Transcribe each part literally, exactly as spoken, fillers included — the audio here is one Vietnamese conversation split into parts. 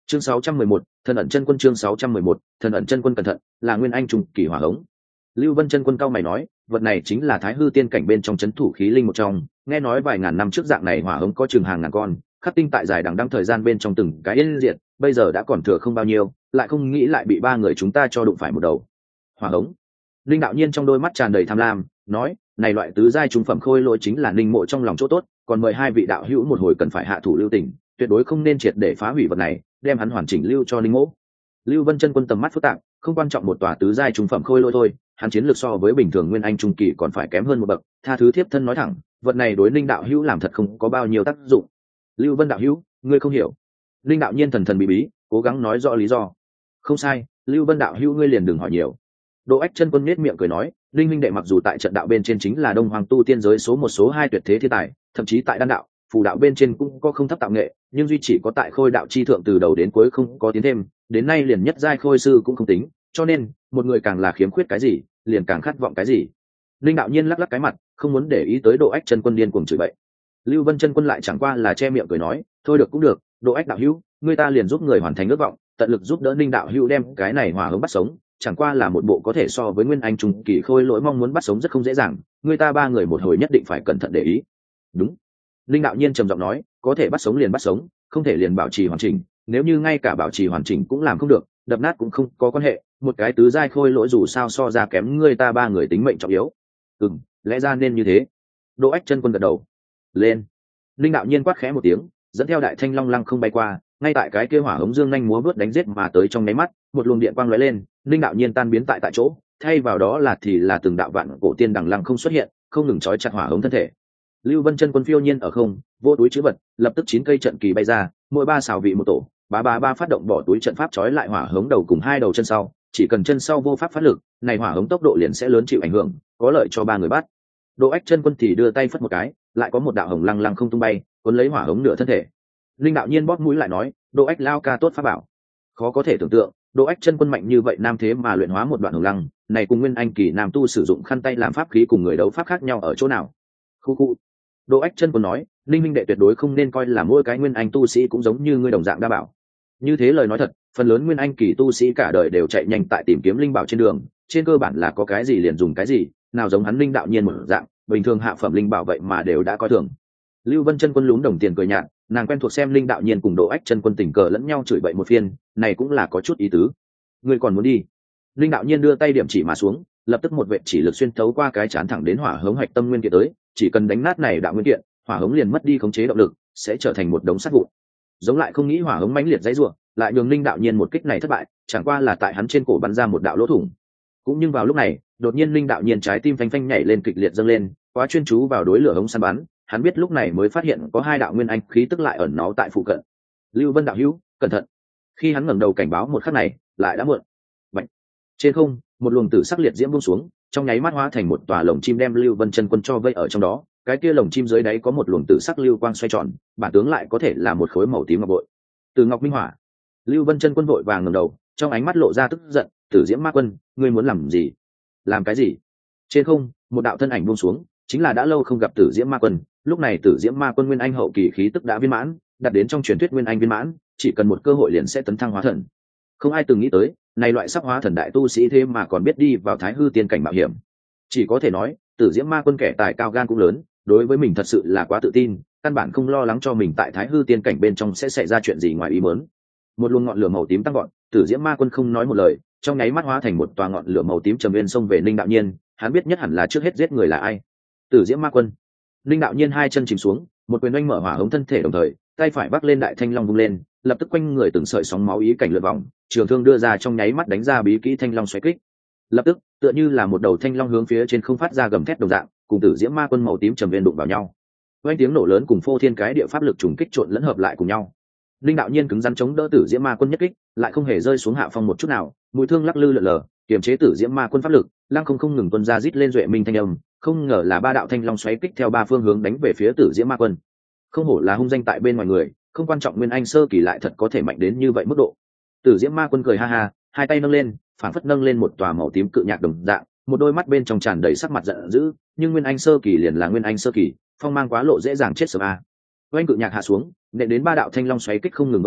chương sáu trăm mười một, thần ẩn chân quân. Chương sáu trăm mười một, thần ẩn chân quân. Cẩn thận, là nguyên anh trung kỳ hỏa hống. Lưu Vân chân quân cao mày nói, vật này chính là thái hư tiên cảnh bên trong chấn thủ khí linh một trong, nghe nói vài ngàn năm trước dạng này hỏa hống có chừng hàng ngàn con, khắc tinh tại dài đằng đẵng thời gian bên trong từng cái yên diệt, bây giờ đã còn thừa không bao nhiêu, lại không nghĩ lại bị ba người chúng ta cho đụng phải một đầu. Hỏa hống. Linh đạo nhiên trong đôi mắt tràn đầy tham lam, nói, này loại tứ giai trung phẩm khôi lỗi chính là linh mộ trong lòng chỗ tốt, còn mời hai vị đạo hữu một hồi cần phải hạ thủ lưu tình, tuyệt đối không nên triệt để phá hủy vật này, đem hắn hoàn chỉnh lưu cho linh mộ. Lưu Vân chân quân tầm mắt phức tạp, không quan trọng một tòa tứ giai trung phẩm khôi lỗi thôi, hắn chiến lược so với bình thường nguyên anh trung kỳ còn phải kém hơn một bậc, tha thứ thiếp thân nói thẳng, vật này đối linh đạo hữu làm thật không có bao nhiêu tác dụng. Lưu Vân đạo hữu, ngươi không hiểu. Linh đạo nhiên thần thần bí bí, cố gắng nói rõ lý do. Không sai, Lưu Vân đạo hữu ngươi liền đừng hỏi nhiều. Đỗ Ách chân quân nhếch miệng cười nói, linh minh đệ mặc dù tại trận đạo bên trên chính là đông hoàng tu tiên giới số một số hai tuyệt thế thiên tài, thậm chí tại đan đạo, phù đạo bên trên cũng có không thấp tạo nghệ, nhưng duy chỉ có tại khôi đạo chi thượng từ đầu đến cuối không có tiến thêm, đến nay liền nhất giai khôi sư cũng không tính, cho nên một người càng là khiếm khuyết cái gì, liền càng khát vọng cái gì. Linh đạo nhiên lắc lắc cái mặt, không muốn để ý tới Đỗ Ách chân quân điên cuồng chửi bậy. Lưu Vân chân quân lại chẳng qua là che miệng cười nói, thôi được cũng được, Đỗ Ách đạo hữu, người ta liền giúp người hoàn thành ước vọng, tận lực giúp đỡ Linh đạo hữu đem cái này hỏa hống bắt sống, chẳng qua là một bộ có thể so với nguyên anh trung kỳ khôi lỗi mong muốn bắt sống rất không dễ dàng, người ta ba người một hồi nhất định phải cẩn thận để ý. Đúng. Linh đạo nhiên trầm giọng nói, có thể bắt sống liền bắt sống, không thể liền bảo trì hoàn chỉnh, nếu như ngay cả bảo trì hoàn chỉnh cũng làm không được, đập nát cũng không có quan hệ, một cái tứ giai khôi lỗi dù sao so ra kém người ta ba người tính mệnh trọng yếu. Ừm, lẽ ra nên như thế. Đỗ Ách chân quân gật đầu. Lên. Linh đạo nhiên quát khẽ một tiếng, dẫn theo đại thanh long lăng không bay qua, ngay tại cái kia hỏa hống dương nhanh múa vớt đánh giết mà tới trong nháy mắt, một luồng điện quang lóe lên, linh đạo nhiên tan biến tại tại chỗ, thay vào đó là thì là từng đạo vạn cổ tiên đằng lăng không xuất hiện, không ngừng trói chặt hỏa hống thân thể. Lưu Vân chân quân phiêu nhiên ở không, vô túi chữ vật, lập tức chín cây trận kỳ bay ra, mỗi ba xào vị một tổ, ba ba ba phát động bỏ túi trận pháp trói lại hỏa hống đầu cùng hai đầu chân sau, chỉ cần chân sau vô pháp phát lực, này hỏa hống tốc độ liền sẽ lớn chịu ảnh hưởng, có lợi cho ba người bắt. Đỗ Ách chân quân thì đưa tay phất một cái, lại có một đạo hồng lăng lăng không tung bay, cuốn lấy hỏa hống nửa thân thể. Linh đạo nhiên bóp mũi lại nói, Đỗ Ách lao ca tốt pháp bảo. Khó có thể tưởng tượng, Đỗ Ách chân quân mạnh như vậy nam thế mà luyện hóa một đoạn hồng lăng, này cùng nguyên anh kỳ nam tu sử dụng khăn tay làm pháp khí cùng người đấu pháp khác nhau ở chỗ nào? Khu khu. Đỗ Ách chân quân nói, linh minh đệ tuyệt đối không nên coi là mỗi cái nguyên anh tu sĩ cũng giống như ngươi đồng dạng đa bảo. Như thế lời nói thật, phần lớn nguyên anh kỳ tu sĩ cả đời đều chạy nhanh tại tìm kiếm linh bảo trên đường, trên cơ bản là có cái gì liền dùng cái gì, nào giống hắn linh đạo nhiên một dạng, bình thường hạ phẩm linh bảo vậy mà đều đã coi thường. Lưu Vân chân quân lún đồng tiền cười nhạt, nàng quen thuộc xem linh đạo nhiên cùng Đỗ Ách chân quân tình cờ lẫn nhau chửi bậy một phiên, này cũng là có chút ý tứ. Ngươi còn muốn đi? Linh đạo nhiên đưa tay điểm chỉ mà xuống, lập tức một vệt chỉ lực xuyên thấu qua cái chán thẳng đến hỏa hống hạch tâm nguyên kiện tới, chỉ cần đánh nát này đạo nguyên kiện, hỏa hống liền mất đi khống chế động lực, sẽ trở thành một đống sắt vụn. Giống lại không nghĩ hỏa hống mãnh liệt dãy rủa, lại nhường linh đạo nhiên một kích này thất bại, chẳng qua là tại hắn trên cổ bắn ra một đạo lỗ thủng. Cũng nhưng vào lúc này, đột nhiên linh đạo nhiên trái tim phanh phanh nhảy lên kịch liệt dâng lên, quá chuyên chú vào đối lửa hống săn bắn, hắn biết lúc này mới phát hiện có hai đạo nguyên anh khí tức lại ẩn náu tại phụ cận. Lưu Vân đạo hữu, cẩn thận! Khi hắn ngẩng đầu cảnh báo một khắc này, lại đã muộn. Bạch. Trên không, một luồng tử sắc liệt diễm buông xuống, trong nháy mắt hóa thành một tòa lồng chim đem Lưu Vân chân quân cho vây ở trong đó. Cái kia lồng chim dưới đáy có một luồng tử sắc lưu quang xoay tròn, bản tướng lại có thể là một khối màu tím ngọc bội. Từ Ngọc Minh Hỏa. Lưu Vân chân quân vội vàng ngẩng đầu, trong ánh mắt lộ ra tức giận, Tử Diễm Ma Quân, ngươi muốn làm gì? Làm cái gì? Trên không, một đạo thân ảnh buông xuống, chính là đã lâu không gặp Tử Diễm Ma Quân. Lúc này Tử Diễm Ma Quân nguyên anh hậu kỳ khí tức đã viên mãn, đạt đến trong truyền thuyết nguyên anh viên mãn, chỉ cần một cơ hội liền sẽ tấn thăng hóa thần. Không ai từng nghĩ tới, này loại sắp hóa thần đại tu sĩ thế mà còn biết đi vào Thái Hư tiên cảnh mạo hiểm. Chỉ có thể nói, Tử Diễm Ma Quân kẻ tài cao gan cũng lớn, đối với mình thật sự là quá tự tin, căn bản không lo lắng cho mình tại Thái Hư tiên cảnh bên trong sẽ xảy ra chuyện gì ngoài ý muốn. Một luồng ngọn lửa màu tím tăng gọn, Tử Diễm Ma Quân không nói một lời, trong nháy mắt hóa thành một tòa ngọn lửa màu tím trầm bên sông về Ninh đạo nhiên, hắn biết nhất hẳn là trước hết giết người là ai. Tử Diễm Ma Quân. Ninh đạo nhiên hai chân chìm xuống, một quyền oanh mở hỏa hống thân thể, đồng thời tay phải bắc lên đại thanh long vung lên, lập tức quanh người từng sợi sóng máu ý cảnh lượn vòng, trường thương đưa ra trong nháy mắt đánh ra bí kỹ thanh long xoáy kích. Lập tức, tựa như là một đầu thanh long hướng phía trên không phát ra gầm thét đồng dạng, cùng Tử Diễm Ma Quân màu tím trầm viên đụng vào nhau. Oanh tiếng nổ lớn cùng phô thiên cái địa pháp lực trùng kích trộn lẫn hợp lại cùng nhau. Linh đạo nhiên cứng rắn chống đỡ Tử Diễm Ma Quân nhất kích, lại không hề rơi xuống hạ phong một chút nào, mũi thương lắc lư lờ lờ, kiềm chế Tử Diễm Ma Quân pháp lực, lăng không không ngừng tuôn ra rít lên duệ minh thanh âm, không ngờ là ba đạo thanh long xoáy kích theo ba phương hướng đánh về phía Tử Diễm Ma Quân. Không hổ là hung danh tại bên ngoài người, không quan trọng nguyên anh sơ kỳ lại thật có thể mạnh đến như vậy mức độ. Tử Diễm Ma Quân cười ha ha, hai tay nâng lên, phảng phất nâng lên một tòa màu tím cự nhạc đồng dạng, một đôi mắt bên trong tràn đầy sắc mặt giận dữ, nhưng nguyên anh sơ kỳ liền là nguyên anh sơ kỳ, phong mang quá lộ dễ dàng chết sớm a. Oanh cự nhạc hạ xuống, nện đến ba đạo thanh long xoáy kích không ngừng vỡ nát,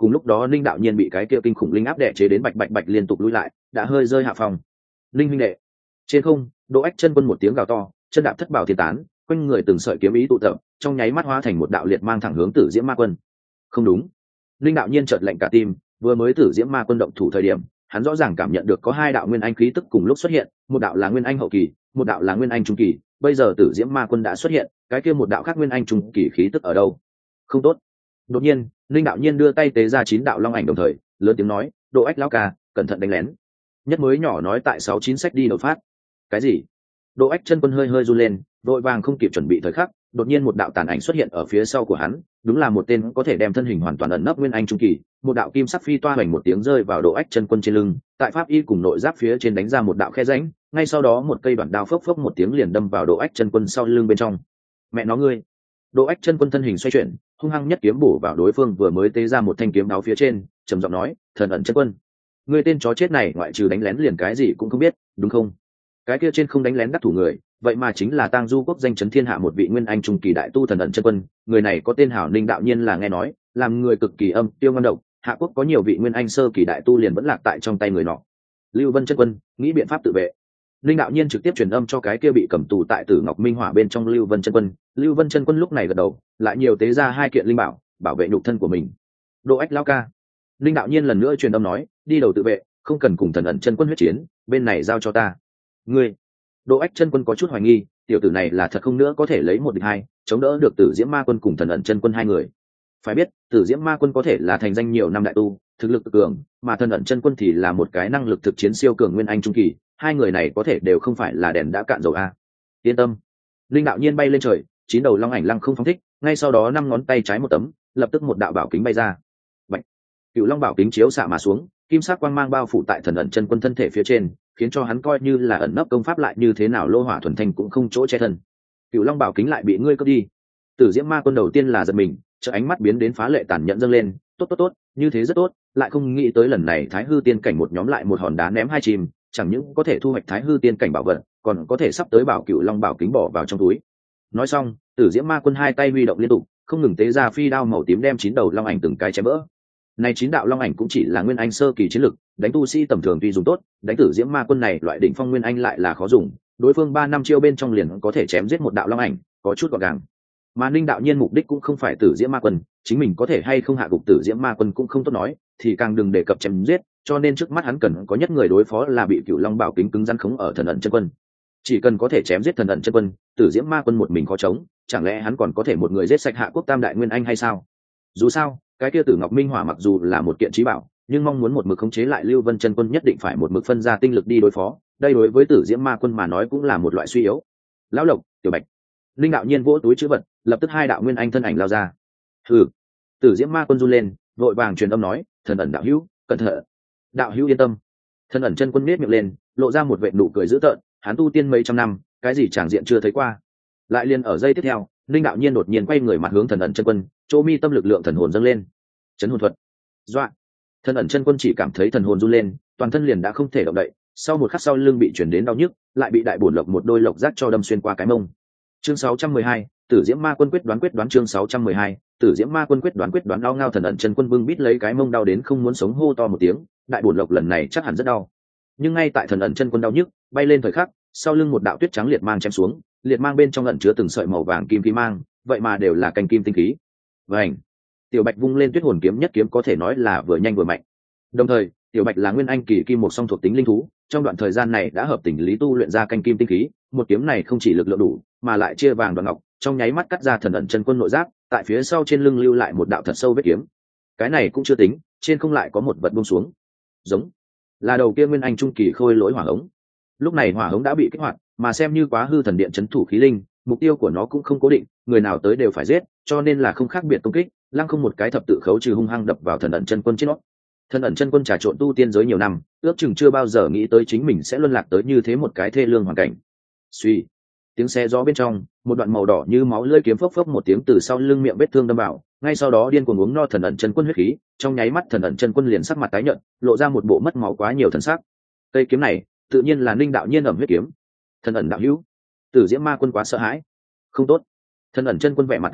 cùng lúc đó linh đạo nhiên bị cái kia kinh khủng linh áp đè chế đến bạch bạch bạch liên tục lùi lại, đã hơi rơi hạ phòng. Linh huynh đệ. Trên không, Đỗ Ách Chân Quân một tiếng gào to, chân đạp thất bảo thiên tán, quanh người từng sợi kiếm ý tụ tập, trong nháy mắt hóa thành một đạo liệt mang thẳng hướng Tử Diễm Ma Quân. Không đúng. Linh đạo nhiên chợt lạnh cả tim, vừa mới Tử Diễm Ma Quân động thủ thời điểm, hắn rõ ràng cảm nhận được có hai đạo nguyên anh khí tức cùng lúc xuất hiện, một đạo là nguyên anh hậu kỳ, một đạo là nguyên anh trung kỳ, bây giờ Tử Diễm Ma Quân đã xuất hiện, cái kia một đạo khác nguyên anh trung kỳ khí tức ở đâu? Không tốt. Đột nhiên, Linh đạo nhiên đưa tay tế ra chín đạo long ảnh đồng thời, lớn tiếng nói, "Đỗ Ách lão ca, cẩn thận đánh lén." Nhất mới nhỏ nói tại sáu chín sách đi đột phát. Cái gì? Đỗ Ách Chân Quân hơi hơi run lên, vội vàng không kịp chuẩn bị thời khắc, đột nhiên một đạo tàn ảnh xuất hiện ở phía sau của hắn, đúng là một tên có thể đem thân hình hoàn toàn ẩn nấp nguyên anh trung kỳ, một đạo kim sắc phi toa hoành một tiếng rơi vào Đỗ Ách Chân Quân trên lưng, tại pháp y cùng nội giáp phía trên đánh ra một đạo khe rãnh, ngay sau đó một cây đoạn đao phốc phốc một tiếng liền đâm vào Đỗ Ách Chân Quân sau lưng bên trong. Mẹ nó ngươi! Đỗ Ách Chân Quân thân hình xoay chuyển, hung hăng nhất kiếm bổ vào đối phương vừa mới tế ra một thanh kiếm đáo phía trên, trầm giọng nói, "Thần ẩn chân quân, ngươi tên chó chết này ngoại trừ đánh lén liền cái gì cũng không biết, đúng không?" Cái kia trên không đánh lén đắc thủ người, vậy mà chính là Tang Du quốc danh chấn thiên hạ một vị nguyên anh trung kỳ đại tu thần ẩn chân quân, người này có tên hảo Ninh đạo nhiên là nghe nói, làm người cực kỳ âm tiêu ngang độc, hạ quốc có nhiều vị nguyên anh sơ kỳ đại tu liền vẫn lạc tại trong tay người nọ. Lưu Vân chân quân, nghĩ biện pháp tự vệ. Linh đạo nhiên trực tiếp truyền âm cho cái kia bị cầm tù tại Tử Ngọc Minh Hỏa bên trong Lưu Vân chân quân, Lưu Vân chân quân lúc này gật đầu, lại nhiều tế ra hai kiện linh bảo, bảo vệ nhục thân của mình. Đỗ Ách lão ca. Linh đạo nhiên lần nữa truyền âm nói, đi đầu tự vệ, không cần cùng thần ẩn chân quân huyết chiến, bên này giao cho ta. Ngươi. Đỗ Ách chân quân có chút hoài nghi, tiểu tử này là thật không nữa có thể lấy một địch hai, chống đỡ được Tử Diễm Ma quân cùng thần ẩn chân quân hai người. Phải biết, Tử Diễm Ma quân có thể là thành danh nhiều năm đại tu, thực lực cực cường, mà thần ẩn chân quân thì là một cái năng lực thực chiến siêu cường nguyên anh trung kỳ, hai người này có thể đều không phải là đèn đã cạn dầu a. Yên tâm. Linh đạo nhiên bay lên trời, chín đầu long ảnh lăng không phóng thích, ngay sau đó năm ngón tay trái một tấm, lập tức một đạo bảo kính bay ra. Bạch. Cựu long bảo kính chiếu xạ mà xuống, kim sắc quang mang bao phủ tại thần ẩn chân quân thân thể phía trên, khiến cho hắn coi như là ẩn nấp công pháp lại như thế nào lô hỏa thuần thanh cũng không chỗ che thân. Cựu long bảo kính lại bị ngươi cướp đi. Tử Diễm Ma quân đầu tiên là giật mình, chợ ánh mắt biến đến phá lệ tàn nhẫn dâng lên, tốt tốt tốt, như thế rất tốt, lại không nghĩ tới lần này Thái Hư tiên cảnh một nhóm lại một hòn đá ném hai chim, chẳng những có thể thu hoạch Thái Hư tiên cảnh bảo vật, còn có thể sắp tới bảo Cựu long bảo kính bỏ vào trong túi. Nói xong, Tử Diễm Ma quân hai tay huy động liên tục, không ngừng tế ra phi đao màu tím đem chín đầu long ảnh từng cái chém vỡ. Này chín đạo long ảnh cũng chỉ là nguyên anh sơ kỳ chiến lực, đánh tu sĩ tầm thường tuy dùng tốt, đánh Tử Diễm Ma quân này loại đỉnh phong nguyên anh lại là khó dùng, đối phương ba năm chiêu bên trong liền có thể chém giết một đạo long ảnh, có chút gọn gàng. Mà Ninh đạo nhiên mục đích cũng không phải Tử Diễm Ma quân, chính mình có thể hay không hạ gục Tử Diễm Ma quân cũng không tốt nói, thì càng đừng đề cập chém giết, cho nên trước mắt hắn cần có nhất người đối phó là bị Cửu Long bảo kính cứng rắn khống ở thần ẩn chân quân. Chỉ cần có thể chém giết thần ẩn chân quân, Tử Diễm Ma quân một mình khó chống, chẳng lẽ hắn còn có thể một người giết sạch hạ quốc tam đại nguyên anh hay sao? Dù sao, cái kia Tử Ngọc Minh Hỏa mặc dù là một kiện chí bảo, nhưng mong muốn một mực khống chế lại Lưu Vân chân quân nhất định phải một mực phân ra tinh lực đi đối phó, đây đối với Tử Diễm Ma quân mà nói cũng là một loại suy yếu. Lão Lộc, Tiểu Bạch. Linh đạo nhiên vỗ túi chữ vật, lập tức hai đạo nguyên anh thân ảnh lao ra. Hừ. Tử Diễm Ma quân run lên, vội vàng truyền âm nói, thần ẩn đạo hữu, cẩn thận. Đạo hữu yên tâm. Thần ẩn chân quân nết miệng lên, lộ ra một vệt nụ cười dữ tợn, hắn tu tiên mấy trăm năm, cái gì tràng diện chưa thấy qua. Lại liền ở giây tiếp theo, Linh đạo nhiên đột nhiên quay người mặt hướng thần ẩn chân quân, chỗ mi tâm lực lượng thần hồn dâng lên. Chấn hồn thuật. Dọa. Thần ẩn chân quân chỉ cảm thấy thần hồn run lên, toàn thân liền đã không thể động đậy, sau một khắc sau lưng bị chuyển đến đau nhức, lại bị đại bổn lộc một đôi lộc giác cho đâm xuyên qua cái mông. Chương sáu trăm mười hai, Tử Diễm Ma quân quyết đoán quyết đoán chương sáu trăm mười hai, Tử Diễm Ma quân quyết đoán quyết đoán đau ngao thần ẩn chân quân bưng bít lấy cái mông đau đến không muốn sống hô to một tiếng, đại bổn lộc lần này chắc hẳn rất đau. Nhưng ngay tại thần ẩn chân quân đau nhức, bay lên thời khắc, sau lưng một đạo tuyết trắng liệt mang chém xuống, liệt mang bên trong ẩn chứa từng sợi màu vàng kim khí mang, vậy mà đều là canh kim tinh khí. Vành. Tiểu Bạch vung lên tuyết hồn kiếm nhất kiếm có thể nói là vừa nhanh vừa mạnh. Đồng thời, Tiểu Bạch là nguyên anh kỳ kim một song thuộc tính linh thú, trong đoạn thời gian này đã hợp tình lý tu luyện ra canh kim tinh khí, một kiếm này không chỉ lực lượng đủ, mà lại chia vàng và ngọc, trong nháy mắt cắt ra thần ẩn chân quân nội giáp, tại phía sau trên lưng lưu lại một đạo thật sâu vết kiếm. Cái này cũng chưa tính, trên không lại có một vật buông xuống. Giống là đầu kia nguyên anh trung kỳ khôi lỗi hỏa hống. Lúc này hỏa hống đã bị kích hoạt, mà xem như quá hư thần điện trấn thủ khí linh, mục tiêu của nó cũng không cố định, người nào tới đều phải giết, cho nên là không khác biệt công kích, lăng không một cái thập tự khấu trừ hung hăng đập vào thần ẩn chân quân trên nó. Thần ẩn chân quân trà trộn tu tiên giới nhiều năm, ước chừng chưa bao giờ nghĩ tới chính mình sẽ luân lạc tới như thế một cái thê lương hoàn cảnh. Suy, tiếng xe gió bên trong, một đoạn màu đỏ như máu lưỡi kiếm phốc phốc một tiếng từ sau lưng miệng vết thương đâm vào, ngay sau đó điên cuồng uống no thần ẩn chân quân huyết khí, trong nháy mắt thần ẩn chân quân liền sắc mặt tái nhợt, lộ ra một bộ mất máu quá nhiều thần sắc. Cây kiếm này, tự nhiên là Ninh đạo nhiên ẩm huyết kiếm. Thần ẩn đạo hữu, Tử Diễm Ma quân quá sợ hãi. Không tốt. Thần ẩn chân quân vẻ mặt tạm đạm,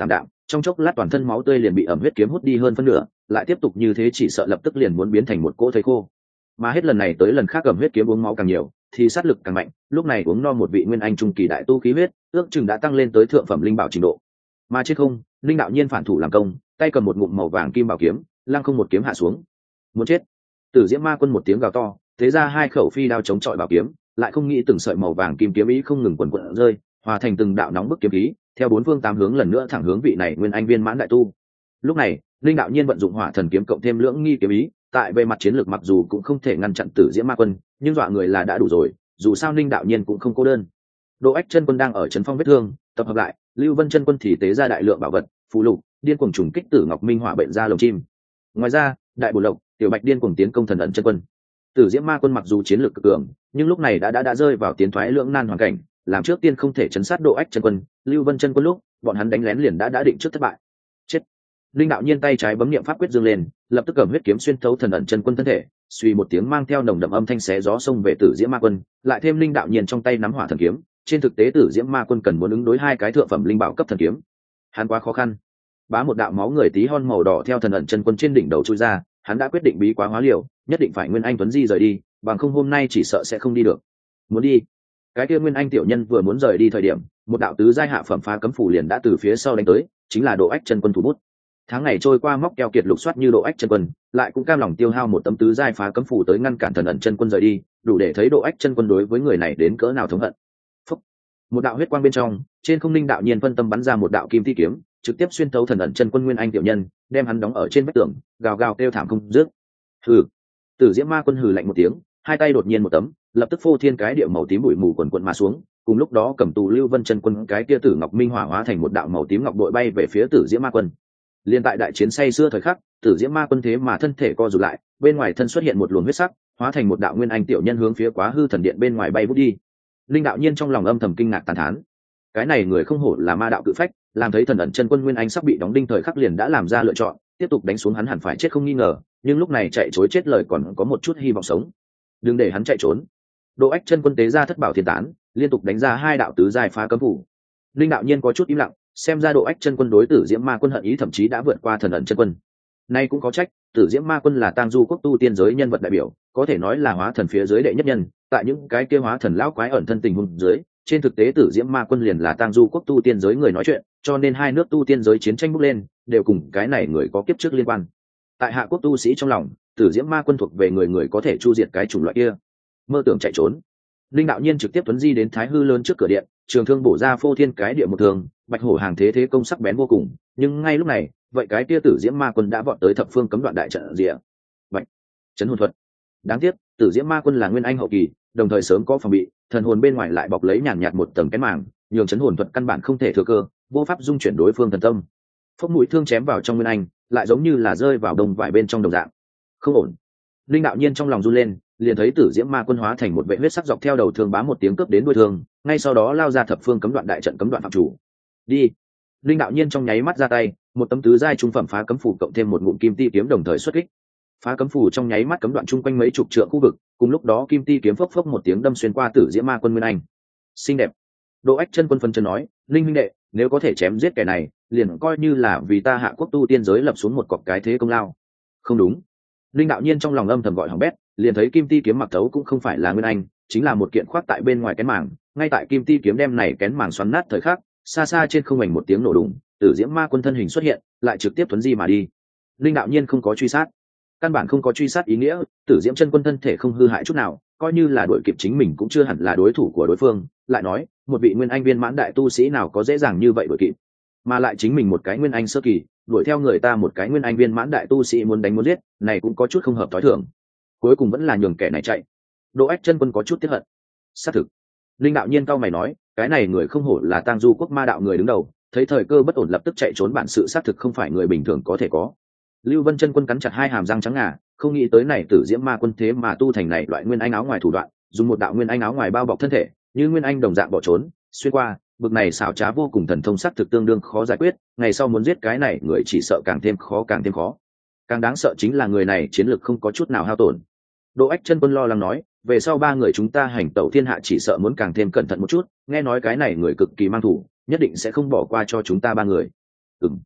trong chốc lát toàn thân máu tươi liền bị ẩm huyết kiếm hút đi hơn phân nửa, lại tiếp tục như thế chỉ sợ lập tức liền muốn biến thành một cỗ thây khô. Mà hết lần này tới lần khác ẩm huyết kiếm uống máu càng nhiều thì sát lực càng mạnh, lúc này uống no một vị nguyên anh trung kỳ đại tu khí huyết, ước chừng đã tăng lên tới thượng phẩm linh bảo trình độ. Mà trên không, linh đạo nhiên phản thủ làm công, tay cầm một ngụm màu vàng kim bảo kiếm, lăng không một kiếm hạ xuống. Muốn chết. Tử Diễm Ma Quân một tiếng gào to, thế ra hai khẩu phi đao chống chọi bảo kiếm, lại không nghĩ từng sợi màu vàng kim kiếm ý không ngừng quần quần rơi, hòa thành từng đạo nóng bức kiếm khí, theo bốn phương tám hướng lần nữa thẳng hướng vị này nguyên anh viên mãn đại tu. Lúc này, linh đạo nhiên vận dụng hỏa thần kiếm cộng thêm lưỡng nghi kiếm ý, tại về mặt chiến lược mặc dù cũng không thể ngăn chặn Tử Diễm Ma Quân, nhưng dọa người là đã đủ rồi, dù sao linh đạo nhiên cũng không cô đơn. Đỗ Ách chân quân đang ở trấn phong vết thương, tập hợp lại, Lưu Vân chân quân thì tế ra đại lượng bảo vật, phù lục, điên cuồng trùng kích Tử Ngọc Minh Hỏa bệnh ra lồng chim. Ngoài ra, đại bổ lộc, tiểu bạch điên cuồng tiến công thần ẩn chân quân. Tử Diễm Ma Quân mặc dù chiến lược cực cường, nhưng lúc này đã đã đã rơi vào tiến thoái lưỡng nan hoàn cảnh, làm trước tiên không thể chấn sát Đỗ Ách chân quân, Lưu Vân chân quân lúc, bọn hắn đánh lén liền đã đã định trước thất bại. Chết. Linh đạo nhiên tay trái bấm niệm pháp quyết dương lên, lập tức cầm huyết kiếm xuyên thấu thần ẩn chân quân thân thể, suy một tiếng mang theo nồng đậm âm thanh xé gió xông về Tử Diễm Ma Quân, lại thêm linh đạo nhiên trong tay nắm hỏa thần kiếm, trên thực tế Tử Diễm Ma Quân cần muốn ứng đối hai cái thượng phẩm linh bảo cấp thần kiếm, hắn quá khó khăn. Bá một đạo máu người tí hon màu đỏ theo thần ẩn chân quân trên đỉnh đầu chui ra, hắn đã quyết định bí quá hóa liều, nhất định phải nguyên anh tuấn di rời đi, bằng không hôm nay chỉ sợ sẽ không đi được. Muốn đi. Cái kia nguyên anh tiểu nhân vừa muốn rời đi thời điểm, một đạo tứ giai hạ phẩm phá cấm phủ liền đã từ phía sau đánh tới, chính là Độ Ách chân quân thủ bút. Tháng ngày trôi qua móc keo kiệt lục soát như Độ Ách chân quân, lại cũng cam lòng tiêu hao một tấm tứ giai phá cấm phủ tới ngăn cản thần ẩn chân quân rời đi, đủ để thấy Độ Ách chân quân đối với người này đến cỡ nào thống hận. Phúc. Một đạo huyết quang bên trong, trên không linh đạo nhiên phân tâm bắn ra một đạo kim ti kiếm, trực tiếp xuyên thấu thần ẩn chân quân nguyên anh tiểu nhân, đem hắn đóng ở trên vách tường, gào gào kêu thảm không dứt. Hừ. Tử Diễm Ma Quân hừ lạnh một tiếng, hai tay đột nhiên một tấm, lập tức phô thiên cái địa màu tím bụi mù quần quần mà xuống, cùng lúc đó cầm tù Lưu Vân chân quân cái kia Tử Ngọc Minh Hỏa hóa thành một đạo màu tím ngọc bội bay về phía Tử Diễm Ma Quân. Liên tại đại chiến say xưa thời khắc, Tử Diễm Ma Quân thế mà thân thể co rụt lại, bên ngoài thân xuất hiện một luồng huyết sắc, hóa thành một đạo nguyên anh tiểu nhân hướng phía Quá Hư thần điện bên ngoài bay vút đi. Linh đạo nhiên trong lòng âm thầm kinh ngạc tán thán, cái này người không hổ là ma đạo cự phách, làm thấy thần ẩn chân quân nguyên anh sắp bị đóng đinh thời khắc liền đã làm ra lựa chọn, tiếp tục đánh xuống hắn hẳn phải chết không nghi ngờ, nhưng lúc này chạy chối chết lời còn có một chút hy vọng sống. Đừng để hắn chạy trốn. Độ Ách chân quân tế ra thất bảo thiên tán, liên tục đánh ra hai đạo tứ giai phá cấm phủ. Linh đạo nhiên có chút im lặng, xem ra Độ Ách chân quân đối Tử Diễm Ma Quân hận ý thậm chí đã vượt qua thần ẩn chân quân. Nay cũng có trách, Tử Diễm Ma Quân là tang du quốc tu tiên giới nhân vật đại biểu, có thể nói là hóa thần phía dưới đệ nhất nhân, tại những cái kia hóa thần lão quái ẩn thân tình huống dưới, trên thực tế Tử Diễm Ma Quân liền là tang du quốc tu tiên giới người nói chuyện, cho nên hai nước tu tiên giới chiến tranh bốc lên, đều cùng cái này người có kiếp trước liên quan. Tại hạ quốc tu sĩ trong lòng, Tử Diễm Ma Quân thuộc về người người có thể chu diệt cái chủng loại kia. Mơ tưởng chạy trốn. Linh đạo nhiên trực tiếp tuấn di đến Thái Hư lớn trước cửa điện, trường thương bổ ra phô thiên cái địa một thường, bạch hổ hàng thế thế công sắc bén vô cùng, nhưng ngay lúc này, vậy cái kia Tử Diễm Ma Quân đã vọt tới thập phương cấm đoạn đại trận rìa. Bạch, chấn hồn thuật. Đáng tiếc, Tử Diễm Ma Quân là nguyên anh hậu kỳ, đồng thời sớm có phòng bị, thần hồn bên ngoài lại bọc lấy nhàn nhạt một tầng cái màng, nhường chấn hồn thuật căn bản không thể thừa cơ, vô pháp dung chuyển đối phương thần tâm. Phốc mũi thương chém vào trong nguyên anh, lại giống như là rơi vào đồng vải bên trong đồng dạng. Không ổn. Linh đạo nhiên trong lòng run lên, liền thấy Tử Diễm Ma Quân hóa thành một vệ huyết sắc dọc theo đầu thương bám một tiếng cướp đến đuôi thương, ngay sau đó lao ra thập phương cấm đoạn đại trận cấm đoạn phạm chủ. Đi. Linh đạo nhiên trong nháy mắt ra tay, một tấm tứ giai trung phẩm phá cấm phủ cộng thêm một ngụm kim ti kiếm đồng thời xuất kích. Phá cấm phủ trong nháy mắt cấm đoạn chung quanh mấy chục trượng khu vực, cùng lúc đó kim ti kiếm phốc phốc một tiếng đâm xuyên qua Tử Diễm Ma Quân nguyên anh. Xinh đẹp. Độ Ách chân quân phân chân nói, linh huynh đệ, nếu có thể chém giết kẻ này, liền coi như là vì ta hạ quốc tu tiên giới lập xuống một cọc cái thế công lao. Không đúng. Linh đạo nhiên trong lòng âm thầm gọi hỏng bét, liền thấy kim ti kiếm mặc thấu cũng không phải là nguyên anh, chính là một kiện khoác tại bên ngoài kén màng, ngay tại kim ti kiếm đem này kén màng xoắn nát thời khắc, xa xa trên không ảnh một tiếng nổ đùng, Tử Diễm Ma Quân thân hình xuất hiện, lại trực tiếp tuấn di mà đi. Linh đạo nhiên không có truy sát, căn bản không có truy sát ý nghĩa, Tử Diễm chân quân thân thể không hư hại chút nào, coi như là đuổi kịp chính mình cũng chưa hẳn là đối thủ của đối phương, lại nói, một vị nguyên anh viên mãn đại tu sĩ nào có dễ dàng như vậy đuổi kịp, mà lại chính mình một cái nguyên anh sơ kỳ, đuổi theo người ta một cái nguyên anh viên mãn đại tu sĩ muốn đánh muốn giết, này cũng có chút không hợp tối thường. Cuối cùng vẫn là nhường kẻ này chạy. Độ Ách chân quân có chút tiếc hận. Xác thực. Linh đạo nhiên cao mày nói, cái này người không hổ là tang du quốc ma đạo người đứng đầu, thấy thời cơ bất ổn lập tức chạy trốn, bản sự xác thực không phải người bình thường có thể có. Lưu Vân chân quân cắn chặt hai hàm răng trắng ngà, không nghĩ tới này Tử Diễm Ma Quân thế mà tu thành này loại nguyên anh áo ngoài thủ đoạn, dùng một đạo nguyên anh áo ngoài bao bọc thân thể, như nguyên anh đồng dạng bỏ trốn, xuyên qua, bực này xảo trá vô cùng, thần thông sắc thực tương đương khó giải quyết, ngày sau muốn giết cái này người chỉ sợ càng thêm khó càng thêm khó. Càng đáng sợ chính là người này chiến lược không có chút nào hao tổn. Độ Ách chân quân lo lắng nói, về sau ba người chúng ta hành tẩu thiên hạ chỉ sợ muốn càng thêm cẩn thận một chút, nghe nói cái này người cực kỳ mang thủ, nhất định sẽ không bỏ qua cho chúng ta ba người. Ừm.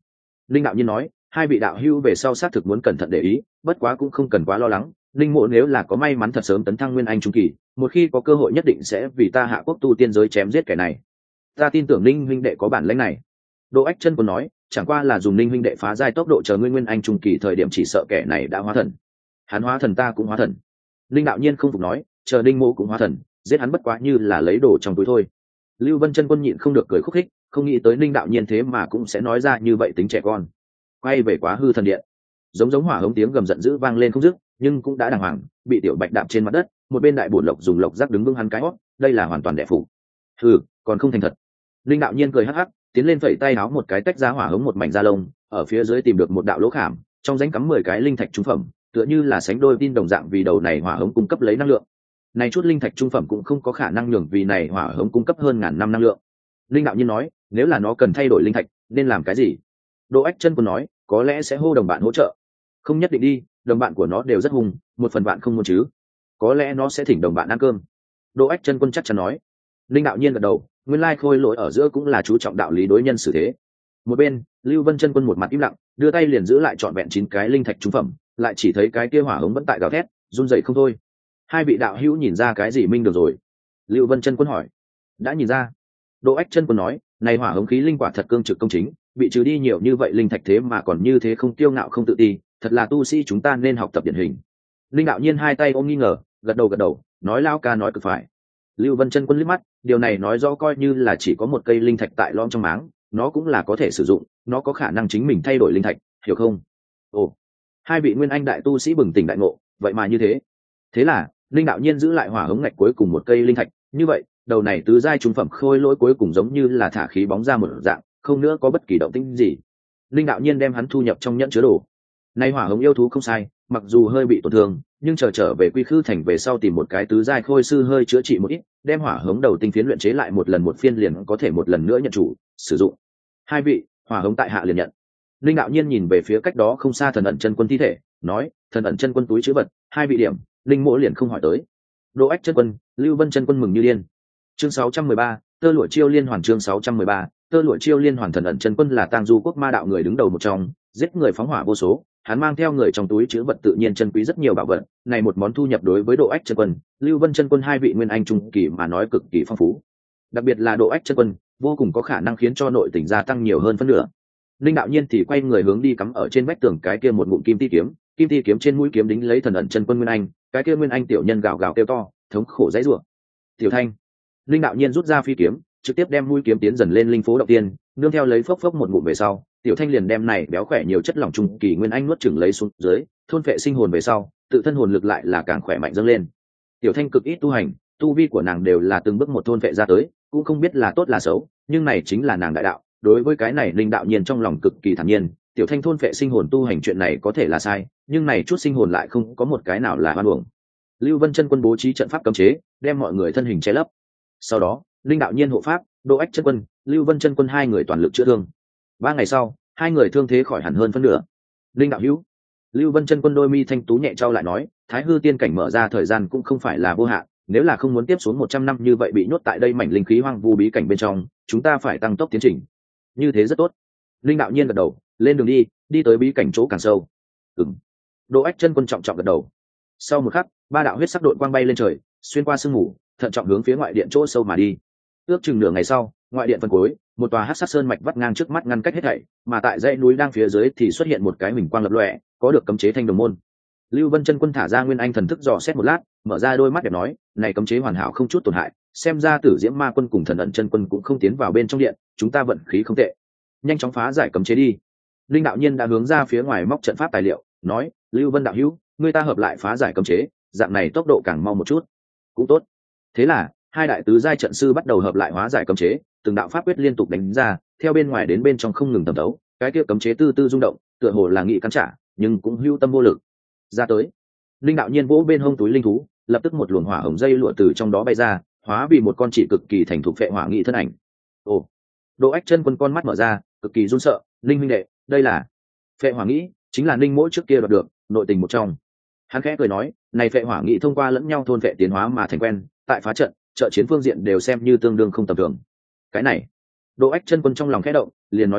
linh đạo nhiên nói, hai vị đạo hữu về sau xác thực muốn cẩn thận để ý, bất quá cũng không cần quá lo lắng. Linh mộ nếu là có may mắn thật sớm tấn thăng nguyên anh trung kỳ, một khi có cơ hội nhất định sẽ vì ta hạ quốc tu tiên giới chém giết kẻ này. Ta tin tưởng Linh huynh đệ có bản lĩnh này. Đỗ Ách Chân còn nói, chẳng qua là dùng Linh huynh đệ phá giai tốc độ chờ nguyên nguyên anh trung kỳ thời điểm chỉ sợ kẻ này đã hóa thần. Hắn hóa thần ta cũng hóa thần. Linh đạo nhiên không phục nói, chờ Linh mộ cũng hóa thần, giết hắn bất quá như là lấy đồ trong túi thôi. Lưu Vân Chân Quân nhịn không được cười khúc khích, không nghĩ tới Linh đạo nhiên thế mà cũng sẽ nói ra như vậy tính trẻ con. Quay về Quá Hư thần điện, giống giống hỏa hống tiếng gầm giận dữ vang lên không dứt, nhưng cũng đã đàng hoàng bị tiểu bạch đạp trên mặt đất. Một bên đại bổn lộc dùng lộc giác đứng vững hắn cái hót, đây là hoàn toàn đẻ phụ. Ừ, còn không thành thật. Linh đạo nhiên cười hắc hắc, tiến lên phẩy tay áo một cái tách ra hỏa hống một mảnh da lông, ở phía dưới tìm được một đạo lỗ khảm, trong rãnh cắm mười cái linh thạch trung phẩm, tựa như là sánh đôi tin đồng dạng vì đầu này hỏa hống cung cấp lấy năng lượng. Này chút linh thạch trung phẩm cũng không có khả năng nhường vì này hỏa hống cung cấp hơn ngàn năm năng lượng. Linh đạo nhiên nói, nếu là nó cần thay đổi linh thạch, nên làm cái gì? Đỗ Ách Chân còn nói, có lẽ sẽ hô đồng bạn hỗ trợ. Không nhất định đi, đồng bạn của nó đều rất hung, một phần bạn không muốn chứ? Có lẽ nó sẽ thỉnh đồng bạn ăn cơm. Đỗ Ách Chân Quân chắc chắn nói. Linh đạo nhiên gật đầu, nguyên lai khôi lỗi ở giữa cũng là chú trọng đạo lý đối nhân xử thế. Một bên, Lưu Vân Chân Quân một mặt im lặng, đưa tay liền giữ lại trọn vẹn chín cái linh thạch trung phẩm, lại chỉ thấy cái kia hỏa hống vẫn tại gào thét, run rẩy không thôi. Hai vị đạo hữu nhìn ra cái gì minh được rồi? Lưu Vân Chân Quân hỏi. Đã nhìn ra. Đỗ Ách Chân Quân nói, này hỏa hống khí linh quả thật cương trực công chính, bị trừ đi nhiều như vậy linh thạch thế mà còn như thế không tiêu ngạo không tự ti, thật là tu sĩ chúng ta nên học tập điển hình. Linh đạo nhiên hai tay ôm nghi ngờ, gật đầu gật đầu, nói lao ca nói cực phải. Lưu Vân Chân Quân liếc mắt, điều này nói rõ coi như là chỉ có một cây linh thạch tại lõm trong máng, nó cũng là có thể sử dụng, nó có khả năng chính mình thay đổi linh thạch, hiểu không? Ồ, hai vị nguyên anh đại tu sĩ bừng tỉnh đại ngộ, vậy mà như thế. Thế là, linh đạo nhiên giữ lại hỏa hống ngạch cuối cùng một cây linh thạch, như vậy, đầu này tứ giai trung phẩm khôi lỗi cuối cùng giống như là thả khí bóng ra một dạng, không nữa có bất kỳ động tĩnh gì. Linh đạo nhiên đem hắn thu nhập trong nhẫn chứa đồ. Nay hỏa hống yêu thú không sai, mặc dù hơi bị tổn thương, nhưng chờ trở về Quy Khư thành về sau tìm một cái tứ giai khôi sư hơi chữa trị một ít, đem hỏa hống đầu tinh phiến luyện chế lại một lần một phiên liền có thể một lần nữa nhận chủ sử dụng. Hai vị, hỏa hống tại hạ liền nhận. Linh đạo nhiên nhìn về phía cách đó không xa Thần Ẩn Chân Quân thi thể, nói, Thần Ẩn Chân Quân túi trữ vật, hai vị điểm, Linh mỗ liền không hỏi tới. Đỗ Ách Chân Quân, Lưu Vân Chân Quân mừng như điên. Chương sáu trăm mười ba, Tơ lụa chiêu liên hoàn. Chương sáu trăm mười ba, Tơ lụa chiêu liên hoàn. Thần Ẩn Chân Quân là Tang Du quốc ma đạo người đứng đầu một trong, giết người phóng hỏa vô số, hắn mang theo người trong túi trữ vật tự nhiên chân quý rất nhiều bảo vật, này một món thu nhập đối với Độ Ách Chân Quân, Lưu Vân Chân Quân hai vị nguyên anh trung kỳ mà nói cực kỳ phong phú. Đặc biệt là Độ Ách Chân Quân, vô cùng có khả năng khiến cho nội tình gia tăng nhiều hơn phân nửa. Linh đạo nhiên thì quay người hướng đi cắm ở trên vách tường cái kia một ngụm kim ti kiếm, kim ti kiếm trên mũi kiếm đính lấy Thần Ẩn Chân Quân nguyên anh, cái kia nguyên anh tiểu nhân gào gào kêu to, thống khổ dãy rủa. Tiểu Thanh, Linh đạo nhiên rút ra phi kiếm, trực tiếp đem mũi kiếm tiến dần lên linh phố đầu tiên, nương theo lấy phốc phốc một ngụm về sau, Tiểu Thanh liền đem này béo khỏe nhiều chất lỏng trung kỳ nguyên anh nuốt chửng lấy xuống dưới, thôn phệ sinh hồn về sau, tự thân hồn lực lại là càng khỏe mạnh dâng lên. Tiểu Thanh cực ít tu hành, tu vi của nàng đều là từng bước một thôn phệ ra tới, cũng không biết là tốt là xấu, nhưng này chính là nàng đại đạo. Đối với cái này Linh đạo nhiên trong lòng cực kỳ thản nhiên, Tiểu Thanh thôn phệ sinh hồn tu hành chuyện này có thể là sai, nhưng này chút sinh hồn lại không có một cái nào là oan uổng. Lưu Vân Chân Quân bố trí trận pháp cấm chế, đem mọi người thân hình che lấp. Sau đó, Linh đạo nhiên hộ pháp, Độ Ách Chân Quân, Lưu Vân Chân Quân hai người toàn lực chữa thương. Ba ngày sau, hai người thương thế khỏi hẳn hơn phân nửa. Linh đạo hữu, Lưu Vân Chân Quân đôi mi thanh tú nhẹ trao lại nói, Thái Hư tiên cảnh mở ra thời gian cũng không phải là vô hạn, nếu là không muốn tiếp xuống một trăm năm như vậy bị nhốt tại đây mảnh linh khí hoang vu bí cảnh bên trong, chúng ta phải tăng tốc tiến trình. Như thế rất tốt. Linh đạo nhiên gật đầu, lên đường đi, đi tới bí cảnh chỗ càng sâu. Ừm. Độ Ách Chân Quân trọng trọng gật đầu. Sau một khắc, ba đạo huyết sắc đội quang bay lên trời, xuyên qua sương mù, thận trọng hướng phía ngoại điện chỗ sâu mà đi. Ước chừng nửa ngày sau, ngoại điện phần cuối, một tòa hắc sắc sơn mạch vắt ngang trước mắt ngăn cách hết thảy, mà tại dãy núi đang phía dưới thì xuất hiện một cái huỳnh quang lập lòe, có được cấm chế thanh đồng môn. Lưu Vân Chân Quân thả ra nguyên anh thần thức dò xét một lát, mở ra đôi mắt đẹp nói, này cấm chế hoàn hảo không chút tổn hại, xem ra Tử Diễm Ma Quân cùng Thần Ẩn Chân Quân cũng không tiến vào bên trong điện, chúng ta vận khí không tệ. Nhanh chóng phá giải cấm chế đi. Linh đạo nhiên đã hướng ra phía ngoài móc trận pháp tài liệu, nói, Lưu Vân đạo hữu, người ta hợp lại phá giải cấm chế, dạng này tốc độ càng mau một chút. Cũng tốt. Thế là, hai đại tứ giai trận sư bắt đầu hợp lại hóa giải cấm chế, từng đạo pháp quyết liên tục đánh ra, theo bên ngoài đến bên trong không ngừng tầm đấu, cái kia cấm chế tư tư rung động, tựa hồ là nghị cắn trả, nhưng cũng hưu tâm vô lực. Ra tới, Linh đạo nhiên vỗ bên hông túi linh thú, lập tức một luồng hỏa hồng dây lụa từ trong đó bay ra, hóa vì một con chỉ cực kỳ thành thục phệ hỏa nghị thân ảnh. Ồ, Độ Ách Chân Quân con mắt mở ra, cực kỳ run sợ, Linh huynh đệ, đây là phệ hỏa nghị, chính là Linh mỗi trước kia đoạt được, nội tình một trong. Hắn khẽ cười nói, này phệ hỏa nghị thông qua lẫn nhau thôn phệ tiến hóa mà thành quen, tại phá trận, trợ chiến phương diện đều xem như tương đương không tầm thường. Cái này, Độ Ách Chân Quân trong lòng khẽ động, liền nói ngay,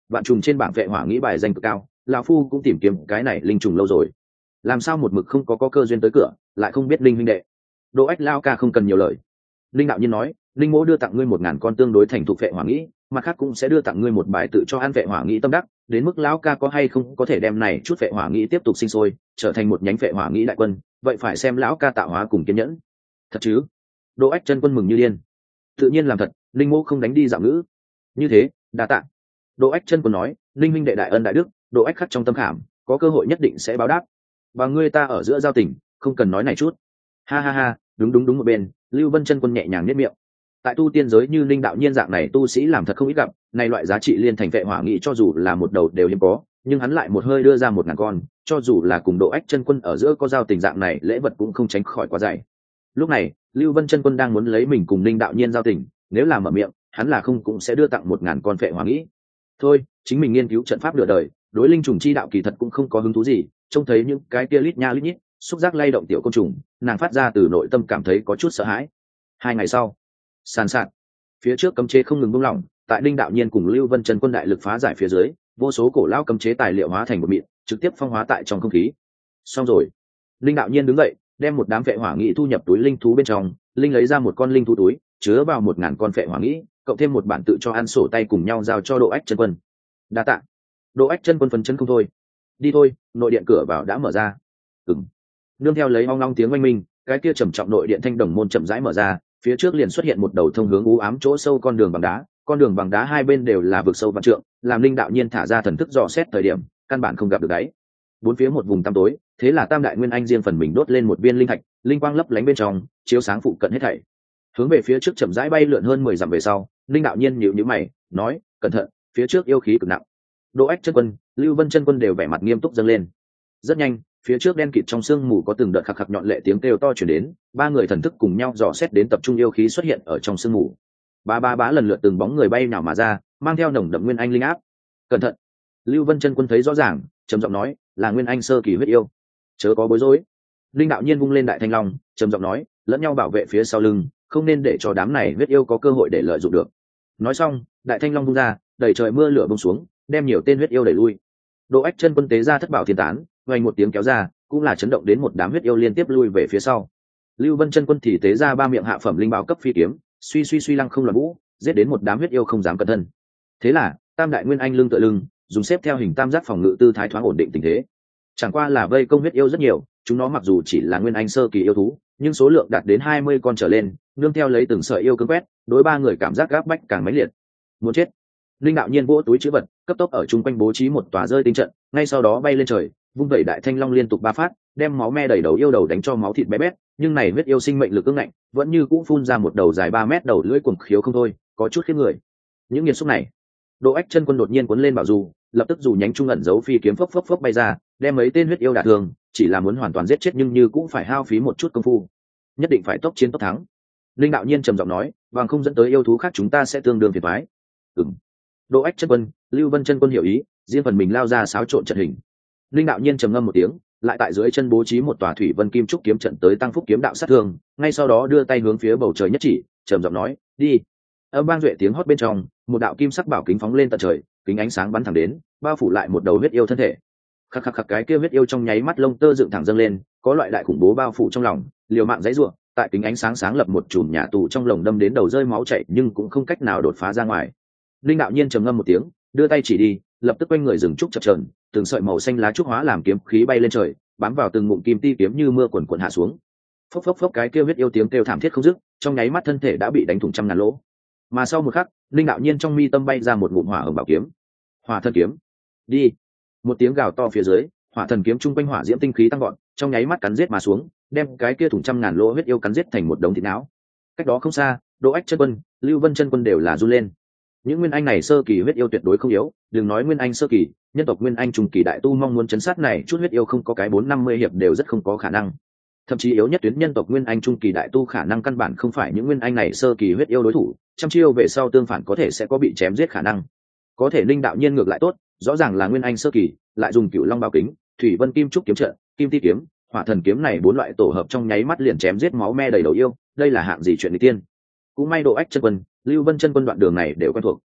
vạn trùng trên bảng vệ hỏa nghĩ bài danh cực cao, lão phu cũng tìm kiếm cái này linh trùng lâu rồi, làm sao một mực không có, có cơ duyên tới cửa, lại không biết linh huynh đệ. Đỗ Ách lao ca không cần nhiều lời. Linh đạo nhiên nói, linh mỗ đưa tặng ngươi một ngàn con tương đối thành thục vệ hỏa nghĩ, mặt khác cũng sẽ đưa tặng ngươi một bài tự cho ăn vệ hỏa nghĩ tâm đắc, đến mức lão ca có hay không có thể đem này chút vệ hỏa nghĩ tiếp tục sinh sôi, trở thành một nhánh vệ hỏa nghĩ đại quân, vậy phải xem lão ca tạo hóa cùng kiên nhẫn. Thật chứ? Đỗ Ách chân quân mừng như điên. Tự nhiên làm thật, linh mỗ không đánh đi dạo ngữ. Như thế, đa tạ. Đỗ Ách chân quân nói, linh huynh đệ đại ân đại đức, Đỗ Ách khắc trong tâm khảm, có cơ hội nhất định sẽ báo đáp. Và ngươi ta ở giữa giao tình, không cần nói này chút. Ha ha ha, đúng đúng đúng, một bên, Lưu Vân chân quân nhẹ nhàng nhếch miệng. Tại tu tiên giới như linh đạo nhiên dạng này tu sĩ làm thật không ít gặp, này loại giá trị liên thành vệ hỏa nghị cho dù là một đầu đều hiếm có, nhưng hắn lại một hơi đưa ra một ngàn con, cho dù là cùng Đỗ Ách chân quân ở giữa có giao tình dạng này, lễ vật cũng không tránh khỏi quá dày. Lúc này, Lưu Vân chân quân đang muốn lấy mình cùng linh đạo nhiên giao tình, nếu là mở miệng, hắn là không cũng sẽ đưa tặng một ngàn con vệ hỏa nghị. Thôi, chính mình nghiên cứu trận pháp nửa đời, đối linh trùng chi đạo kỳ thật cũng không có hứng thú gì, trông thấy những cái kia lít nha lít nhít, xúc giác lay động tiểu côn trùng, nàng phát ra từ nội tâm cảm thấy có chút sợ hãi. Hai ngày sau, sàn sạt, phía trước cấm chế không ngừng buông lỏng, tại linh đạo nhiên cùng Lưu Vân chân quân đại lực phá giải phía dưới, vô số cổ lao cấm chế tài liệu hóa thành một mịn, trực tiếp phong hóa tại trong không khí. Xong rồi, linh đạo nhiên đứng dậy, đem một đám vệ hỏa nghị thu nhập túi linh thú bên trong, linh lấy ra một con linh thú túi, chứa vào một ngàn con vệ hỏa nghị, cộng thêm một bản tự cho ăn sổ tay cùng nhau giao cho Đỗ Ách chân quân. Đa tạ. Đỗ Ách chân quân phấn chấn không thôi. Đi thôi, nội điện cửa vào đã mở ra. Ừm. Nương theo lấy ong ong tiếng oanh minh, cái kia trầm trọng nội điện thanh đồng môn chậm rãi mở ra, phía trước liền xuất hiện một đầu thông hướng u ám chỗ sâu con đường bằng đá, con đường bằng đá hai bên đều là vực sâu vạn trượng, làm linh đạo nhiên thả ra thần thức dò xét thời điểm, căn bản không gặp được đáy. Bốn phía một vùng tăm tối, thế là Tam đại nguyên anh riêng phần mình đốt lên một viên linh thạch, linh quang lấp lánh bên trong, chiếu sáng phụ cận hết thảy. Hướng về phía trước chậm rãi bay lượn hơn mười dặm về sau, linh đạo nhiên nhíu nhíu mày, nói, cẩn thận, phía trước yêu khí cực nặng. Đỗ Ách chân quân, Lưu Vân chân quân đều vẻ mặt nghiêm túc dâng lên. Rất nhanh, phía trước đen kịt trong sương mù có từng đợt khạc khạc nhọn lệ tiếng kêu to chuyển đến, ba người thần thức cùng nhau dò xét đến tập trung yêu khí xuất hiện ở trong sương mù. Ba ba bá lần lượt từng bóng người bay nào mà ra, mang theo nồng đậm nguyên anh linh áp. Cẩn thận! Lưu Vân chân quân thấy rõ ràng, trầm giọng nói, là nguyên anh sơ kỳ huyết yêu. Chớ có bối rối. Linh đạo nhiên vung lên đại thanh long, trầm giọng nói, lẫn nhau bảo vệ phía sau lưng, không nên để cho đám này huyết yêu có cơ hội để lợi dụng được. Nói xong, đại thanh long vung ra, đẩy trời mưa lửa bông xuống, đem nhiều tên huyết yêu đẩy lui. Đỗ Ách chân quân tế ra thất bảo thiên tán, vang một tiếng kéo ra, cũng là chấn động đến một đám huyết yêu liên tiếp lui về phía sau. Lưu Vân chân quân thì tế ra ba miệng hạ phẩm linh bảo cấp phi kiếm, suy suy suy lăng không loạn vũ, giết đến một đám huyết yêu không dám cẩn thân. Thế là, Tam đại nguyên anh lưng tựa lưng, dùng xếp theo hình tam giác phòng ngự tư thái thoáng ổn định tình thế. Chẳng qua là vây công huyết yêu rất nhiều, chúng nó mặc dù chỉ là nguyên anh sơ kỳ yêu thú, nhưng số lượng đạt đến hai mươi con trở lên, nương theo lấy từng sợi yêu cương quét, đối ba người cảm giác gáp bách càng mãnh liệt. Muốn chết. Linh đạo nhiên vỗ túi trữ vật, cấp tốc ở chung quanh bố trí một tòa rơi tinh trận, ngay sau đó bay lên trời, vung vẩy đại thanh long liên tục ba phát, đem máu me đầy đầu yêu đầu đánh cho máu thịt bé bét, nhưng này huyết yêu sinh mệnh lực ương ngạnh, vẫn như cũ phun ra một đầu dài ba mét đầu lưỡi cuồng khiếu không thôi, có chút khiếp người. Những nghiệt xúc này, Đỗ Ách chân quân đột nhiên cuốn lên bảo dù, lập tức dù nhánh trung ẩn giấu phi kiếm phốc phốc phốc bay ra, đem mấy tên huyết yêu đả thương, chỉ là muốn hoàn toàn giết chết nhưng như cũng phải hao phí một chút công phu. Nhất định phải tốc chiến tốc thắng. Linh đạo nhiên trầm giọng nói, bằng không dẫn tới yêu thú khác chúng ta sẽ tương đương phiền toái. Ừm. Đỗ Ách chân quân, Lưu Vân chân quân hiểu ý, riêng phần mình lao ra xáo trộn trận hình. Linh đạo nhiên trầm ngâm một tiếng, lại tại dưới chân bố trí một tòa thủy vân kim trúc kiếm trận tới tăng phúc kiếm đạo sát thương, ngay sau đó đưa tay hướng phía bầu trời nhất chỉ, trầm giọng nói, đi. Âm vang duệ tiếng hót bên trong, một đạo kim sắc bảo kính phóng lên tận trời, kính ánh sáng bắn thẳng đến, bao phủ lại một đầu huyết yêu thân thể. Khắc khắc khắc, cái kia huyết yêu trong nháy mắt lông tơ dựng thẳng dâng lên, có loại đại khủng bố bao phủ trong lòng, liều mạng giãy giụa, tại kính ánh sáng sáng lập một chùm nhà tù trong lồng đâm đến đầu rơi máu chảy nhưng cũng không cách nào đột phá ra ngoài. Linh đạo nhiên trầm ngâm một tiếng, đưa tay chỉ đi, lập tức quanh người rừng trúc chập chờn, từng sợi màu xanh lá trúc hóa làm kiếm khí bay lên trời, bám vào từng ngụm kim ti kiếm như mưa quần quần hạ xuống. Phốc phốc phốc, cái kia huyết yêu tiếng kêu thảm thiết không dứt, trong nháy mắt thân thể đã bị đánh thủng trăm ngàn lỗ. Mà sau một khắc, linh đạo nhiên trong mi tâm bay ra một ngụm hỏa hồng bảo kiếm. Hỏa thần kiếm, đi! Một tiếng gào to phía dưới, hỏa thần kiếm trung quanh hỏa diễm tinh khí tăng vọt, trong nháy mắt cắn giết mà xuống, đem cái kia thủng trăm ngàn lỗ huyết yêu cắn giết thành một đống thịt não. Cách đó không xa, Đỗ Ách chân quân, Lưu Vân chân quân đều là run lên. Những nguyên anh này sơ kỳ huyết yêu tuyệt đối không yếu, đừng nói nguyên anh sơ kỳ, nhân tộc nguyên anh trung kỳ đại tu mong muốn chấn sát này chút huyết yêu không có cái bốn năm mươi hiệp đều rất không có khả năng. Thậm chí yếu nhất tuyến nhân tộc nguyên anh trung kỳ đại tu khả năng căn bản không phải những nguyên anh này sơ kỳ huyết yêu đối thủ, trăm chiêu về sau tương phản có thể sẽ có bị chém giết khả năng. Có thể linh đạo nhiên ngược lại tốt, rõ ràng là nguyên anh sơ kỳ, lại dùng cửu long bao kính, thủy vân kim trúc kiếm trận, kim ti kiếm, hỏa thần kiếm này bốn loại tổ hợp trong nháy mắt liền chém giết máu me đầy đầu yêu, đây là hạng gì chuyện người tiên. Cũng may Độ Ách chân quân, Lưu Vân chân quân đoạn đường này đều quen thuộc.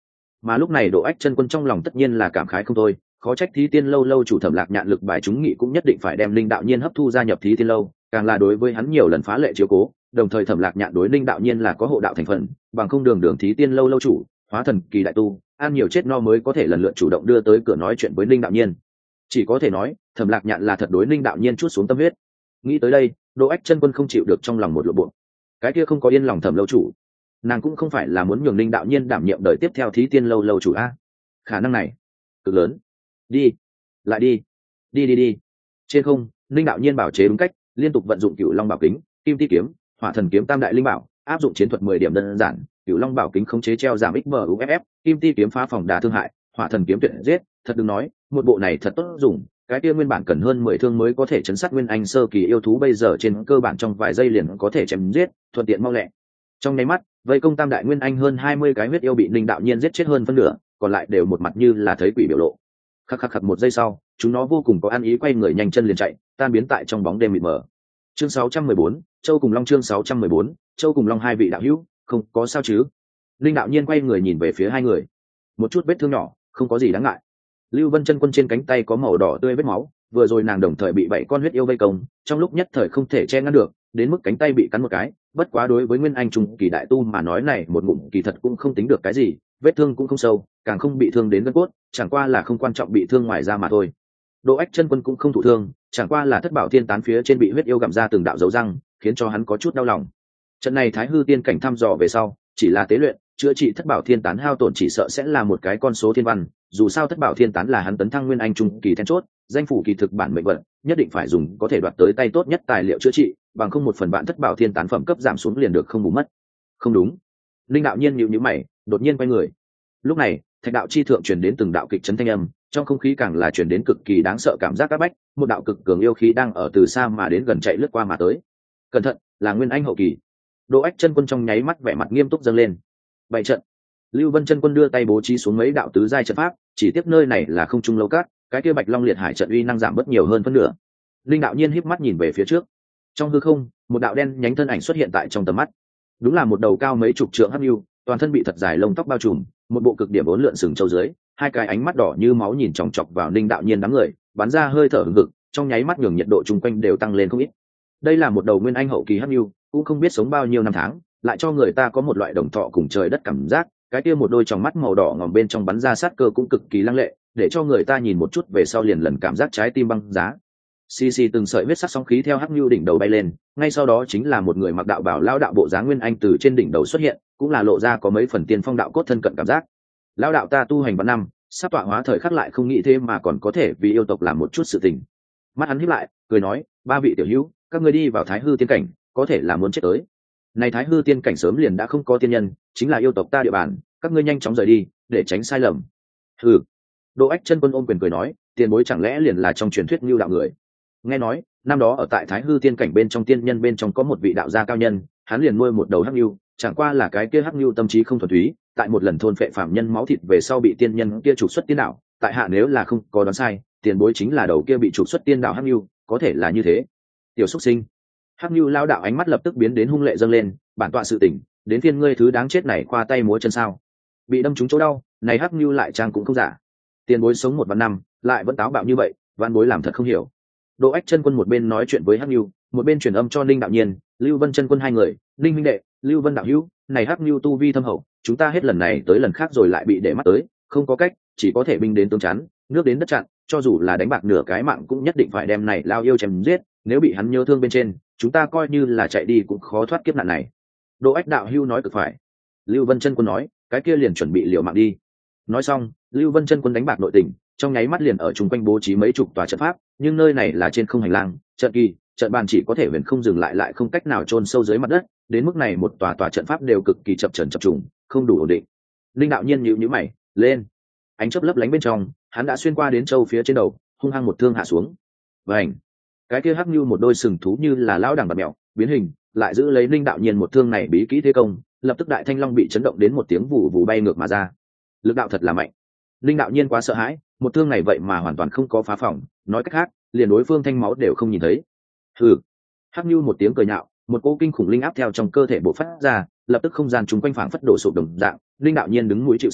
Mà lúc này Độ Ách Chân Quân trong lòng tất nhiên là cảm khái không thôi, khó trách Thí Tiên lâu lâu chủ Thẩm Lạc Nhạn lực bài chúng nghị cũng nhất định phải đem Linh Đạo Nhiên hấp thu gia nhập Thí Tiên lâu, càng là đối với hắn nhiều lần phá lệ chiếu cố, đồng thời Thẩm Lạc Nhạn đối Linh Đạo Nhiên là có hộ đạo thành phần, bằng không đường đường Thí Tiên lâu lâu chủ, hóa thần kỳ đại tu, ăn nhiều chết no mới có thể lần lượt chủ động đưa tới cửa nói chuyện với Linh Đạo Nhiên. Chỉ có thể nói, Thẩm Lạc Nhạn là thật đối Linh Đạo Nhiên chút xuống tâm huyết. Nghĩ tới đây, Độ Ách Chân Quân không chịu được trong lòng một lộ bộ. Cái kia không có yên lòng Thẩm lâu chủ, nàng cũng không phải là muốn nhường Linh Đạo Nhiên đảm nhiệm đời tiếp theo Thí Tiên lâu lâu chủ a. Khả năng này cực lớn. Đi, lại đi, đi đi đi. Trên không, Linh Đạo Nhiên bảo chế đúng cách, liên tục vận dụng Cửu Long Bảo Kính, Kim Ti Kiếm, Hỏa Thần Kiếm tam đại linh bảo, áp dụng chiến thuật mười điểm đơn giản, Cửu Long Bảo Kính khống chế treo giảm ích bờ u ép ép, Kim Ti Kiếm phá phòng đả thương hại, Hỏa Thần Kiếm tuyệt giết, thật đừng nói, một bộ này thật tốt dùng, cái kia nguyên bản cần hơn mười thương mới có thể chấn sát nguyên anh sơ kỳ yêu thú bây giờ trên cơ bản trong vài giây liền có thể chém giết, thuận tiện mau lẹ. Trong nháy mắt, vây công tam đại nguyên anh hơn hai mươi cái huyết yêu bị Linh Đạo Nhiên giết chết hơn phân nửa, còn lại đều một mặt như là thấy quỷ biểu lộ. Khắc khắc khắc một giây sau, chúng nó vô cùng có ăn ý quay người nhanh chân liền chạy, tan biến tại trong bóng đêm mịt mờ. Chương sáu trăm mười bốn, Châu cùng Long chương sáu trăm mười bốn, Châu cùng Long hai vị đạo hữu, không có sao chứ? Linh Đạo Nhiên quay người nhìn về phía hai người. Một chút vết thương nhỏ, không có gì đáng ngại. Lưu Vân Chân Quân trên cánh tay có màu đỏ tươi vết máu, vừa rồi nàng đồng thời bị bảy con huyết yêu vây công, trong lúc nhất thời không thể che ngăn được, đến mức cánh tay bị cắn một cái, bất quá đối với nguyên anh trung kỳ đại tu mà nói này một ngụm kỳ thật cũng không tính được cái gì, vết thương cũng không sâu, càng không bị thương đến gân cốt, chẳng qua là không quan trọng bị thương ngoài da mà thôi. Độ Ách Chân Quân cũng không thụ thương, chẳng qua là thất bảo thiên tán phía trên bị huyết yêu gặm ra từng đạo dấu răng, khiến cho hắn có chút đau lòng. Trận này Thái Hư tiên cảnh thăm dò về sau, chỉ là tế luyện, chữa trị thất bảo thiên tán hao tổn chỉ sợ sẽ là một cái con số thiên văn, dù sao thất bảo thiên tán là hắn tấn thăng nguyên anh trung kỳ then chốt, danh phủ kỳ thực bản mệnh vận, nhất định phải dùng có thể đoạt tới tay tốt nhất tài liệu chữa trị, bằng không một phần bạn thất bảo thiên tán phẩm cấp giảm xuống liền được không bù mất. Không đúng. Linh Đạo Nhiên nhíu nhíu mày, đột nhiên quay người. Lúc này, thạch đạo chi thượng truyền đến từng đạo kịch chấn thanh âm, trong không khí càng là truyền đến cực kỳ đáng sợ cảm giác áp bách, một đạo cực cường yêu khí đang ở từ xa mà đến gần chạy lướt qua mà tới. Cẩn thận, là nguyên anh hậu kỳ. Độ Ách Chân Quân trong nháy mắt vẻ mặt nghiêm túc dâng lên. Bảy trận. Lưu Vân Chân Quân đưa tay bố trí xuống mấy đạo tứ giai trận pháp, chỉ tiếp nơi này là không trung lâu cát, cái kia Bạch Long Liệt Hải trận uy năng giảm bớt nhiều hơn phân nửa. Linh Đạo Nhiên híp mắt nhìn về phía trước. Trong hư không, một đạo đen nhánh thân ảnh xuất hiện tại trong tầm mắt. Đúng là một đầu cao mấy chục trượng hắc ưu, toàn thân bị thật dài lông tóc bao trùm, một bộ cực điểm bốn lượn sừng châu dưới, hai cái ánh mắt đỏ như máu nhìn chòng chọc vào Linh Đạo Nhiên đám người, bắn ra hơi thở hừng hực, trong nháy mắt nhường nhiệt độ chung quanh đều tăng lên không ít. Đây là một đầu nguyên anh hậu kỳ hắc ưu, cũng không biết sống bao nhiêu năm tháng, lại cho người ta có một loại đồng thọ cùng trời đất cảm giác, cái kia một đôi tròng mắt màu đỏ ngòm bên trong bắn ra sát cơ cũng cực kỳ lăng lệ, để cho người ta nhìn một chút về sau liền lần cảm giác trái tim băng giá. Xì xì từng sợi huyết sắc sóng khí theo hắc nhu đỉnh đầu bay lên, ngay sau đó chính là một người mặc đạo bào lao đạo bộ dáng nguyên anh từ trên đỉnh đầu xuất hiện, cũng là lộ ra có mấy phần tiên phong đạo cốt thân cận cảm giác. Lao đạo ta tu hành vạn năm, sắp tọa hóa thời khắc lại không nghĩ thế mà còn có thể vì yêu tộc làm một chút sự tình. Mắt hắn híp lại, cười nói, ba vị tiểu hữu, các ngươi đi vào Thái Hư tiên cảnh, có thể là muốn chết tới. Này Thái Hư tiên cảnh sớm liền đã không có tiên nhân, chính là yêu tộc ta địa bàn, các ngươi nhanh chóng rời đi, để tránh sai lầm. Hừ. Độ Ách Chân Quân ôm quyền cười nói, tiền bối chẳng lẽ liền là trong truyền thuyết Ngưu đạo người? Nghe nói, năm đó ở tại Thái Hư tiên cảnh bên trong tiên nhân bên trong có một vị đạo gia cao nhân, hắn liền nuôi một đầu hắc ngưu, chẳng qua là cái kia hắc ngưu tâm trí không thuần túy, tại một lần thôn phệ phạm nhân máu thịt về sau bị tiên nhân kia trục xuất tiên đạo, tại hạ nếu là không có đoán sai, tiền bối chính là đầu kia bị trục xuất tiên đạo hắc ngưu, có thể là như thế. Tiểu xuất sinh. Hắc ngưu lao đạo ánh mắt lập tức biến đến hung lệ dâng lên, bản tọa sự tỉnh, đến phiên ngươi thứ đáng chết này khoa tay múa chân sao? Bị đâm trúng chỗ đau, này hắc ngưu lại trang cũng không giả. Tiền bối sống một vạn năm, lại vẫn táo bạo như vậy, vạn bối làm thật không hiểu. Độ Ách Chân Quân một bên nói chuyện với hắc ngưu, một bên truyền âm cho Linh Đạo Nhiên, Lưu Vân Chân Quân hai người, Linh huynh đệ, Lưu Vân đạo hữu, này hắc ngưu tu vi thâm hậu, chúng ta hết lần này tới lần khác rồi lại bị để mắt tới, không có cách, chỉ có thể binh đến tướng chắn, nước đến đất chặn, cho dù là đánh bạc nửa cái mạng cũng nhất định phải đem này lao yêu chém giết, nếu bị hắn nhớ thương bên trên, chúng ta coi như là chạy đi cũng khó thoát kiếp nạn này. Độ Ách đạo hữu nói cực phải. Lưu Vân Chân Quân nói, cái kia liền chuẩn bị liều mạng đi. Nói xong, Lưu Vân Chân Quân đánh bạc nội tình, trong nháy mắt liền ở chung quanh bố trí mấy chục tòa trận pháp, nhưng nơi này là trên không hành lang, trận kỳ, trận bàn chỉ có thể huyền không dừng lại lại không cách nào chôn sâu dưới mặt đất, đến mức này một tòa tòa trận pháp đều cực kỳ chập chờn chập trùng, không đủ ổn định. Linh Đạo Nhiên nhíu nhíu mày, lên. Ánh chớp lấp lánh bên trong, hắn đã xuyên qua đến châu phía trên đầu, hung hăng một thương hạ xuống. Vành. Cái kia hắc như một đôi sừng thú như là lão đằng bạt mèo, biến hình, lại giữ lấy Linh Đạo Nhiên một thương này bí kỹ thế công, lập tức đại thanh long bị chấn động đến một tiếng vụ vụ bay ngược mà ra. Lực đạo thật là mạnh. Linh Đạo Nhiên quá sợ hãi, một thương này vậy mà hoàn toàn không có phá phòng, nói cách khác, liền đối phương thanh máu đều không nhìn thấy. Hừ. Hắc Nhu một tiếng cười nhạo, một cỗ kinh khủng linh áp theo trong cơ thể bộc phát ra, lập tức không gian chúng quanh phảng phất đổ sụp đồng dạng. Linh Đạo Nhiên đứng mũi chịu sào,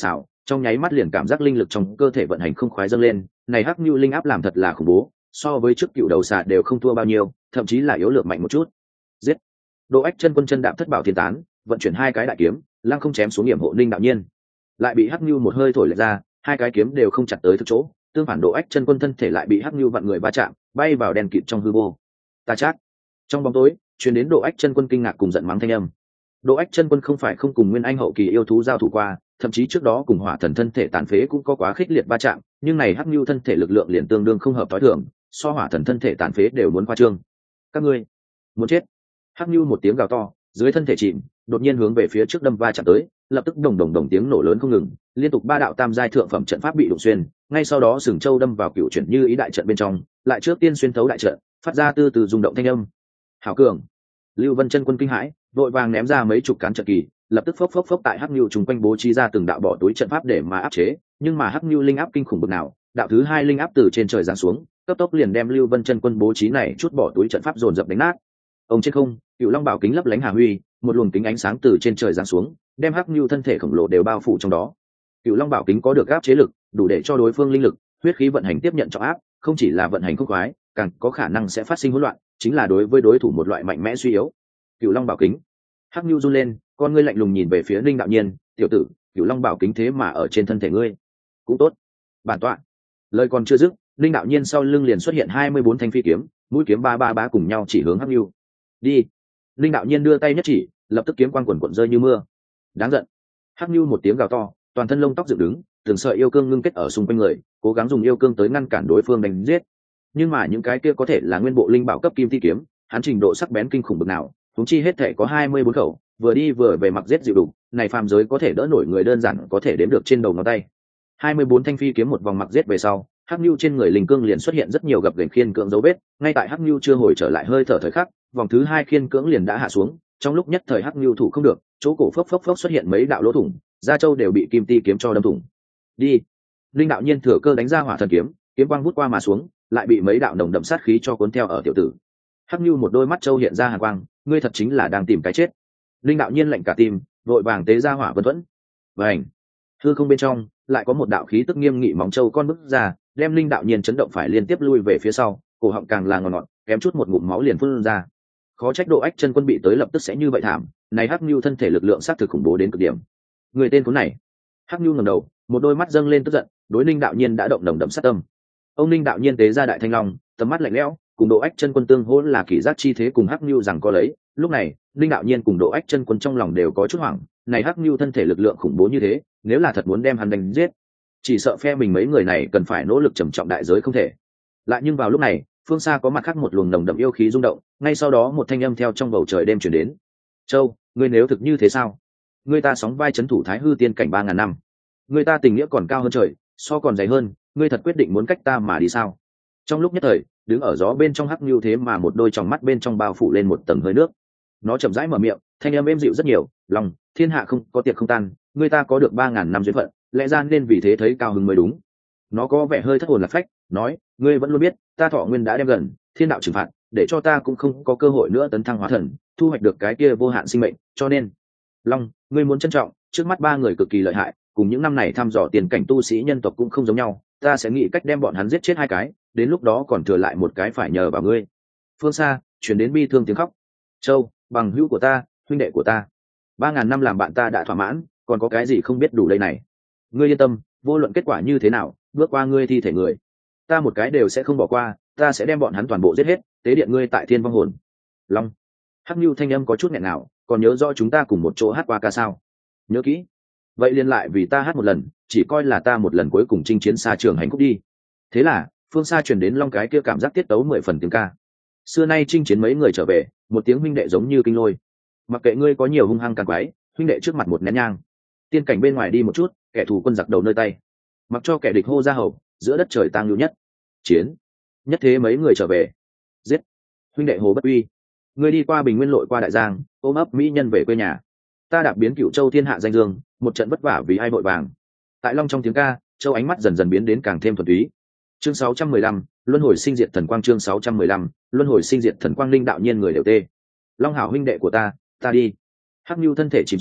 trong nháy mắt liền cảm giác linh lực trong cơ thể vận hành không khoái dâng lên. Này hắc nhu linh áp làm thật là khủng bố, so với trước cựu đầu xà đều không thua bao nhiêu, thậm chí là yếu lược mạnh một chút. Giết! Độ Ách Chân Quân chân đạp thất bảo thiên tán, vận chuyển hai cái đại kiếm, lăng không chém xuống hiểm hộ Ninh Đạo Nhiên, lại bị hắc nhu một hơi thổi lệch ra, hai cái kiếm đều không chặt tới thực chỗ, tương phản Độ Ách Chân Quân thân thể lại bị hắc nhu vặn người va chạm, bay vào đèn kịt trong hư vô. Ta chắc. Trong bóng tối, truyền đến Độ Ách Chân Quân kinh ngạc cùng giận mắng thanh âm. Độ Ách Chân Quân không phải không cùng Nguyên Anh hậu kỳ yêu thú giao thủ qua, thậm chí trước đó cùng Hỏa Thần thân thể tàn phế cũng có quá khích liệt va chạm, nhưng này hắc nhu thân thể lực lượng liền tương đương không hợp tối thường, so Hỏa Thần thân thể tàn phế đều muốn khoa trương. Các ngươi muốn chết! Hắc nhu một tiếng gào to, dưới thân thể chìm, đột nhiên hướng về phía trước đâm va chạm tới, lập tức đồng đồng đồng tiếng nổ lớn không ngừng, liên tục ba đạo tam giai thượng phẩm trận pháp bị đụng xuyên, ngay sau đó sừng châu đâm vào cựu chuyển như ý đại trận bên trong, lại trước tiên xuyên thấu đại trận, phát ra từ từ rung động thanh âm. Hảo cường! Lưu Vân Chân Quân kinh hãi, vội vàng ném ra mấy chục cán trận kỳ, lập tức phốc phốc phốc tại hắc nhu trùng quanh bố trí ra từng đạo bỏ túi trận pháp để mà áp chế, nhưng mà hắc nhu linh áp kinh khủng bực nào, đạo thứ hai linh áp từ trên trời giáng xuống, cấp tốc liền đem Lưu Vân Chân Quân bố trí này chút bỏ túi trận pháp dồn dập đánh nát. Ông trên không, Cựu Long Bảo kính lấp lánh hà huy, một luồng kính ánh sáng từ trên trời giáng xuống, đem hắc nhu thân thể khổng lồ đều bao phủ trong đó. Cựu Long Bảo kính có được áp chế lực, đủ để cho đối phương linh lực, huyết khí vận hành tiếp nhận trọng áp, không chỉ là vận hành không khoái, càng có khả năng sẽ phát sinh hỗn loạn, chính là đối với đối thủ một loại mạnh mẽ suy yếu. Cựu Long Bảo kính. Hắc nhu run lên, con ngươi lạnh lùng nhìn về phía Linh Đạo Nhiên, "Tiểu tử, Cựu Long Bảo kính thế mà ở trên thân thể ngươi, cũng tốt." Bản tọa. Lời còn chưa dứt, Linh Đạo Nhiên sau lưng liền xuất hiện hai mươi bốn thanh phi kiếm, mũi kiếm ba ba ba cùng nhau chỉ hướng Hắc nhu. "Đi." Linh Đạo Nhiên đưa tay nhất chỉ, lập tức kiếm quang quần quần rơi như mưa. Đáng giận. Hắc nhu một tiếng gào to, toàn thân lông tóc dựng đứng, từng sợi yêu cương ngưng kết ở xung quanh người, cố gắng dùng yêu cương tới ngăn cản đối phương đánh giết. Nhưng mà những cái kia có thể là nguyên bộ linh bảo cấp kim thi kiếm, hắn trình độ sắc bén kinh khủng bậc nào, chúng chi hết thể có hai mươi bốn khẩu, vừa đi vừa về mặc giết dịu đủ, này phàm giới có thể đỡ nổi người đơn giản có thể đếm được trên đầu ngón tay. hai mươi bốn thanh phi kiếm một vòng mặc giết về sau, Hắc nhu trên người linh cương liền xuất hiện rất nhiều gập ghềnh khiên cưỡng dấu vết, ngay tại Hắc nhu chưa hồi trở lại hơi thở thời khắc, vòng thứ hai khiên cưỡng liền đã hạ xuống, trong lúc nhất thời Hắc nhu thủ không được, chỗ cổ phốc phốc phốc xuất hiện mấy đạo lỗ thủng, da châu đều bị kim ti kiếm cho đâm thủng. Đi. Linh Đạo Nhiên thừa cơ đánh ra Hỏa Thần kiếm, kiếm quang vút qua mà xuống, lại bị mấy đạo nồng đậm sát khí cho cuốn theo ở tiểu tử. Hắc nhu một đôi mắt châu hiện ra hàn quang, ngươi thật chính là đang tìm cái chết. Linh Đạo Nhiên lạnh cả tim, vội vàng tế ra Hỏa Vân Thuẫn. Vành. Hư không bên trong lại có một đạo khí tức nghiêm nghị móng châu con bức ra, đem Linh Đạo Nhiên chấn động phải liên tiếp lui về phía sau, cổ họng càng là ngọt ngọt, kém chút một ngụm máu liền phun ra. Khó trách Độ Ách Chân Quân bị tới lập tức sẽ như vậy thảm, này Hắc nhu thân thể lực lượng sát thực khủng bố đến cực điểm. Người tên khốn này. Hắc nhu ngẩng đầu, một đôi mắt dâng lên tức giận, đối Linh Đạo Nhiên đã động nồng đậm sát tâm. Ông Linh Đạo Nhiên tế ra Đại Thanh Long, tầm mắt lạnh lẽo, cùng Độ Ách Chân Quân tương hỗn là kỷ giác chi thế cùng Hắc nhu rằng có lấy. Lúc này, Linh Đạo Nhiên cùng Độ Ách Chân Quân trong lòng đều có chút hoảng, này Hắc nhu thân thể lực lượng khủng bố như thế, nếu là thật muốn đem hắn đánh giết, chỉ sợ phe mình mấy người này cần phải nỗ lực trầm trọng đại giới không thể. Lại nhưng vào lúc này, phương xa có mặt khác một luồng nồng đậm yêu khí rung động, ngay sau đó một thanh âm theo trong bầu trời đêm truyền đến. "Châu, ngươi nếu thực như thế sao? Ngươi ta sóng vai chấn thủ Thái Hư tiên cảnh ba ngàn năm, ngươi ta tình nghĩa còn cao hơn trời, so còn dày hơn, ngươi thật quyết định muốn cách ta mà đi sao?" Trong lúc nhất thời, đứng ở gió bên trong Hắc nhu thế mà một đôi tròng mắt bên trong bao phủ lên một tầng hơi nước. Nó chậm rãi mở miệng, thanh âm êm dịu rất nhiều, "Lòng, thiên hạ không có tiệc không tan, ngươi ta có được ba ngàn năm duyên phận, lẽ ra nên vì thế thấy cao hứng mới đúng." Nó có vẻ hơi thất hồn lạc phách, nói, "Ngươi vẫn luôn biết, ta thọ nguyên đã đem gần, thiên đạo trừng phạt, để cho ta cũng không có cơ hội nữa tấn thăng hóa thần, thu hoạch được cái kia vô hạn sinh mệnh, cho nên, Long, ngươi muốn trân trọng, trước mắt ba người cực kỳ lợi hại, cùng những năm này thăm dò tiền cảnh tu sĩ nhân tộc cũng không giống nhau, ta sẽ nghĩ cách đem bọn hắn giết chết hai cái, đến lúc đó còn thừa lại một cái phải nhờ vào ngươi." Phương xa chuyển đến bi thương tiếng khóc. "Châu, bằng hữu của ta, huynh đệ của ta, ba ngàn năm làm bạn ta đã thỏa mãn, còn có cái gì không biết đủ đây này. Ngươi yên tâm, vô luận kết quả như thế nào, bước qua ngươi thi thể người, ta một cái đều sẽ không bỏ qua, ta sẽ đem bọn hắn toàn bộ giết hết, tế điện ngươi tại thiên vong hồn." Long. Hắc nhu thanh âm có chút nghẹn ngào, "Còn nhớ rõ chúng ta cùng một chỗ hát qua ca sao? Nhớ kỹ. Vậy liền lại vì ta hát một lần, chỉ coi là ta một lần cuối cùng chinh chiến xa trường hành khúc đi." Thế là phương xa truyền đến Long cái kia cảm giác tiết tấu mười phần tiếng ca. Xưa nay chinh chiến mấy người trở về, một tiếng huynh đệ giống như kinh lôi. Mặc kệ ngươi có nhiều hung hăng càng quái, huynh đệ trước mặt một nén nhang. Tiên cảnh bên ngoài đi một chút, kẻ thù quân giặc đầu nơi tay. Mặc cho kẻ địch hô ra hầu, giữa đất trời tang lưu nhất. Chiến. Nhất thế mấy người trở về. Giết. Huynh đệ Hồ Bất Uy. Ngươi đi qua Bình Nguyên lội qua Đại Giang, ôm ấp mỹ nhân về quê nhà. Ta đạp biến Cửu Châu thiên hạ danh dương, một trận vất vả vì ai vội vàng. Tại Long trong tiếng ca, Châu ánh mắt dần dần biến đến càng thêm thuần túy. Chương sáu trăm mười lăm, luân hồi sinh diệt thần quang. Chương sáu trăm mười lăm, luân hồi sinh diệt thần quang. Linh Đạo Nhiên người đều tê. Long hảo huynh đệ của ta, ta đi. Hắc nhu thân thể chìm xuống,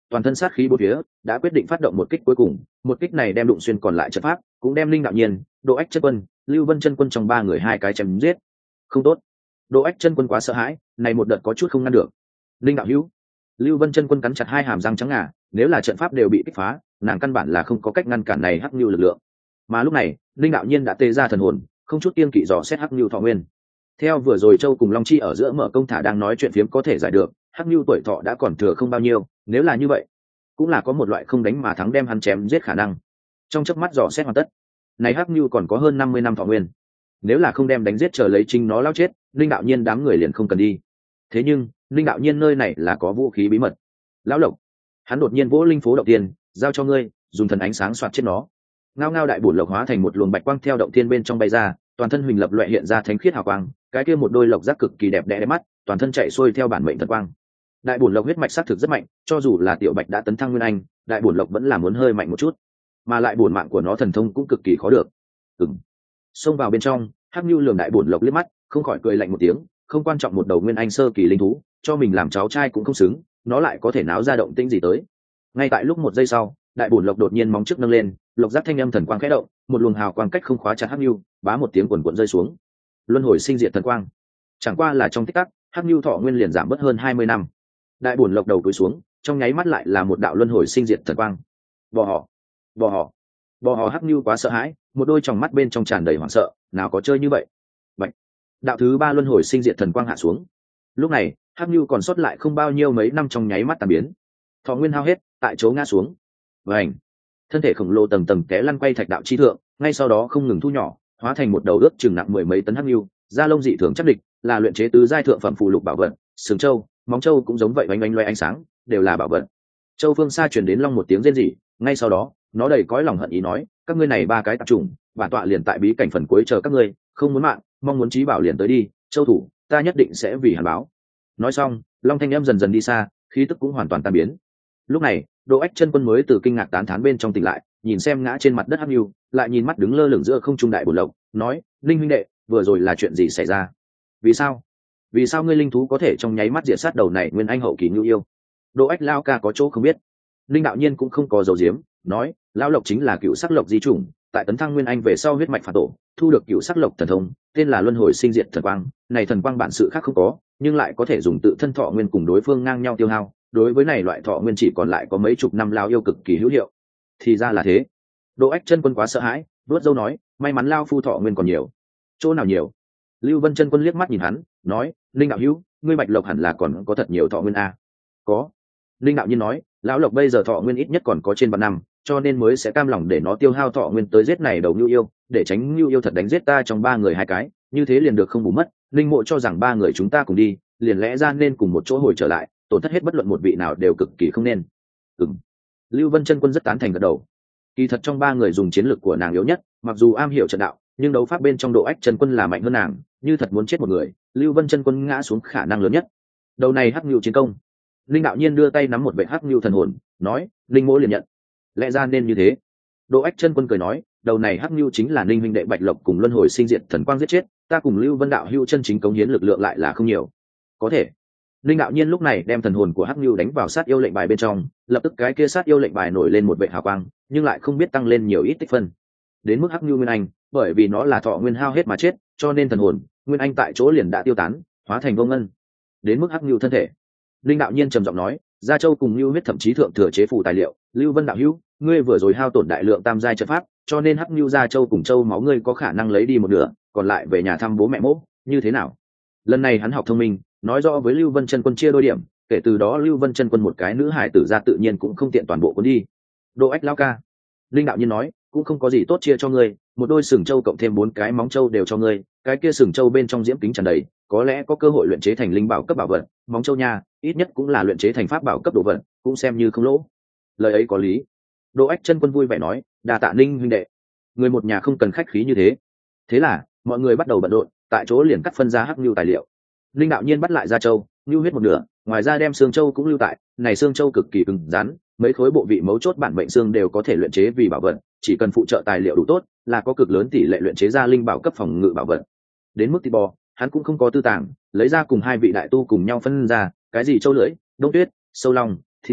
toàn thân sát khí bốn phía, đã quyết định phát động một kích cuối cùng. Một kích này đem đụng xuyên còn lại trận pháp, cũng đem Linh Đạo Nhiên, Độ Ách Chân Quân, Lưu Vân Chân Quân trong ba người hai cái chém giết. Không tốt. Độ Ách Chân Quân quá sợ hãi, này một đợt có chút không ngăn được. Linh đạo hữu. Lưu Vân Chân Quân cắn chặt hai hàm răng trắng ngà, nếu là trận pháp đều bị kích phá, nàng căn bản là không có cách ngăn cản này hắc nhu lực lượng. Mà lúc này, Linh Đạo Nhiên đã tê ra thần hồn, không chút kiêng kỵ dò xét hắc nhu thọ nguyên. Theo vừa rồi Châu cùng Long Chi ở giữa mở công thả đang nói chuyện phiếm có thể giải được, hắc nhu tuổi thọ đã còn thừa không bao nhiêu, nếu là như vậy, cũng là có một loại không đánh mà thắng đem hắn chém giết khả năng. Trong chớp mắt dò xét hoàn tất, này hắc nhu còn có hơn năm mươi năm thọ nguyên, nếu là không đem đánh giết chờ lấy chính nó lao chết, Linh Đạo Nhiên đám người liền không cần đi. Thế nhưng Linh Đạo Nhiên nơi này là có vũ khí bí mật. Lão Lộc, hắn đột nhiên vỗ linh phố động tiên, giao cho ngươi, dùng thần ánh sáng soạt chết nó. Ngao ngao đại bổn lộc hóa thành một luồng bạch quang theo động tiên bên trong bay ra, toàn thân huỳnh lập loè hiện ra thánh khiết hào quang, cái kia một đôi lộc giác cực kỳ đẹp đẽ mắt, toàn thân chạy xuôi theo bản mệnh thần quang. Đại bổn lộc huyết mạch sắc thực rất mạnh, cho dù là tiểu bạch đã tấn thăng nguyên anh, đại bổn lộc vẫn là muốn hơi mạnh một chút, mà lại bổn mạng của nó thần thông cũng cực kỳ khó được. Ừm. Xông vào bên trong, Hắc Nưu lườm đại bổn lộc liếc mắt, không khỏi cười lạnh một tiếng, không quan trọng một đầu nguyên anh sơ kỳ linh thú, cho mình làm cháu trai cũng không xứng, nó lại có thể náo ra động tĩnh gì tới. Ngay tại lúc một giây sau, đại bổn lộc đột nhiên móng trước nâng lên, lộc giác thanh âm thần quang khẽ động, một luồng hào quang cách không khóa chặt Hắc Nưu, bá một tiếng cuồn cuộn rơi xuống. Luân hồi sinh diệt thần quang. Chẳng qua là trong tích tắc, Hắc Nưu thọ nguyên liền giảm bớt hơn hai mươi năm. Đại bổn lộc đầu cúi xuống, trong nháy mắt lại là một đạo luân hồi sinh diệt thần quang. Bò họ, bò họ, bò họ. Hắc Nưu quá sợ hãi, một đôi tròng mắt bên trong tràn đầy hoảng sợ, nào có chơi như vậy. Bạch. Đạo thứ ba luân hồi sinh diệt thần quang hạ xuống. Lúc này, Hắc Nưu còn sót lại không bao nhiêu mấy năm trong nháy mắt tan biến. Thọ nguyên hao hết, tại chỗ ngã xuống. Vành. Thân thể khổng lồ tầng tầng té lăn quay thạch đạo chi thượng, ngay sau đó không ngừng thu nhỏ, hóa thành một đầu ước chừng nặng mười mấy tấn Hắc Nưu, da lông dị thường chắc địch, là luyện chế tứ giai thượng phẩm phù lục bảo vật, sừng châu, móng châu cũng giống vậy oanh oanh loe ánh sáng, đều là bảo vật. Châu Phương xa truyền đến long một tiếng rên rỉ, ngay sau đó, nó đầy cõi lòng hận ý nói, các ngươi này ba cái tạp chủng, bản tọa liền tại bí cảnh phần cuối chờ các ngươi, không muốn mạng, mong muốn chí bảo liền tới đi, Châu thủ, ta nhất định sẽ vì hàn báo. Nói xong, long thanh âm dần dần đi xa, khí tức cũng hoàn toàn tan biến. Lúc này, Độ Ách Chân Quân mới từ kinh ngạc tán thán bên trong tỉnh lại, nhìn xem ngã trên mặt đất Hắc Nưu, lại nhìn mắt đứng lơ lửng giữa không trung đại bổn lộc, nói, linh huynh đệ, vừa rồi là chuyện gì xảy ra? Vì sao? Vì sao ngươi linh thú có thể trong nháy mắt diệt sát đầu này nguyên anh hậu kỳ nhu yêu? Độ Ách lao ca có chỗ không biết. Linh Đạo Nhiên cũng không có dầu diếm, nói, lão lộc chính là cựu sắc lộc di chủng, tại tấn thăng nguyên anh về sau huyết mạch phản tổ, thu được cựu sắc lộc thần thông, tên là luân hồi sinh diệt thần quang. Này thần quang bản sự khác không có, nhưng lại có thể dùng tự thân thọ nguyên cùng đối phương ngang nhau tiêu hao. Đối với này loại thọ nguyên chỉ còn lại có mấy chục năm lao yêu cực kỳ hữu hiệu. Thì ra là thế. Độ Ách Chân Quân quá sợ hãi, vuốt râu nói, may mắn lao phu thọ nguyên còn nhiều. Chỗ nào nhiều? Lưu Vân Chân Quân liếc mắt nhìn hắn, nói, linh đạo hữu, ngươi bạch lộc hẳn là còn có thật nhiều thọ nguyên a. Có. Linh đạo nhiên nói, lão lộc bây giờ thọ nguyên ít nhất còn có trên vạn năm, cho nên mới sẽ cam lòng để nó tiêu hao thọ nguyên tới giết này đầu nhu yêu, để tránh nhu yêu thật đánh giết ta trong ba người hai cái, như thế liền được không bù mất. Linh mộ cho rằng ba người chúng ta cùng đi, liền lẽ ra nên cùng một chỗ hồi trở lại, tổn thất hết bất luận một vị nào đều cực kỳ không nên. Ừm. Lưu Vân Chân Quân rất tán thành gật đầu. Kỳ thật trong ba người dùng chiến lược của nàng yếu nhất, mặc dù am hiểu trận đạo, nhưng đấu pháp bên trong Độ Ách Chân Quân là mạnh hơn nàng, như thật muốn chết một người, Lưu Vân Chân Quân ngã xuống khả năng lớn nhất. Đầu này Hắc Nưu chiến công. Linh Đạo Nhiên đưa tay nắm một vệ Hắc Nưu thần hồn, nói, linh mỗ liền nhận. Lẽ ra nên như thế. Độ Ách Chân Quân cười nói, đầu này Hắc Nưu chính là Ninh huynh đệ Bạch Lộc cùng luân hồi sinh diệt thần quang giết chết, ta cùng Lưu Vân đạo hữu chân chính cống hiến lực lượng lại là không nhiều. Có thể. Linh Đạo Nhiên lúc này đem thần hồn của Hắc Nưu đánh vào sát yêu lệnh bài bên trong, lập tức cái kia sát yêu lệnh bài nổi lên một vệ hào quang, nhưng lại không biết tăng lên nhiều ít tích phân. Đến mức Hắc Nưu nguyên anh, bởi vì nó là thọ nguyên hao hết mà chết, cho nên thần hồn, nguyên anh tại chỗ liền đã tiêu tán, hóa thành vô ngân. Đến mức Hắc Nưu thân thể, Linh Đạo Nhiên trầm giọng nói, Gia Châu cùng Lưu huyết thậm chí thượng thừa chế phù tài liệu, Lưu Vân đạo hữu, ngươi vừa rồi hao tổn đại lượng tam giai trận pháp, cho nên Hắc Nưu Gia Châu cùng Châu máu ngươi có khả năng lấy đi một nửa, còn lại về nhà thăm bố mẹ mỗ, như thế nào? Lần này hắn học thông minh, nói rõ với Lưu Vân Chân Quân chia đôi điểm, kể từ đó Lưu Vân Chân Quân một cái nữ hải tử ra tự nhiên cũng không tiện toàn bộ cuốn đi. Độ Ách lão ca, Linh Đạo Nhiên nói, cũng không có gì tốt chia cho ngươi, một đôi sừng châu cộng thêm bốn cái móng châu đều cho ngươi, cái kia sừng châu bên trong diễm kính tràn đầy, có lẽ có cơ hội luyện chế thành linh bảo cấp bảo vật, móng châu nha, ít nhất cũng là luyện chế thành pháp bảo cấp đồ vật, cũng xem như không lỗ. Lời ấy có lý. Độ Ách Chân Quân vui vẻ nói, đa tạ Ninh huynh đệ, người một nhà không cần khách khí như thế. Thế là mọi người bắt đầu bận rộn, tại chỗ liền cắt phân ra Hắc Nưu tài liệu. Linh Đạo Nhiên bắt lại Gia Châu, Nưu huyết một nửa, ngoài ra đem xương châu cũng lưu tại, này xương châu cực kỳ cứng rắn, mấy khối bộ vị mấu chốt bản mệnh xương đều có thể luyện chế vì bảo vật, chỉ cần phụ trợ tài liệu đủ tốt, là có cực lớn tỷ lệ luyện chế ra linh bảo cấp phòng ngự bảo vật. Đến mức thịt bò, hắn cũng không có tư tàng, lấy ra cùng hai vị đại tu cùng nhau phân ra, cái gì châu lưỡi, đông tuyết, sâu long, thịt mềm,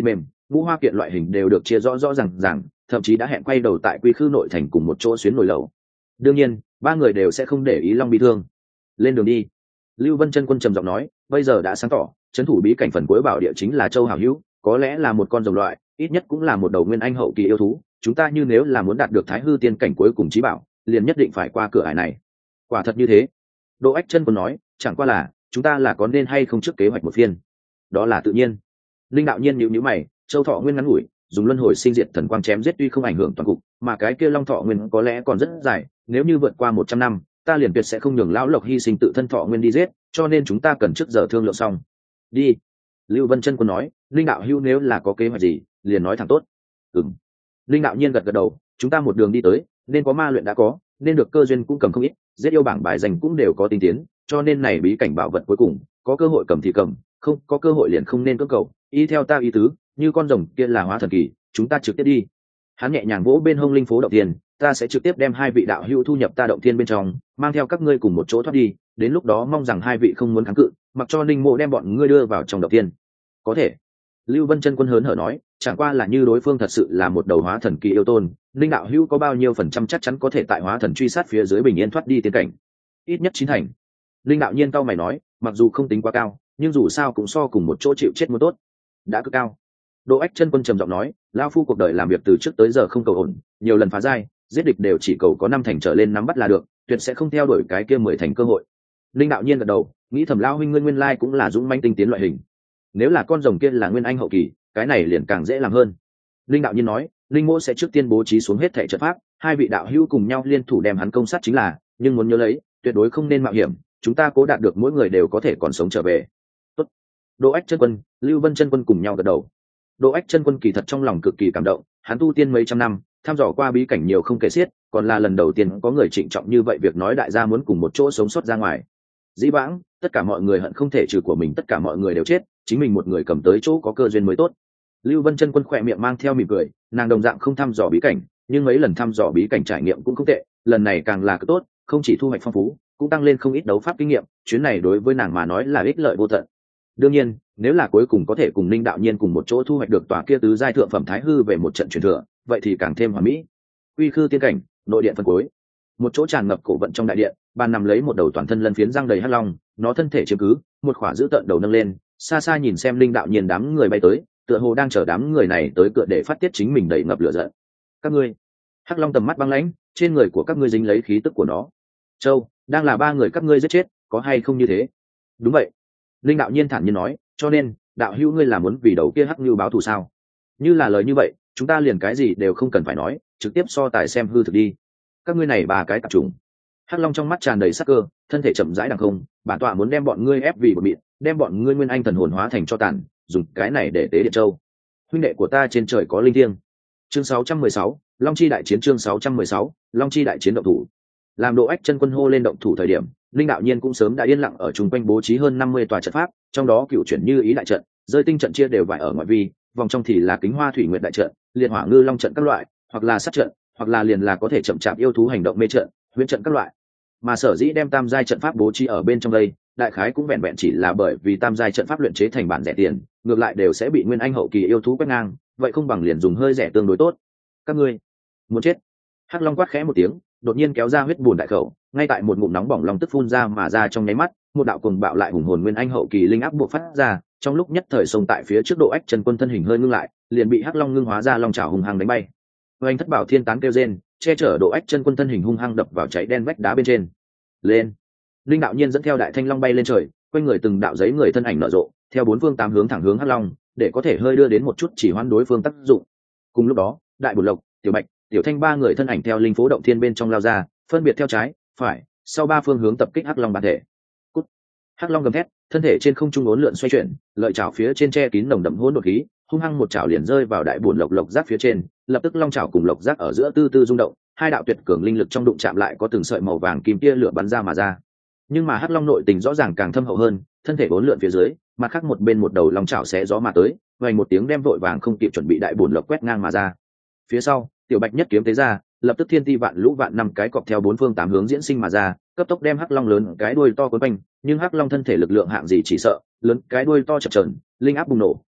ngũ hoa kiện loại hình đều được chia rõ rõ ràng ràng, thậm chí đã hẹn quay đầu tại quy khư nội thành cùng một chỗ xuyến nồi lẩu. Đương nhiên ba người đều sẽ không để ý Long bị thương. Lên đường đi. Lưu Vân chân quân trầm giọng nói, bây giờ đã sáng tỏ, trấn thủ bí cảnh phần cuối bảo địa chính là Châu Hảo Hữu, có lẽ là một con rồng loại, ít nhất cũng là một đầu nguyên anh hậu kỳ yêu thú, chúng ta như nếu là muốn đạt được Thái Hư tiên cảnh cuối cùng chí bảo, liền nhất định phải qua cửa ải này. Quả thật như thế. Đỗ Ách Chân quân nói, chẳng qua là, chúng ta là có nên hay không trước kế hoạch một phiên. Đó là tự nhiên. Linh đạo nhiên nhíu nhíu mày, Châu Thọ Nguyên ngắn ngủi, dùng luân hồi sinh diệt thần quang chém giết tuy không ảnh hưởng toàn cục, mà cái kia Long Thọ Nguyên có lẽ còn rất dài, nếu như vượt qua một trăm năm, ta liền tuyệt sẽ không nhường lão Lộc hy sinh tự thân thọ nguyên đi giết, cho nên chúng ta cần trước giờ thương lượng xong. Đi. Lưu Vân Chân quân nói, Linh đạo hữu nếu là có kế hoạch gì, liền nói thẳng tốt. Ừm. Linh đạo nhiên gật gật đầu, chúng ta một đường đi tới, nên có ma luyện đã có, nên được cơ duyên cũng cầm không ít, giết yêu bảng bài dành cũng đều có tinh tiến, cho nên này bí cảnh bảo vật cuối cùng, có cơ hội cầm thì cầm, không có cơ hội liền không nên cưỡng cầu. Y theo ta ý tứ, như con rồng kia là hóa thần kỳ, chúng ta trực tiếp đi. Hắn nhẹ nhàng vỗ bên hông linh phố động thiên, ta sẽ trực tiếp đem hai vị đạo hữu thu nhập ta động thiên bên trong, mang theo các ngươi cùng một chỗ thoát đi, đến lúc đó mong rằng hai vị không muốn kháng cự, mặc cho Ninh Mộ đem bọn ngươi đưa vào trong động thiên. Có thể. Lưu Vân Chân quân hớn hở nói, chẳng qua là như đối phương thật sự là một đầu hóa thần kỳ yêu tôn, Ninh đạo hữu có bao nhiêu phần trăm chắc chắn có thể tại hóa thần truy sát phía dưới bình yên thoát đi tiên cảnh? Ít nhất chín thành. Linh đạo nhiên cao mày nói, mặc dù không tính quá cao, nhưng dù sao cũng so cùng một chỗ chịu chết muốn tốt. Đã cực cao. Đỗ Ách Chân quân trầm giọng nói, lão phu cuộc đời làm việc từ trước tới giờ không cầu ổn, nhiều lần phá giai, giết địch đều chỉ cầu có năm thành trở lên nắm bắt là được, tuyệt sẽ không theo đuổi cái kia mười thành cơ hội. Linh đạo nhiên gật đầu, nghĩ thầm lão huynh nguyên nguyên lai cũng là dũng mãnh tinh tiến loại hình. Nếu là con rồng kia là nguyên anh hậu kỳ, cái này liền càng dễ làm hơn. Linh đạo nhiên nói, Linh Mỗ sẽ trước tiên bố trí xuống hết thảy trận pháp, hai vị đạo hữu cùng nhau liên thủ đem hắn công sát chính là, nhưng muốn nhớ lấy, tuyệt đối không nên mạo hiểm, chúng ta cố đạt được mỗi người đều có thể còn sống trở về. Tốt. Đỗ Ách Chân quân, Lưu Vân Chân quân cùng nhau gật đầu. Đỗ Ách Chân quân kỳ thật trong lòng cực kỳ cảm động, hắn tu tiên mấy trăm năm, thăm dò qua bí cảnh nhiều không kể xiết, còn là lần đầu tiên có người trịnh trọng như vậy việc nói đại gia muốn cùng một chỗ sống sót ra ngoài. Dĩ vãng, tất cả mọi người hận không thể trừ của mình tất cả mọi người đều chết, chính mình một người cầm tới chỗ có cơ duyên mới tốt. Lưu Vân Chân quân khỏe miệng mang theo mỉm cười, nàng đồng dạng không thăm dò bí cảnh, nhưng mấy lần thăm dò bí cảnh trải nghiệm cũng không tệ, lần này càng là cực tốt, không chỉ thu hoạch phong phú, cũng tăng lên không ít đấu pháp kinh nghiệm, chuyến này đối với nàng mà nói là ích lợi vô tận. Đương nhiên, nếu là cuối cùng có thể cùng Linh đạo nhiên cùng một chỗ thu hoạch được tòa kia tứ giai thượng phẩm thái hư về một trận truyền thừa, vậy thì càng thêm hoàn mỹ. Quy khư tiên cảnh, nội điện phân cuối. Một chỗ tràn ngập cổ vận trong đại điện, bàn nằm lấy một đầu toàn thân lân phiến răng đầy hắc long, nó thân thể chiếm cứ, một khỏa giữ tận đầu nâng lên, xa xa nhìn xem Linh đạo nhiên đám người bay tới, tựa hồ đang chờ đám người này tới cửa để phát tiết chính mình đầy ngập lửa giận. Các ngươi, hắc long tầm mắt băng lãnh, trên người của các ngươi dính lấy khí tức của nó. Châu, đang là ba người các ngươi giết chết, có hay không như thế? Đúng vậy. Linh đạo nhiên thản nhiên nói, cho nên đạo hữu ngươi là muốn vì đầu kia hắc lưu báo thù sao? Như là lời như vậy, chúng ta liền cái gì đều không cần phải nói, trực tiếp so tài xem hư thực đi. Các ngươi này ba cái tạp trùng. Hắc long trong mắt tràn đầy sắc cơ, thân thể chậm rãi đằng không, bản tọa muốn đem bọn ngươi ép vì một mịn, đem bọn ngươi nguyên anh thần hồn hóa thành cho tàn, dùng cái này để tế điện châu. Huynh đệ của ta trên trời có linh thiêng. Chương sáu trăm mười sáu, Long chi đại chiến. Chương sáu trăm mười sáu, Long chi đại chiến động thủ. Làm Đỗ Ách Chân quân hô lên động thủ thời điểm, Linh đạo nhiên cũng sớm đã yên lặng ở chung quanh bố trí hơn năm mươi tòa trận pháp, trong đó cựu chuyển như ý đại trận, rơi tinh trận chia đều vải ở ngoại vi, vòng trong thì là kính hoa thủy nguyệt đại trận, liệt hỏa ngư long trận các loại, hoặc là sát trận, hoặc là liền là có thể chậm chạp yêu thú hành động mê trận, huyễn trận các loại. Mà sở dĩ đem tam giai trận pháp bố trí ở bên trong đây, đại khái cũng vẹn vẹn chỉ là bởi vì tam giai trận pháp luyện chế thành bản rẻ tiền, ngược lại đều sẽ bị nguyên anh hậu kỳ yêu thú quét ngang, vậy không bằng liền dùng hơi rẻ tương đối tốt. Các ngươi muốn chết? Hắc long quát khẽ một tiếng, đột nhiên kéo ra huyết bùn đại khẩu, ngay tại một ngụm nóng bỏng long tức phun ra mà ra trong nháy mắt, một đạo cuồng bạo lại hùng hồn nguyên anh hậu kỳ linh áp buộc phát ra, trong lúc nhất thời xông tại phía trước Độ Ách Chân quân thân hình hơi ngưng lại, liền bị hắc long ngưng hóa ra long chảo hung hăng đánh bay. Oanh thất bảo thiên tán kêu rên, che chở Độ Ách Chân quân thân hình hung hăng đập vào cháy đen vách đá bên trên. Lên! Linh đạo nhiên dẫn theo đại thanh long bay lên trời, quanh người từng đạo giấy người thân ảnh nở rộ, theo bốn phương tám hướng thẳng hướng hắc long, để có thể hơi đưa đến một chút chỉ hoãn đối phương tác dụng. Cùng lúc đó, đại bổn lộc, tiểu bạch, tiểu thanh ba người thân ảnh theo linh phố động thiên bên trong lao ra, phân biệt theo trái, phải, sau ba phương hướng tập kích hắc long bản thể. Cút. Hắc long gầm thét, thân thể trên không trung uốn lượn xoay chuyển, lợi chảo phía trên che kín nồng đậm hỗn độn khí, hung hăng một chảo liền rơi vào đại bổn lộc lộc giác phía trên, lập tức long chảo cùng lộc giác ở giữa tư tư rung động, hai đạo tuyệt cường linh lực trong đụng chạm lại có từng sợi màu vàng kim tia lửa bắn ra mà ra. Nhưng mà hắc long nội tình rõ ràng càng thâm hậu hơn, thân thể uốn lượn phía dưới, mặt khác một bên một đầu long chảo xé gió mà tới, vang một tiếng đem vội vàng không kịp chuẩn bị đại bổn lộc quét ngang mà ra. Phía sau, tiểu bạch nhất kiếm tế ra, lập tức thiên ti vạn lũ vạn năm cái cọp theo bốn phương tám hướng diễn sinh mà ra, cấp tốc đem hắc long lớn cái đuôi to quấn quanh, nhưng hắc long thân thể lực lượng hạng gì chỉ sợ, lớn cái đuôi to chập chờn, linh áp bùng nổ,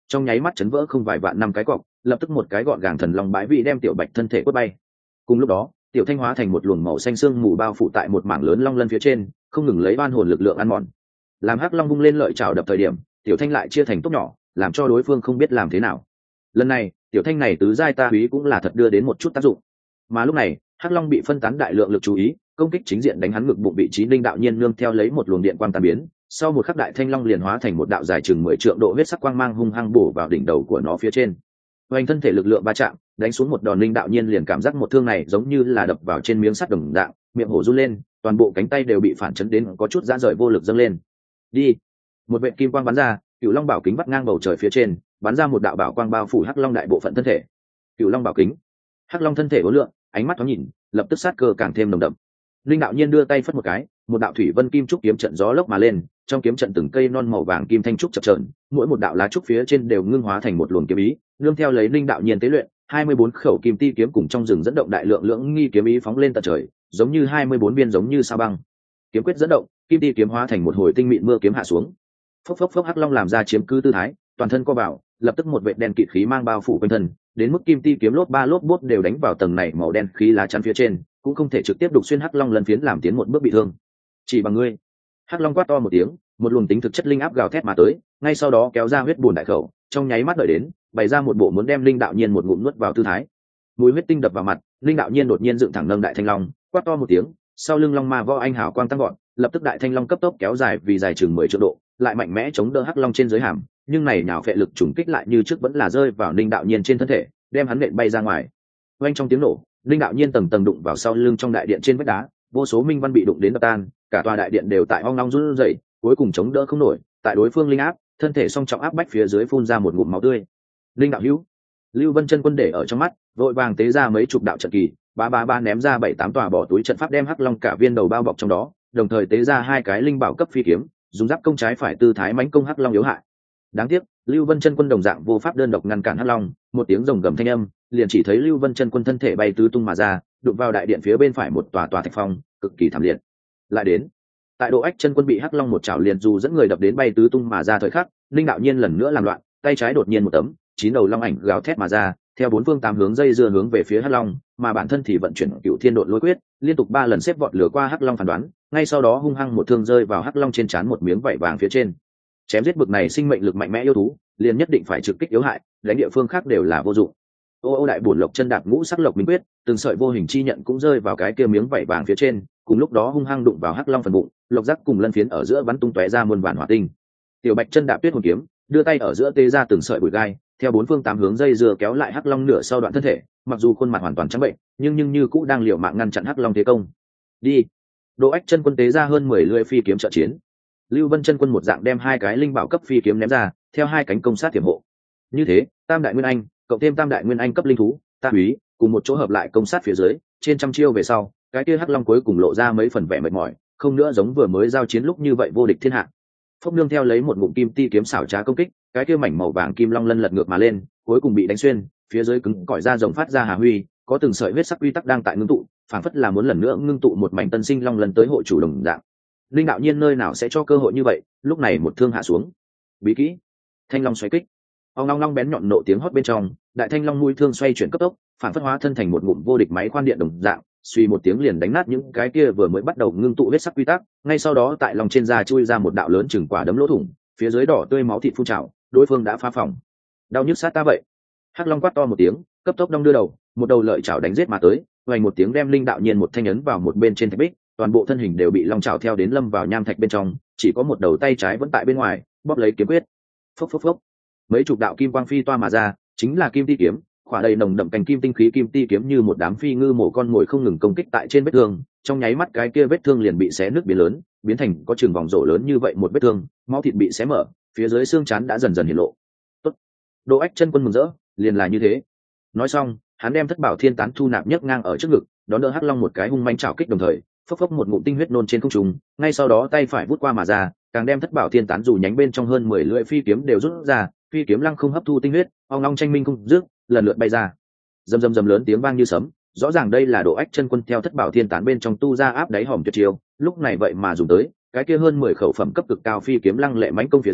trong nháy mắt chấn vỡ không vài vạn năm cái cọc, lập tức một cái gọn gàng thần long bãi vị đem tiểu bạch thân thể quất bay. Cùng lúc đó tiểu thanh hóa thành một luồng màu xanh sương mù bao phủ tại một mảng lớn long lân phía trên, không ngừng lấy oan hồn lực lượng ăn mòn. Làm hắc long vung lên lợi chảo đập thời điểm, tiểu thanh lại chia thành tốt nhỏ, làm cho đối phương không biết làm thế nào. Lần này tiểu thanh này tứ giai ta úy cũng là thật đưa đến một chút tác dụng. Mà lúc này hắc long bị phân tán đại lượng lực chú ý, công kích chính diện đánh hắn ngực bụng vị trí linh đạo nhiên nương theo lấy một luồng điện quang tan biến, sau một khắc đại thanh long liền hóa thành một đạo dài chừng mười trượng độ huyết sắc quang mang hung hăng bổ vào đỉnh đầu của nó phía trên. Hoành thân thể lực lượng va chạm, đánh xuống một đòn linh đạo nhiên liền cảm giác một thương này giống như là đập vào trên miếng sắt đồng dạng, miệng hổ run lên, toàn bộ cánh tay đều bị phản chấn đến có chút giãn rời vô lực dâng lên. Đi! Một vệt kim quang bắn ra, Cửu Long bảo kính bắt ngang bầu trời phía trên, bắn ra một đạo bảo quang bao phủ hắc long đại bộ phận thân thể. Cửu Long bảo kính, hắc long thân thể uốn lượn, ánh mắt thoáng nhìn, lập tức sát cơ càng thêm nồng đậm. Linh đạo nhiên đưa tay phất một cái, một đạo thủy vân kim trúc kiếm trận gió lốc mà lên, trong kiếm trận từng cây non màu vàng kim thanh trúc chập chờn, mỗi một đạo lá trúc phía trên đều ngưng hóa thành một luồng kiếm ý, nương theo lấy linh đạo nhiên tế luyện, hai mươi bốn khẩu kim ti kiếm cùng trong rừng dẫn động đại lượng lưỡng nghi kiếm ý phóng lên tận trời, giống như hai mươi bốn viên giống như sao băng. Kiếm quyết dẫn động, kim ti kiếm hóa thành một hồi tinh mịn mưa kiếm hạ xuống. Phốc phốc phốc hắc long làm ra chiếm cứ tư thái, toàn thân co vào, lập tức một vệt đen kịt khí mang bao phủ quanh thân, đến mức kim ti kiếm lốp ba lốp bốt đều đánh vào tầng này màu đen khí lá chắn phía trên, cũng không thể trực tiếp đục xuyên hắc long lần phiến làm tiến một bước bị thương. Chỉ bằng ngươi. Hắc long quát to một tiếng, một luồng tính thực chất linh áp gào thét mà tới, ngay sau đó kéo ra huyết bùn đại khẩu, trong nháy mắt đợi đến, bày ra một bộ muốn đem linh đạo nhiên một ngụm nuốt vào tư thái. Mùi huyết tinh đập vào mặt, linh đạo nhiên đột nhiên dựng thẳng nâng đại thanh long, quát to một tiếng, sau lưng long ma võ anh hào quang tăng gọn, lập tức đại thanh long cấp tốc kéo dài vì dài chừng mười triệu độ, lại mạnh mẽ chống đỡ hắc long trên dưới hàm, nhưng này nhào phệ lực trùng kích lại như trước vẫn là rơi vào linh đạo nhiên trên thân thể, đem hắn nện bay ra ngoài. Oanh trong tiếng nổ, linh đạo nhiên tầng tầng đụng vào sau lưng trong đại điện trên vách đá, vô số minh văn bị đụng đến đập tan, cả tòa đại điện đều tại hoang long run rẩy, cuối cùng chống đỡ không nổi, tại đối phương linh áp, thân thể song trọng áp bách phía dưới phun ra một ngụm máu tươi. Linh đạo hữu, Lưu Vân chân quân để ở trong mắt, vội vàng tế ra mấy chục đạo trận kỳ, ba ba ba ném ra bảy tám tòa bỏ túi trận pháp đem hắc long cả viên đầu bao bọc trong đó, đồng thời tế ra hai cái linh bảo cấp phi kiếm, dùng giáp công trái phải tư thái mãnh công hắc long yếu hại. Đáng tiếc, Lưu Vân chân quân đồng dạng vô pháp đơn độc ngăn cản hắc long, một tiếng rồng gầm thanh âm, liền chỉ thấy Lưu Vân chân quân thân thể bay tứ tung mà ra, đụng vào đại điện phía bên phải một tòa tòa thạch phong, cực kỳ thảm liệt. Lại đến, tại độ ách chân quân bị hắc long một chảo liền dù dẫn người đập đến bay tứ tung mà ra thời khắc, linh đạo nhiên lần nữa làm loạn, tay trái đột nhiên một tấm chín đầu long ảnh gào thét mà ra, theo bốn phương tám hướng dây dưa hướng về phía hắc long, mà bản thân thì vận chuyển cựu thiên độn lôi quyết, liên tục ba lần xếp vọt lửa qua hắc long phán đoán, ngay sau đó hung hăng một thương rơi vào hắc long trên trán một miếng vảy vàng phía trên. Chém giết bực này sinh mệnh lực mạnh mẽ yêu thú, liền nhất định phải trực kích yếu hại, đánh địa phương khác đều là vô dụng. Ô ô đại bổn lộc chân đạp ngũ sắc lộc minh quyết, từng sợi vô hình chi nhận cũng rơi vào cái kia miếng vảy vàng phía trên, cùng lúc đó hung hăng đụng vào hắc long phần bụng, lộc giác cùng lân phiến ở giữa bắn tung tóe ra muôn vàn hỏa tinh. Tiểu bạch chân đạp tuyết hồn kiếm, đưa tay ở giữa tê ra từng sợi bụi gai, theo bốn phương tám hướng dây dưa kéo lại hắc long nửa sau đoạn thân thể, mặc dù khuôn mặt hoàn toàn trắng bệnh, nhưng nhưng như cũng đang liều mạng ngăn chặn hắc long thế công. Đi. Độ ách chân quân tế ra hơn mười lưỡi phi kiếm trợ chiến. Lưu Vân chân quân một dạng đem hai cái linh bảo cấp phi kiếm ném ra, theo hai cánh công sát tiềm hộ. Như thế, tam đại nguyên anh, cộng thêm tam đại nguyên anh cấp linh thú, ta úy, cùng một chỗ hợp lại công sát phía dưới, trên trăm chiêu về sau, cái kia hắc long cuối cùng lộ ra mấy phần vẻ mệt mỏi, không nữa giống vừa mới giao chiến lúc như vậy vô địch thiên hạ. Phốc nương theo lấy một ngụm kim ti kiếm xảo trá công kích, cái kia mảnh màu vàng kim long lân lật ngược mà lên, cuối cùng bị đánh xuyên, phía dưới cứng cỏi ra rồng phát ra hà huy, có từng sợi huyết sắc quy tắc đang tại ngưng tụ, phảng phất là muốn lần nữa ngưng tụ một mảnh tân sinh long lần tới hội chủ đồng dạng. Linh đạo nhiên nơi nào sẽ cho cơ hội như vậy, lúc này một thương hạ xuống. Bí kỹ, Thanh Long xoáy kích. Ông long long bén nhọn nộ tiếng hót bên trong, đại thanh long mũi thương xoay chuyển cấp tốc, phảng phất hóa thân thành một ngụm vô địch máy khoan điện đồng dạng, suy một tiếng liền đánh nát những cái kia vừa mới bắt đầu ngưng tụ huyết sắc quy tắc, ngay sau đó tại lòng trên da chui ra một đạo lớn chừng quả đấm lỗ thủng, phía dưới đỏ tươi máu thịt phun trào, đối phương đã phá phòng. Đau nhức sát ta vậy. Hắc long quát to một tiếng, cấp tốc đong đưa đầu, một đầu lợi chảo đánh giết mà tới, vang một tiếng đem linh đạo nhiên một thanh ấn vào một bên trên thạch bích, toàn bộ thân hình đều bị long chảo theo đến lâm vào nham thạch bên trong, chỉ có một đầu tay trái vẫn tại bên ngoài, bóp lấy kiếm quyết. Phốc phốc phốc. Mấy chục đạo kim quang phi toa mà ra, chính là kim ti kiếm, khỏa đầy nồng đậm cành kim tinh khí kim ti kiếm như một đám phi ngư mổ con mồi không ngừng công kích tại trên vết thương, trong nháy mắt cái kia vết thương liền bị xé nứt biến lớn, biến thành có trường vòng rổ lớn như vậy một vết thương, máu thịt bị xé mở, phía dưới xương trán đã dần dần hiện lộ. Tốt. Độ ách chân quân mừng rỡ, liền là như thế. Nói xong, hắn đem thất bảo thiên tán thu nạp nhấc ngang ở trước ngực, đón đỡ hắc long một cái hung manh chảo kích đồng thời, phốc phốc một ngụm tinh huyết nôn trên không trung, ngay sau đó tay phải vút qua mà ra, càng đem thất bảo thiên tán dù nhánh bên trong hơn mười lưỡi phi kiếm đều rút ra, phi kiếm lăng không hấp thu tinh huyết, ong long tranh minh không dứt, lần lượt bay ra. Rầm rầm rầm lớn tiếng vang như sấm, rõ ràng đây là độ ách chân quân theo thất bảo thiên tán bên trong tu ra áp đáy hòm tuyệt chiêu, lúc này vậy mà dùng tới, cái kia hơn mười khẩu phẩm cấp cực cao phi kiếm lăng lệ mãnh công phía dưới,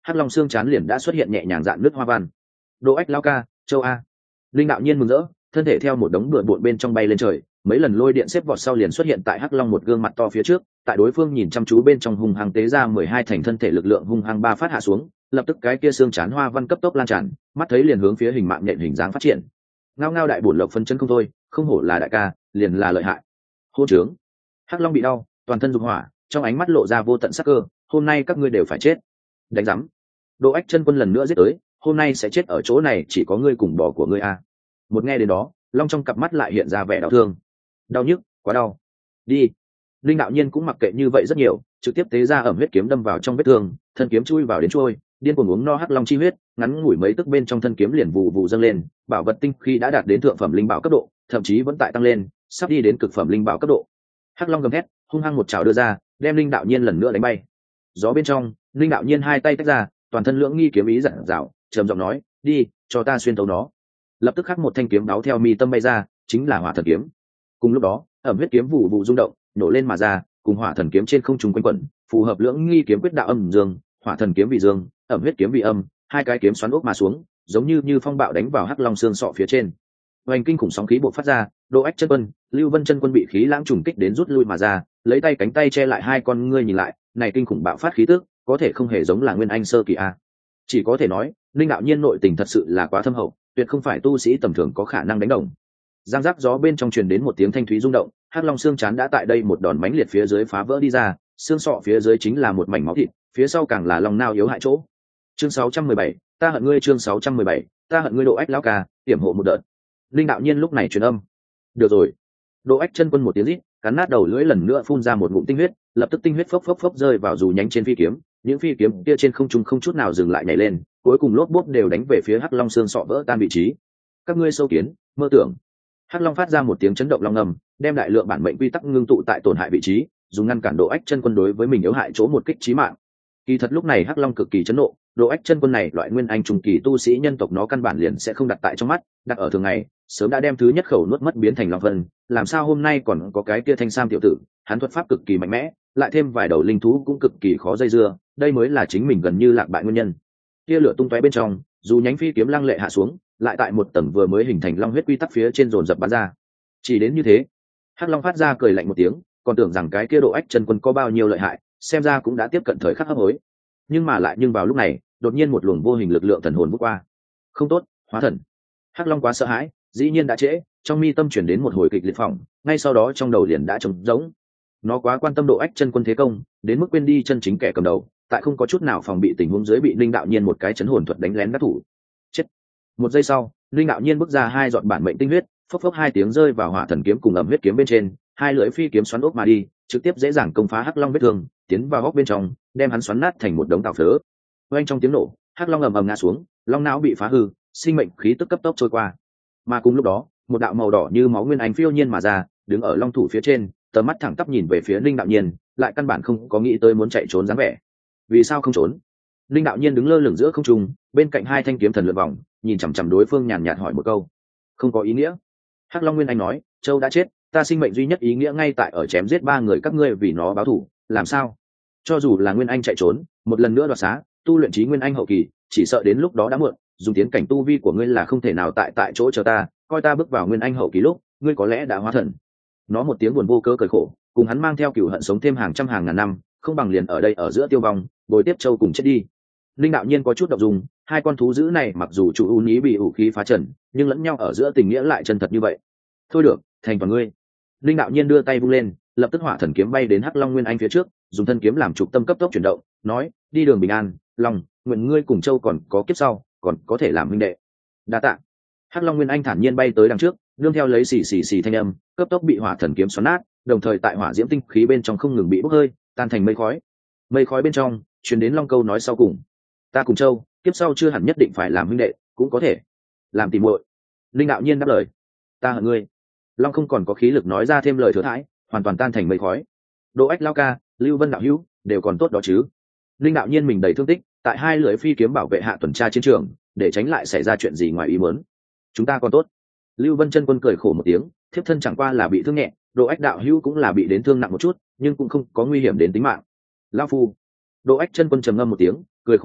hắc long xương chán liền đã xuất hiện nhẹ nhàng dạn nước hoa văn. Đỗ ách lao ca, châu a. Linh đạo nhiên mừng rỡ, thân thể theo một đống bừa bộn bên trong bay lên trời, mấy lần lôi điện xếp vọt sau liền xuất hiện tại hắc long một gương mặt to phía trước, tại đối phương nhìn chăm chú bên trong hung hăng tế ra mười hai thành thân thể lực lượng hung hăng ba phát hạ xuống, lập tức cái kia xương chán hoa văn cấp tốc lan tràn, mắt thấy liền hướng phía hình mạng nhện hình dáng phát triển. Ngao ngao đại bổn lộc phân chân không thôi, không hổ là đại ca, liền là lợi hại. Hô trướng. Hắc long bị đau, toàn thân dục hỏa, trong ánh mắt lộ ra vô tận sắc cơ, hôm nay các ngươi đều phải chết. Đánh rắm. Đỗ ách chân quân lần nữa giết tới, hôm nay sẽ chết ở chỗ này chỉ có ngươi cùng bò của ngươi a. Một nghe đến đó, long trong cặp mắt lại hiện ra vẻ đau thương. Đau nhức, quá đau. Đi. Linh đạo nhiên cũng mặc kệ như vậy rất nhiều, trực tiếp tế ra ẩm huyết kiếm đâm vào trong vết thương, thân kiếm chui vào đến trôi, điên cuồng uống no hắc long chi huyết, ngắn ngủi mấy tức bên trong thân kiếm liền vù vù dâng lên, bảo vật tinh khi đã đạt đến thượng phẩm linh bảo cấp độ, thậm chí vẫn tại tăng lên, sắp đi đến cực phẩm linh bảo cấp độ. Hắc long gầm thét, hung hăng một chảo đưa ra, đem linh đạo nhiên lần nữa đánh bay. Gió bên trong, linh đạo nhiên hai tay tách ra, toàn thân lưỡng nghi kiếm ý dặn dạo, trầm giọng nói, đi, cho ta xuyên tấu nó. Lập tức khắc một thanh kiếm đáo theo mi tâm bay ra, chính là hỏa thần kiếm. Cùng lúc đó, ẩm huyết kiếm vụ vụ rung động, nổ lên mà ra, cùng hỏa thần kiếm trên không trung quanh quẩn, phù hợp lưỡng nghi kiếm quyết đạo âm dương, hỏa thần kiếm vị dương, ẩm huyết kiếm vị âm, hai cái kiếm xoắn ốc mà xuống, giống như như phong bạo đánh vào hắc long xương sọ phía trên. Hoành kinh khủng sóng khí bộc phát ra, Đỗ ách chân quân, Lưu Vân chân quân bị khí lãng trùng kích đến rút lui mà ra, lấy tay cánh tay che lại hai con ngươi nhìn lại, này kinh khủng bạo phát khí tức, có thể không hề giống là nguyên anh sơ kỳ a. Chỉ có thể nói, linh đạo nhiên nội tình thật sự là quá thâm hậu, tuyệt không phải tu sĩ tầm thường có khả năng đánh đồng. Giang giác gió bên trong truyền đến một tiếng thanh thúy rung động, hắc long xương chán đã tại đây một đòn mãnh liệt phía dưới phá vỡ đi ra, xương sọ phía dưới chính là một mảnh máu thịt, phía sau càng là lòng nao yếu hại chỗ. Chương sáu trăm mười bảy, ta hận ngươi. Chương sáu trăm mười bảy, ta hận ngươi. Độ ách lão ca, hiểm hộ một đợt. Linh đạo nhiên lúc này truyền âm. Được rồi. Độ ách chân quân một tiếng rít, cắn nát đầu lưỡi lần nữa phun ra một ngụm tinh huyết, lập tức tinh huyết phốc phốc phốc rơi vào dù nhánh trên phi kiếm, những phi kiếm kia trên không trung không chút nào dừng lại nhảy lên, cuối cùng lốp bốp đều đánh về phía hắc long xương sọ vỡ tan vị trí. Các ngươi sâu kiến, mơ tưởng. Hắc long phát ra một tiếng chấn động long ngầm, đem đại lượng bản mệnh quy tắc ngưng tụ tại tổn hại vị trí, dùng ngăn cản Độ ách chân quân đối với mình yếu hại chỗ một kích chí mạng. Kỳ thật lúc này hắc long cực kỳ chấn nộ, Độ ách chân quân này loại nguyên anh trùng kỳ tu sĩ nhân tộc nó căn bản liền sẽ không đặt tại trong mắt, đặt ở thường ngày sớm đã đem thứ nhất khẩu nuốt mất biến thành long vân, làm sao hôm nay còn có cái kia thanh sam tiểu tử, hắn thuật pháp cực kỳ mạnh mẽ, lại thêm vài đầu linh thú cũng cực kỳ khó dây dưa, đây mới là chính mình gần như lạc bại nguyên nhân. Tia lửa tung tóe bên trong, dù nhánh phi kiếm lăng lệ hạ xuống, lại tại một tầng vừa mới hình thành long huyết quy tắc phía trên dồn dập bắn ra. Chỉ đến như thế, hắc long phát ra cười lạnh một tiếng, còn tưởng rằng cái kia Độ ách chân quân có bao nhiêu lợi hại, xem ra cũng đã tiếp cận thời khắc hấp hối. Nhưng mà lại nhưng vào lúc này, đột nhiên một luồng vô hình lực lượng thần hồn vút qua. Không tốt, hóa thần. Hắc long quá sợ hãi, dĩ nhiên đã trễ, trong mi tâm chuyển đến một hồi kịch liệt phỏng, ngay sau đó trong đầu liền đã trống rỗng. Nó quá quan tâm Độ ách chân quân thế công, đến mức quên đi chân chính kẻ cầm đầu, tại không có chút nào phòng bị tình huống dưới bị linh đạo nhiên một cái chấn hồn thuật đánh lén đắc thủ. Chết. Một giây sau, linh đạo nhiên bước ra hai giọt bản mệnh tinh huyết, phốc phốc hai tiếng rơi vào hỏa thần kiếm cùng ẩm huyết kiếm bên trên, hai lưỡi phi kiếm xoắn ốc mà đi, trực tiếp dễ dàng công phá hắc long vết thương, tiến vào góc bên trong, đem hắn xoắn nát thành một đống tảo phớ. Oanh trong tiếng nổ, hắc long ầm ầm ngã xuống, long não bị phá hư, sinh mệnh khí tức cấp tốc trôi qua. Mà cùng lúc đó, một đạo màu đỏ như máu nguyên anh phiêu nhiên mà ra, đứng ở long thủ phía trên, tầm mắt thẳng tắp nhìn về phía linh đạo nhiên, lại căn bản không có nghĩ tới muốn chạy trốn dáng vẻ. Vì sao không trốn? Linh đạo nhiên đứng lơ lửng giữa không trung, bên cạnh hai thanh kiếm thần lượn vòng, nhìn chằm chằm đối phương nhàn nhạt hỏi một câu. Không có ý nghĩa. Hắc long nguyên anh nói, châu đã chết, ta sinh mệnh duy nhất ý nghĩa ngay tại ở chém giết ba người các ngươi vì nó báo thù, làm sao? Cho dù là nguyên anh chạy trốn, một lần nữa đoạt xá, tu luyện chí nguyên anh hậu kỳ, chỉ sợ đến lúc đó đã muộn, dùng tiến cảnh tu vi của ngươi là không thể nào tại tại chỗ chờ ta, coi ta bước vào nguyên anh hậu kỳ lúc, ngươi có lẽ đã hóa thần. Nó một tiếng buồn vô cớ cười khổ, cùng hắn mang theo cửu hận sống thêm hàng trăm hàng ngàn năm, không bằng liền ở đây ở giữa tiêu vong, bồi tiếp châu cùng chết đi. Linh đạo nhiên có chút động dung, hai con thú dữ này mặc dù chủ ưu ý bị ủ khí phá trần, nhưng lẫn nhau ở giữa tình nghĩa lại chân thật như vậy. Thôi được, thành toàn ngươi. Linh đạo nhiên đưa tay vung lên, lập tức hỏa thần kiếm bay đến hắc long nguyên anh phía trước, dùng thân kiếm làm trục tâm cấp tốc chuyển động, nói, đi đường bình an, long, nguyện ngươi cùng châu còn có kiếp sau, còn có thể làm huynh đệ. Đa tạ. Hắc long nguyên anh thản nhiên bay tới đằng trước, nương theo lấy xì xì xì thanh âm, cấp tốc bị hỏa thần kiếm xoắn nát, đồng thời tại hỏa diễm tinh khí bên trong không ngừng bị bốc hơi, tan thành mây khói. Mây khói bên trong truyền đến long câu nói sau cùng, ta cùng châu kiếp sau chưa hẳn nhất định phải làm huynh đệ, cũng có thể làm tìm muội. Linh đạo nhiên đáp lời, ta hận ngươi. Long không còn có khí lực nói ra thêm lời thừa thãi, hoàn toàn tan thành mây khói. Đỗ ách lao ca, Lưu Vân đạo hữu đều còn tốt đó chứ? Linh đạo nhiên mình đầy thương tích, tại hai lưỡi phi kiếm bảo vệ hạ tuần tra chiến trường, để tránh lại xảy ra chuyện gì ngoài ý muốn. Chúng ta còn tốt. Lưu Vân chân quân cười khổ một tiếng, thiếp thân chẳng qua là bị thương nhẹ, Đỗ ách đạo hữu cũng là bị đến thương nặng một chút, nhưng cũng không có nguy hiểm đến tính mạng. Lão phu. Đỗ ách chân quân trầm ngâm một tiếng, cười khổ nói,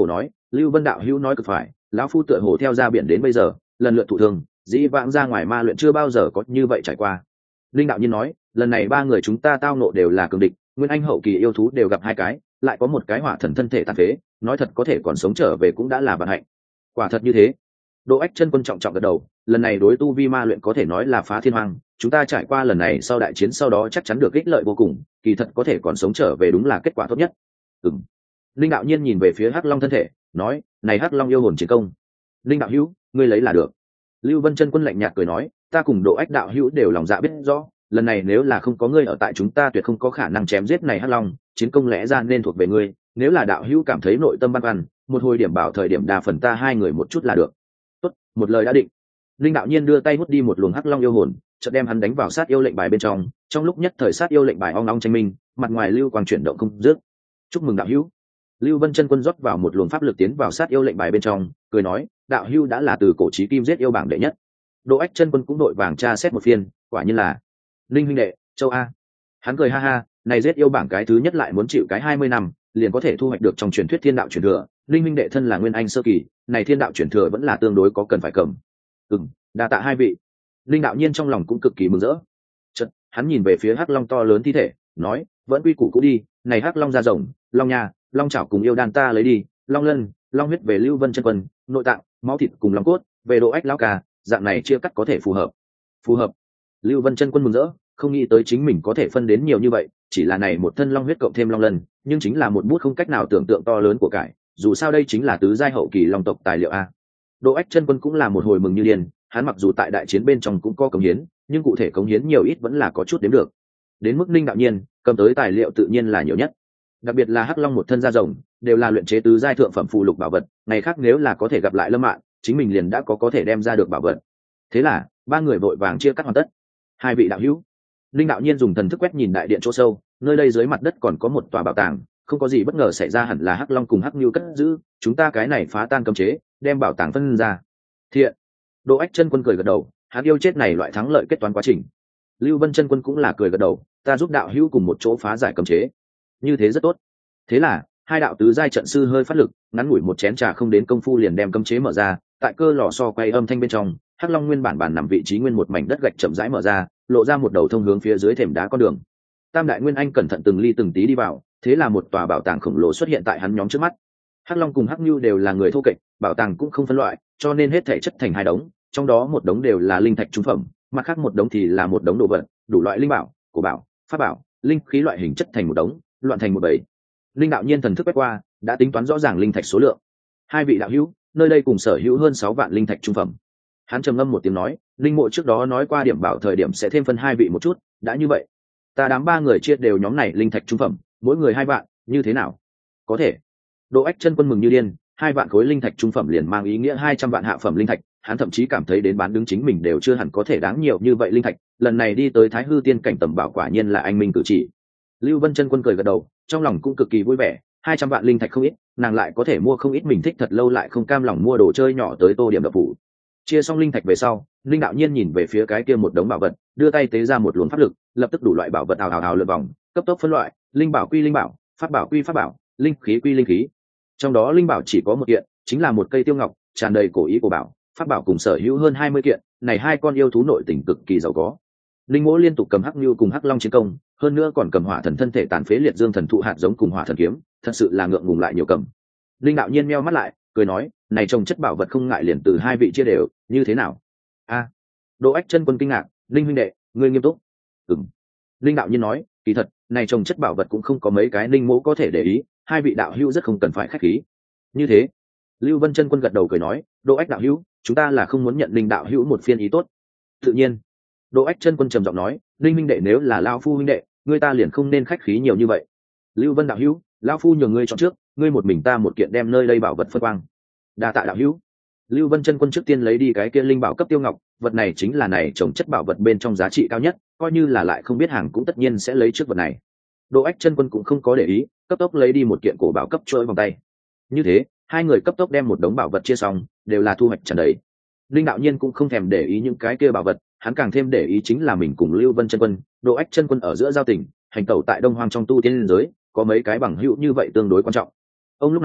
Lưu Vân đạo hữu nói cực phải, lão phu tựa hồ theo ra biển đến bây giờ lần lượt thụ thương, dĩ vãng ra ngoài ma luyện chưa bao giờ có như vậy trải qua. Linh đạo nhiên nói, lần này ba người chúng ta tao nộ đều là cường địch, nguyên anh hậu kỳ yêu thú đều gặp hai cái, lại có một cái hỏa thần thân thể tàn phế, nói thật có thể còn sống trở về cũng đã là vận hạnh. Quả thật như thế. Đỗ Ách Chân Quân trọng trọng gật đầu, lần này đối tu vi ma luyện có thể nói là phá thiên hoang, chúng ta trải qua lần này sau đại chiến sau đó chắc chắn được ích lợi vô cùng, kỳ thật có thể còn sống trở về đúng là kết quả tốt nhất. Ừm. Linh đạo nhiên nhìn về phía Hắc Long thân thể, nói, này Hắc Long yêu hồn chiến công. Linh đạo hữu, ngươi lấy là được. Lưu Vân Chân Quân lạnh nhạt cười nói, ta cùng Đỗ Ách đạo hữu đều lòng dạ biết rõ, lần này nếu là không có ngươi ở tại chúng ta tuyệt không có khả năng chém giết này Hắc Long, chiến công lẽ ra nên thuộc về ngươi, nếu là đạo hữu cảm thấy nội tâm băn khoăn, một hồi điểm bảo thời điểm đa phần ta hai người một chút là được. Tốt, một lời đã định. Linh đạo nhiên đưa tay hút đi một luồng Hắc Long yêu hồn, chợt đem hắn đánh vào sát yêu lệnh bài bên trong, trong lúc nhất thời sát yêu lệnh bài ong ong tranh minh, mặt ngoài lưu quang chuyển động không dứt. Chúc mừng đạo hữu. Lưu Vân Chân Quân rót vào một luồng pháp lực tiến vào sát yêu lệnh bài bên trong, cười nói, đạo hữu đã là từ cổ chí kim giết yêu bảng đệ nhất. Đỗ Ách Chân Quân cũng đội vàng tra xét một phiên, quả nhiên là Linh huynh đệ, châu a. Hắn cười ha ha, này giết yêu bảng cái thứ nhất lại muốn chịu cái hai mươi năm, liền có thể thu hoạch được trong truyền thuyết thiên đạo truyền thừa. Linh huynh đệ thân là nguyên anh sơ kỳ, này thiên đạo truyền thừa vẫn là tương đối có cần phải cầm. Ừm, đa tạ hai vị. Linh đạo nhiên trong lòng cũng cực kỳ mừng rỡ. Chợt, hắn nhìn về phía Hắc Long to lớn thi thể, nói, vẫn quy củ cũ đi, này Hắc Long da rồng, Long nha, Long chảo cùng yêu đan ta lấy đi, Long lân, Long huyết về Lưu Vân Chân Quân, nội tạng, máu thịt cùng Long cốt, về Đỗ Ách lão ca, dạng này chia cắt có thể phù hợp. Phù hợp. Lưu Vân Chân Quân mừng rỡ, không nghĩ tới chính mình có thể phân đến nhiều như vậy, chỉ là này một thân long huyết cộng thêm long lân, nhưng chính là một bút không cách nào tưởng tượng to lớn của cải, dù sao đây chính là tứ giai hậu kỳ long tộc tài liệu a. Đỗ Ách Chân Quân cũng là một hồi mừng như điên, hắn mặc dù tại đại chiến bên trong cũng có cống hiến, nhưng cụ thể cống hiến nhiều ít vẫn là có chút đếm được. Đến mức Ninh đạo nhiên, cầm tới tài liệu tự nhiên là nhiều nhất. Đặc biệt là Hắc Long một thân da rồng, đều là luyện chế tứ giai thượng phẩm phù lục bảo vật, ngày khác nếu là có thể gặp lại Lâm Mạn, chính mình liền đã có có thể đem ra được bảo vật. Thế là, ba người vội vàng chia cắt hoàn tất. Hai vị đạo hữu. Linh đạo nhiên dùng thần thức quét nhìn đại điện chỗ sâu, nơi đây dưới mặt đất còn có một tòa bảo tàng, không có gì bất ngờ xảy ra hẳn là Hắc Long cùng Hắc Nưu cất giữ, chúng ta cái này phá tan cấm chế, đem bảo tàng phân ra. Thiện. Đỗ Ách Chân Quân cười gật đầu, hắn yêu chết này loại thắng lợi kết toán quá trình. Lưu Vân Chân Quân cũng là cười gật đầu, ta giúp đạo hữu cùng một chỗ phá giải cấm chế. Như thế rất tốt. Thế là, hai đạo tứ giai trận sư hơi phát lực, ngắn ngủi một chén trà không đến công phu liền đem cấm chế mở ra, tại cơ lò xo quay âm thanh bên trong, Hắc Long nguyên bản bản nằm vị trí nguyên một mảnh đất gạch chậm rãi mở ra, lộ ra một đầu thông hướng phía dưới thềm đá con đường. Tam đại nguyên anh cẩn thận từng ly từng tí đi vào, thế là một tòa bảo tàng khổng lồ xuất hiện tại hắn nhóm trước mắt. Hắc Long cùng Hắc Nưu đều là người thô kệch, bảo tàng cũng không phân loại, cho nên hết thảy chất thành hai đống, trong đó một đống đều là linh thạch trung phẩm, mặt khác một đống thì là một đống đồ vật, đủ loại linh bảo, cổ bảo, pháp bảo, linh khí loại hình chất thành một đống, loạn thành một bầy. Linh đạo nhiên thần thức quét qua, đã tính toán rõ ràng linh thạch số lượng. Hai vị đạo hữu, nơi đây cùng sở hữu hơn sáu vạn linh thạch trung phẩm. Hắn trầm ngâm một tiếng nói, linh mộ trước đó nói qua điểm bảo thời điểm sẽ thêm phân hai vị một chút, đã như vậy, ta đám ba người chia đều nhóm này linh thạch trung phẩm, mỗi người hai vạn, như thế nào? Có thể. Đỗ Ách Chân Quân mừng như điên, hai vạn khối linh thạch trung phẩm liền mang ý nghĩa hai trăm vạn hạ phẩm linh thạch, hắn thậm chí cảm thấy đến bán đứng chính mình đều chưa hẳn có thể đáng nhiều như vậy linh thạch, lần này đi tới Thái Hư Tiên cảnh tầm bảo quả nhiên là anh minh cử chỉ. Lưu Vân Chân Quân cười gật đầu, trong lòng cũng cực kỳ vui vẻ, hai trăm vạn linh thạch không ít, nàng lại có thể mua không ít mình thích thật lâu lại không cam lòng mua đồ chơi nhỏ tới tô điểm đập phủ. Chia xong linh thạch về sau, linh đạo nhiên nhìn về phía cái kia một đống bảo vật, đưa tay tế ra một luồng pháp lực, lập tức đủ loại bảo vật ào ào ào lượn vòng, cấp tốc phân loại, linh bảo quy linh bảo, pháp bảo quy pháp bảo, linh khí quy linh khí. Trong đó linh bảo chỉ có một kiện, chính là một cây tiêu ngọc, tràn đầy cổ ý của bảo, pháp bảo cùng sở hữu hơn hai mươi kiện, này hai con yêu thú nội tình cực kỳ giàu có. Linh Mỗ liên tục cầm Hắc Nưu cùng Hắc Long chiến công, hơn nữa còn cầm Hỏa Thần thân thể tàn phế liệt dương thần thụ hạt giống cùng Hỏa Thần kiếm, thật sự là ngượng ngùng lại nhiều cầm. Linh đạo nhiên meo mắt lại, cười nói, này trồng chất bảo vật không ngại liền từ hai vị chia đều, như thế nào? A. Đỗ Ách Chân Quân kinh ngạc, Linh huynh đệ, ngươi nghiêm túc? Ừm. Linh đạo nhiên nói, kỳ thật, này trồng chất bảo vật cũng không có mấy cái Linh Mỗ có thể để ý, hai vị đạo hữu rất không cần phải khách khí. Như thế, Lưu Vân Chân Quân gật đầu cười nói, Đỗ Ách đạo hữu, chúng ta là không muốn nhận Linh đạo hữu một phiên ý tốt. Tự nhiên. Đỗ Ách Chân Quân trầm giọng nói, Linh huynh đệ nếu là lão phu huynh đệ, ngươi ta liền không nên khách khí nhiều như vậy. Lưu Vân đạo hữu, lão phu nhường ngươi chọn trước, ngươi một mình ta một kiện đem nơi đây bảo vật phân quang. Đa tạ đạo hữu. Lưu Vân Chân Quân trước tiên lấy đi cái kia linh bảo cấp tiêu ngọc, vật này chính là này trồng chất bảo vật bên trong giá trị cao nhất, coi như là lại không biết hàng cũng tất nhiên sẽ lấy trước vật này. Đỗ Ách Chân Quân cũng không có để ý, cấp tốc lấy đi một kiện cổ bảo cấp chuỗi vòng tay. Như thế, hai người cấp tốc đem một đống bảo vật chia xong, đều là thu hoạch tràn đầy. Linh đạo nhiên cũng không thèm để ý những cái kia bảo vật, hắn càng thêm để ý chính là mình cùng Lưu Vân Chân Quân, Đỗ Ách Chân Quân ở giữa giao tình, hành tẩu tại Đông Hoang trong tu tiên giới, có mấy cái bằng hữu như vậy tương đối quan trọng. Ông lúc này,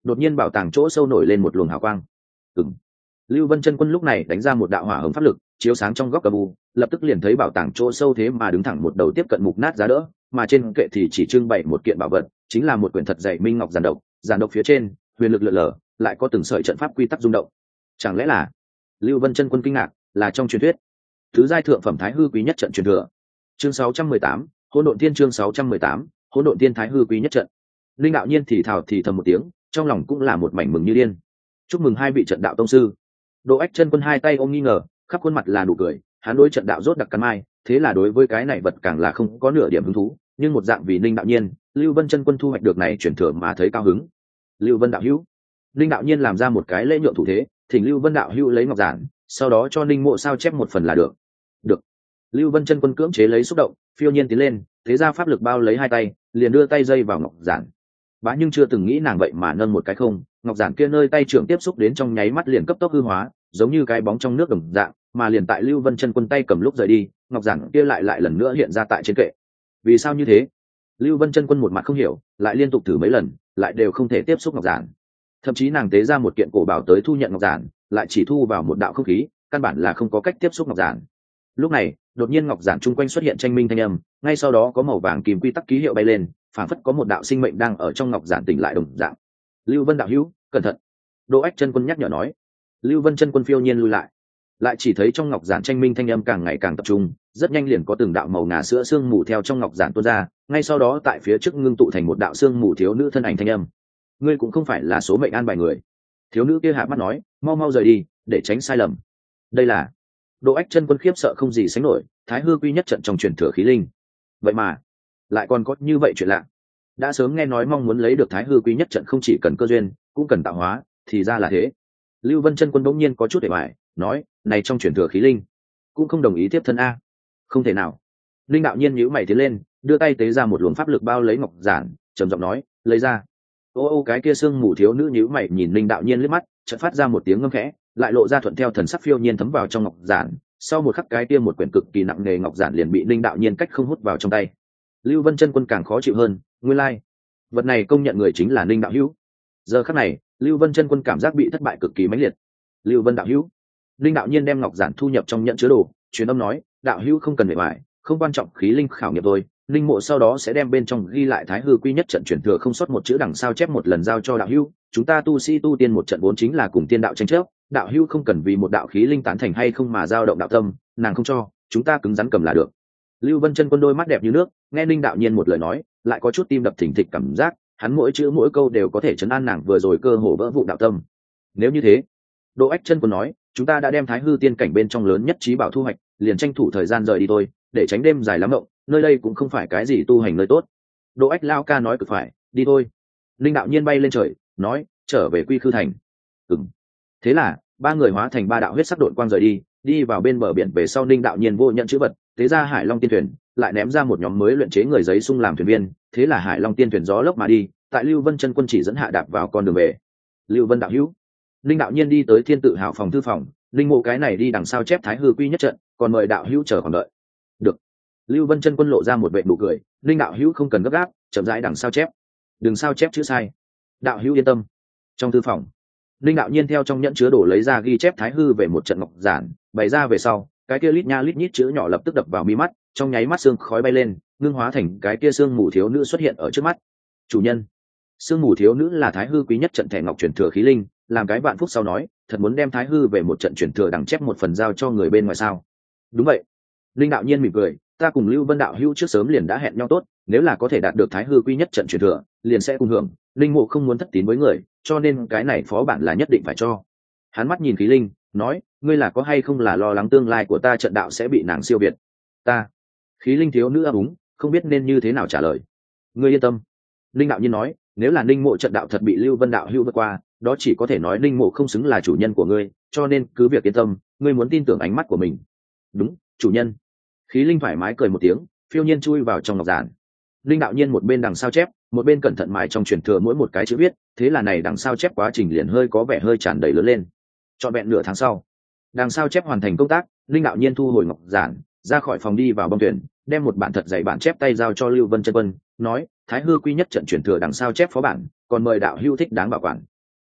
đột nhiên bảo tàng chỗ sâu nổi lên một luồng hào quang. Ừm. Lưu Vân Chân Quân lúc này đánh ra một đạo hỏa hồng pháp lực, chiếu sáng trong góc cờ u, lập tức liền thấy bảo tàng chỗ sâu thế mà đứng thẳng một đầu tiếp cận mục nát giá đỡ, mà trên kệ thì chỉ trưng bày một kiện bảo vật, chính là một quyển thật dày minh ngọc giản độc, giản độc phía trên, huyền lực lượn lờ, lại có từng sợi trận pháp quy tắc rung động. Chẳng lẽ là? Lưu Vân Chân Quân kinh ngạc, là trong truyền thuyết thứ giai thượng phẩm thái hư quý nhất trận truyền thừa. Chương sáu trăm mười tám, Hỗn độn tiên chương sáu trăm mười tám, Hỗn độn tiên thái hư quý nhất trận. Linh đạo nhiên thì thào thì thầm một tiếng, trong lòng cũng là một mảnh mừng như điên. Chúc mừng hai vị trận đạo tông sư. Đỗ Ách Chân Quân hai tay ôm nghi ngờ, khắp khuôn mặt là nụ cười, hắn đối trận đạo rốt đặc cắn mai, thế là đối với cái này vật càng là không có nửa điểm hứng thú, nhưng một dạng vì Linh đạo nhiên, Lưu Vân Chân Quân thu hoạch được này chuyển thừa mà thấy cao hứng. Lưu Vân đạo hữu. Linh đạo nhiên làm ra một cái lễ nhượng thủ thế, thỉnh Lưu Vân đạo hữu lấy ngọc giản, sau đó cho Linh Mộ sao chép một phần là được. Được. Lưu Vân Chân Quân cưỡng chế lấy xúc động, phiêu nhiên tiến lên, thế ra pháp lực bao lấy hai tay, liền đưa tay dây vào ngọc giản. Bá nhưng chưa từng nghĩ nàng vậy mà nâng một cái không, ngọc giản kia nơi tay trưởng tiếp xúc đến trong nháy mắt liền cấp tốc hư hóa, giống như cái bóng trong nước đồng dạng, mà liền tại Lưu Vân Chân Quân tay cầm lúc rời đi, ngọc giản kia lại lại lần nữa hiện ra tại trên kệ. Vì sao như thế? Lưu Vân Chân Quân một mặt không hiểu, lại liên tục thử mấy lần, lại đều không thể tiếp xúc ngọc giản. Thậm chí nàng tế ra một kiện cổ bảo tới thu nhận ngọc giản, lại chỉ thu vào một đạo không khí, căn bản là không có cách tiếp xúc ngọc giản. Lúc này, đột nhiên ngọc giản chung quanh xuất hiện tranh minh thanh âm, ngay sau đó có màu vàng kim quy tắc ký hiệu bay lên, phản phất có một đạo sinh mệnh đang ở trong ngọc giản tỉnh lại đồng dạng. Lưu Vân đạo hữu, cẩn thận. Đỗ Ách Chân Quân nhắc nhở nói. Lưu Vân Chân Quân phiêu nhiên lui lại, lại chỉ thấy trong ngọc giản tranh minh thanh âm càng ngày càng tập trung, rất nhanh liền có từng đạo màu ngà sữa sương mù theo trong ngọc giản tuôn ra, ngay sau đó tại phía trước ngưng tụ thành một đạo sương mù thiếu nữ thân ảnh thanh âm. Ngươi cũng không phải là số mệnh an bài người. Thiếu nữ kia hạ mắt nói, mau mau rời đi, để tránh sai lầm. Đây là Đỗ Ách Chân Quân khiếp sợ không gì sánh nổi, thái hư quy nhất trận trong truyền thừa khí linh. Vậy mà, lại còn có như vậy chuyện lạ. Đã sớm nghe nói mong muốn lấy được thái hư quy nhất trận không chỉ cần cơ duyên, cũng cần tạo hóa, thì ra là thế. Lưu Vân Chân Quân bỗng nhiên có chút để bại, nói, này trong truyền thừa khí linh, cũng không đồng ý tiếp thân a. Không thể nào. Linh đạo nhiên nhíu mày tiến lên, đưa tay tế ra một luồng pháp lực bao lấy ngọc giản, trầm giọng nói, lấy ra. Ô ô cái kia xương mù thiếu nữ nhíu mày nhìn Linh đạo nhiên liếc mắt, chợt phát ra một tiếng ngâm khẽ, lại lộ ra thuận theo thần sắc phiêu nhiên thấm vào trong ngọc giản. Sau một khắc cái kia một quyển cực kỳ nặng nề ngọc giản liền bị Linh đạo nhiên cách không hút vào trong tay. Lưu Vân Chân Quân càng khó chịu hơn, nguyên lai, like. Vật này công nhận người chính là Linh đạo hữu. Giờ khắc này, Lưu Vân Chân Quân cảm giác bị thất bại cực kỳ mãnh liệt. Lưu Vân đạo hữu. Linh đạo nhiên đem ngọc giản thu nhập trong nhận chứa đồ, truyền âm nói, đạo hữu không cần bề ngoài, không quan trọng khí linh khảo nghiệm thôi. Linh mộ sau đó sẽ đem bên trong ghi lại thái hư quy nhất trận truyền thừa không sót một chữ đằng sao chép một lần giao cho đạo hữu. Chúng ta tu sĩ tu tiên một trận vốn chính là cùng tiên đạo tranh chấp, đạo hữu không cần vì một đạo khí linh tán thành hay không mà dao động đạo tâm, nàng không cho, chúng ta cứng rắn cầm là được. Lưu Vân Chân Quân đôi mắt đẹp như nước, nghe Linh đạo nhiên một lời nói, lại có chút tim đập thình thịch cảm giác, hắn mỗi chữ mỗi câu đều có thể trấn an nàng vừa rồi cơ hồ vỡ vụn đạo tâm. Nếu như thế, Đỗ Ách Chân Quân nói, chúng ta đã đem thái hư tiên cảnh bên trong lớn nhất trí bảo thu hoạch, liền tranh thủ thời gian rời đi thôi, để tránh đêm dài lắm mộng, nơi đây cũng không phải cái gì tu hành nơi tốt. Đỗ Ách lao ca nói cực phải, đi thôi. Linh đạo nhiên bay lên trời, nói, trở về Quy Khư thành. Ừm. Thế là, ba người hóa thành ba đạo huyết sắc độn quang rời đi, đi vào bên bờ biển về sau Linh đạo nhiên vô nhận chữ vật, thế ra Hải Long tiên thuyền, lại ném ra một nhóm mới luyện chế người giấy sung làm thuyền viên, thế là Hải Long tiên thuyền gió lốc mà đi, tại Lưu Vân Chân Quân chỉ dẫn hạ đạp vào con đường về. Lưu Vân đạo hữu. Linh đạo nhiên đi tới Thiên Tự Hào phòng thư phòng, Linh mộ cái này đi đằng sau chép thái hư quy nhất trận, còn mời đạo hữu chờ còn đợi. Được. Lưu Vân Chân Quân lộ ra một vẻ nụ cười, Linh đạo hữu không cần gấp gáp, chậm rãi đằng sau chép. Đừng sao chép chữ sai. Đạo hữu yên tâm. Trong thư phòng, Linh đạo nhiên theo trong nhẫn chứa đồ lấy ra ghi chép thái hư về một trận ngọc giản, bày ra về sau, cái kia lít nha lít nhít chữ nhỏ lập tức đập vào mi mắt, trong nháy mắt sương khói bay lên, ngưng hóa thành cái kia sương mù thiếu nữ xuất hiện ở trước mắt. Chủ nhân, sương mù thiếu nữ là thái hư quý nhất trận thẻ ngọc truyền thừa khí linh, làm cái vạn phúc sau nói, thật muốn đem thái hư về một trận truyền thừa đằng chép một phần giao cho người bên ngoài sao? Đúng vậy. Linh đạo nhiên mỉm cười, ta cùng Lưu Vân đạo hữu trước sớm liền đã hẹn nhau tốt, nếu là có thể đạt được thái hư quý nhất trận truyền thừa, liền sẽ cùng hưởng. Linh mộ không muốn thất tín với người, cho nên cái này phó bản là nhất định phải cho. Hắn mắt nhìn khí linh, nói, ngươi là có hay không là lo lắng tương lai của ta trận đạo sẽ bị nàng siêu việt? Ta. Khí linh thiếu nữ ấp úng, không biết nên như thế nào trả lời. Ngươi yên tâm. Linh đạo nhiên nói, nếu là Linh mộ trận đạo thật bị Lưu Vân đạo hữu vượt qua, đó chỉ có thể nói Linh mộ không xứng là chủ nhân của ngươi, cho nên cứ việc yên tâm, ngươi muốn tin tưởng ánh mắt của mình. Đúng, chủ nhân. Khí linh thoải mái cười một tiếng, phiêu nhiên chui vào trong ngọc giản. Linh đạo nhiên một bên đằng sao chép, một bên cẩn thận mài trong truyền thừa mỗi một cái chữ viết, thế là này đằng sao chép quá trình liền hơi có vẻ hơi tràn đầy lớn lên. Trọn vẹn nửa tháng sau, đằng sao chép hoàn thành công tác, Linh đạo nhiên thu hồi ngọc giản, ra khỏi phòng đi vào bông tuyển, đem một bản thật dày bản chép tay giao cho Lưu Vân Chân Quân, nói, thái hư quy nhất trận truyền thừa đằng sao chép phó bản, còn mời đạo hữu thích đáng bảo quản.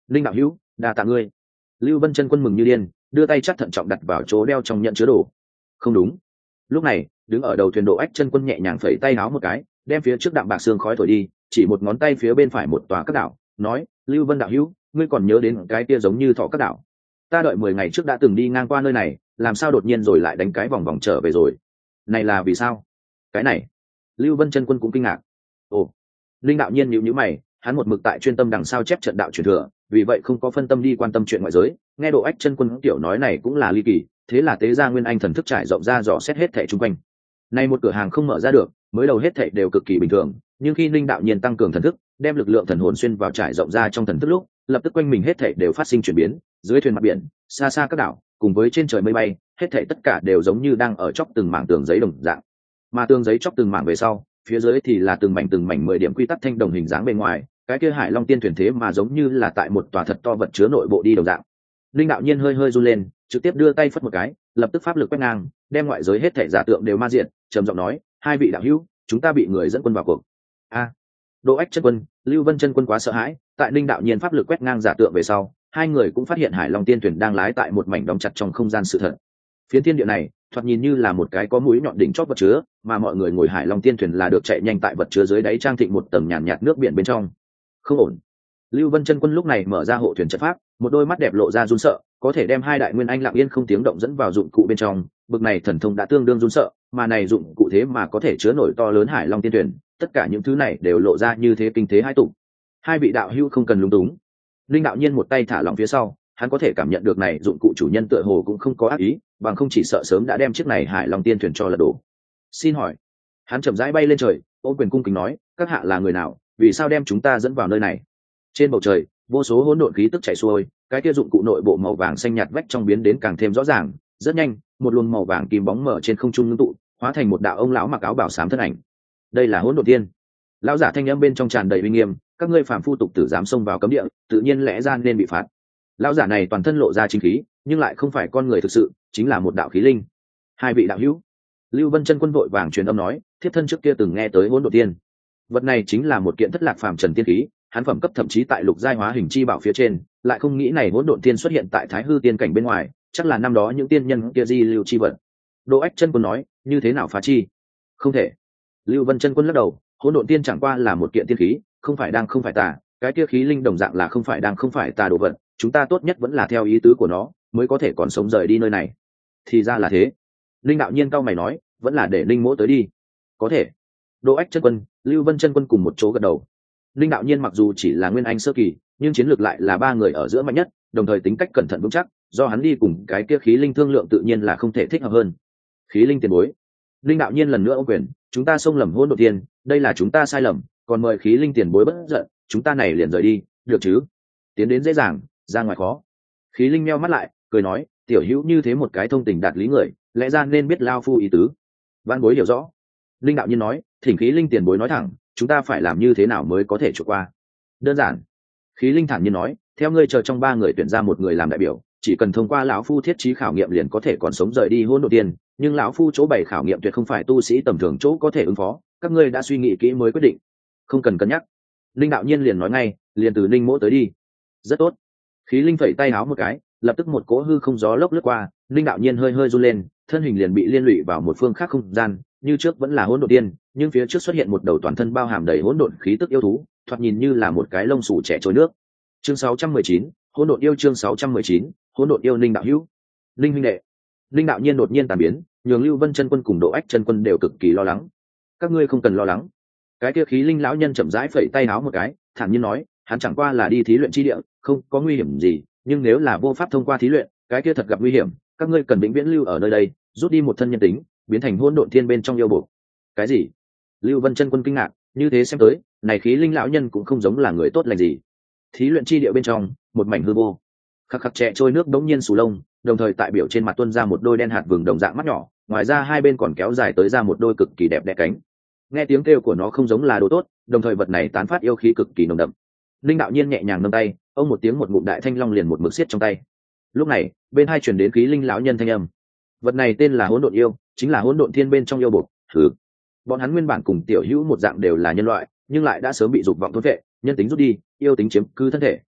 linh đạo hữu đa tạ ngươi. Lưu Vân chân quân mừng như điên, đưa tay chắc thận trọng đặt vào chỗ đeo trong nhận chứa đồ. Không đúng. Lúc này đứng ở đầu thuyền Độ Ách chân quân nhẹ nhàng phẩy tay áo một cái, đem phía trước đạm bạc xương khói thổi đi, chỉ một ngón tay phía bên phải một tòa các đảo, nói: Lưu Vân đạo hữu, ngươi còn nhớ đến cái kia giống như thọ các đảo? Ta đợi mười ngày trước đã từng đi ngang qua nơi này, làm sao đột nhiên rồi lại đánh cái vòng vòng trở về rồi? Này là vì sao? Cái này, Lưu Vân chân quân cũng kinh ngạc. Ồ, linh đạo nhiên nhíu nhíu mày, hắn một mực tại chuyên tâm đằng sau chép trận đạo truyền thừa, vì vậy không có phân tâm đi quan tâm chuyện ngoại giới. Nghe Độ Ách chân quân tiểu nói này cũng là ly kỳ, thế là tế ra nguyên anh thần thức trải rộng ra dò xét hết thảy chung quanh. Nay một cửa hàng không mở ra được, mới đầu hết thảy đều cực kỳ bình thường, nhưng khi linh đạo nhiên tăng cường thần thức, đem lực lượng thần hồn xuyên vào trải rộng ra trong thần thức lúc, lập tức quanh mình hết thảy đều phát sinh chuyển biến, dưới thuyền mặt biển, xa xa các đảo, cùng với trên trời mây bay, hết thảy tất cả đều giống như đang ở chóc từng mảng tường giấy đồng dạng. Mà tường giấy chóc từng mảng về sau, phía dưới thì là từng mảnh từng mảnh mười điểm quy tắc thanh đồng hình dáng bên ngoài, cái kia Hải Long Tiên thuyền thế mà giống như là tại một tòa thật to vật chứa nội bộ đi đồng dạng. Linh đạo nhiên hơi hơi run lên, trực tiếp đưa tay phất một cái, lập tức pháp lực quét ngang, đem ngoại giới hết thảy giả tượng đều ma diện, trầm giọng nói: hai vị đạo hữu, chúng ta bị người dẫn quân vào cuộc. A, à, Độ Ách chân quân, Lưu Vân chân quân quá sợ hãi, tại Linh đạo nhiên pháp lực quét ngang giả tượng về sau, hai người cũng phát hiện Hải Long Tiên thuyền đang lái tại một mảnh đóng chặt trong không gian sự thật. Phiến thiên địa này, thoạt nhìn như là một cái có mũi nhọn đỉnh chót vật chứa, mà mọi người ngồi Hải Long Tiên thuyền là được chạy nhanh tại vật chứa dưới đáy trang thịnh một tầng nhàn nhạt, nhạt nước biển bên trong. Không ổn. Lưu Vân chân quân lúc này mở ra hộ thuyền trận pháp, một đôi mắt đẹp lộ ra run sợ, có thể đem hai đại nguyên anh lặng yên không tiếng động dẫn vào dụng cụ bên trong, bực này thần thông đã tương đương run sợ, mà này dụng cụ thế mà có thể chứa nổi to lớn Hải Long Tiên thuyền, tất cả những thứ này đều lộ ra như thế kinh thế hai tụ. Hai vị đạo hữu không cần lúng túng. Linh đạo nhiên một tay thả lỏng phía sau, hắn có thể cảm nhận được này dụng cụ chủ nhân tựa hồ cũng không có ác ý, bằng không chỉ sợ sớm đã đem chiếc này Hải Long Tiên thuyền cho lật đổ. Xin hỏi. Hắn chậm rãi bay lên trời, ôm quyền cung kính nói: các hạ là người nào, vì sao đem chúng ta dẫn vào nơi này? Trên bầu trời, vô số hỗn độn khí tức chảy xuôi, cái kia dụng cụ nội bộ màu vàng xanh nhạt vách trong biến đến càng thêm rõ ràng, rất nhanh, một luồng màu vàng kim bóng mở trên không trung ngưng tụ, hóa thành một đạo ông lão mặc áo bảo xám thân ảnh. Đây là Hỗn Độn Tiên. Lão giả thanh âm bên trong tràn đầy uy nghiêm: các ngươi phàm phu tục tử dám xông vào cấm địa, tự nhiên lẽ ra nên bị phạt. Lão giả này toàn thân lộ ra chính khí, nhưng lại không phải con người thực sự, chính là một đạo khí linh. Hai vị đạo hữu. Lưu Vân chân quân vội vàng truyền âm nói: thiếp thân trước kia từng nghe tới Hỗn Độn Tiên. Vật này chính là một kiện thất lạc phàm trần tiên khí, hắn phẩm cấp thậm chí tại lục giai hóa hình chi bảo phía trên, lại không nghĩ này Hỗn Độn Tiên xuất hiện tại Thái Hư tiên cảnh bên ngoài, chắc là năm đó những tiên nhân kia di lưu chi vật. Độ Ách chân quân nói: như thế nào phá chi? Không thể. Lưu Vân chân quân lắc đầu: Hỗn Độn Tiên chẳng qua là một kiện tiên khí, không phải đang không phải tà, cái kia khí linh đồng dạng là không phải đang không phải tà đồ vật, chúng ta tốt nhất vẫn là theo ý tứ của nó, mới có thể còn sống rời đi nơi này. Thì ra là thế. Linh đạo nhiên cao mày nói: vẫn là để linh mỗ tới đi. Có thể. Độ Ách chân quân, Lưu Vân chân quân cùng một chỗ gật đầu. Linh đạo nhiên mặc dù chỉ là nguyên anh sơ kỳ, nhưng chiến lược lại là ba người ở giữa mạnh nhất, đồng thời tính cách cẩn thận vững chắc, do hắn đi cùng cái kia khí linh thương lượng tự nhiên là không thể thích hợp hơn. Khí linh tiền bối. Linh đạo nhiên lần nữa ô quyền: chúng ta xông lầm Hỗn Độn Tiên, đây là chúng ta sai lầm, còn mời khí linh tiền bối bất giận, chúng ta này liền rời đi, được chứ? Tiến đến dễ dàng, ra ngoài khó. Khí linh meo mắt lại, cười nói: tiểu hữu như thế một cái thông tình đạt lý người, lẽ ra nên biết lao phu ý tứ. Văn bối hiểu rõ. Linh đạo nhiên nói: thỉnh khí linh tiền bối nói thẳng, chúng ta phải làm như thế nào mới có thể trượt qua? Đơn giản. Khí linh thản nhiên nói: theo ngươi chờ trong ba người tuyển ra một người làm đại biểu, chỉ cần thông qua lão phu thiết trí khảo nghiệm liền có thể còn sống rời đi Hỗn Độn Tiên, nhưng lão phu chỗ bày khảo nghiệm tuyệt không phải tu sĩ tầm thường chỗ có thể ứng phó, các ngươi đã suy nghĩ kỹ mới quyết định. Không cần cân nhắc. Linh đạo nhiên liền nói ngay: liền từ linh mỗ tới đi. Rất tốt. Khí linh phẩy tay áo một cái, lập tức một cỗ hư không gió lốc lướt qua, linh đạo nhiên hơi hơi run lên, thân hình liền bị liên lụy vào một phương khác không gian, như trước vẫn là Hỗn Độn Tiên, nhưng phía trước xuất hiện một đầu toàn thân bao hàm đầy hỗn độn khí tức yêu thú, thoạt nhìn như là một cái lông xù trẻ trôi nước. Chương sáu trăm mười chín, Hỗn Độn Yêu. Chương sáu trăm mười chín, Hỗn Độn Yêu. Linh đạo hữu. Linh huynh đệ. Linh đạo nhiên đột nhiên tàn biến, nhường Lưu Vân chân quân cùng Độ Ách chân quân đều cực kỳ lo lắng. Các ngươi không cần lo lắng. Cái kia khí linh lão nhân chậm rãi phẩy tay áo một cái, thản nhiên nói: hắn chẳng qua là đi thí luyện chi địa, không có nguy hiểm gì, nhưng nếu là vô pháp thông qua thí luyện, cái kia thật gặp nguy hiểm, các ngươi cần vĩnh viễn lưu ở nơi đây, rút đi một thân nhân tính, biến thành Hỗn Độn Thiên bên trong yêu bộ. Cái gì? Lưu Vân chân quân kinh ngạc, như thế xem tới, này khí linh lão nhân cũng không giống là người tốt lành gì. Thí luyện chi địa bên trong, một mảnh hư vô. Khắc khắc trẻ trôi nước đống nhiên sù lông, đồng thời tại biểu trên mặt tuôn ra một đôi đen hạt vừng đồng dạng mắt nhỏ, ngoài ra hai bên còn kéo dài tới ra một đôi cực kỳ đẹp đẽ cánh. Nghe tiếng kêu của nó không giống là đồ tốt, đồng thời vật này tán phát yêu khí cực kỳ nồng đậm. Linh đạo nhiên nhẹ nhàng nâng tay, ông một tiếng một ngụm đại thanh long liền một mực xiết trong tay. Lúc này, bên hai truyền đến khí linh lão nhân thanh âm. Vật này tên là Hỗn Độn Yêu, chính là Hỗn Độn Thiên bên trong yêu bột. Thử. Bọn hắn nguyên bản cùng tiểu hữu một dạng đều là nhân loại, nhưng lại đã sớm bị dục vọng thôn vệ, nhân tính rút đi, yêu tính chiếm cứ thân thể,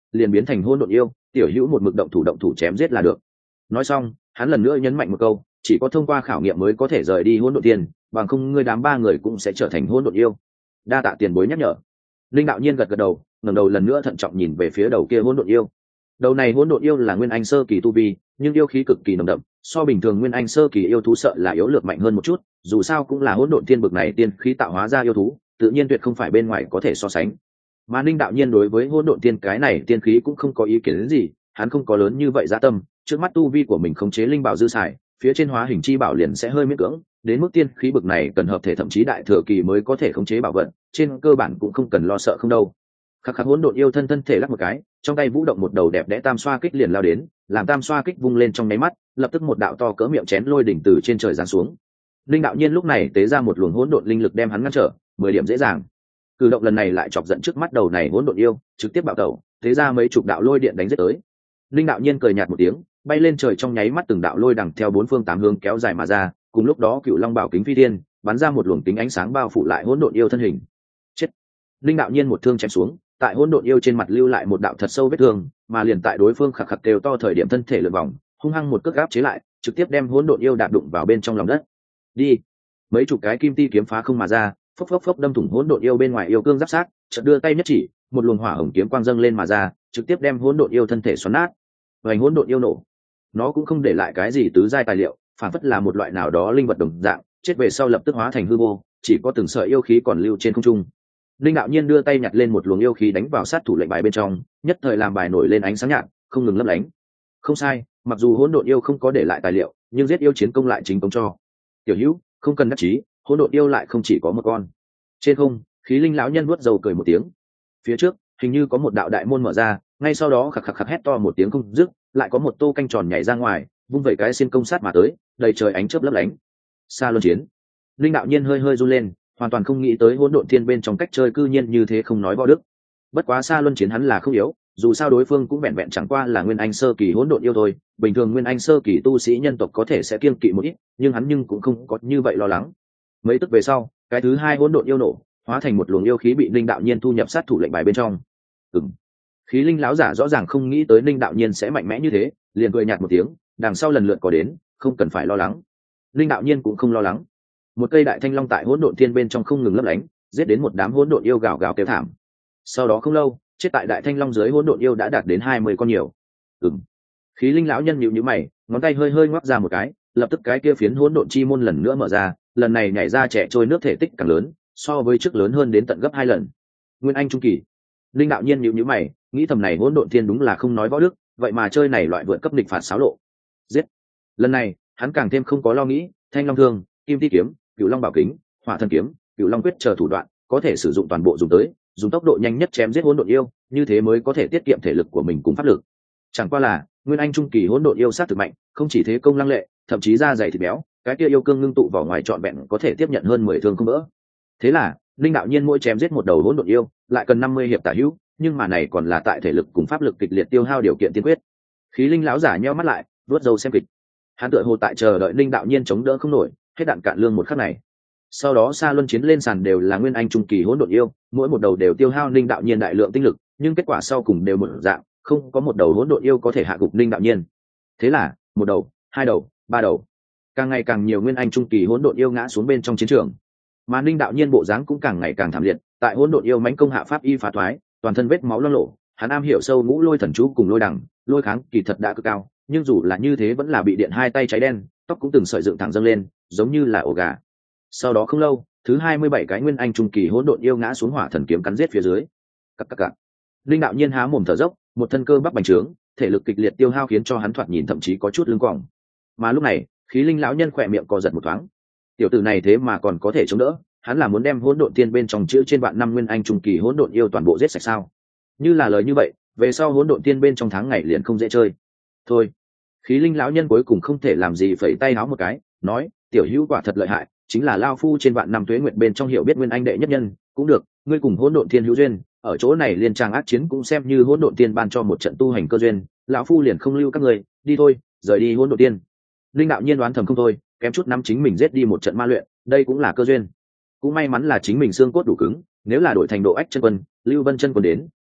liền biến thành hỗn độn yêu, tiểu hữu một mực động thủ động thủ chém giết là được. Nói xong hắn lần nữa nhấn mạnh một câu, chỉ có thông qua khảo nghiệm mới có thể rời đi hỗn độn tiên, bằng không ngươi đám ba người cũng sẽ trở thành hỗn độn yêu. Đa tạ tiền bối nhắc nhở. Linh đạo nhiên gật gật đầu, ngẩng đầu lần nữa thận trọng nhìn về phía đầu kia hỗn độn yêu. Đầu này hỗn độn yêu là nguyên anh sơ kỳ tu vi, nhưng yêu khí cực kỳ nồng đậm, so bình thường nguyên anh sơ kỳ yêu thú sợ là yếu lược mạnh hơn một chút, dù sao cũng là hỗn độn thiên bực này tiên khí tạo hóa ra yêu thú, tự nhiên tuyệt không phải bên ngoài có thể so sánh. Mà Ninh đạo nhiên đối với hỗn độn tiên cái này tiên khí cũng không có ý kiến đến gì, hắn không có lớn như vậy dạ tâm, trước mắt tu vi của mình khống chế linh bảo dư xài, phía trên hóa hình chi bảo liền sẽ hơi miễn cưỡng, đến mức tiên khí bực này cần hợp thể thậm chí đại thừa kỳ mới có thể khống chế bảo vận, trên cơ bản cũng không cần lo sợ không đâu. Khắc khắc hỗn độn yêu thân thân thể lắc một cái, trong tay vũ động một đầu đẹp đẽ tam xoa kích liền lao đến, làm tam xoa kích vung lên trong nháy mắt, lập tức một đạo to cỡ miệng chén lôi đỉnh từ trên trời giáng xuống. Linh đạo nhiên lúc này tế ra một luồng hỗn độn linh lực đem hắn ngăn trở, mười điểm dễ dàng. Cử động lần này lại chọc giận trước mắt đầu này hỗn độn yêu, trực tiếp bạo tẩu, tế ra mấy chục đạo lôi điện đánh giết tới. Linh đạo nhiên cười nhạt một tiếng, bay lên trời trong nháy mắt từng đạo lôi đằng theo bốn phương tám hướng kéo dài mà ra, cùng lúc đó Cửu Long Bảo Kính phi thiên, bắn ra một luồng kính ánh sáng bao phủ lại hỗn độn yêu thân hình. Chết! Linh đạo nhiên một thương chém xuống, tại hỗn độn yêu trên mặt lưu lại một đạo thật sâu vết thương, mà liền tại đối phương khạc khạc kêu to thời điểm thân thể lượn vòng, hung hăng một cước áp chế lại, trực tiếp đem hỗn độn yêu đạp đụng vào bên trong lòng đất. Đi! Mấy chục cái kim ti kiếm phá không mà ra, phốc phốc phốc đâm thủng hỗn độn yêu bên ngoài yêu cương giáp sát, chợt đưa tay nhất chỉ, một luồng hỏa hồng kiếm quang dâng lên mà ra, trực tiếp đem hỗn độn yêu thân thể xoắn nát. Vành hỗn độn yêu nổ, nó cũng không để lại cái gì tứ giai tài liệu, phản phất là một loại nào đó linh vật đồng dạng, chết về sau lập tức hóa thành hư vô, chỉ có từng sợi yêu khí còn lưu trên không trung. Linh đạo nhiên đưa tay nhặt lên một luồng yêu khí đánh vào sát thủ lệnh bài bên trong, nhất thời làm bài nổi lên ánh sáng nhạt, không ngừng lấp lánh. Không sai, mặc dù hỗn độn yêu không có để lại tài liệu, nhưng giết yêu chiến công lại chính công cho. Tiểu Hữu, không cần đắc chí, hỗn độn yêu lại không chỉ có một con. Trên không, khí linh lão nhân vuốt râu cười một tiếng. Phía trước, hình như có một đạo đại môn mở ra, ngay sau đó khạc khạc khạc hét to một tiếng không dứt, lại có một tô canh tròn nhảy ra ngoài, vung vẩy cái xiên công sát mà tới, đầy trời ánh chớp lấp lánh. Xa luân chiến. Linh đạo nhiên hơi hơi run lên, hoàn toàn không nghĩ tới hỗn độn thiên bên trong cách chơi cư nhiên như thế không nói võ đức. Bất quá xa luân chiến hắn là không yếu, dù sao đối phương cũng vẹn vẹn chẳng qua là nguyên anh sơ kỳ hỗn độn yêu thôi, bình thường nguyên anh sơ kỳ tu sĩ nhân tộc có thể sẽ kiêng kỵ một ít, nhưng hắn nhưng cũng không có như vậy lo lắng. Mấy tức về sau, cái thứ hai hỗn độn yêu nổ, hóa thành một luồng yêu khí bị Linh đạo nhiên thu nhập sát thủ lệnh bài bên trong. Ừm. Khí linh lão giả rõ ràng không nghĩ tới Linh đạo nhiên sẽ mạnh mẽ như thế, liền cười nhạt một tiếng, đằng sau lần lượt có đến, không cần phải lo lắng. Linh đạo nhiên cũng không lo lắng. Một cây đại thanh long tại hỗn độn thiên bên trong không ngừng lấp lánh, giết đến một đám hỗn độn yêu gào gào kêu thảm. Sau đó không lâu, chết tại đại thanh long dưới hỗn độn yêu đã đạt đến hai mươi con nhiều. Ừm. Khí linh lão nhân nhíu nhíu mày, ngón tay hơi hơi ngoắc ra một cái, lập tức cái kia phiến hỗn độn chi môn lần nữa mở ra, lần này nhảy ra trẻ trôi nước thể tích càng lớn, so với trước lớn hơn đến tận gấp hai lần. Nguyên anh trung kỳ. Linh đạo nhiên nhíu nhíu mày, nghĩ thầm này hỗn độn thiên đúng là không nói võ đức, vậy mà chơi này loại vượt cấp nghịch phạt xáo lộ. Giết. Lần này, hắn càng thêm không có lo nghĩ, thanh long thương, kim ti kiếm, Cửu Long Bảo Kính, Hỏa Thần Kiếm, Cửu Long Quyết chờ thủ đoạn, có thể sử dụng toàn bộ dùng tới, dùng tốc độ nhanh nhất chém giết hỗn độn yêu, như thế mới có thể tiết kiệm thể lực của mình cùng pháp lực. Chẳng qua là, nguyên anh trung kỳ hỗn độn yêu sát thực mạnh, không chỉ thế công lăng lệ, thậm chí da dày thịt béo, cái kia yêu cương ngưng tụ vào ngoài trọn vẹn có thể tiếp nhận hơn mười thương không bỡ. Thế là, Linh đạo nhiên mỗi chém giết một đầu hỗn độn yêu, lại cần năm mươi hiệp tả hữu, nhưng mà này còn là tại thể lực cùng pháp lực kịch liệt tiêu hao điều kiện tiên quyết. Khí linh lão giả nheo mắt lại, vuốt râu xem kịch. Hắn tựa hồ tại chờ đợi Linh đạo nhiên chống đỡ không nổi, hết đạn cạn lương một khắc này. Sau đó xa luân chiến lên sàn đều là nguyên anh trung kỳ hỗn độn yêu, mỗi một đầu đều tiêu hao Linh đạo nhiên đại lượng tinh lực, nhưng kết quả sau cùng đều một dạng, không có một đầu hỗn độn yêu có thể hạ gục Linh đạo nhiên. Thế là, một đầu, hai đầu, ba đầu, càng ngày càng nhiều nguyên anh trung kỳ hỗn độn yêu ngã xuống bên trong chiến trường. Mà Linh đạo nhiên bộ dáng cũng càng ngày càng thảm liệt, tại hỗn độn yêu mãnh công hạ pháp y phá thoái, toàn thân vết máu loang lổ, hắn am hiểu sâu ngũ lôi thần chú cùng lôi đằng, lôi kháng kỳ thật đã cực cao, nhưng dù là như thế vẫn là bị điện hai tay cháy đen, tóc cũng từng sợi dựng thẳng dâng lên, giống như là ổ gà. Sau đó không lâu, thứ hai mươi bảy cái nguyên anh trung kỳ hỗn độn yêu ngã xuống Hỏa Thần Kiếm cắn giết phía dưới. Cặc cặc cặc. Linh đạo nhiên há mồm thở dốc, một thân cơ bắp bành trướng, thể lực kịch liệt tiêu hao khiến cho hắn thoạt nhìn thậm chí có chút lưng quòng. Mà lúc này, khí linh lão nhân khỏe miệng co giật một thoáng. Tiểu tử này thế mà còn có thể chống đỡ, hắn là muốn đem hỗn độn tiên bên trong chữ trên vạn năm nguyên anh trung kỳ hỗn độn yêu toàn bộ giết sạch sao? Như là lời như vậy, về sau hỗn độn tiên bên trong tháng ngày liền không dễ chơi. Thôi, khí linh lão nhân cuối cùng không thể làm gì phẩy tay háo một cái, nói, tiểu hữu quả thật lợi hại, chính là lao phu trên vạn năm tuế nguyệt bên trong hiểu biết nguyên anh đệ nhất nhân, cũng được, ngươi cùng hỗn độn thiên hữu duyên, ở chỗ này liên trang ác chiến cũng xem như hỗn độn tiên ban cho một trận tu hành cơ duyên, lão phu liền không lưu các người, đi thôi, rời đi hỗn độn tiên. Linh đạo nhiên đoán thầm không thôi, kém chút năm chính mình giết đi một trận ma luyện, đây cũng là cơ duyên. Cũng may mắn là chính mình xương cốt đủ cứng, nếu là đổi thành độ ách chân quân, Lưu Vân chân quân đến,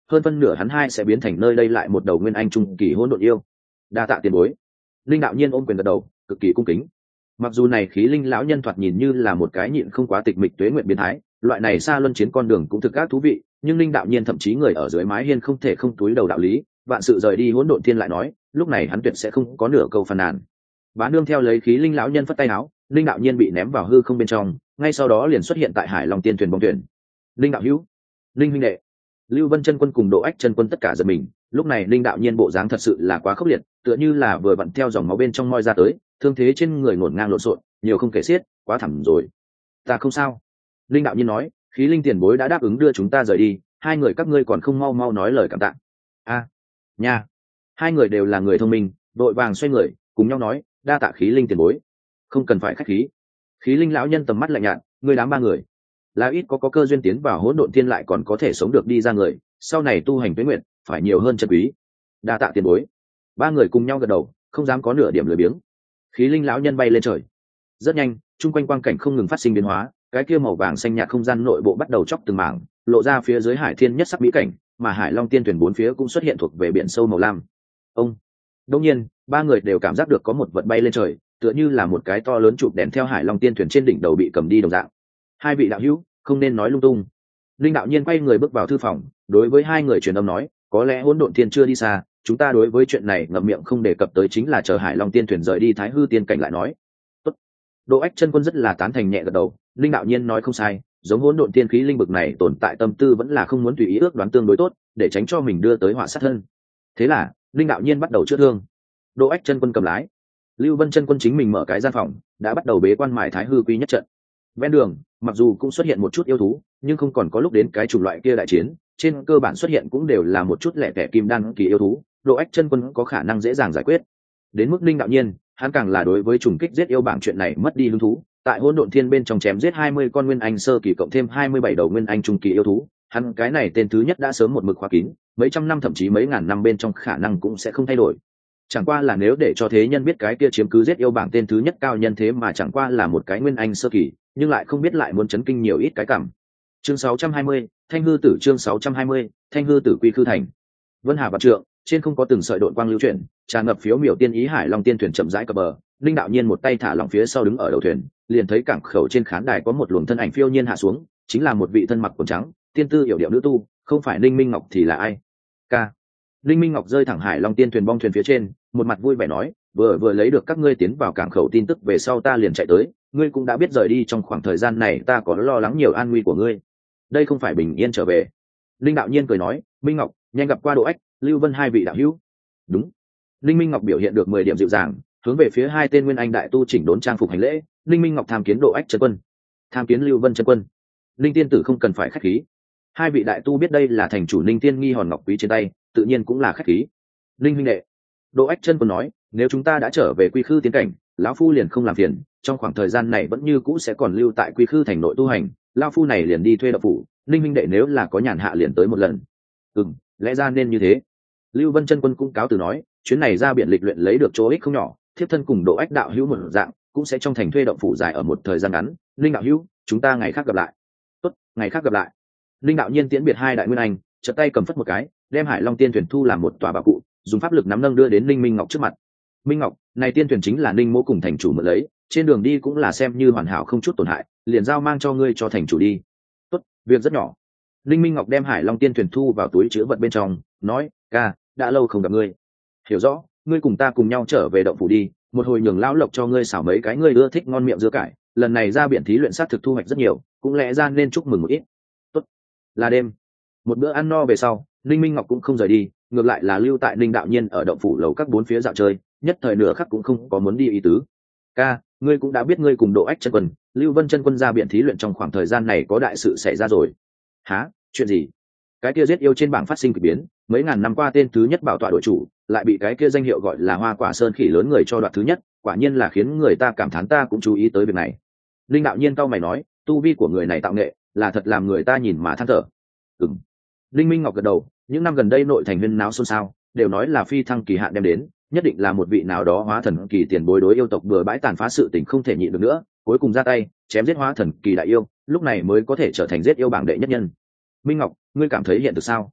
hơn phân nửa hắn hai sẽ biến thành nơi đây lại một đầu nguyên anh trung kỳ hỗn độn yêu. Đa tạ tiền bối. Linh đạo nhiên ôm quyền gật đầu, cực kỳ cung kính. Mặc dù này khí linh lão nhân thoạt nhìn như là một cái nhịn không quá tịch mịch tuế nguyện biến thái, loại này xa luân chiến con đường cũng thực các thú vị, nhưng linh đạo nhiên thậm chí người ở dưới mái hiên không thể không túi đầu đạo lý, vạn sự rời đi hỗn độn thiên lại nói, lúc này hắn tuyệt sẽ không có nửa câu phàn nàn. Bá nương theo lấy khí linh lão nhân phất tay áo, linh đạo nhiên bị ném vào hư không bên trong, ngay sau đó liền xuất hiện tại hải long tiên thuyền bong thuyền. Linh đạo hữu, linh huynh đệ, Lưu Vân chân quân cùng Độ Ách chân quân tất cả giật mình, lúc này linh đạo nhiên bộ dáng thật sự là quá khốc liệt, tựa như là vừa vặn theo dòng máu bên trong moi ra tới, thương thế trên người ngổn ngang lộn xộn, nhiều không kể xiết, quá thảm rồi. Ta không sao. Linh đạo nhiên nói, khí linh tiền bối đã đáp ứng đưa chúng ta rời đi, hai người các ngươi còn không mau mau nói lời cảm tạ. A, nha. Hai người đều là người thông minh, đội vàng xoay người, cùng nhau nói, đa tạ khí linh tiền bối. Không cần phải khách khí. Khí linh lão nhân tầm mắt lạnh nhạt, ngươi đám ba người là ít có có cơ duyên tiến vào hỗn độn thiên lại còn có thể sống được đi ra người, sau này tu hành tuế nguyện phải nhiều hơn chân quý. Đa tạ tiền bối. Ba người cùng nhau gật đầu, không dám có nửa điểm lười biếng. Khí linh lão nhân bay lên trời. Rất nhanh, chung quanh quang cảnh không ngừng phát sinh biến hóa, cái kia màu vàng xanh nhạt không gian nội bộ bắt đầu chóc từng mảng, lộ ra phía dưới hải thiên nhất sắc mỹ cảnh, mà hải long tiên thuyền bốn phía cũng xuất hiện thuộc về biển sâu màu lam. Ông. Đương nhiên, ba người đều cảm giác được có một vật bay lên trời, tựa như là một cái to lớn chụp đèn theo hải long tiên thuyền trên đỉnh đầu bị cầm đi đồng dạng. Hai vị đạo hữu, không nên nói lung tung. Linh đạo nhiên quay người bước vào thư phòng, đối với hai người truyền âm nói, có lẽ hỗn độn thiên chưa đi xa, chúng ta đối với chuyện này ngậm miệng không đề cập tới, chính là chờ hải long tiên thuyền rời đi thái hư tiên cảnh lại nói. Tốt. Độ Ách chân quân rất là tán thành nhẹ gật đầu, Linh đạo nhiên nói không sai, giống hỗn độn tiên khí linh bực này tồn tại tâm tư vẫn là không muốn tùy ý ước đoán tương đối tốt, để tránh cho mình đưa tới họa sát thân. Thế là Linh đạo nhiên bắt đầu chữa thương. Độ Ách chân quân cầm lái, Lưu Vân chân quân chính mình mở cái gian phòng, đã bắt đầu bế quan mài thái hư quy nhất trận. Ven đường mặc dù cũng xuất hiện một chút yêu thú, nhưng không còn có lúc đến cái chủng loại kia đại chiến, trên cơ bản xuất hiện cũng đều là một chút lẻ tẻ kim đan kỳ yêu thú, Độ Ách chân quân có khả năng dễ dàng giải quyết. Đến mức Linh đạo nhiên, hắn càng là đối với trùng kích giết yêu bảng chuyện này mất đi hứng thú, tại hỗn độn thiên bên trong chém giết hai mươi con nguyên anh sơ kỳ cộng thêm hai mươi bảy đầu nguyên anh trung kỳ yêu thú, hắn cái này tên thứ nhất đã sớm một mực khóa kín, mấy trăm năm thậm chí mấy ngàn năm bên trong khả năng cũng sẽ không thay đổi. Chẳng qua là nếu để cho thế nhân biết cái kia chiếm cứ giết yêu bảng tên thứ nhất cao nhân thế mà chẳng qua là một cái nguyên anh sơ kỳ, nhưng lại không biết lại muốn chấn kinh nhiều ít cái cảm. Chương sáu trăm hai mươi, Thanh hư tử. Chương sáu trăm hai mươi, Thanh hư tử quy khư thành. Vân Hà vạn trượng, trên không có từng sợi độn quang lưu chuyển, tràn ngập phiếu miểu tiên ý hải long tiên thuyền chậm rãi cập bờ. Linh đạo nhiên một tay thả lỏng phía sau đứng ở đầu thuyền, liền thấy cảng khẩu trên khán đài có một luồng thân ảnh phiêu nhiên hạ xuống, chính là một vị thân mặc quần trắng, tiên tư hiểu điệu nữ tu, không phải Linh Minh Ngọc thì là ai? Ca. Linh Minh Ngọc rơi thẳng hải long tiên thuyền bong thuyền phía trên, một mặt vui vẻ nói, vừa vừa lấy được các ngươi tiến vào cảng khẩu tin tức về sau ta liền chạy tới, ngươi cũng đã biết rời đi trong khoảng thời gian này ta có lo lắng nhiều an nguy của ngươi, đây không phải bình yên trở về. Linh đạo nhiên cười nói, Minh Ngọc nhanh gặp qua Độ Ách, Lưu Vân hai vị đạo hữu. Đúng. Linh Minh Ngọc biểu hiện được mười điểm dịu dàng, hướng về phía hai tên nguyên anh đại tu chỉnh đốn trang phục hành lễ. Linh Minh Ngọc tham kiến Độ Ách chân quân, tham kiến Lưu Vân chân quân. Linh tiên tử không cần phải khách khí. Hai vị đại tu biết đây là thành chủ Linh tiên nghi hòn ngọc quý trên tay, tự nhiên cũng là khách khí. Linh huynh đệ, Độ Ách chân quân nói, nếu chúng ta đã trở về quy khư tiến cảnh, lão phu liền không làm phiền, trong khoảng thời gian này vẫn như cũ sẽ còn lưu tại quy khư thành nội tu hành, lão phu này liền đi thuê đậu phủ. Linh huynh đệ nếu là có nhàn hạ liền tới một lần. Ừm, lẽ ra nên như thế. Lưu Vân chân quân cũng cáo từ nói, chuyến này ra biển lịch luyện lấy được chỗ ích không nhỏ, thiếp thân cùng Độ Ách đạo hữu một dạng, cũng sẽ trong thành thuê động phủ dài ở một thời gian ngắn. Linh đạo hữu, chúng ta ngày khác gặp lại. Tốt, ngày khác gặp lại. Linh đạo nhiên tiễn biệt hai đại nguyên anh, chợt tay cầm phất một cái, đem hải long tiên thuyền thu làm một tòa bảo cụ, dùng pháp lực nắm nâng đưa đến Linh Minh Ngọc trước mặt. Minh Ngọc, này tiên thuyền chính là Linh mỗ cùng thành chủ mượn lấy, trên đường đi cũng là xem như hoàn hảo không chút tổn hại, liền giao mang cho ngươi cho thành chủ đi. Tốt, việc rất nhỏ. Linh Minh Ngọc đem hải long tiên thuyền thu vào túi chứa vật bên trong, nói, ca, đã lâu không gặp ngươi. Hiểu rõ, ngươi cùng ta cùng nhau trở về động phủ đi, một hồi nhường lão lộc cho ngươi xảo mấy cái ngươi ưa thích ngon miệng dưa cải, lần này ra biển thí luyện sát thực thu hoạch rất nhiều, cũng lẽ ra nên chúc mừng một ít. Tốt. Là đêm. Một bữa ăn no về sau, Linh Minh Ngọc cũng không rời đi, ngược lại là lưu tại Linh đạo nhiên ở động phủ lầu các bốn phía dạo chơi, nhất thời nửa khắc cũng không có muốn đi ý tứ. Ca, ngươi cũng đã biết ngươi cùng Độ Ách chân quân, Lưu Vân chân quân ra biển thí luyện trong khoảng thời gian này có đại sự xảy ra rồi. Hả? Chuyện gì? Cái kia giết yêu trên bảng phát sinh kỳ biến, mấy ngàn năm qua tên thứ nhất bảo tọa đội chủ, lại bị cái kia danh hiệu gọi là Hoa Quả Sơn khỉ lớn người cho đoạt thứ nhất, quả nhiên là khiến người ta cảm thán, ta cũng chú ý tới việc này. Linh đạo nhiên cau mày nói, tu vi của người này tạo nghệ, là thật làm người ta nhìn mà than thở. Ừm. Linh Minh Ngọc gật đầu, những năm gần đây nội thành huyên náo xôn xao, đều nói là phi thăng kỳ hạn đem đến, nhất định là một vị nào đó hóa thần kỳ tiền bối đối yêu tộc bừa bãi tàn phá sự tình không thể nhịn được nữa, cuối cùng ra tay chém giết hóa thần kỳ đại yêu, lúc này mới có thể trở thành giết yêu bảng đệ nhất nhân. Minh Ngọc, ngươi cảm thấy hiện thực sao?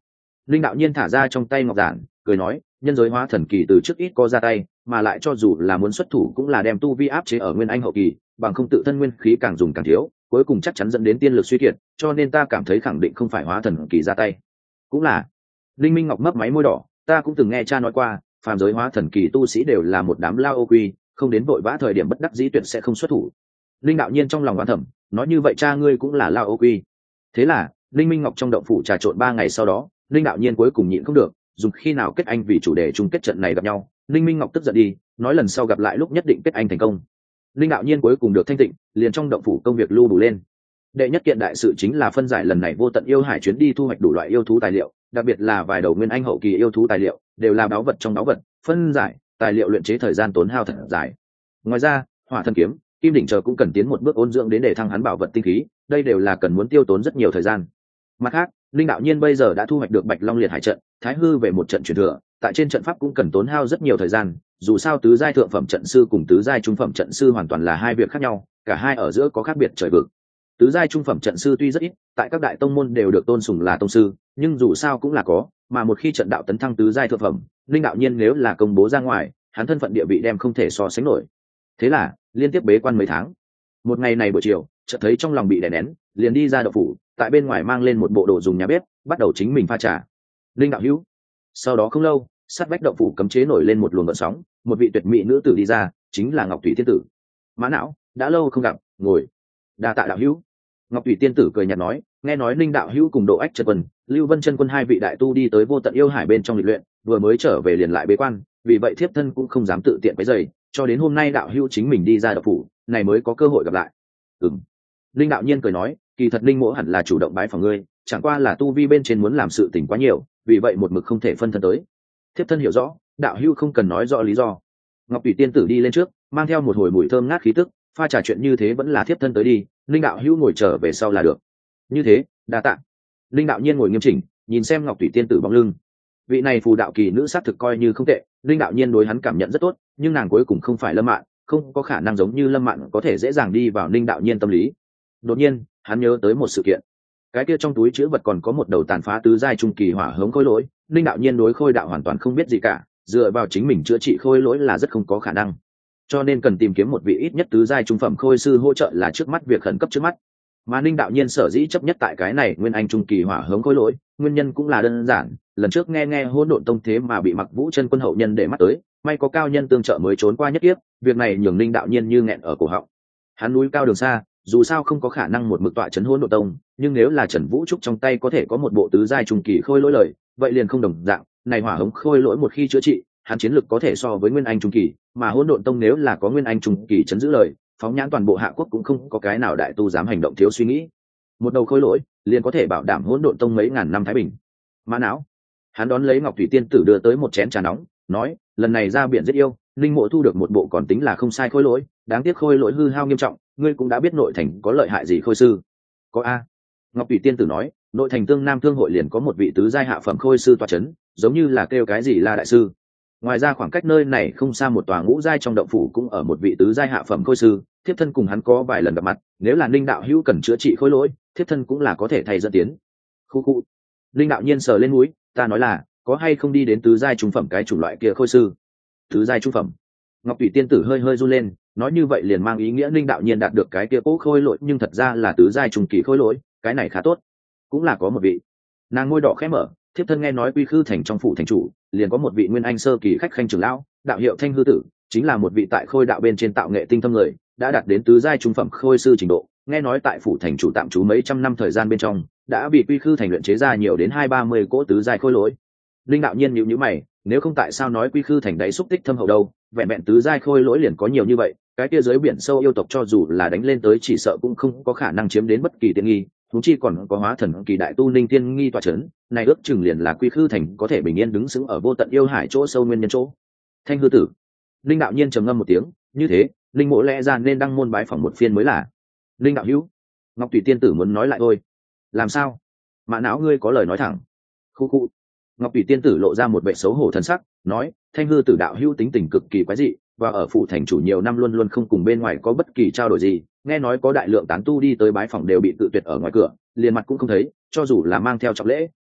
linh đạo nhiên thả ra trong tay ngọc giản cười nói, nhân giới hóa thần kỳ từ trước ít có ra tay, mà lại cho dù là muốn xuất thủ cũng là đem tu vi áp chế ở nguyên anh hậu kỳ, bằng không tự thân nguyên khí càng dùng càng thiếu, cuối cùng chắc chắn dẫn đến tiên lực suy kiệt, cho nên ta cảm thấy khẳng định không phải hóa thần kỳ ra tay. Cũng là. Linh Minh Ngọc mấp máy môi đỏ, ta cũng từng nghe cha nói qua, phàm giới hóa thần kỳ tu sĩ đều là một đám lao ô quy, không đến vội vã thời điểm bất đắc dĩ tuyệt sẽ không xuất thủ. Linh đạo nhiên trong lòng oán thầm, nói như vậy cha ngươi cũng là lao ô quy. Thế là Linh Minh Ngọc trong động phủ trà trộn ba ngày sau đó, Linh đạo nhiên cuối cùng nhịn không được, dùng khi nào kết anh vì chủ đề chung kết trận này gặp nhau. Linh Minh Ngọc tức giận đi, nói lần sau gặp lại lúc nhất định kết anh thành công. Linh đạo nhiên cuối cùng được thanh tịnh, liền trong động phủ công việc lưu đủ lên. Đệ nhất kiện đại sự chính là phân giải lần này vô tận yêu hải chuyến đi thu hoạch đủ loại yêu thú tài liệu, đặc biệt là vài đầu nguyên anh hậu kỳ yêu thú tài liệu, đều là báu vật trong báu vật, phân giải tài liệu luyện chế thời gian tốn hao thật dài. Ngoài ra, hỏa thần kiếm, kim đỉnh chờ cũng cần tiến một bước ôn dưỡng đến để thăng hắn bảo vật tinh khí, đây đều là cần muốn tiêu tốn rất nhiều thời gian. Mặt khác, Linh đạo nhiên bây giờ đã thu hoạch được Bạch Long Liệt Hải trận, Thái Hư về một trận truyền thừa, tại trên trận pháp cũng cần tốn hao rất nhiều thời gian, dù sao tứ giai thượng phẩm trận sư cùng tứ giai trung phẩm trận sư hoàn toàn là hai việc khác nhau, cả hai ở giữa có khác biệt trời vực. Tứ giai trung phẩm trận sư tuy rất ít, tại các đại tông môn đều được tôn sùng là tông sư, nhưng dù sao cũng là có, mà một khi trận đạo tấn thăng tứ giai thượng phẩm, Linh đạo nhiên nếu là công bố ra ngoài, hắn thân phận địa vị đem không thể so sánh nổi. Thế là, liên tiếp bế quan mấy tháng. Một ngày này buổi chiều, chợt thấy trong lòng bị đè nén, liền đi ra động phủ, tại bên ngoài mang lên một bộ đồ dùng nhà bếp, bắt đầu chính mình pha trà. Linh đạo hữu. Sau đó không lâu, sát vách động phủ cấm chế nổi lên một luồng gợn sóng, một vị tuyệt mỹ nữ tử đi ra, chính là Ngọc Thủy Tiên tử. Mã não, đã lâu không gặp, ngồi. Đa tạ đạo hữu. Ngọc Thủy Tiên tử cười nhạt nói, nghe nói Linh đạo hữu cùng Độ Ách chân quân, Lưu Vân chân quân hai vị đại tu đi tới vô tận yêu hải bên trong lịch luyện, vừa mới trở về liền lại bế quan, vì vậy thiếp thân cũng không dám tự tiện cái giày, cho đến hôm nay đạo hữu chính mình đi ra động phủ, này mới có cơ hội gặp lại. Ừm. Linh đạo nhiên cười nói, kỳ thật Linh mỗ hẳn là chủ động bái phỏng ngươi, chẳng qua là tu vi bên trên muốn làm sự tình quá nhiều, vì vậy một mực không thể phân thân tới. Thiếp thân hiểu rõ, đạo hữu không cần nói rõ lý do. Ngọc Thủy Tiên tử đi lên trước, mang theo một hồi mùi thơm ngát khí tức, pha trà chuyện như thế vẫn là thiếp thân tới đi, Linh đạo hữu ngồi trở về sau là được. Như thế, đa tạ. Linh đạo nhiên ngồi nghiêm chỉnh, nhìn xem Ngọc Thủy Tiên tử bóng lưng. Vị này phù đạo kỳ nữ sát thực coi như không tệ, Linh đạo nhiên đối hắn cảm nhận rất tốt, nhưng nàng cuối cùng không phải Lâm Mạn, không có khả năng giống như Lâm Mạn có thể dễ dàng đi vào Linh đạo nhiên tâm lý. Đột nhiên, hắn nhớ tới một sự kiện. Cái kia trong túi chứa vật còn có một đầu tàn phá tứ giai trung kỳ hỏa hống khôi lỗi, Linh đạo nhiên đối khôi đạo hoàn toàn không biết gì cả, dựa vào chính mình chữa trị khôi lỗi là rất không có khả năng. Cho nên cần tìm kiếm một vị ít nhất tứ giai trung phẩm khôi sư hỗ trợ là trước mắt việc khẩn cấp trước mắt. Mà Linh đạo nhiên sở dĩ chấp nhất tại cái này nguyên anh trung kỳ hỏa hống khôi lỗi, nguyên nhân cũng là đơn giản, lần trước nghe nghe Hỗn Độn Tông thế mà bị Mặc Vũ chân quân hậu nhân để mắt tới, may có cao nhân tương trợ mới trốn qua nhất kiếp, việc này nhường Linh đạo nhiên như nghẹn ở cổ họng. Hắn núi cao đường xa, dù sao không có khả năng một mực tọa trấn Hỗn Độn Tông, nhưng nếu là Trần Vũ Trúc trong tay có thể có một bộ tứ giai trung kỳ khôi lỗi lời, vậy liền không đồng dạng, này hỏa hống khôi lỗi một khi chữa trị, hắn chiến lực có thể so với nguyên anh trung kỳ, mà Hỗn Độn Tông nếu là có nguyên anh trung kỳ chấn giữ lời, phóng nhãn toàn bộ hạ quốc cũng không có cái nào đại tu dám hành động thiếu suy nghĩ. Một đầu khôi lỗi liền có thể bảo đảm Hỗn Độn Tông mấy ngàn năm thái bình. Mã não. Hắn đón lấy Ngọc Thủy Tiên tử đưa tới một chén trà nóng, nói, lần này ra biển giết yêu, Linh mộ thu được một bộ còn tính là không sai khôi lỗi, đáng tiếc khôi lỗi hư hao nghiêm trọng, ngươi cũng đã biết nội thành có lợi hại gì khôi sư. Có a. Ngọc Thủy Tiên tử nói, nội thành Tương Nam thương hội liền có một vị tứ giai hạ phẩm khôi sư tọa chấn, giống như là kêu cái gì là đại sư. Ngoài ra khoảng cách nơi này không xa một tòa ngũ giai trong động phủ cũng ở một vị tứ giai hạ phẩm khôi sư, thiếp thân cùng hắn có vài lần gặp mặt, nếu là Linh đạo hữu cần chữa trị khôi lỗi, thiếp thân cũng là có thể thay dẫn tiến. Khu khu. Linh đạo nhiên sờ lên mũi, ta nói là, có hay không đi đến tứ giai trung phẩm cái chủng loại kia khôi sư. Tứ giai trung phẩm. Ngọc Thủy Tiên tử hơi hơi run lên, nói như vậy liền mang ý nghĩa Linh đạo nhiên đạt được cái kia cố khôi lỗi, nhưng thật ra là tứ giai trung kỳ khôi lỗi, cái này khá tốt. Cũng là có một vị. Nàng môi đỏ khẽ mở, thiếp thân nghe nói Quy Khư thành trong phủ thành chủ, liền có một vị nguyên anh sơ kỳ khách khanh trưởng lão, đạo hiệu Thanh Hư tử, chính là một vị tại khôi đạo bên trên tạo nghệ tinh thâm người, đã đạt đến tứ giai trung phẩm khôi sư trình độ, nghe nói tại phủ thành chủ tạm trú mấy trăm năm thời gian bên trong, đã bị Quy Khư thành luyện chế ra nhiều đến hai ba mươi cỗ tứ giai khôi lỗi. Linh đạo nhiên nhíu nhíu mày, nếu không tại sao nói Quy Khư thành đấy xúc tích thâm hậu đâu, vẹn vẹn tứ giai khôi lỗi liền có nhiều như vậy, cái kia dưới biển sâu yêu tộc cho dù là đánh lên tới chỉ sợ cũng không có khả năng chiếm đến bất kỳ tiện nghi, thú chi còn có hóa thần kỳ đại tu Linh Tiên nghi tọa chấn, này ước chừng liền là Quy Khư thành có thể bình yên đứng sững ở vô tận yêu hải chỗ sâu nguyên nhân chỗ. Thanh Hư tử. Linh đạo nhiên trầm ngâm một tiếng, như thế, Linh mộ lẽ ra nên đăng môn bái phỏng một phiên mới là. Linh đạo hữu. Ngọc Thủy Tiên tử muốn nói lại thôi. Làm sao? Mã não ngươi có lời nói thẳng. Khu khu. Ngọc Thủy Tiên tử lộ ra một vẻ xấu hổ thân sắc, nói, Thanh Hư tử đạo hữu tính tình cực kỳ quái dị, và ở phủ thành chủ nhiều năm luôn luôn không cùng bên ngoài có bất kỳ trao đổi gì, nghe nói có đại lượng tán tu đi tới bái phỏng đều bị tự tuyệt ở ngoài cửa, liền mặt cũng không thấy, cho dù là mang theo trọng lễ,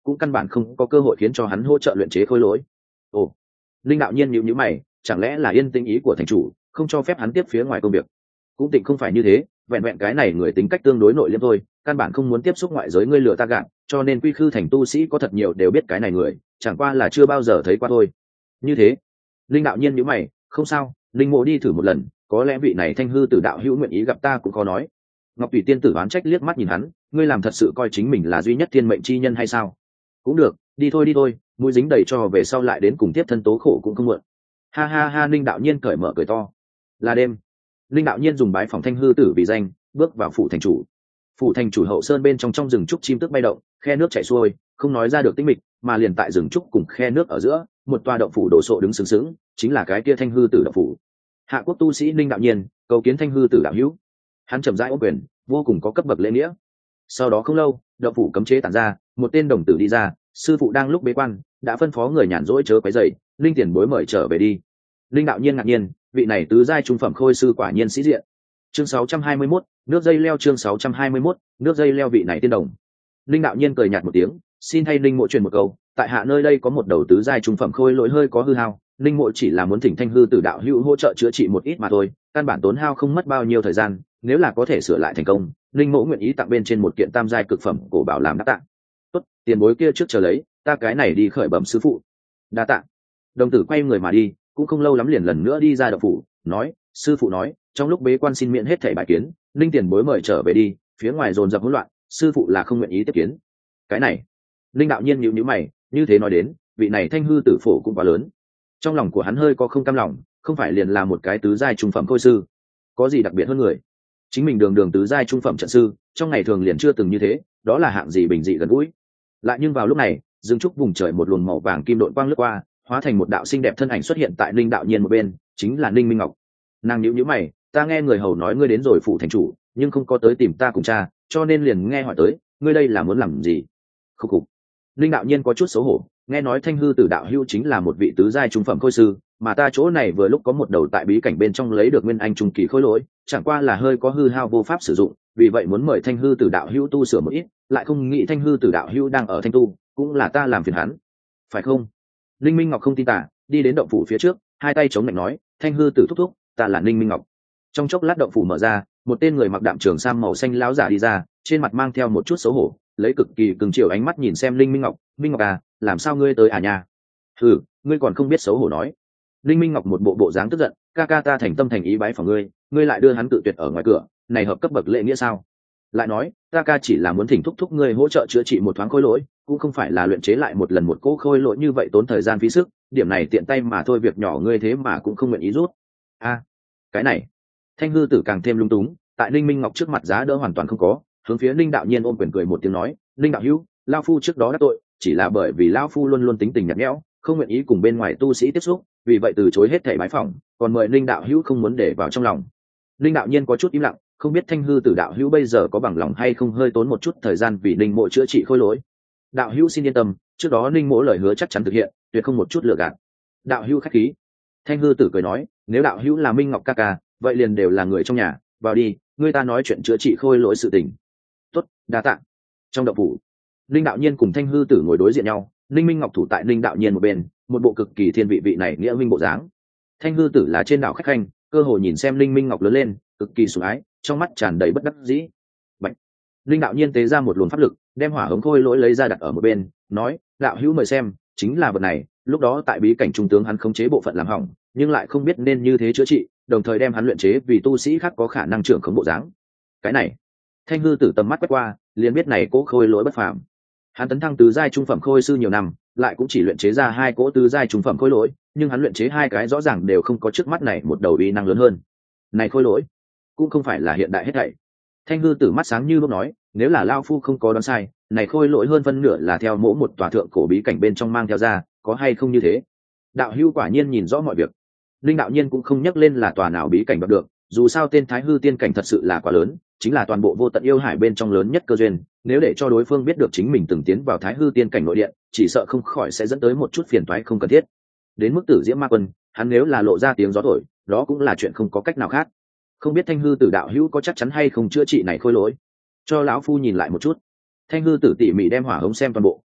cũng căn bản không có cơ hội khiến cho hắn hỗ trợ luyện chế khôi lỗi. Ồ, linh đạo nhiên nhíu nhíu mày, chẳng lẽ là yên tĩnh ý của thành chủ không cho phép hắn tiếp phía ngoài công việc? Cũng tịnh không phải như thế, vẹn vẹn cái này người tính cách tương đối nội liêm thôi, căn bản không muốn tiếp xúc ngoại giới, ngươi lừa ta gạt, cho nên quy khư thành tu sĩ có thật nhiều đều biết cái này người, chẳng qua là chưa bao giờ thấy qua thôi. Như thế, linh đạo nhiên nhíu mày, không sao, linh mộ đi thử một lần, có lẽ vị này thanh hư tử đạo hữu nguyện ý gặp ta cũng khó nói. Ngọc Thủy tiên tử oán trách liếc mắt nhìn hắn, ngươi làm thật sự coi chính mình là duy nhất thiên mệnh chi nhân hay sao? Cũng được, đi thôi đi thôi, mũi dính đầy cho về sau lại đến cùng tiếp thân tố khổ cũng không muộn. Ha ha ha, linh đạo nhiên cởi mở cười to. Là đêm, linh đạo nhiên dùng bái phòng thanh hư tử vì danh, bước vào phủ thành chủ. Phủ thành chủ hậu sơn bên trong trong rừng trúc chim tức bay động, khe nước chảy xuôi, không nói ra được tĩnh mịch, mà liền tại rừng trúc cùng khe nước ở giữa, một tòa động phủ đổ sộ đứng sừng sững, chính là cái kia thanh hư tử động phủ. Hạ quốc tu sĩ linh đạo nhiên cầu kiến thanh hư tử đạo hữu. Hắn chậm rãi ôm quyền, vô cùng có cấp bậc lễ nghĩa. Sau đó không lâu, động phủ cấm chế tản ra, một tên đồng tử đi ra, sư phụ đang lúc bế quan, đã phân phó người nhàn rỗi chớ quấy rầy, linh tiền bối mời trở về đi. Linh đạo nhiên ngạc nhiên, vị này tứ giai trung phẩm khôi sư quả nhiên sĩ diện. Chương sáu trăm hai mươi mốt, nước dây leo. Chương sáu trăm hai mươi mốt, nước dây leo. Vị này tiên đồng. Linh đạo nhiên cười nhạt một tiếng, xin thay linh mộ truyền một câu, tại hạ nơi đây có một đầu tứ giai trung phẩm khôi lỗi hơi có hư hao, linh mộ chỉ là muốn thỉnh thanh hư tử đạo hữu hỗ trợ chữa trị một ít mà thôi, căn bản tốn hao không mất bao nhiêu thời gian, nếu là có thể sửa lại thành công, linh mộ nguyện ý tặng bên trên một kiện tam giai cực phẩm cổ bảo làm đáp tặng. Tốt, tiền bối kia trước chờ lấy, ta cái này đi khởi bẩm sư phụ. Đa tạ. Đồng tử quay người mà đi, cũng không lâu lắm liền lần nữa đi ra động phủ, nói, sư phụ nói, trong lúc bế quan xin miễn hết thảy bài kiến, linh tiền bối mời trở về đi, phía ngoài dồn dập hỗn loạn, sư phụ là không nguyện ý tiếp kiến. Cái này, linh đạo nhiên nhíu nhíu mày, như thế nói đến, vị này thanh hư tử phổ cũng quá lớn. Trong lòng của hắn hơi có không cam lòng, không phải liền là một cái tứ giai trung phẩm khôi sư, có gì đặc biệt hơn người? Chính mình đường đường tứ giai trung phẩm trận sư, trong ngày thường liền chưa từng như thế, đó là hạng gì bình dị gần gũi. Lại nhưng vào lúc này, dương trúc vùng trời một luồng màu vàng kim độn quang lướt qua, hóa thành một đạo xinh đẹp thân ảnh xuất hiện tại linh đạo nhiên một bên, chính là Ninh Minh Ngọc. Nàng nhíu nhíu mày, ta nghe người hầu nói ngươi đến rồi phủ thành chủ, nhưng không có tới tìm ta cùng cha, cho nên liền nghe hỏi tới, ngươi đây là muốn làm gì? Khúc khục. Linh đạo nhiên có chút xấu hổ, nghe nói thanh hư tử đạo hữu chính là một vị tứ giai trung phẩm khôi sư, mà ta chỗ này vừa lúc có một đầu tại bí cảnh bên trong lấy được nguyên anh trung kỳ khôi lỗi, chẳng qua là hơi có hư hao vô pháp sử dụng, vì vậy muốn mời thanh hư tử đạo hữu tu sửa một ít, lại không nghĩ thanh hư tử đạo hữu đang ở thanh tu, cũng là ta làm phiền hắn, phải không? Linh Minh Ngọc không tin tả, đi đến động phủ phía trước, hai tay chống lạnh nói, thanh hư tử thúc thúc, ta là Linh Minh Ngọc. Trong chốc lát động phủ mở ra, một tên người mặc đạm trường sam màu xanh lão giả đi ra, trên mặt mang theo một chút xấu hổ, lấy cực kỳ cứng chiều ánh mắt nhìn xem Linh Minh Ngọc, Minh Ngọc à, làm sao ngươi tới à nha? Ừ, ngươi còn không biết xấu hổ nói. Linh Minh Ngọc một bộ bộ dáng tức giận, ca ca ta thành tâm thành ý bái phỏng ngươi, ngươi lại đưa hắn tự tuyệt ở ngoài cửa, này hợp cấp bậc lễ nghĩa sao? Lại nói, ta ca chỉ là muốn thỉnh thúc thúc ngươi hỗ trợ chữa trị một thoáng khôi lỗi, cũng không phải là luyện chế lại một lần một cỗ khôi lỗi như vậy tốn thời gian phí sức, điểm này tiện tay mà thôi, việc nhỏ ngươi thế mà cũng không nguyện ý rút. A, à, cái này. Thanh hư tử càng thêm lung túng, tại Linh Minh Ngọc trước mặt giá đỡ hoàn toàn không có, hướng phía Linh đạo nhiên ôm quyền cười một tiếng nói, Linh đạo hữu, lão phu trước đó đã tội, chỉ là bởi vì lão phu luôn luôn tính tình nhạt nhẽo, không nguyện ý cùng bên ngoài tu sĩ tiếp xúc, vì vậy từ chối hết thảy bái phỏng, còn mời Linh đạo hữu không muốn để vào trong lòng. Linh đạo nhiên có chút im lặng, không biết thanh hư tử đạo hữu bây giờ có bằng lòng hay không hơi tốn một chút thời gian vì Linh mộ chữa trị khôi lỗi. Đạo hữu xin yên tâm, trước đó Linh mộ lời hứa chắc chắn thực hiện, tuyệt không một chút lừa gạt. Đạo hữu khách khí. Thanh hư tử cười nói, nếu đạo hữu là Minh Ngọc ca ca, vậy liền đều là người trong nhà, vào đi, người ta nói chuyện chữa trị khôi lỗi sự tình. Tốt, đa tạ. Trong động phủ, Linh đạo nhiên cùng thanh hư tử ngồi đối diện nhau, Linh Minh Ngọc thủ tại Linh đạo nhiên một bên, một bộ cực kỳ thiên vị vị này nghĩa minh bộ dáng. Thanh hư tử là trên đảo khách khanh, cơ hội nhìn xem Linh Minh Ngọc lớn lên, cực kỳ sủng ái, trong mắt tràn đầy bất đắc dĩ. Bạch. Linh đạo nhiên tế ra một luồng pháp lực, đem hỏa hống khôi lỗi lấy ra đặt ở một bên, nói, đạo hữu mời xem, chính là vật này, lúc đó tại bí cảnh trung tướng hắn khống chế bộ phận làm hỏng, nhưng lại không biết nên như thế chữa trị, đồng thời đem hắn luyện chế vì tu sĩ khác có khả năng trưởng khống bộ dáng. Cái này, thanh hư tử tầm mắt quét qua, liền biết này cố khôi lỗi bất phàm. Hắn tấn thăng tứ giai trung phẩm khôi sư nhiều năm, lại cũng chỉ luyện chế ra hai cỗ tứ giai trung phẩm khôi lỗi, nhưng hắn luyện chế hai cái rõ ràng đều không có trước mắt này một đầu uy năng lớn hơn. Này khôi lỗi, cũng không phải là hiện đại hết thảy. Thanh hư tử mắt sáng như lúc nói, nếu là lao phu không có đoán sai, này khôi lỗi hơn phân nửa là theo mỗ một tòa thượng cổ bí cảnh bên trong mang theo ra, có hay không như thế? Đạo hữu quả nhiên nhìn rõ mọi việc. Linh đạo nhiên cũng không nhắc lên là tòa nào bí cảnh đoạt được, dù sao tên Thái Hư tiên cảnh thật sự là quá lớn, chính là toàn bộ vô tận yêu hải bên trong lớn nhất cơ duyên, nếu để cho đối phương biết được chính mình từng tiến vào Thái Hư tiên cảnh nội điện, chỉ sợ không khỏi sẽ dẫn tới một chút phiền toái không cần thiết. Đến mức Tử Diễm Ma Quân, hắn nếu là lộ ra tiếng gió thổi, đó cũng là chuyện không có cách nào khác. Không biết Thanh Hư tử đạo hữu có chắc chắn hay không chữa trị này khôi lỗi, cho lão phu nhìn lại một chút. Thanh hư tử tỉ mỉ đem hỏa hống xem toàn bộ,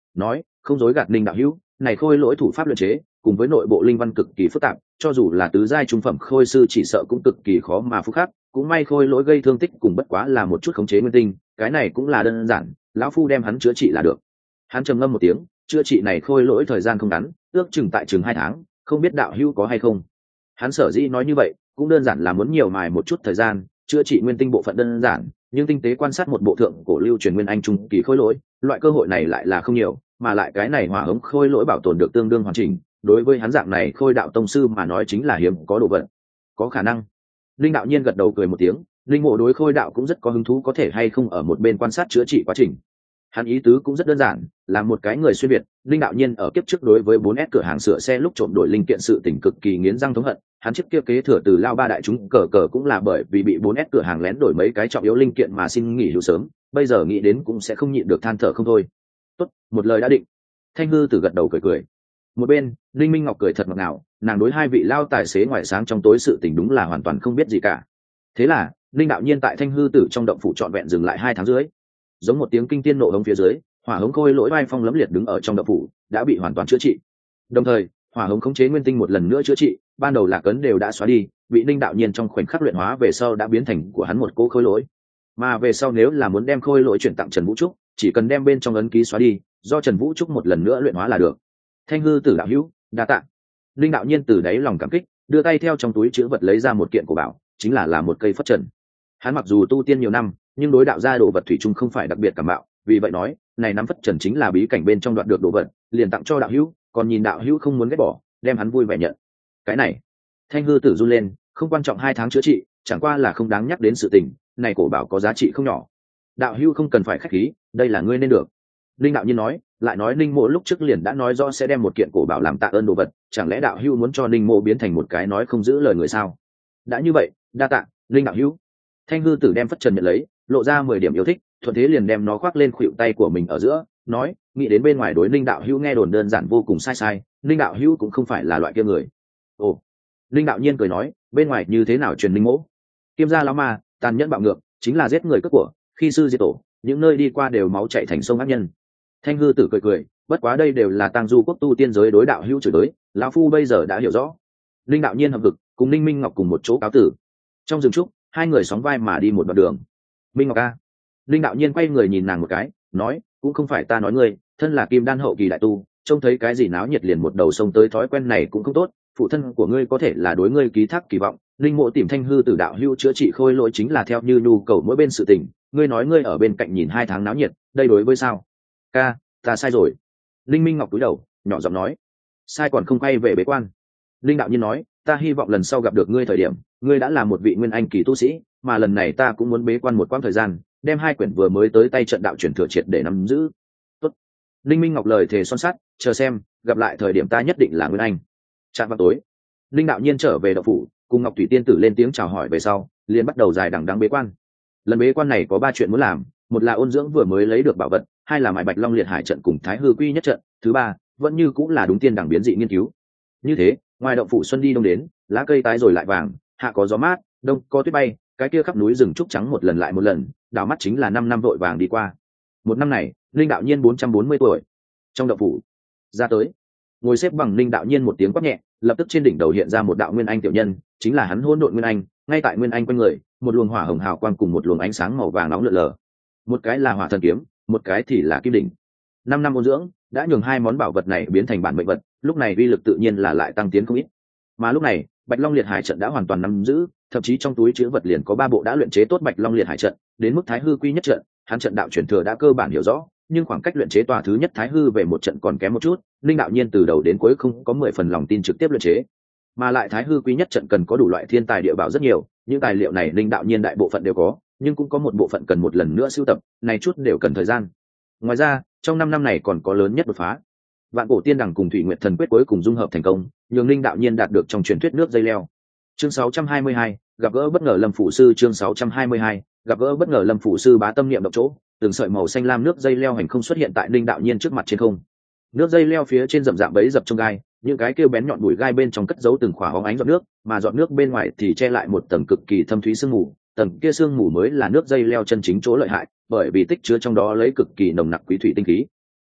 nói không dối gạt Ninh đạo hữu, này khôi lỗi thủ pháp luyện chế cùng với nội bộ linh văn cực kỳ phức tạp, cho dù là tứ giai trung phẩm khôi sư chỉ sợ cũng cực kỳ khó mà phúc khắc. Cũng may khôi lỗi gây thương tích cùng bất quá là một chút khống chế nguyên tinh, cái này cũng là đơn giản, lão phu đem hắn chữa trị là được. Hắn trầm ngâm một tiếng, chữa trị này khôi lỗi thời gian không ngắn, ước chừng tại chừng hai tháng, không biết đạo hữu có hay không. Hắn sở dĩ nói như vậy cũng đơn giản là muốn nhiều mài một chút thời gian, chữa trị nguyên tinh bộ phận đơn giản, nhưng tinh tế quan sát một bộ thượng cổ lưu truyền nguyên anh trung kỳ khôi lỗi, loại cơ hội này lại là không nhiều, mà lại cái này hỏa hống khôi lỗi bảo tồn được tương đương hoàn chỉnh, đối với hắn dạng này khôi đạo tông sư mà nói chính là hiếm có đồ vật. Có khả năng. Linh đạo nhiên gật đầu cười một tiếng, linh mộ đối khôi đạo cũng rất có hứng thú, có thể hay không ở một bên quan sát chữa trị quá trình. Hắn ý tứ cũng rất đơn giản, là một cái người xuyên việt, linh đạo nhiên ở kiếp trước đối với bốn S cửa hàng sửa xe lúc trộm đổi linh kiện sự tình cực kỳ nghiến răng thống hận, hắn trước kia kế thừa từ lao ba đại chúng cờ cờ cũng là bởi vì bị bốn S cửa hàng lén đổi mấy cái trọng yếu linh kiện mà xin nghỉ hưu sớm, bây giờ nghĩ đến cũng sẽ không nhịn được than thở không thôi. Tốt, một lời đã định. Thanh Hư Tử gật đầu cười cười. Một bên, Linh Minh Ngọc cười thật ngọt ngào, nàng đối hai vị lao tài xế ngoài sáng trong tối sự tình đúng là hoàn toàn không biết gì cả. Thế là, Linh đạo nhiên tại Thanh Hư Tử trong động phủ trọn vẹn dừng lại hai tháng dưới. Giống một tiếng kinh tiên nộ hống phía dưới, hỏa hống khôi lỗi vai phong lấm liệt đứng ở trong động phủ, đã bị hoàn toàn chữa trị. Đồng thời, hỏa hống khống chế nguyên tinh một lần nữa chữa trị, ban đầu là cấn đều đã xóa đi, bị Linh đạo nhiên trong khoảnh khắc luyện hóa về sau đã biến thành của hắn một cỗ khôi lỗi. Mà về sau nếu là muốn đem khôi lỗi chuyển tặng Trần Vũ Trúc, chỉ cần đem bên trong ấn ký xóa đi, do Trần Vũ Trúc một lần nữa luyện hóa là được. Thanh Hư Tử đạo hữu, đa tạ. Linh đạo nhiên từ đáy lòng cảm kích, đưa tay theo trong túi chữ vật lấy ra một kiện cổ bảo, chính là là một cây phất trần. Hắn mặc dù tu tiên nhiều năm, nhưng đối đạo gia đồ vật thủy chung không phải đặc biệt cảm mạo, vì vậy nói, này nắm phất trần chính là bí cảnh bên trong đoạt được đồ vật, liền tặng cho đạo hữu, còn nhìn đạo hữu không muốn ghét bỏ, đem hắn vui vẻ nhận. Cái này, Thanh Hư Tử run lên, không quan trọng hai tháng chữa trị, chẳng qua là không đáng nhắc đến sự tình, này cổ bảo có giá trị không nhỏ. Đạo hữu không cần phải khách khí, đây là ngươi nên được. Linh đạo nhiên nói, lại nói Ninh Mộ lúc trước liền đã nói rõ sẽ đem một kiện cổ bảo làm tạ ơn đồ vật, chẳng lẽ đạo hữu muốn cho Ninh Mộ biến thành một cái nói không giữ lời người sao? Đã như vậy, đa tạ, Linh đạo hữu. Thanh Hư Tử đem phất trần nhận lấy, lộ ra mười điểm yêu thích, thuận thế liền đem nó khoác lên khuỷu tay của mình ở giữa, nói, nghĩ đến bên ngoài đối Linh đạo hữu nghe đồn đơn giản vô cùng sai sai, Linh đạo hữu cũng không phải là loại kia người. Ồ, Linh đạo nhiên cười nói, bên ngoài như thế nào truyền Linh Mộ? Kiêm gia lão ma, tàn nhẫn bạo ngược, chính là giết người cướp của, khi sư diệt tổ, những nơi đi qua đều máu chảy thành sông ác nhân. Thanh Hư Tử cười cười, bất quá đây đều là tang du quốc tu tiên giới đối đạo hữu chửi tới, lão phu bây giờ đã hiểu rõ. Linh đạo nhiên hợp vực, cùng Linh Minh Ngọc cùng một chỗ cáo tử. Trong rừng trúc, hai người sóng vai mà đi một đoạn đường. Minh Ngọc a. Linh đạo nhiên quay người nhìn nàng một cái, nói, cũng không phải ta nói ngươi, thân là kim đan hậu kỳ đại tu, trông thấy cái gì náo nhiệt liền một đầu sông tới, thói quen này cũng không tốt, phụ thân của ngươi có thể là đối ngươi ký thác kỳ vọng. Linh Mộ tìm Thanh Hư Tử đạo hữu chữa trị khôi lỗi chính là theo như nhu cầu mỗi bên sự tình, ngươi nói ngươi ở bên cạnh nhìn hai tháng náo nhiệt, đây đối với sao? Ca, ta sai rồi. Linh Minh Ngọc cúi đầu, nhỏ giọng nói, sai còn không quay về bế quan. Linh đạo nhiên nói, ta hy vọng lần sau gặp được ngươi thời điểm, ngươi đã là một vị nguyên anh kỳ tu sĩ, mà lần này ta cũng muốn bế quan một quãng thời gian, đem hai quyển vừa mới tới tay trận đạo truyền thừa triệt để nắm giữ. Tốt. Linh Minh Ngọc lời thề son sắt, chờ xem, gặp lại thời điểm ta nhất định là nguyên anh. Chạm vào tối, Linh đạo nhiên trở về động phủ, cùng Ngọc Thủy Tiên tử lên tiếng chào hỏi về sau, liền bắt đầu dài đằng đẵng bế quan. Lần bế quan này có ba chuyện muốn làm, một là ôn dưỡng vừa mới lấy được bảo vật, hai là mài Bạch Long Liệt Hải trận cùng Thái Hư Quy nhất trận, thứ ba vẫn như cũng là đúng tiên đẳng biến dị nghiên cứu. Như thế, ngoài động phủ xuân đi đông đến, lá cây tái rồi lại vàng, hạ có gió mát, đông có tuyết bay, cái kia khắp núi rừng trúc trắng một lần lại một lần, đảo mắt chính là năm năm vội vàng đi qua. Một năm này, Linh đạo nhiên bốn trăm bốn mươi tuổi. Trong động phủ, ra tới, ngồi xếp bằng Linh đạo nhiên một tiếng quát nhẹ, lập tức trên đỉnh đầu hiện ra một đạo nguyên anh tiểu nhân, chính là hắn hỗn độn nguyên anh, ngay tại nguyên anh quanh người, một luồng hỏa hồng hào quang cùng một luồng ánh sáng màu vàng nóng lượn lờ. Một cái là hỏa thần kiếm, một cái thì là kim đỉnh. Năm năm ôn dưỡng đã nhường hai món bảo vật này biến thành bản mệnh vật, lúc này uy lực tự nhiên là lại tăng tiến không ít. Mà lúc này, Bạch Long Liệt Hải trận đã hoàn toàn nắm giữ, thậm chí trong túi chứa vật liền có ba bộ đã luyện chế tốt Bạch Long Liệt Hải trận, đến mức Thái Hư Quy nhất trận, hắn trận đạo truyền thừa đã cơ bản hiểu rõ, nhưng khoảng cách luyện chế tòa thứ nhất Thái Hư về một trận còn kém một chút, Linh đạo nhiên từ đầu đến cuối không có mười phần lòng tin trực tiếp luyện chế. Mà lại Thái Hư Quy nhất trận cần có đủ loại thiên tài địa bảo rất nhiều, những tài liệu này Linh đạo nhiên đại bộ phận đều có, nhưng cũng có một bộ phận cần một lần nữa sưu tập, này chút đều cần thời gian. Ngoài ra, trong năm năm này còn có lớn nhất đột phá. Vạn Cổ Tiên Đằng cùng Thủy Nguyệt Thần Quyết cuối cùng dung hợp thành công, nhường Linh đạo nhiên đạt được trong truyền thuyết nước dây leo. Chương sáu trăm hai mươi hai, gặp gỡ bất ngờ Lâm phụ sư. Chương sáu trăm hai mươi hai, gặp gỡ bất ngờ Lâm phụ sư. Bá tâm niệm động chỗ, từng sợi màu xanh lam nước dây leo hành không xuất hiện tại Linh đạo nhiên trước mặt trên không. Nước dây leo phía trên rậm rạp bẫy dập trong gai, những cái kêu bén nhọn bụi gai bên trong cất giấu từng khỏa hóng ánh giọt nước, mà giọt nước bên ngoài thì che lại một tầng cực kỳ thâm thúy sương mù, tầng kia sương mù mới là nước dây leo chân chính chỗ lợi hại, bởi vì tích chứa trong đó lấy cực kỳ nồng nặc quý thủy tinh khí.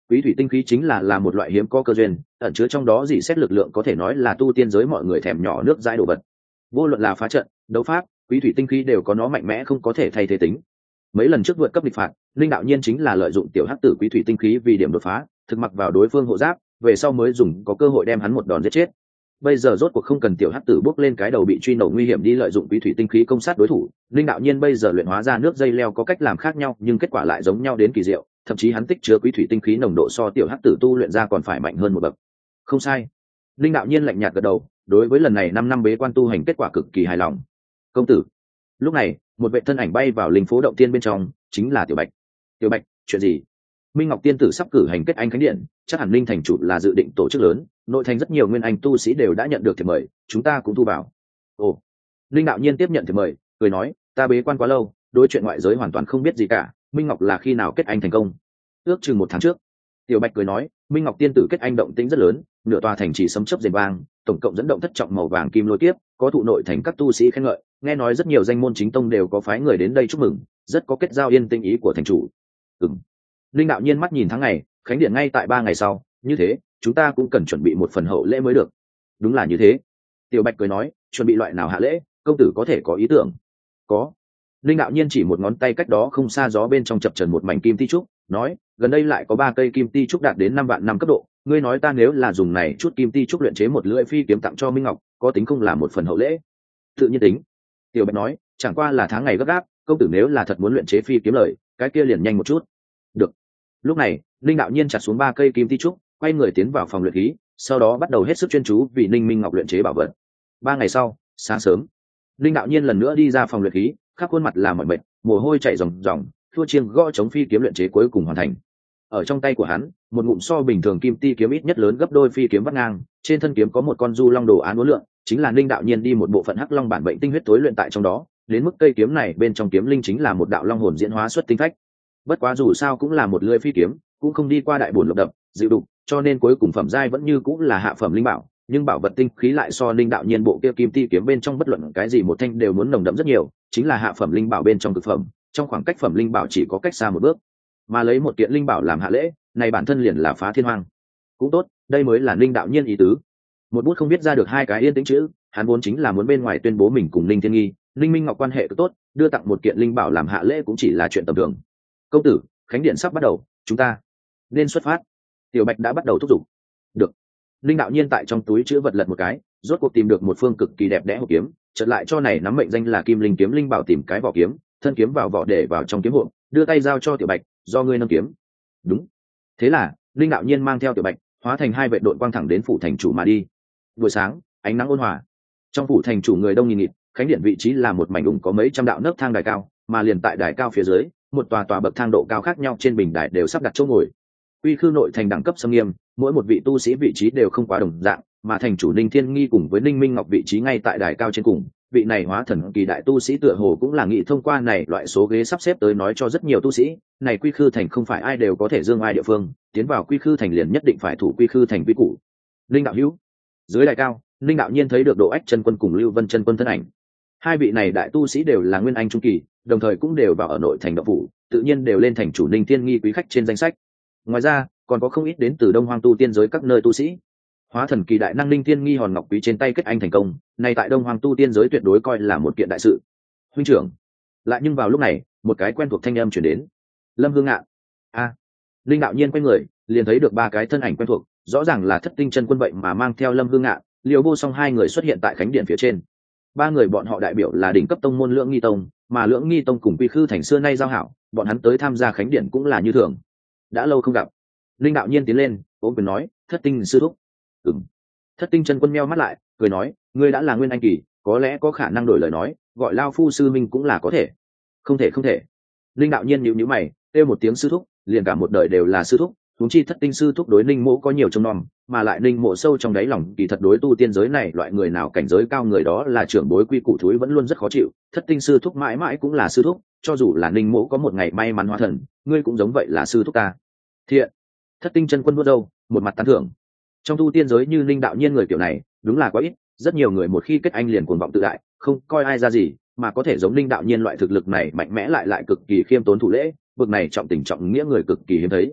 Quý thủy tinh khí chính là là một loại hiếm có cơ duyên, ẩn chứa trong đó dị xét lực lượng có thể nói là tu tiên giới mọi người thèm nhỏ nước dãi đồ vật. Vô luận là phá trận, đấu pháp, quý thủy tinh khí đều có nó mạnh mẽ không có thể thay thế tính. Mấy lần trước vượt cấp địch phạt, linh đạo nhiên chính là lợi dụng tiểu hắc tử quý thủy tinh khí vì điểm đột phá, thực mặc vào đối phương hộ giáp, về sau mới dùng có cơ hội đem hắn một đòn giết chết. Bây giờ rốt cuộc không cần tiểu hắc tử bước lên cái đầu bị truy nổ nguy hiểm đi lợi dụng quý thủy tinh khí công sát đối thủ, linh đạo nhiên bây giờ luyện hóa ra nước dây leo có cách làm khác nhau nhưng kết quả lại giống nhau đến kỳ diệu, thậm chí hắn tích chứa quý thủy tinh khí nồng độ so tiểu hắc tử tu luyện ra còn phải mạnh hơn một bậc. Không sai. Linh đạo nhiên lạnh nhạt gật đầu, đối với lần này năm năm bế quan tu hành kết quả cực kỳ hài lòng. Công tử. Lúc này, một vệ thân ảnh bay vào linh phố động tiên bên trong, chính là Tiểu Bạch. Tiểu Bạch, chuyện gì? Minh Ngọc tiên tử sắp cử hành kết anh khánh điện, chắc hẳn linh thành chủ là dự định tổ chức lớn, nội thành rất nhiều nguyên anh tu sĩ đều đã nhận được thiệp mời, chúng ta cũng thu vào. Ồ. Linh đạo nhiên tiếp nhận thiệp mời, cười nói, ta bế quan quá lâu, đối chuyện ngoại giới hoàn toàn không biết gì cả, Minh Ngọc là khi nào kết anh thành công? Ước chừng một tháng trước. Tiểu Bạch cười nói, Minh Ngọc tiên tử kết anh động tĩnh rất lớn, nửa tòa thành trì sấm chớp rền vang, tổng cộng dẫn động thất trọng màu vàng kim lôi kiếp, có thụ nội thành các tu sĩ khen ngợi, nghe nói rất nhiều danh môn chính tông đều có phái người đến đây chúc mừng, rất có kết giao yên tinh ý của thành chủ. Ừm. Linh đạo nhiên mắt nhìn tháng ngày, khánh điện ngay tại ba ngày sau, như thế, chúng ta cũng cần chuẩn bị một phần hậu lễ mới được. Đúng là như thế. Tiểu Bạch cười nói, chuẩn bị loại nào hạ lễ, công tử có thể có ý tưởng? Có. Linh đạo nhiên chỉ một ngón tay cách đó không xa gió bên trong chập chờn một mảnh kim ti trúc, nói, gần đây lại có ba cây kim ti trúc đạt đến năm vạn năm cấp độ, ngươi nói ta nếu là dùng này chút kim ti trúc luyện chế một lưỡi phi kiếm tặng cho Minh Ngọc, có tính không là một phần hậu lễ? Tự nhiên tính. Tiểu Bạch nói, chẳng qua là tháng ngày gấp gáp, công tử nếu là thật muốn luyện chế phi kiếm lời, cái kia liền nhanh một chút. Được. Lúc này, Linh đạo nhiên chặt xuống ba cây kim ti trúc, quay người tiến vào phòng luyện khí, sau đó bắt đầu hết sức chuyên chú vì Ninh Minh Ngọc luyện chế bảo vật. Ba ngày sau, sáng sớm, Linh đạo nhiên lần nữa đi ra phòng luyện khí, khắp khuôn mặt là mỏi mệt, mồ hôi chảy ròng ròng, thua chiêng gõ chống phi kiếm luyện chế cuối cùng hoàn thành. Ở trong tay của hắn, một ngụm so bình thường kim ti kiếm ít nhất lớn gấp đôi phi kiếm vắt ngang, trên thân kiếm có một con du long đồ án uốn lượn, chính là Linh đạo nhiên đi một bộ phận hắc long bản bệnh tinh huyết tối luyện tại trong đó, đến mức cây kiếm này bên trong kiếm linh chính là một đạo long hồn diễn hóa xuất tinh phách. Bất quá dù sao cũng là một lưỡi phi kiếm, cũng không đi qua đại bổn lục đập, dịu đục, cho nên cuối cùng phẩm giai vẫn như cũng là hạ phẩm linh bảo, nhưng bảo vật tinh khí lại so Linh đạo nhiên bộ kia kim ti kiếm bên trong bất luận cái gì một thanh đều muốn nồng đậm rất nhiều, chính là hạ phẩm linh bảo bên trong cực phẩm, trong khoảng cách phẩm linh bảo chỉ có cách xa một bước. Mà lấy một kiện linh bảo làm hạ lễ, này bản thân liền là phá thiên hoang. Cũng tốt, đây mới là Linh đạo nhiên ý tứ. Một bút không biết ra được hai cái yên tĩnh chữ, hắn vốn chính là muốn bên ngoài tuyên bố mình cùng Linh Thiên Nghi, Linh Minh Ngọc quan hệ cực tốt, đưa tặng một kiện linh bảo làm hạ lễ cũng chỉ là chuyện tầm thường. Công tử, khánh điện sắp bắt đầu, chúng ta nên xuất phát. Tiểu Bạch đã bắt đầu thúc giục. Được. Linh đạo nhiên tại trong túi chữ vật lật một cái, rốt cuộc tìm được một phương cực kỳ đẹp đẽ hộp kiếm, chợt lại cho này nắm mệnh danh là Kim Linh kiếm linh bảo tìm cái vỏ kiếm, thân kiếm vào vỏ để vào trong kiếm hộp, đưa tay giao cho Tiểu Bạch, do ngươi nâng kiếm. Đúng. Thế là, Linh đạo nhiên mang theo Tiểu Bạch, hóa thành hai vệ đội quang thẳng đến phủ thành chủ mà đi. Buổi sáng, ánh nắng ôn hòa. Trong phủ thành chủ người đông nghìn nghịt, khánh điện vị trí là một mảnh đủng có mấy trăm đạo nấc thang đài cao, mà liền tại đài cao phía dưới, một tòa tòa bậc thang độ cao khác nhau trên bình đài đều sắp đặt chỗ ngồi. Quy khư nội thành đẳng cấp xâm nghiêm, mỗi một vị tu sĩ vị trí đều không quá đồng dạng, mà thành chủ Ninh Thiên Nghi cùng với Ninh Minh Ngọc vị trí ngay tại đài cao trên cùng, vị này hóa thần kỳ đại tu sĩ tựa hồ cũng là nghĩ thông qua này loại số ghế sắp xếp tới nói cho rất nhiều tu sĩ, này quy khư thành không phải ai đều có thể dương ai địa phương, tiến vào quy khư thành liền nhất định phải thủ quy khư thành quy củ. Linh đạo hữu. Dưới đài cao, Linh đạo nhiên thấy được Độ Ách chân quân cùng Lưu Vân chân quân thân ảnh. Hai vị này đại tu sĩ đều là nguyên anh trung kỳ, đồng thời cũng đều vào ở nội thành động phủ, tự nhiên đều lên thành chủ Ninh Thiên Nghi quý khách trên danh sách. Ngoài ra, còn có không ít đến từ Đông Hoang tu tiên giới các nơi tu sĩ. Hóa thần kỳ đại năng Ninh Thiên Nghi hòn ngọc quý trên tay kết anh thành công, này tại Đông Hoang tu tiên giới tuyệt đối coi là một kiện đại sự. Huynh trưởng. Lại nhưng vào lúc này, một cái quen thuộc thanh âm truyền đến. Lâm Hương Ngạn. A. À. Linh đạo nhiên quay người, liền thấy được ba cái thân ảnh quen thuộc, rõ ràng là Thất Tinh chân quân vậy mà mang theo Lâm Hương Ngạn, Liêu Vô Song hai người xuất hiện tại khánh điện phía trên. Ba người bọn họ đại biểu là đỉnh cấp tông môn Lưỡng Nghi tông, mà Lưỡng Nghi tông cùng Quy Khư thành xưa nay giao hảo, bọn hắn tới tham gia khánh điện cũng là như thường. Đã lâu không gặp. Linh đạo nhiên tiến lên, ôm quyền nói, Thất Tinh sư thúc. Ừm. Thất Tinh chân quân meo mắt lại, cười nói, ngươi đã là nguyên anh kỳ, có lẽ có khả năng đổi lời nói, gọi lao phu sư minh cũng là có thể. Không thể không thể. Linh đạo nhiên nhíu nhíu mày, kêu một tiếng sư thúc, liền cả một đời đều là sư thúc. Huống chi Thất Tinh sư thúc đối Ninh Mộ có nhiều trông nom, mà lại Ninh Mộ sâu trong đáy lòng kỳ thật đối tu tiên giới này loại người nào cảnh giới cao người đó là trưởng bối quy củ thúi vẫn luôn rất khó chịu. Thất Tinh sư thúc mãi mãi cũng là sư thúc, cho dù là Ninh Mộ có một ngày may mắn hóa thần, ngươi cũng giống vậy là sư thúc ta. Thiện. Thất Tinh chân quân vuốt râu, một mặt tán thưởng. Trong tu tiên giới như Ninh đạo nhiên người kiểu này, đúng là quá ít, rất nhiều người một khi kết anh liền cuồng vọng tự đại, không coi ai ra gì, mà có thể giống Ninh đạo nhiên loại thực lực này mạnh mẽ lại lại cực kỳ khiêm tốn thủ lễ, bực này trọng tình trọng nghĩa người cực kỳ hiếm thấy.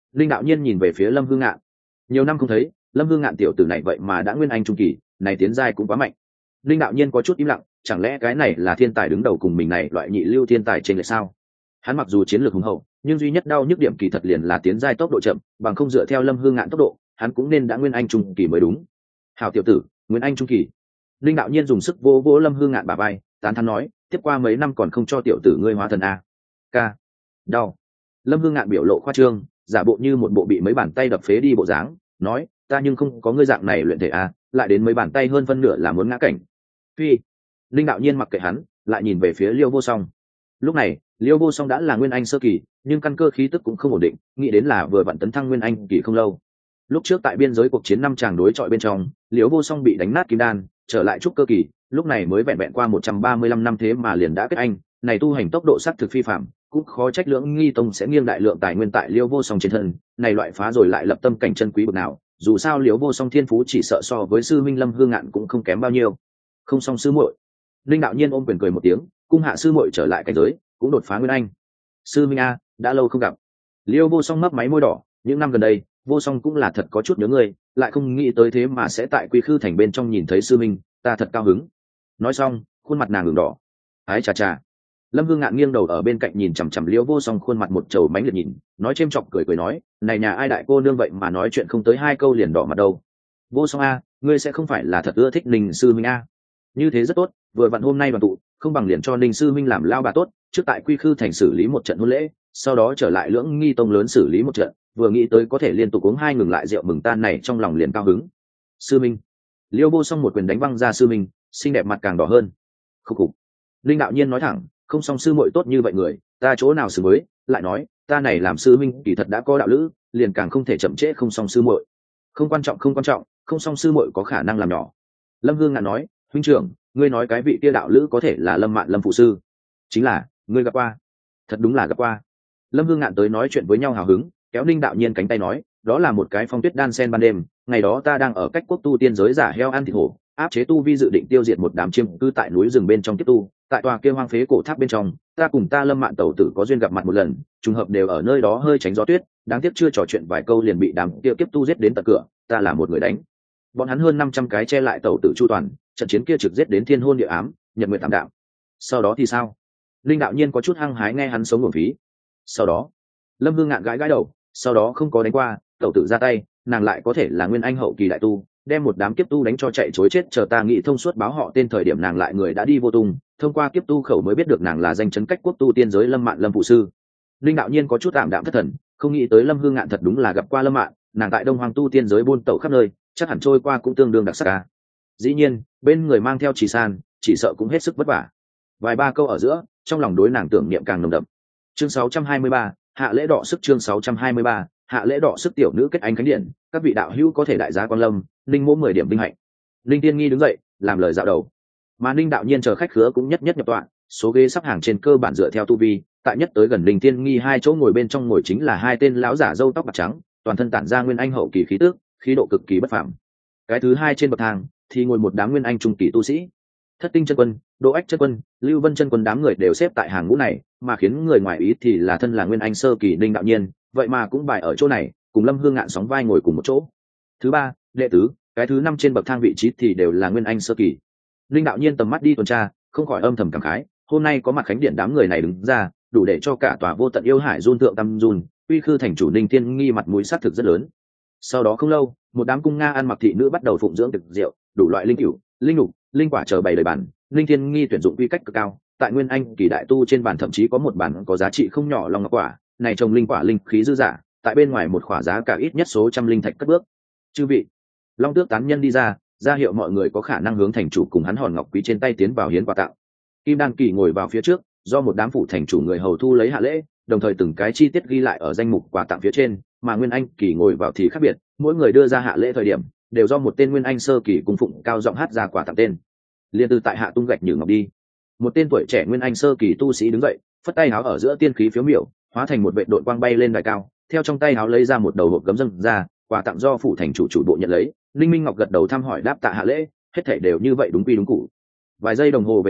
Linh đạo nhiên nhìn về phía Lâm Hương Ngạn. Nhiều năm không thấy, Lâm Hương Ngạn tiểu tử này vậy mà đã nguyên anh trung kỳ, này tiến giai cũng quá mạnh. Linh đạo nhiên có chút im lặng, chẳng lẽ cái này là thiên tài đứng đầu cùng mình này loại nhị lưu thiên tài trên lệch sao? Hắn mặc dù chiến lược hùng hậu, nhưng duy nhất đau nhức điểm kỳ thật liền là tiến giai tốc độ chậm, bằng không dựa theo Lâm Hương Ngạn tốc độ, hắn cũng nên đã nguyên anh trung kỳ mới đúng. Hảo tiểu tử, nguyên anh trung kỳ. Linh đạo nhiên dùng sức vỗ vỗ Lâm Hương Ngạn bả vai, tán thán nói, tiếp qua mấy năm còn không cho tiểu tử ngươi hóa thần a. Ca. Đau. Lâm Hương Ngạn biểu lộ khoa trương, giả bộ như một bộ bị mấy bàn tay đập phế đi bộ dáng, nói, ta nhưng không có ngươi dạng này luyện thể a, lại đến mấy bàn tay hơn phân nửa là muốn ngã cảnh. Phi. Linh đạo nhiên mặc kệ hắn, lại nhìn về phía Liêu Vô Song. Lúc này, Liêu Vô Song đã là nguyên anh sơ kỳ, nhưng căn cơ khí tức cũng không ổn định, nghĩ đến là vừa vặn tấn thăng nguyên anh kỳ không lâu. Lúc trước tại biên giới cuộc chiến năm chàng đối chọi bên trong, Liêu Vô Song bị đánh nát kim đan, trở lại trúc cơ kỳ, lúc này mới vẹn vẹn qua một trăm ba mươi lăm năm thế mà liền đã kết anh, này tu hành tốc độ sắc thực phi phạm, cũng khó trách Lưỡng Nghi Tông sẽ nghiêng đại lượng tài nguyên tại Liêu Vô Song trên thân, này loại phá rồi lại lập tâm cảnh chân quý bậc nào, dù sao Liêu Vô Song thiên phú chỉ sợ so với sư minh Lâm Hương Ngạn cũng không kém bao nhiêu. Không song sư muội. Linh đạo nhiên ôm quyền cười một tiếng, cung hạ sư muội trở lại cảnh giới, cũng đột phá nguyên anh. Sư minh a, đã lâu không gặp. Liêu Vô Song mấp máy môi đỏ, những năm gần đây, Vô Song cũng là thật có chút nhớ ngươi, lại không nghĩ tới thế mà sẽ tại Quy Khư thành bên trong nhìn thấy sư minh, ta thật cao hứng. Nói xong, khuôn mặt nàng ửng đỏ. Ái chà chà. Lâm Hương Ngạn nghiêng đầu ở bên cạnh nhìn chằm chằm Liêu Vô Song khuôn mặt một trầu mánh liệt nhìn, nói chêm chọc cười cười nói, này nhà ai đại cô nương vậy mà nói chuyện không tới hai câu liền đỏ mặt đâu. Vô Song a, ngươi sẽ không phải là thật ưa thích Ninh sư minh a? Như thế rất tốt, vừa vặn hôm nay đoàn tụ, không bằng liền cho Ninh sư minh làm lao bà tốt, trước tại Quy Khư thành xử lý một trận hôn lễ, sau đó trở lại Lưỡng Nghi Tông lớn xử lý một trận, vừa nghĩ tới có thể liên tục uống hai ngừng lại rượu mừng tan này trong lòng liền cao hứng. Sư minh. Liêu Vô Song một quyền đánh văng ra sư minh, xinh đẹp mặt càng đỏ hơn. Khúc khục. Linh đạo nhiên nói thẳng, không song sư muội tốt như vậy người, ta chỗ nào xử với, lại nói, ta này làm sư minh kỳ thật đã có đạo lữ, liền càng không thể chậm trễ không song sư muội. Không quan trọng không quan trọng, không song sư muội có khả năng làm nhỏ. Lâm Hương Ngạn nói, huynh trưởng, ngươi nói cái vị kia đạo lữ có thể là Lâm Mạn Lâm phụ sư. Chính là, ngươi gặp qua. Thật đúng là gặp qua. Lâm Hương Ngạn tới nói chuyện với nhau hào hứng, kéo Linh đạo nhiên cánh tay nói, đó là một cái phong tuyết đan sen ban đêm, ngày đó ta đang ở cách quốc tu tiên giới giả heo ăn thịt hổ, áp chế tu vi dự định tiêu diệt một đám chiêm cư tại núi rừng bên trong kiếp tu, tại tòa kia hoang phế cổ tháp bên trong, ta cùng ta Lâm Mạn tẩu tử có duyên gặp mặt một lần, trùng hợp đều ở nơi đó hơi tránh gió tuyết, đáng tiếc chưa trò chuyện vài câu liền bị đám kia kiếp tu giết đến tận cửa, ta là một người đánh. Bọn hắn hơn năm trăm cái che lại tẩu tử chu toàn, trận chiến kia trực giết đến thiên hôn địa ám, nhật nguyện tạm đạo. Sau đó thì sao? Linh đạo nhiên có chút hăng hái nghe hắn sống nguồn phí. Sau đó, Lâm Hương Ngạn gãi gãi đầu, sau đó không có đánh qua, tẩu tử ra tay, nàng lại có thể là nguyên anh hậu kỳ đại tu, đem một đám kiếp tu đánh cho chạy chối chết, chờ ta nghĩ thông suốt báo họ tên thời điểm nàng lại người đã đi vô tung, thông qua kiếp tu khẩu mới biết được nàng là danh chấn cách quốc tu tiên giới Lâm Mạn Lâm phụ sư. Linh đạo nhiên có chút tạm đạm thất thần, không nghĩ tới Lâm Hương Ngạn thật đúng là gặp qua Lâm Mạn, nàng tại Đông Hoàng tu tiên giới buôn tẩu khắp nơi, chắc hẳn trôi qua cũng tương đương đặc sắc ca. Dĩ nhiên, bên người mang theo Trì San, chỉ sợ cũng hết sức vất vả. Vài ba câu ở giữa, trong lòng đối nàng tưởng niệm càng nồng đậm. Chương sáu trăm hai mươi ba, hạ lễ đọ sức. Chương sáu trăm hai mươi ba, hạ lễ đọ sức. Tiểu nữ kết anh khánh điện, các vị đạo hữu có thể đại giá quan lâm, linh mỗ mười điểm vinh hạnh. Linh Tiên Nghi đứng dậy, làm lời dạo đầu, mà Linh đạo nhiên chờ khách khứa cũng nhất nhất nhập tọa, số ghế sắp hàng trên cơ bản dựa theo tu vi, tại nhất tới gần Linh Tiên Nghi hai chỗ ngồi bên trong ngồi chính là hai tên lão giả râu tóc bạc trắng, toàn thân tản ra nguyên anh hậu kỳ khí tức, khí độ cực kỳ bất phàm. Cái thứ hai trên bậc thang thì ngồi một đám nguyên anh trung kỳ tu sĩ. Thất Tinh chân quân, Đỗ Ách chân quân, Lưu Vân chân quân đám người đều xếp tại hàng ngũ này, mà khiến người ngoài ý thì là thân là nguyên anh sơ kỳ Linh đạo nhiên, vậy mà cũng bài ở chỗ này, cùng Lâm Hương Ngạn sóng vai ngồi cùng một chỗ. Thứ ba, đệ tứ, cái thứ năm trên bậc thang vị trí thì đều là nguyên anh sơ kỳ. Linh đạo nhiên tầm mắt đi tuần tra, không khỏi âm thầm cảm khái, hôm nay có mặt khánh điện đám người này đứng ra, đủ để cho cả tòa vô tận yêu hải run thượng tâm run, Uy Khư thành chủ Ninh Thiên Nghi mặt mũi sát thực rất lớn. Sau đó không lâu, một đám cung nga ăn mặc thị nữ bắt đầu phụng dưỡng thực rượu, đủ loại linh cửu, linh lục, linh quả chờ bày đầy bàn. Linh Thiên Nghi tuyển dụng quy cách cực cao, tại nguyên anh kỳ đại tu trên bàn thậm chí có một bàn có giá trị không nhỏ long ngọc quả, này trồng linh quả linh khí dư dả, tại bên ngoài một khỏa giá cả ít nhất số trăm linh thạch cất bước. Chư vị, Long Tước tán nhân đi ra, ra hiệu mọi người có khả năng hướng thành chủ cùng hắn hòn ngọc quý trên tay tiến vào hiến quà tặng. Kim Đan kỳ ngồi vào phía trước, do một đám phủ thành chủ người hầu thu lấy hạ lễ, đồng thời từng cái chi tiết ghi lại ở danh mục quà tặng phía trên, mà nguyên anh kỳ ngồi vào thì khác biệt, mỗi người đưa ra hạ lễ thời điểm đều do một tên nguyên anh sơ kỳ cung phụng cao giọng hát ra quà tặng tên. Liên từ tại hạ tung gạch như ngọc đi. Một tên tuổi trẻ nguyên anh sơ kỳ tu sĩ đứng dậy, phất tay áo ở giữa tiên khí phiếu miểu, hóa thành một vệ đội quang bay lên đài cao, theo trong tay áo lấy ra một đầu hộp gấm dâng ra, quà tặng do phủ thành chủ chủ bộ nhận lấy. Linh Minh Ngọc gật đầu thăm hỏi đáp tạ hạ lễ, hết thảy đều như vậy đúng quy đúng cụ. Vài giây đồng hồ về sau,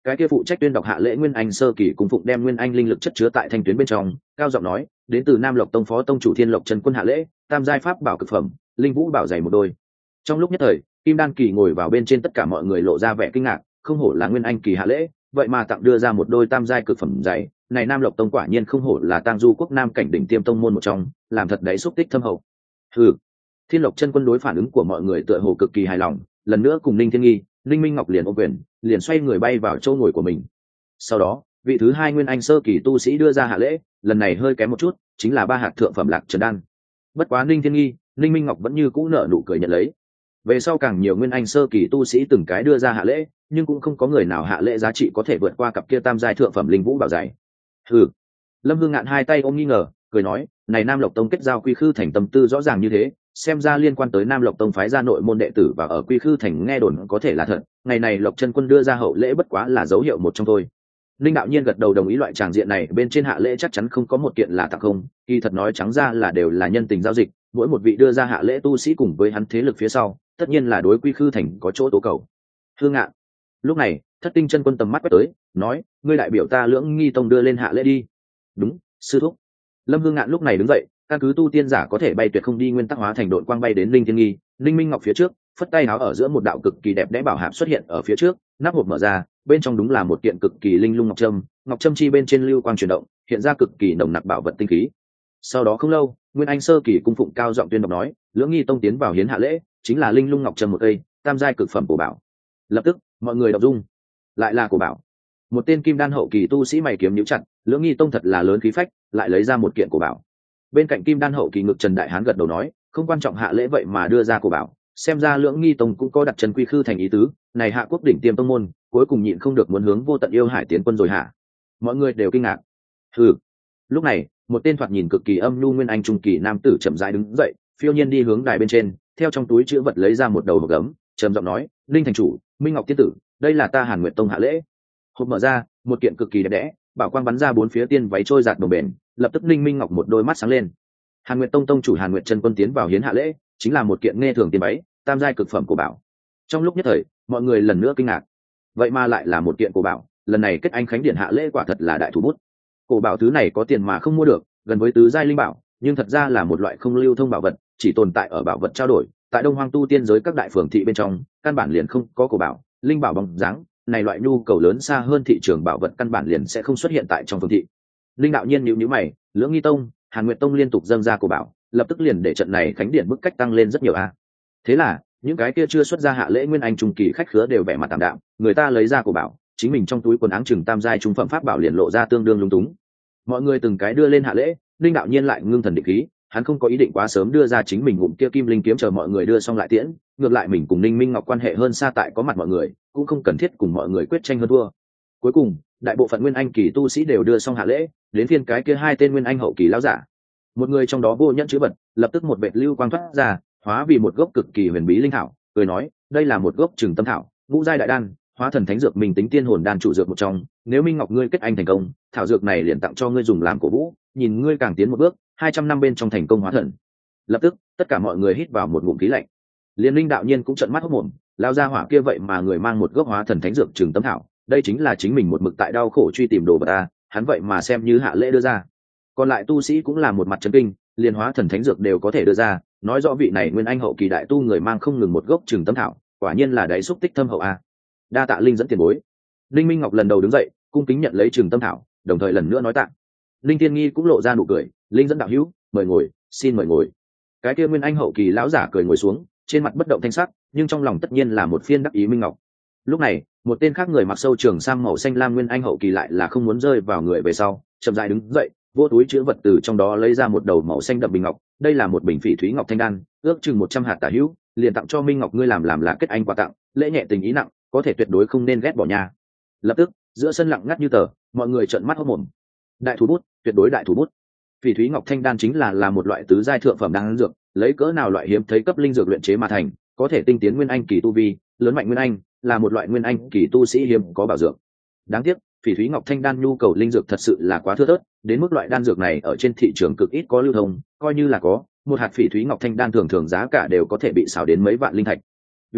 cái kia phụ trách tuyên đọc hạ lễ nguyên anh sơ kỳ cùng phụng đem nguyên anh linh lực chất chứa tại thanh tuyến bên trong, cao giọng nói, đến từ Nam Lộc Tông phó tông chủ Thiên Lộc Chân Quân hạ lễ, tam giai pháp bảo cực phẩm, linh vũ bảo dày một đôi. Trong lúc nhất thời, Kim Đan kỳ ngồi vào bên trên tất cả mọi người lộ ra vẻ kinh ngạc, không hổ là nguyên anh kỳ hạ lễ, vậy mà tặng đưa ra một đôi tam giai cực phẩm dày, này Nam Lộc Tông quả nhiên không hổ là tang du quốc nam cảnh đỉnh tiêm tông môn một trong, làm thật đấy xúc tích thâm hậu. Hừ. Thiên Lộc Chân Quân đối phản ứng của mọi người tựa hồ cực kỳ hài lòng, lần nữa cùng Ninh Thiên Nghi, Ninh Minh Ngọc liền ôm quyền, liền xoay người bay vào chỗ ngồi của mình. Sau đó, vị thứ hai nguyên anh sơ kỳ tu sĩ đưa ra hạ lễ, lần này hơi kém một chút, chính là ba hạt thượng phẩm lạc trần đan. Bất quá Ninh Thiên Nghi, Ninh Minh Ngọc vẫn như cũ nở nụ cười nhận lấy. Về sau càng nhiều nguyên anh sơ kỳ tu sĩ từng cái đưa ra hạ lễ, nhưng cũng không có người nào hạ lễ giá trị có thể vượt qua cặp kia tam giai thượng phẩm linh vũ bảo dày. Hừ. Lâm Hương Ngạn hai tay ôm nghi ngờ, cười nói, này Nam Lộc Tông kết giao Quy Khư Thành tâm tư rõ ràng như thế, xem ra liên quan tới Nam Lộc Tông phái ra nội môn đệ tử và ở Quy Khư Thành nghe đồn có thể là thật, ngày này Lộc Chân Quân đưa ra hậu lễ bất quá là dấu hiệu một trong thôi. Linh đạo nhiên gật đầu đồng ý, loại tràng diện này bên trên hạ lễ chắc chắn không có một kiện là tặng không, kỳ thật nói trắng ra là đều là nhân tình giao dịch, mỗi một vị đưa ra hạ lễ tu sĩ cùng với hắn thế lực phía sau, tất nhiên là đối Quy Khư Thành có chỗ tố cầu. Hương Ngạn. Lúc này, Thất Tinh Chân Quân tầm mắt quét tới, nói, ngươi đại biểu ta Lưỡng Nghi Tông đưa lên hạ lễ đi. Đúng, sư thúc. Lâm Hương Ngạn lúc này đứng dậy, căn cứ tu tiên giả có thể bay tuyệt không đi nguyên tắc hóa thành đội quang bay đến Linh Thiên Nghi, Linh Minh Ngọc phía trước, phất tay áo ở giữa một đạo cực kỳ đẹp đẽ bảo hạp xuất hiện ở phía trước, nắp hộp mở ra, bên trong đúng là một kiện cực kỳ linh lung ngọc trâm, ngọc trâm chi bên trên lưu quang chuyển động, hiện ra cực kỳ nồng nặc bảo vật tinh khí. Sau đó không lâu, Nguyên Anh sơ kỳ cung phụng cao giọng tuyên đọc nói, Lưỡng Nghi Tông tiến vào hiến hạ lễ, chính là linh lung ngọc trâm một cây, tam giai cực phẩm của bảo. Lập tức, mọi người đọc dung, lại là của bảo. Một tên kim đan hậu kỳ tu sĩ mày kiếm nhíu chặt, Lưỡng Nghi Tông thật là lớn khí phách, lại lấy ra một kiện của bảo. Bên cạnh kim đan hậu kỳ ngực Trần Đại Hán gật đầu nói, không quan trọng hạ lễ vậy mà đưa ra của bảo, xem ra Lưỡng Nghi Tông cũng có đặt chân Quy Khư Thành ý tứ, này hạ quốc đỉnh tiêm tông môn, cuối cùng nhịn không được muốn hướng vô tận yêu hải tiến quân rồi hả? Mọi người đều kinh ngạc. Hừ. Lúc này, một tên thoạt nhìn cực kỳ âm nhu nguyên anh trung kỳ nam tử chậm rãi đứng dậy, phiêu nhiên đi hướng đài bên trên, theo trong túi chữ vật lấy ra một đầu hộp gấm, trầm giọng nói, Linh thành chủ, Minh Ngọc tiên tử, đây là ta Hàn Nguyệt Tông hạ lễ. Hộp mở ra, một kiện cực kỳ đẹp đẽ, bảo quang bắn ra bốn phía tiên váy trôi giạt đồng bền, lập tức Linh Minh Ngọc một đôi mắt sáng lên. Hàn Nguyệt Tông tông chủ Hàn Nguyệt Chân Quân tiến vào hiến hạ lễ, chính là một kiện nghe thường tiên váy, tam giai cực phẩm của bảo. Trong lúc nhất thời, mọi người lần nữa kinh ngạc. Vậy mà lại là một kiện cổ bảo, lần này kết anh khánh điện hạ lễ quả thật là đại thủ bút. Cổ bảo thứ này có tiền mà không mua được, gần với tứ giai linh bảo, nhưng thật ra là một loại không lưu thông bảo vật, chỉ tồn tại ở bảo vật trao đổi, tại Đông Hoang tu tiên giới các đại phường thị bên trong, căn bản liền không có cổ bảo, linh bảo bóng dáng, này loại nhu cầu lớn xa hơn thị trường bảo vật căn bản liền sẽ không xuất hiện tại trong phường thị. Linh đạo nhiên nhíu nhíu mày, Lưỡng Nghi Tông, Hàn Nguyệt Tông liên tục dâng ra cổ bảo, lập tức liền để trận này khánh điện mức cách tăng lên rất nhiều a. Thế là, những cái kia chưa xuất ra hạ lễ nguyên anh trung kỳ khách khứa đều vẻ mặt tạm đạm, người ta lấy ra cổ bảo, chính mình trong túi quần áo chừng tam giai trung phẩm pháp bảo liền lộ ra tương đương lung túng. Mọi người từng cái đưa lên hạ lễ, Linh đạo nhiên lại ngưng thần định khí, hắn không có ý định quá sớm đưa ra chính mình ngụm kia kim linh kiếm chờ mọi người đưa xong lại tiễn, ngược lại mình cùng Ninh Minh Ngọc quan hệ hơn xa tại có mặt mọi người, cũng không cần thiết cùng mọi người quyết tranh hơn thua. Cuối cùng, đại bộ phận nguyên anh kỳ tu sĩ đều đưa xong hạ lễ, đến phiên cái kia hai tên nguyên anh hậu kỳ lão giả. Một người trong đó vô nhẫn chữ vật, lập tức một vệt lưu quang thoát ra, hóa vì một gốc cực kỳ huyền bí linh thảo, cười nói, đây là một gốc Trừng Tâm thảo, ngũ giai đại đan, hóa thần thánh dược mình tính tiên hồn đan chủ dược một trong, nếu Minh Ngọc ngươi kết anh thành công, thảo dược này liền tặng cho ngươi dùng làm cổ vũ, nhìn ngươi càng tiến một bước, hai trăm năm bên trong thành công hóa thần. Lập tức, tất cả mọi người hít vào một ngụm khí lạnh. Liên Linh đạo nhiên cũng trợn mắt hốt mồm, lao ra hỏa kia vậy mà người mang một gốc hóa thần thánh dược Trừng Tâm thảo, đây chính là chính mình một mực tại đau khổ truy tìm đồ vật ta, hắn vậy mà xem như hạ lễ đưa ra. Còn lại tu sĩ cũng là một mặt chấn kinh, liên hóa thần thánh dược đều có thể đưa ra, nói rõ vị này nguyên anh hậu kỳ đại tu người mang không ngừng một gốc Trừng Tâm thảo, quả nhiên là đáy xúc tích thâm hậu a. Đa tạ Linh dẫn tiền bối. Linh Minh Ngọc lần đầu đứng dậy, cung kính nhận lấy Trừng Tâm thảo, đồng thời lần nữa nói tạ. Linh Tiên Nghi cũng lộ ra nụ cười, Linh dẫn đạo hữu, mời ngồi, xin mời ngồi. Cái kia nguyên anh hậu kỳ lão giả cười ngồi xuống, trên mặt bất động thanh sắc, nhưng trong lòng tất nhiên là một phiên đắc ý Minh Ngọc. Lúc này, một tên khác người mặc sâu trường sam màu xanh lam nguyên anh hậu kỳ lại là không muốn rơi vào người về sau, chậm rãi đứng dậy, vô túi chứa vật từ trong đó lấy ra một đầu màu xanh đậm bình ngọc, đây là một bình phỉ thúy ngọc thanh đan, ước chừng một trăm hạt tả hữu, liền tặng cho Minh Ngọc ngươi làm làm là kết anh quà tặng, lễ nhẹ tình ý nặng, có thể tuyệt đối không nên ghét bỏ nha. Lập tức, giữa sân lặng ngắt như tờ, mọi người trợn mắt hốt mồm. Đại thủ bút, tuyệt đối đại thủ bút. Phỉ thúy ngọc thanh đan chính là là một loại tứ giai thượng phẩm đan dược, lấy cỡ nào loại hiếm thấy cấp linh dược luyện chế mà thành, có thể tinh tiến nguyên anh kỳ tu vi, lớn mạnh nguyên anh, là một loại nguyên anh kỳ tu sĩ hiếm có bảo dược. Đáng tiếc, phỉ thúy ngọc thanh đan nhu cầu linh dược thật sự là quá thưa thớt, đến mức loại đan dược này ở trên thị trường cực ít có lưu thông, coi như là có, một hạt phỉ thúy ngọc thanh đan thường thường giá cả đều có thể bị xào đến mấy vạn linh thạch. Vì vậy,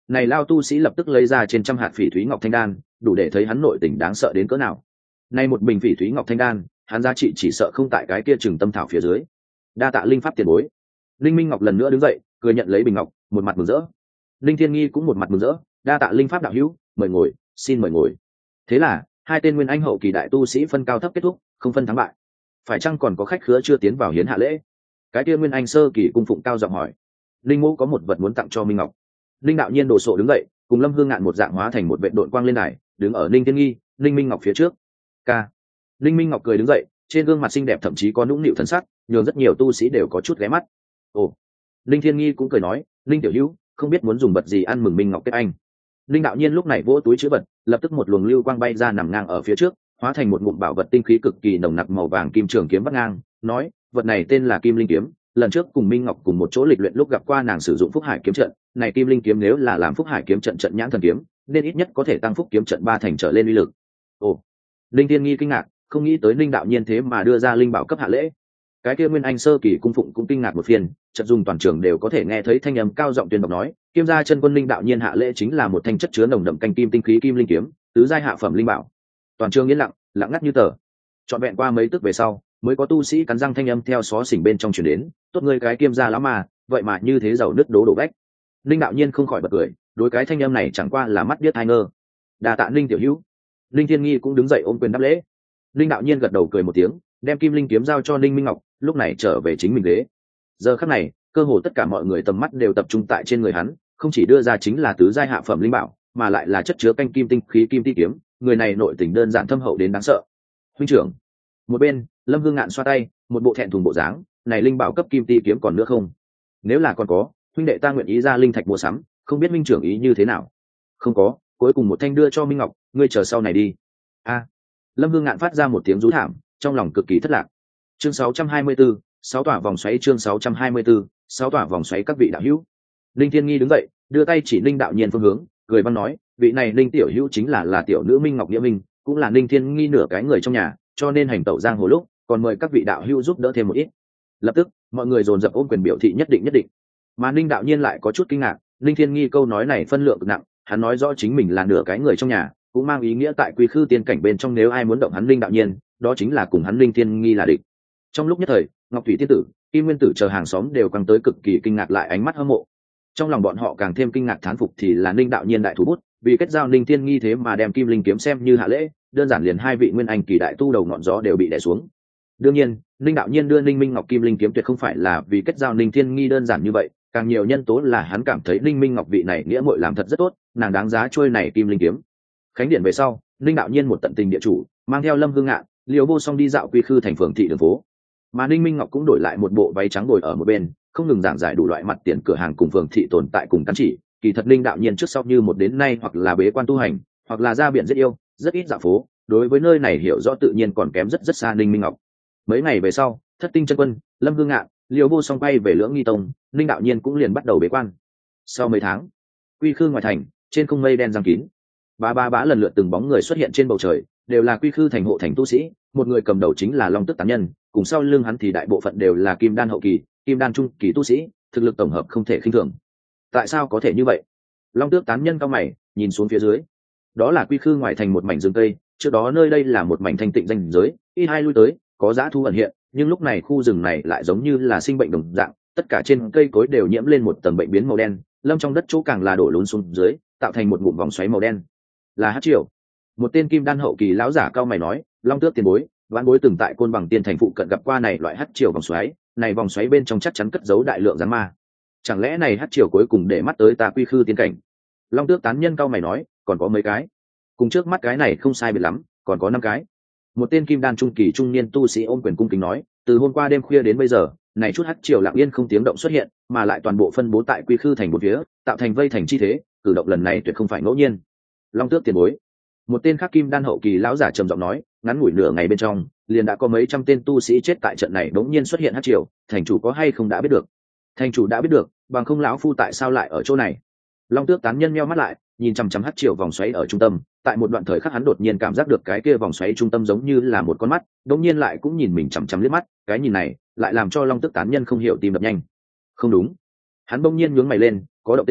này lao tu sĩ lập tức lấy ra trên trăm hạt phỉ thúy ngọc thanh đan, đủ để thấy hắn nội tình đáng sợ đến cỡ nào. Nay một bình phỉ thúy ngọc thanh đan, hắn giá trị chỉ sợ không tại cái kia Trừng Tâm thảo phía dưới. Đa tạ linh pháp tiền bối. Linh Minh Ngọc lần nữa đứng dậy, cười nhận lấy bình ngọc, một mặt mừng rỡ. Linh Thiên Nghi cũng một mặt mừng rỡ, đa tạ linh pháp đạo hữu, mời ngồi, xin mời ngồi. Thế là hai tên nguyên anh hậu kỳ đại tu sĩ phân cao thấp kết thúc, không phân thắng bại. Phải chăng còn có khách khứa chưa tiến vào hiến hạ lễ? Cái kia nguyên anh sơ kỳ cung phụng cao giọng hỏi. Linh Mẫu có một vật muốn tặng cho Minh Ngọc. Linh đạo nhiên đồ sộ đứng dậy, cùng Lâm Hương Ngạn một dạng hóa thành một vệ đội quang lên đài, đứng ở Linh Thiên Nghi, Linh Minh Ngọc phía trước. Ca. Linh Minh Ngọc cười đứng dậy, trên gương mặt xinh đẹp thậm chí có nũng nịu thần sắc, nhường rất nhiều tu sĩ đều có chút ghé mắt. Ồ. Linh Thiên Nghi cũng cười nói, Linh tiểu hữu, không biết muốn dùng vật gì ăn mừng Minh Ngọc kết anh. Linh đạo nhiên lúc này vỗ túi chữ vật, lập tức một luồng lưu quang bay ra nằm ngang ở phía trước, hóa thành một ngụm bảo vật tinh khí cực kỳ nồng nặc màu vàng kim trường kiếm vắt ngang, nói, vật này tên là Kim Linh kiếm, lần trước cùng Minh Ngọc cùng một chỗ lịch luyện lúc gặp qua nàng sử dụng Phúc Hải kiếm trận, này Kim Linh kiếm nếu là làm Phúc Hải kiếm trận trận nhãn thần kiếm, nên ít nhất có thể tăng phúc kiếm trận ba thành trở lên uy lực. Ồ. Linh Thiên Nghi kinh ngạc, không nghĩ tới Linh đạo nhiên thế mà đưa ra linh bảo cấp hạ lễ. Cái kia nguyên anh sơ kỳ cung phụng cũng kinh ngạc một phiên, chợt dùng toàn trường đều có thể nghe thấy thanh âm cao giọng tuyên đọc nói, Kiêm gia chân quân Linh đạo nhiên hạ lễ chính là một thanh chất chứa nồng đậm canh kim tinh khí kim linh kiếm, tứ giai hạ phẩm linh bảo. Toàn trường yên lặng, lặng ngắt như tờ. Trọn vẹn qua mấy tức về sau, mới có tu sĩ cắn răng thanh âm theo xó xỉnh bên trong truyền đến, tốt ngươi cái Kiêm gia lắm mà, vậy mà như thế giàu nứt đố đổ bách. Linh đạo nhiên không khỏi bật cười, đối cái thanh âm này chẳng qua là mắt biết hai ngơ. Đa tạ Linh tiểu hữu. Linh Thiên Nghi cũng đứng dậy ôm quyền đáp lễ. Linh đạo nhiên gật đầu cười một tiếng, đem kim linh kiếm giao cho Linh Minh Ngọc, lúc này trở về chính mình ghế. Giờ khắc này, cơ hồ tất cả mọi người tầm mắt đều tập trung tại trên người hắn, không chỉ đưa ra chính là tứ giai hạ phẩm linh bảo, mà lại là chất chứa canh kim tinh khí kim ti kiếm, người này nội tình đơn giản thâm hậu đến đáng sợ. Huynh trưởng. Một bên, Lâm Hương Ngạn xoa tay, một bộ thẹn thùng bộ dáng, này linh bảo cấp kim ti kiếm còn nữa không? Nếu là còn có, huynh đệ ta nguyện ý ra linh thạch mua sắm, không biết huynh trưởng ý như thế nào? Không có, cuối cùng một thanh đưa cho Minh Ngọc, ngươi chờ sau này đi. A. Lâm Hương Ngạn phát ra một tiếng rú thảm, trong lòng cực kỳ thất lạc. Chương sáu trăm hai mươi tư, sáu tỏa vòng xoáy chương sáu trăm hai mươi tư, sáu tỏa vòng xoáy các vị đạo hữu. Linh Thiên Nghi đứng dậy, đưa tay chỉ Linh đạo nhiên phương hướng, cười văn nói, vị này Linh tiểu hữu chính là là tiểu nữ Minh Ngọc Nghĩa Minh, cũng là Linh Thiên Nghi nửa cái người trong nhà, cho nên hành tẩu giang hồ lúc, còn mời các vị đạo hữu giúp đỡ thêm một ít. Lập tức, mọi người dồn dập ôm quyền biểu thị nhất định nhất định. Mà Linh đạo nhiên lại có chút kinh ngạc, Linh Thiên Nghi câu nói này phân lượng cực nặng, hắn nói rõ chính mình là nửa cái người trong nhà, cũng mang ý nghĩa tại quy khư tiên cảnh bên trong nếu ai muốn động hắn Linh đạo nhiên, đó chính là cùng hắn Linh Thiên Nghi là địch. Trong lúc nhất thời, Ngọc Thủy tiên tử, Kim Nguyên tử chờ hàng xóm đều căng tới cực kỳ kinh ngạc lại ánh mắt hâm mộ. Trong lòng bọn họ càng thêm kinh ngạc thán phục thì là Linh đạo nhiên đại thủ bút, vì kết giao Linh Thiên Nghi thế mà đem Kim Linh kiếm xem như hạ lễ, đơn giản liền hai vị nguyên anh kỳ đại tu đầu ngọn gió đều bị đè xuống. Đương nhiên, Linh đạo nhiên đưa Linh Minh Ngọc Kim Linh kiếm tuyệt không phải là vì kết giao Linh Thiên Nghi đơn giản như vậy, càng nhiều nhân tố là hắn cảm thấy Linh Minh Ngọc vị này nghĩa muội làm thật rất tốt, nàng đáng giá trôi này Kim Linh kiếm. Khánh điện về sau, Linh đạo nhiên một tận tình địa chủ, mang theo Lâm Hương Ngạn, Liễu Vô Song đi dạo quy khư thành phường thị đường phố. Mà Linh Minh Ngọc cũng đổi lại một bộ váy trắng ngồi ở một bên, không ngừng giảng giải đủ loại mặt tiền cửa hàng cùng phường thị tồn tại cùng cắn chỉ. Kỳ thật Linh đạo nhiên trước sau như một đến nay hoặc là bế quan tu hành, hoặc là ra biển giết yêu, rất ít dạo phố, đối với nơi này hiểu rõ tự nhiên còn kém rất rất xa Linh Minh Ngọc. Mấy ngày về sau, Thất Tinh chân quân, Lâm Hương Ngạn, Liễu Vô Song bay về Lưỡng Nghi Tông, Linh đạo nhiên cũng liền bắt đầu bế quan. Sau mấy tháng, quy khư ngoài thành, trên không mây đen giăng kín, ba ba bá lần lượt từng bóng người xuất hiện trên bầu trời, đều là quy khư thành hộ thành tu sĩ, một người cầm đầu chính là Long Tức Tán Nhân, cùng sau lưng hắn thì đại bộ phận đều là kim đan hậu kỳ, kim đan trung kỳ tu sĩ, thực lực tổng hợp không thể khinh thường. Tại sao có thể như vậy? Long Tước Tán Nhân cao mày, nhìn xuống phía dưới. Đó là quy khư ngoài thành một mảnh rừng cây, trước đó nơi đây là một mảnh thanh tịnh danh giới, ít hai lui tới, có dã thu ẩn hiện, nhưng lúc này khu rừng này lại giống như là sinh bệnh đồng dạng, tất cả trên cây cối đều nhiễm lên một tầng bệnh biến màu đen, lâm trong đất chỗ càng là đổ lún xuống dưới, tạo thành một ngụm vòng xoáy màu đen. Là hắc triều. Một tên kim đan hậu kỳ lão giả cao mày nói, Long Tước tiền bối, vãn bối từng tại Côn Bằng Tiên thành phụ cận gặp qua này loại hắc triều vòng xoáy, này vòng xoáy bên trong chắc chắn cất giấu đại lượng gián ma. Chẳng lẽ này hắc triều cuối cùng để mắt tới ta quy khư tiên cảnh? Long Tước Tán Nhân cao mày nói, còn có mấy cái, cùng trước mắt cái này không sai biệt lắm, còn có năm cái. Một tên kim đan trung kỳ trung niên tu sĩ ôm quyền cung kính nói, từ hôm qua đêm khuya đến bây giờ, này chút hắc triều lặng yên không tiếng động xuất hiện, mà lại toàn bộ phân bố tại quy khư thành một phía, tạo thành vây thành chi thế, cử động lần này tuyệt không phải ngẫu nhiên. Long Tước tiền bối. Một tên khác kim đan hậu kỳ lão giả trầm giọng nói, ngắn ngủi nửa ngày bên trong, liền đã có mấy trăm tên tu sĩ chết tại trận này đống nhiên xuất hiện hắc triều, thành chủ có hay không đã biết được? Thành chủ đã biết được, bằng không lão phu tại sao lại ở chỗ này? Long Tước Tán Nhân nheo mắt lại, nhìn chằm chằm hắc triều vòng xoáy ở trung tâm, tại một đoạn thời khắc hắn đột nhiên cảm giác được cái kia vòng xoáy trung tâm giống như là một con mắt, đột nhiên lại cũng nhìn mình chằm chằm liếc mắt, cái nhìn này lại làm cho Long Tước Tán Nhân không hiểu tim đập nhanh. Không đúng. Hắn bỗng nhiên nhướng mày lên, có động tĩnh,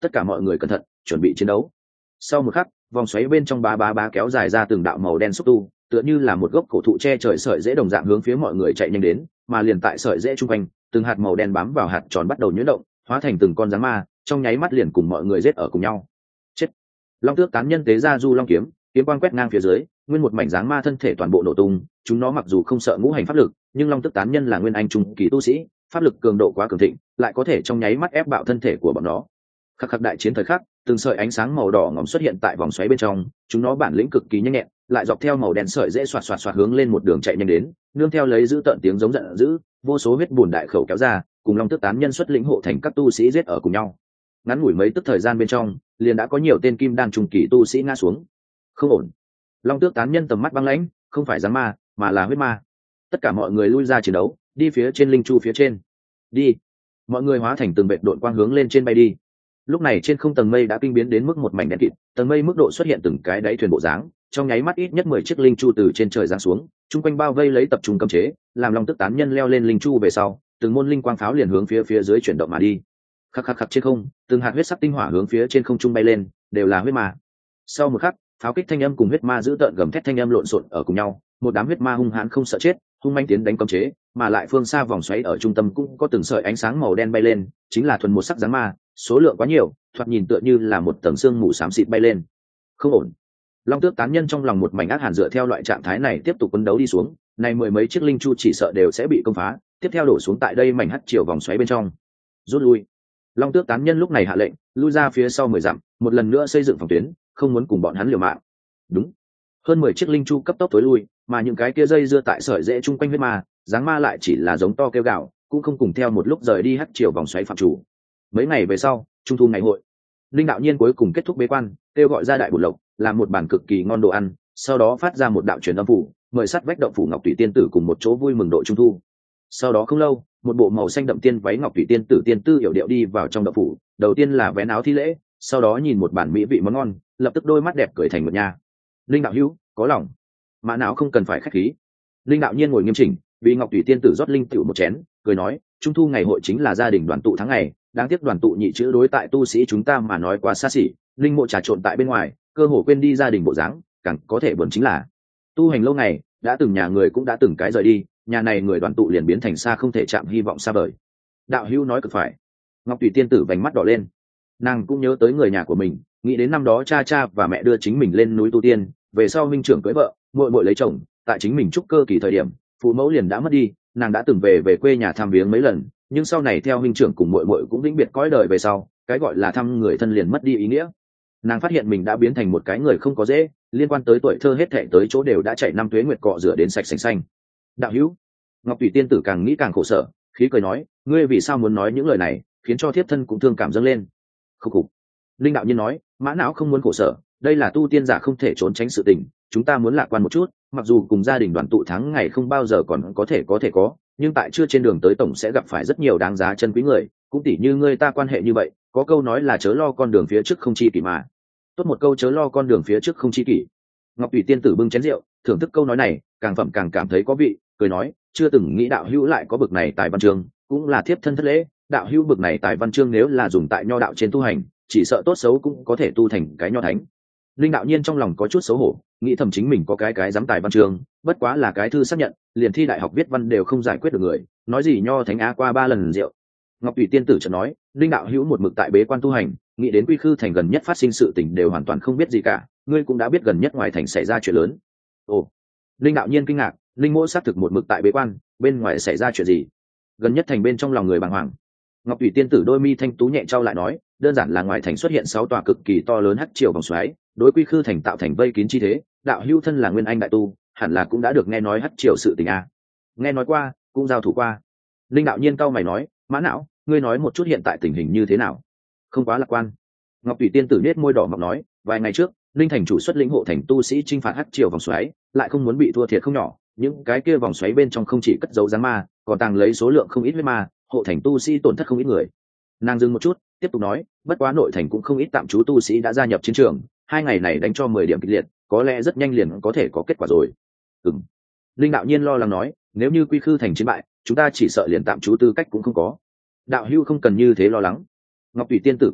tất cả mọi người cẩn thận chuẩn bị chiến đấu. Sau một khắc, vòng xoáy bên trong ba ba ba kéo dài ra từng đạo màu đen xúc tu, tựa như là một gốc cổ thụ che trời sợi rễ đồng dạng hướng phía mọi người chạy nhanh đến, mà liền tại sợi rễ trung quanh, từng hạt màu đen bám vào hạt tròn bắt đầu nhuyễn động, hóa thành từng con giáng ma, trong nháy mắt liền cùng mọi người giết ở cùng nhau. Chết! Long tước tán nhân tế ra du long kiếm, kiếm quang quét ngang phía dưới, nguyên một mảnh giáng ma thân thể toàn bộ nổ tung. Chúng nó mặc dù không sợ ngũ hành pháp lực, nhưng long tước tán nhân là nguyên anh trung kỳ tu sĩ, pháp lực cường độ quá cường thịnh, lại có thể trong nháy mắt ép bạo thân thể của bọn nó. Khắc khắc đại chiến thời khắc, từng sợi ánh sáng màu đỏ ngòm xuất hiện tại vòng xoáy bên trong, chúng nó bản lĩnh cực kỳ nhanh nhẹn, lại dọc theo màu đen sợi dễ xoạt xoạt xoạt hướng lên một đường chạy nhanh đến, nương theo lấy giữ tận tiếng giống giận dữ, vô số huyết bùn đại khẩu kéo ra, cùng long tước tán nhân xuất lĩnh hộ thành các tu sĩ giết ở cùng nhau. Ngắn ngủi mấy tức thời gian bên trong, liền đã có nhiều tên kim đan trung kỳ tu sĩ ngã xuống. Không ổn. Long tước tán nhân tầm mắt băng lãnh, không phải giáng ma, mà là huyết ma. Tất cả mọi người lui ra chiến đấu, đi phía trên linh chu phía trên. Đi. Mọi người hóa thành từng vệt độn quang hướng lên trên bay đi. Lúc này trên không tầng mây đã kinh biến đến mức một mảnh đen kịt, tầng mây mức độ xuất hiện từng cái đáy thuyền bộ dáng, trong nháy mắt ít nhất mười chiếc linh chu từ trên trời giáng xuống, chung quanh bao vây lấy tập trung cấm chế, làm long tước tán nhân leo lên linh chu về sau, từng môn linh quang pháo liền hướng phía phía dưới chuyển động mà đi. Khắc khắc khắc trên không, từng hạt huyết sắc tinh hỏa hướng phía trên không trung bay lên, đều là huyết ma. Sau một khắc, pháo kích thanh âm cùng huyết ma giữ tợn gầm thét thanh âm lộn xộn ở cùng nhau, một đám huyết ma hung hãn không sợ chết, hung manh tiến đánh cấm chế, mà lại phương xa vòng xoáy ở trung tâm cũng có từng sợi ánh sáng màu đen bay lên, chính là thuần một sắc giáng ma, số lượng quá nhiều, thoạt nhìn tựa như là một tầng xương mù xám xịt bay lên. Không ổn. Long tước tán nhân trong lòng một mảnh ác hàn, dựa theo loại trạng thái này tiếp tục quấn đấu đi xuống, này mười mấy chiếc linh chu chỉ sợ đều sẽ bị công phá, tiếp theo đổ xuống tại đây mảnh hắt chiều vòng xoáy bên trong. Rút lui. Long tước tán nhân lúc này hạ lệnh, lui ra phía sau mười dặm, một lần nữa xây dựng phòng tuyến, không muốn cùng bọn hắn liều mạng. Đúng. Hơn mười chiếc linh chu cấp tốc tối lui, mà những cái kia dây dưa tại sợi rễ chung quanh huyết ma, giáng ma lại chỉ là giống to kêu gào, cũng không cùng theo một lúc rời đi hắt chiều vòng xoáy phạm chủ. Mấy ngày về sau, trung thu ngày hội, linh đạo nhiên cuối cùng kết thúc bế quan, kêu gọi ra đại bột lộc, làm một bản cực kỳ ngon đồ ăn, sau đó phát ra một đạo truyền âm phủ, mời sát vách động phủ ngọc thủy tiên tử cùng một chỗ vui mừng độ trung thu. Sau đó không lâu, một bộ màu xanh đậm tiên váy ngọc thủy tiên tử tiên tư hiểu điệu đi vào trong động phủ, đầu tiên là vén áo thi lễ, sau đó nhìn một bản mỹ vị món ngon, lập tức đôi mắt đẹp cười thành một nhà. Linh đạo hữu, có lòng, mã não không cần phải khách khí. Linh đạo nhiên ngồi nghiêm chỉnh, vì ngọc thủy tiên tử rót linh tiểu một chén, cười nói, trung thu ngày hội chính là gia đình đoàn tụ tháng ngày, đáng tiếc đoàn tụ nhị chữ đối tại tu sĩ chúng ta mà nói quá xa xỉ, linh mộ trà trộn tại bên ngoài, cơ hồ quên đi gia đình bộ dáng, càng có thể buồn chính là tu hành lâu ngày, đã từng nhà người cũng đã từng cái rời đi, nhà này người đoàn tụ liền biến thành xa không thể chạm hy vọng xa vời. Đạo hữu nói cực phải. Ngọc thủy tiên tử vành mắt đỏ lên, nàng cũng nhớ tới người nhà của mình, nghĩ đến năm đó cha cha và mẹ đưa chính mình lên núi tu tiên, về sau minh trưởng cưới vợ, muội muội lấy chồng, tại chính mình trúc cơ kỳ thời điểm, phụ mẫu liền đã mất đi, nàng đã từng về về quê nhà thăm viếng mấy lần, nhưng sau này theo minh trưởng cùng muội muội cũng vĩnh biệt cõi đời về sau, cái gọi là thăm người thân liền mất đi ý nghĩa. Nàng phát hiện mình đã biến thành một cái người không có dễ, liên quan tới tuổi thơ hết thảy tới chỗ đều đã chạy năm tuế nguyệt cọ rửa đến sạch sành xanh. Đạo hữu. Ngọc thủy tiên tử càng nghĩ càng khổ sở, khí cười nói, ngươi vì sao muốn nói những lời này, khiến cho thiếp thân cũng thương cảm dâng lên. Khúc khục. Linh đạo nhân nói, mã não không muốn khổ sở, đây là tu tiên giả không thể trốn tránh sự tình, chúng ta muốn lạc quan một chút, mặc dù cùng gia đình đoàn tụ tháng ngày không bao giờ còn có thể có thể có, nhưng tại chưa trên đường tới tổng sẽ gặp phải rất nhiều đáng giá chân quý người, cũng tỉ như ngươi ta quan hệ như vậy, có câu nói là chớ lo con đường phía trước không chi kỷ mà. Tốt một câu chớ lo con đường phía trước không chi kỷ. Ngọc thủy tiên tử bưng chén rượu, thưởng thức câu nói này, càng phẩm càng cảm thấy có vị, cười nói, chưa từng nghĩ đạo hữu lại có bực này tài văn chương, cũng là thiếp thân thất lễ, đạo hữu bực này tài văn chương nếu là dùng tại nho đạo trên tu hành, chỉ sợ tốt xấu cũng có thể tu thành cái nho thánh. Linh đạo nhiên trong lòng có chút xấu hổ, nghĩ thầm chính mình có cái cái dám tài văn chương, bất quá là cái thư xác nhận, liền thi đại học viết văn đều không giải quyết được người, nói gì nho thánh á qua ba lần rượu. Ngọc thủy tiên tử chợt nói, linh đạo hữu một mực tại bế quan tu hành, nghĩ đến quy khư thành gần nhất phát sinh sự tình đều hoàn toàn không biết gì cả, ngươi cũng đã biết gần nhất ngoài thành xảy ra chuyện lớn. Ồ. Linh đạo nhiên kinh ngạc, linh mỗ xác thực một mực tại bế quan, bên ngoài xảy ra chuyện gì? Gần nhất thành bên trong lòng người bàng hoàng. Ngọc thủy tiên tử đôi mi thanh tú nhẹ trao lại nói, đơn giản là ngoài thành xuất hiện sáu tòa cực kỳ to lớn hắc triều vòng xoáy, đối quy khư thành tạo thành vây kín chi thế, đạo hữu thân là nguyên anh đại tu, hẳn là cũng đã được nghe nói hắc triều sự tình a. Nghe nói qua, cũng giao thủ qua. Linh đạo nhiên cau mày nói, mã não, ngươi nói một chút hiện tại tình hình như thế nào? Không quá lạc quan. Ngọc thủy tiên tử nết môi đỏ mọng nói, vài ngày trước, linh thành chủ xuất lĩnh hộ thành tu sĩ chinh phạt hắc triều vòng xoáy, lại không muốn bị thua thiệt không nhỏ, những cái kia vòng xoáy bên trong không chỉ cất giấu giáng ma, còn tàng lấy số lượng không ít huyết ma, hộ thành tu sĩ tổn thất không ít người. Nàng dừng một chút, tiếp tục nói, bất quá nội thành cũng không ít tạm trú tu sĩ đã gia nhập chiến trường, hai ngày này đánh cho mười điểm kịch liệt, có lẽ rất nhanh liền có thể có kết quả rồi. Ừm. Linh đạo nhiên lo lắng nói, nếu như quy khư thành chiến bại, chúng ta chỉ sợ liền tạm trú tư cách cũng không có. Đạo hữu không cần như thế lo lắng. Ngọc thủy tiên tử cười nói,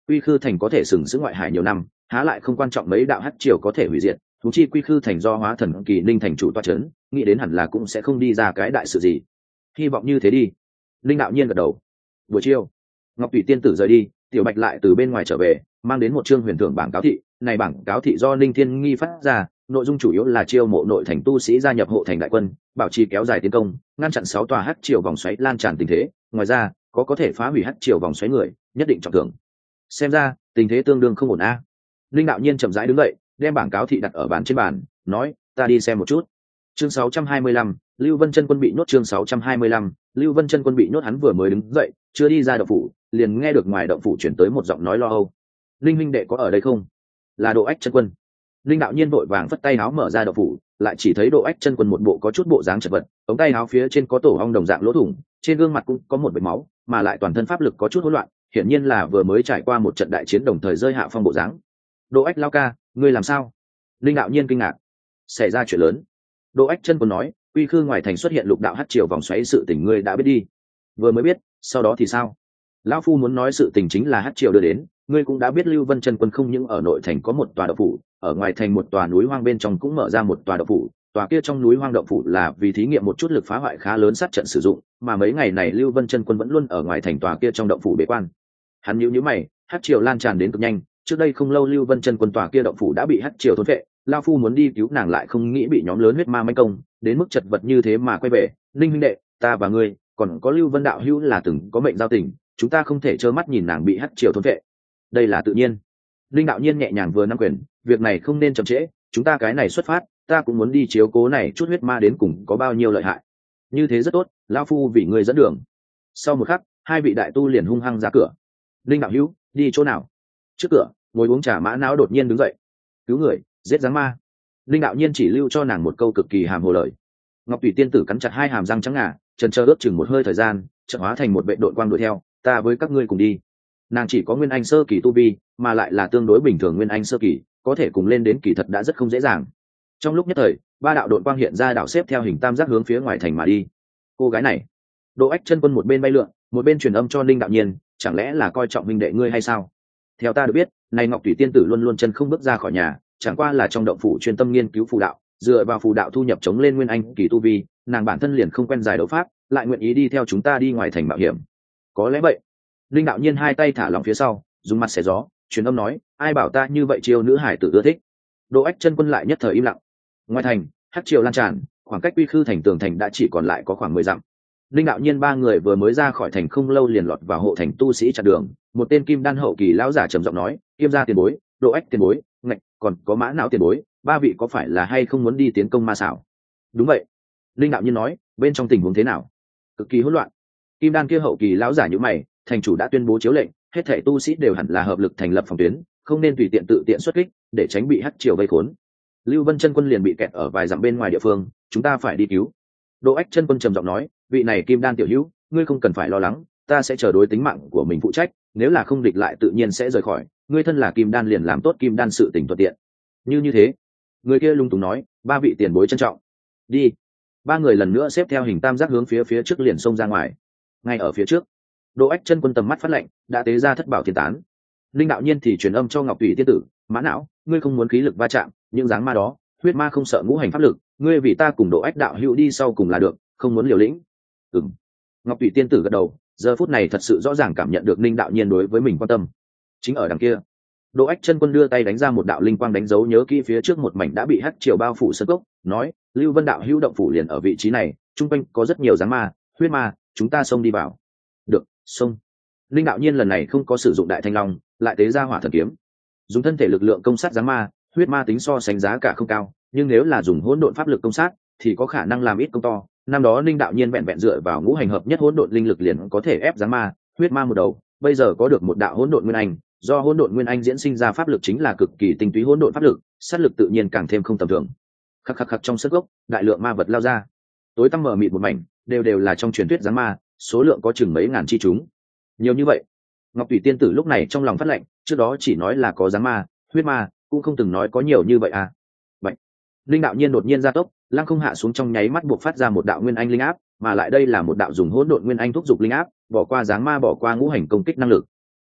quy khư thành có thể sừng sững ngoại hải nhiều năm, há lại không quan trọng mấy đạo hắc triều có thể hủy diệt. Thú chi quy khư thành do hóa thần kỳ Ninh thành chủ toa chấn, nghĩ đến hẳn là cũng sẽ không đi ra cái đại sự gì. Hy vọng như thế đi. Linh đạo nhiên gật đầu. Buổi chiều, Ngọc Thủy tiên tử rời đi, Tiểu Bạch lại từ bên ngoài trở về, mang đến một chương huyền thưởng bảng cáo thị. Này bảng cáo thị do Ninh Thiên Nghi phát ra, nội dung chủ yếu là chiêu mộ nội thành tu sĩ gia nhập hộ thành đại quân, bảo trì kéo dài tiến công, ngăn chặn sáu tòa hắc triều vòng xoáy lan tràn tình thế. Ngoài ra, có có thể phá hủy hắc triều vòng xoáy người, nhất định trọng thưởng. Xem ra, tình thế tương đương không ổn a. Linh đạo nhiên chậm rãi đứng dậy, đem bảng cáo thị đặt ở bàn trên bàn, nói, ta đi xem một chút. Chương sáu trăm hai mươi lăm, Lưu Vân Chân Quân bị nhốt. Chương sáu trăm hai mươi lăm, Lưu Vân Chân Quân bị nhốt. Hắn vừa mới đứng dậy, chưa đi ra động phủ, liền nghe được ngoài động phủ chuyển tới một giọng nói lo âu. Linh huynh đệ có ở đây không? Là Độ Ách Chân Quân. Linh đạo nhiên vội vàng phất tay áo mở ra động phủ, lại chỉ thấy Độ Ách Chân Quân một bộ có chút bộ dáng chật vật, ống tay áo phía trên có tổ ong đồng dạng lỗ thủng, trên gương mặt cũng có một vệt máu, mà lại toàn thân pháp lực có chút hỗn loạn, hiển nhiên là vừa mới trải qua một trận đại chiến đồng thời rơi hạ phong bộ dáng. Độ Ách lão ca, ngươi làm sao? Linh đạo nhiên kinh ngạc. Xảy ra chuyện lớn. Độ Ách Chân Quân nói, quy khư ngoài thành xuất hiện lục đạo hắc triều vòng xoáy, sự tình ngươi đã biết đi. Vừa mới biết, sau đó thì sao? Lão phu muốn nói sự tình chính là hắc triều đưa đến, ngươi cũng đã biết Lưu Vân Chân Quân không những ở nội thành có một tòa động phủ, ở ngoài thành một tòa núi hoang bên trong cũng mở ra một tòa động phủ, tòa kia trong núi hoang động phủ là vì thí nghiệm một chút lực phá hoại khá lớn sát trận sử dụng, mà mấy ngày này Lưu Vân Chân Quân vẫn luôn ở ngoài thành tòa kia trong động phủ bế quan. Hắn nhíu nhíu mày, hắc triều lan tràn đến cực nhanh, trước đây không lâu Lưu Vân Chân Quân tòa kia động phủ đã bị hắc triều thôn phệ, lão phu muốn đi cứu nàng lại không nghĩ bị nhóm lớn huyết ma manh công, đến mức chật vật như thế mà quay về. Linh huynh đệ, ta và ngươi, còn có Lưu Vân đạo hữu là từng có mệnh giao tình, chúng ta không thể trơ mắt nhìn nàng bị hắc triều thôn phệ. Đây là tự nhiên. Linh đạo nhiên nhẹ nhàng vừa nắm quyền, việc này không nên chậm trễ, chúng ta cái này xuất phát, ta cũng muốn đi chiếu cố này chút huyết ma đến cùng có bao nhiêu lợi hại. Như thế rất tốt, lão phu vì ngươi dẫn đường. Sau một khắc, hai vị đại tu liền hung hăng ra cửa. Linh đạo hữu, đi chỗ nào? Trước cửa, ngồi uống trà Mã Não đột nhiên đứng dậy. Cứu người, giết giáng ma. Linh đạo nhiên chỉ lưu cho nàng một câu cực kỳ hàm hồ lời. Ngọc Thủy tiên tử cắn chặt hai hàm răng trắng ngà, chần chờ ước chừng một hơi thời gian, chợt hóa thành một vệ đội quang đuổi theo, ta với các ngươi cùng đi. Nàng chỉ có nguyên anh sơ kỳ tu vi, mà lại là tương đối bình thường nguyên anh sơ kỳ, có thể cùng lên đến kỳ thật đã rất không dễ dàng. Trong lúc nhất thời, ba đạo đội quang hiện ra đảo xếp theo hình tam giác hướng phía ngoài thành mà đi. Cô gái này, Độ Ách Chân Quân một bên bay lượn, một bên truyền âm cho Linh đạo nhiên, chẳng lẽ là coi trọng minh đệ ngươi hay sao? Theo ta được biết, này Ngọc Thủy tiên tử luôn luôn chân không bước ra khỏi nhà, chẳng qua là trong động phủ chuyên tâm nghiên cứu phù đạo, dựa vào phù đạo thu nhập chống lên nguyên anh kỳ tu vi, nàng bản thân liền không quen giải đấu pháp, lại nguyện ý đi theo chúng ta đi ngoài thành mạo hiểm. Có lẽ vậy. Linh đạo nhiên hai tay thả lỏng phía sau, dùng mặt xẻ gió, truyền âm nói, ai bảo ta như vậy chiêu nữ hải tử ưa thích. Độ Ách Chân Quân lại nhất thời im lặng. Ngoài thành, hắc triều lan tràn, khoảng cách quy khư thành tường thành đã chỉ còn lại có khoảng mười dặm. Linh đạo nhiên ba người vừa mới ra khỏi thành không lâu liền lọt vào hộ thành tu sĩ chặn đường, một tên kim đan hậu kỳ lão giả trầm giọng nói, Kim gia tiền bối, Độ Ách tiền bối, ngạch, còn có Mã Não tiền bối, ba vị có phải là hay không muốn đi tiến công ma xảo? Đúng vậy. Linh đạo nhiên nói, bên trong tình huống thế nào? Cực kỳ hỗn loạn. Kim đan kia hậu kỳ lão giả nhíu mày, thành chủ đã tuyên bố chiếu lệnh, hết thảy tu sĩ đều hẳn là hợp lực thành lập phòng tuyến, không nên tùy tiện tự tiện xuất kích, để tránh bị hắc triều vây khốn. Lưu Vân Chân Quân liền bị kẹt ở vài dặm bên ngoài địa phương, chúng ta phải đi cứu. Độ Ách Chân Quân trầm giọng nói, vị này Kim đan tiểu hữu, ngươi không cần phải lo lắng, ta sẽ chờ đối tính mạng của mình phụ trách, nếu là không địch lại tự nhiên sẽ rời khỏi, ngươi thân là Kim đan liền làm tốt Kim đan sự tình thuận tiện. Như như thế, người kia lung tung nói, ba vị tiền bối trân trọng. Đi. Ba người lần nữa xếp theo hình tam giác hướng phía phía trước liền xông ra ngoài. Ngay ở phía trước, Độ Ách Chân Quân tầm mắt phát lạnh, đã tế ra thất bảo thiên tán. Linh đạo nhiên thì truyền âm cho Ngọc Thủy tiên tử, Mã Não, ngươi không muốn khí lực va chạm, những dáng ma đó, huyết ma không sợ ngũ hành pháp lực, ngươi vì ta cùng Độ Ách đạo hữu đi sau cùng là được, không muốn liều lĩnh. Ừm. Ngọc Thủy tiên tử gật đầu, giờ phút này thật sự rõ ràng cảm nhận được Linh đạo nhiên đối với mình quan tâm. Chính ở đằng kia, Độ Ách Chân Quân đưa tay đánh ra một đạo linh quang đánh dấu nhớ kỹ phía trước một mảnh đã bị hắc triều bao phủ sơn cốc, nói, Lưu Vân đạo hữu động phủ liền ở vị trí này, trung quanh có rất nhiều dáng ma, huyết ma, chúng ta xông đi vào. Được, xông. Linh đạo nhiên lần này không có sử dụng đại thanh long, lại tế ra hỏa thần kiếm, dùng thân thể lực lượng công sát dáng ma, huyết ma tính so sánh giá cả không cao, nhưng nếu là dùng hỗn độn pháp lực công sát thì có khả năng làm ít công to. Năm đó Linh đạo nhiên vẹn vẹn dựa vào ngũ hành hợp nhất hỗn độn linh lực liền có thể ép dáng ma, huyết ma một đầu, bây giờ có được một đạo hỗn độn nguyên anh, do hỗn độn nguyên anh diễn sinh ra pháp lực chính là cực kỳ tinh túy hỗn độn pháp lực, sát lực tự nhiên càng thêm không tầm thường. Khắc khắc khắc, trong sân gốc, đại lượng ma vật lao ra, tối tăm mờ mịt một mảnh, đều đều là trong truyền thuyết dáng ma, số lượng có chừng mấy ngàn chi chúng. Nhiều như vậy. Ngọc Thủy tiên tử lúc này trong lòng phát lệnh, trước đó chỉ nói là có dáng ma, huyết ma, cũng không từng nói có nhiều như vậy à. Vậy, Linh đạo nhiên đột nhiên gia tốc, lăng không hạ xuống trong nháy mắt buộc phát ra một đạo nguyên anh linh áp, mà lại đây là một đạo dùng hỗn độn nguyên anh thúc dục linh áp, bỏ qua dáng ma bỏ qua ngũ hành công kích năng lực.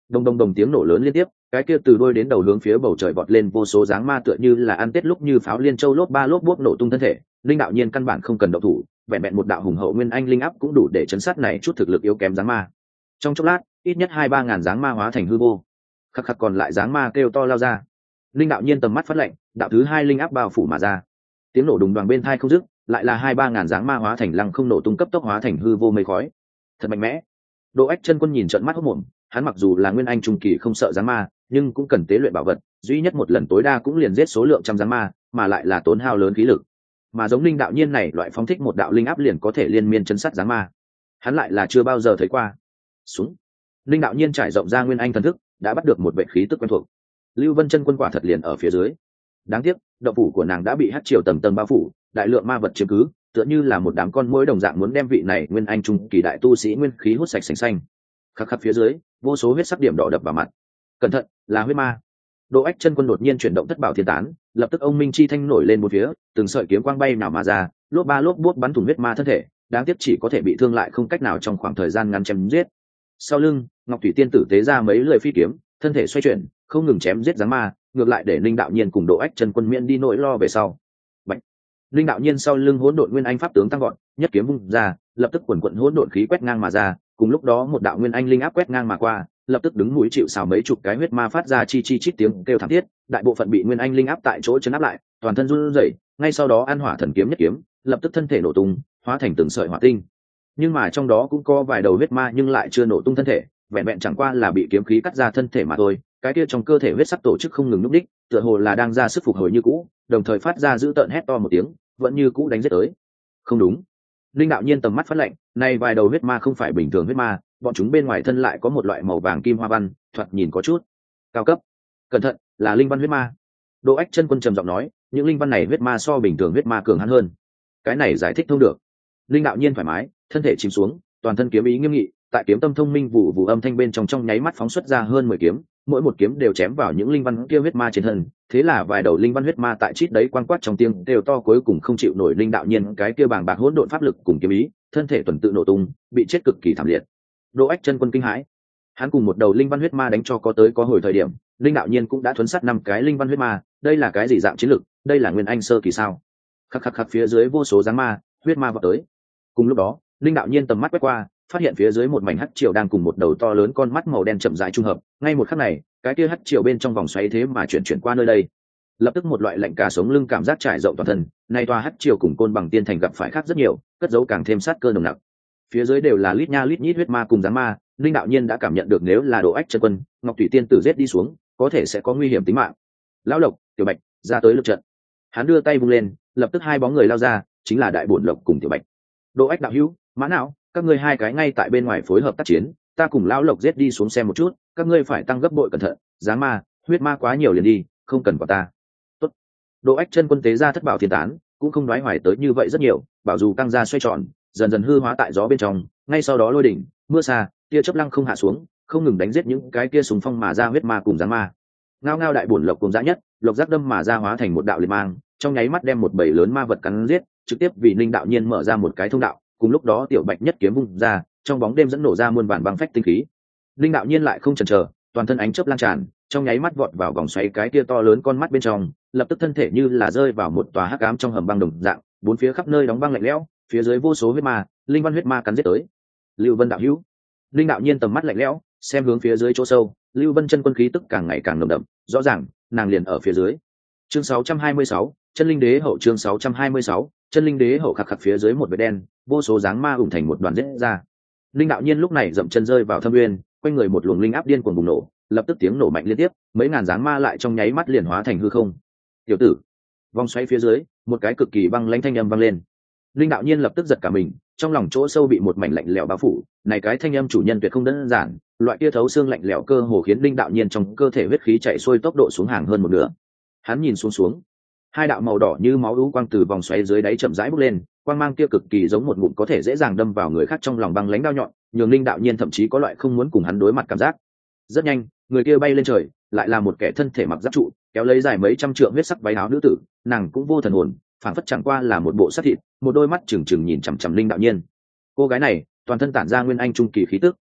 Đồng đồng đồng tiếng nổ lớn liên tiếp, cái kia từ đôi đến đầu hướng phía bầu trời vọt lên vô số dáng ma tựa như là ăn tết lúc như pháo liên châu lốp ba lốp bốp nổ tung thân thể. Linh đạo nhiên căn bản không cần động thủ, vẹn vẹn một đạo hùng hậu nguyên anh linh áp cũng đủ để chấn sát này chút thực lực yếu kém dáng ma. Trong chốc lát, ít nhất hai ba ngàn dáng ma hóa thành hư vô. Khắc khắc còn lại dáng ma kêu to lao ra. Linh đạo nhiên tầm mắt phát lệnh, đạo thứ hai linh áp bao phủ mà ra. Tiếng nổ đùng đoàng bên tai không dứt, lại là hai ba ngàn dáng ma hóa thành lăng không nổ tung cấp tốc hóa thành hư vô mây khói. Thật mạnh mẽ. Đỗ Ách Chân Quân nhìn trợn mắt hốt mồm, hắn mặc dù là nguyên anh trung kỳ không sợ dáng ma, nhưng cũng cần tế luyện bảo vật, duy nhất một lần tối đa cũng liền giết số lượng trăm dáng ma, mà lại là tốn hao lớn khí lực. Mà giống linh đạo nhiên này loại phóng thích một đạo linh áp liền có thể liên miên chấn sát dáng ma, hắn lại là chưa bao giờ thấy qua. Xuống. Linh đạo nhiên trải rộng ra nguyên anh thần thức, đã bắt được một vệ khí tức quen thuộc. Lưu Vân Chân Quân quả thật liền ở phía dưới. Đáng tiếc, động phủ của nàng đã bị hắc triều tầng tầng bao phủ, đại lượng ma vật chiếm cứ, tựa như là một đám con muỗi đồng dạng muốn đem vị này nguyên anh trung kỳ đại tu sĩ nguyên khí hút sạch sành xanh. Khắc khắc phía dưới, vô số huyết sắc điểm đỏ đập vào mặt. Cẩn thận, là huyết ma. Đỗ Ách Chân Quân đột nhiên chuyển động thất bảo thiên tán, lập tức ông minh chi thanh nổi lên một phía, từng sợi kiếm quang bay nào mà ra, lốp ba lốp buốt bắn thủng huyết ma thân thể, đáng tiếc chỉ có thể bị thương lại không cách nào trong khoảng thời gian ngắn chém giết. Sau lưng, Ngọc Thủy Tiên tử tế ra mấy lưỡi phi kiếm, thân thể xoay chuyển, không ngừng chém giết dáng ma, ngược lại để Linh đạo nhiên cùng Đỗ Ách Chân Quân miễn đi nỗi lo về sau. Bạch. Linh đạo nhiên sau lưng hỗn độn nguyên anh pháp tướng tăng gọn, nhất kiếm vung ra, lập tức quần quần hỗn độn khí quét ngang mà ra, cùng lúc đó một đạo nguyên anh linh áp quét ngang mà qua, lập tức đứng mũi chịu sào mấy chục cái huyết ma phát ra chi chi chít tiếng kêu thảm thiết, đại bộ phận bị nguyên anh linh áp tại chỗ chấn áp lại, toàn thân run rẩy, ngay sau đó an hỏa thần kiếm nhất kiếm, lập tức thân thể nổ tung, hóa thành từng sợi hỏa tinh. Nhưng mà trong đó cũng có vài đầu huyết ma nhưng lại chưa nổ tung thân thể, vẹn vẹn chẳng qua là bị kiếm khí cắt ra thân thể mà thôi, cái kia trong cơ thể huyết sắc tổ chức không ngừng núp đích, tựa hồ là đang ra sức phục hồi như cũ, đồng thời phát ra dữ tợn hét to một tiếng, vẫn như cũ đánh giết tới. Không đúng. Linh đạo nhiên tầm mắt phát lạnh, này vài đầu huyết ma không phải bình thường huyết ma, bọn chúng bên ngoài thân lại có một loại màu vàng kim hoa văn, thoạt nhìn có chút cao cấp. Cẩn thận, là linh văn huyết ma. Đỗ Ách Chân Quân trầm giọng nói, những linh văn này huyết ma so bình thường huyết ma cường hắn hơn. Cái này giải thích thông được. Linh đạo nhiên thoải mái, thân thể chìm xuống, toàn thân kiếm ý nghiêm nghị, tại kiếm tâm thông minh vụ vụ âm thanh bên trong trong nháy mắt phóng xuất ra hơn mười kiếm, mỗi một kiếm đều chém vào những linh văn kia huyết ma trên thân, thế là vài đầu linh văn huyết ma tại chít đấy quang quát trong tiếng đều to cuối cùng không chịu nổi linh đạo nhiên cái kia bàng bạc hỗn độn pháp lực cùng kiếm ý, thân thể tuần tự nổ tung, bị chết cực kỳ thảm liệt. Đỗ Ách Chân Quân kinh hãi, hắn cùng một đầu linh văn huyết ma đánh cho có tới có hồi thời điểm, linh đạo nhiên cũng đã thuấn sát năm cái linh văn huyết ma, đây là cái gì dạng chiến lực, đây là nguyên anh sơ kỳ sao? Khắc khắc khắc phía dưới vô số dáng ma, huyết ma vọt tới. Cùng lúc đó, linh đạo nhiên tầm mắt quét qua, phát hiện phía dưới một mảnh hắc triều đang cùng một đầu to lớn con mắt màu đen chậm rãi trung hợp, ngay một khắc này, cái kia hắc triều bên trong vòng xoáy thế mà chuyển chuyển qua nơi đây. Lập tức một loại lạnh cả sống lưng cảm giác trải rộng toàn thân, nay toa hắc triều cùng côn bằng tiên thành gặp phải khác rất nhiều, cất giấu càng thêm sát cơ nồng nặc. Phía dưới đều là lít nha lít nhít huyết ma cùng dáng ma, linh đạo nhiên đã cảm nhận được nếu là Đỗ Ách Chân Quân, Ngọc Thủy Tiên tử giết đi xuống, có thể sẽ có nguy hiểm tính mạng. Lão Lộc, Tiểu Bạch, ra tới lực trận. Hắn đưa tay vung lên, lập tức hai bóng người lao ra, chính là Đại Bổn Lộc cùng Tiểu Bạch. Đỗ Ách đạo hữu, Mã Não, các ngươi hai cái ngay tại bên ngoài phối hợp tác chiến, ta cùng Lão Lộc giết đi xuống xem một chút, các ngươi phải tăng gấp bội cẩn thận, dáng ma, huyết ma quá nhiều liền đi, không cần quả ta. Tốt. Đỗ Ách Chân Quân tế ra thất bảo thiên tán, cũng không đoái hoài tới như vậy rất nhiều, bảo dù căng ra xoay tròn, dần dần hư hóa tại gió bên trong, ngay sau đó lôi đỉnh, mưa xa, tia chớp lăng không hạ xuống, không ngừng đánh giết những cái kia súng phong mà ra huyết ma cùng dáng ma. Ngao ngao Đại Bổn Lộc cùng dã nhất, lộc giác đâm mà ra hóa thành một đạo liệt mang, trong nháy mắt đem một bầy lớn ma vật cắn giết, trực tiếp vì linh đạo nhiên mở ra một cái thông đạo. Cùng lúc đó Tiểu Bạch nhất kiếm vung ra, trong bóng đêm dẫn nổ ra muôn vàn băng phách tinh khí. Linh đạo nhiên lại không chần chờ, toàn thân ánh chớp lan tràn, trong nháy mắt vọt vào vòng xoáy cái kia to lớn con mắt bên trong, lập tức thân thể như là rơi vào một tòa hắc ám trong hầm băng đồng dạng, bốn phía khắp nơi đóng băng lạnh lẽo, phía dưới vô số huyết ma, linh văn huyết ma cắn giết tới. Lưu Vân đạo hữu. Linh đạo nhiên tầm mắt lạnh lẽo, xem hướng phía dưới chỗ sâu, Lưu Vân Chân Quân khí tức càng ngày càng nồng đậm, rõ ràng, nàng liền ở phía dưới. Chương sáu trăm hai mươi sáu, Chân Linh Đế hậu chương sáu trăm hai mươi sáu, Chân Linh Đế hậu khắc khắc phía dưới một vệt đen, vô số dáng ma ủng thành một đoàn rết ra. Linh đạo nhiên lúc này dậm chân rơi vào thâm nguyên, quanh người một luồng linh áp điên cuồng bùng nổ, lập tức tiếng nổ mạnh liên tiếp, mấy ngàn dáng ma lại trong nháy mắt liền hóa thành hư không. Tiểu tử, vòng xoáy phía dưới, một cái cực kỳ băng lãnh thanh âm vang lên. Linh đạo nhiên lập tức giật cả mình, trong lòng chỗ sâu bị một mảnh lạnh lẽo bao phủ, này cái thanh âm chủ nhân tuyệt không đơn giản, loại kia thấu xương lạnh lẽo cơ hồ khiến linh đạo nhiên trong cơ thể huyết khí chạy xuôi tốc độ xuống hàng hơn một nửa. Hắn nhìn xuống xuống, hai đạo màu đỏ như máu u quang từ vòng xoáy dưới đáy chậm rãi bốc lên, quang mang kia cực kỳ giống một ngụm có thể dễ dàng đâm vào người khác trong lòng băng lãnh đao nhọn, nhường linh đạo nhiên thậm chí có loại không muốn cùng hắn đối mặt cảm giác. Rất nhanh, người kia bay lên trời, lại là một kẻ thân thể mặc giáp trụ, kéo lấy dài mấy trăm trượng huyết sắc váy áo nữ tử, nàng cũng vô thần hồn, phảng phất chẳng qua là một bộ xác thịt, một đôi mắt trừng trừng nhìn chằm chằm linh đạo nhiên. Cô gái này toàn thân tản ra nguyên anh trung kỳ khí tức,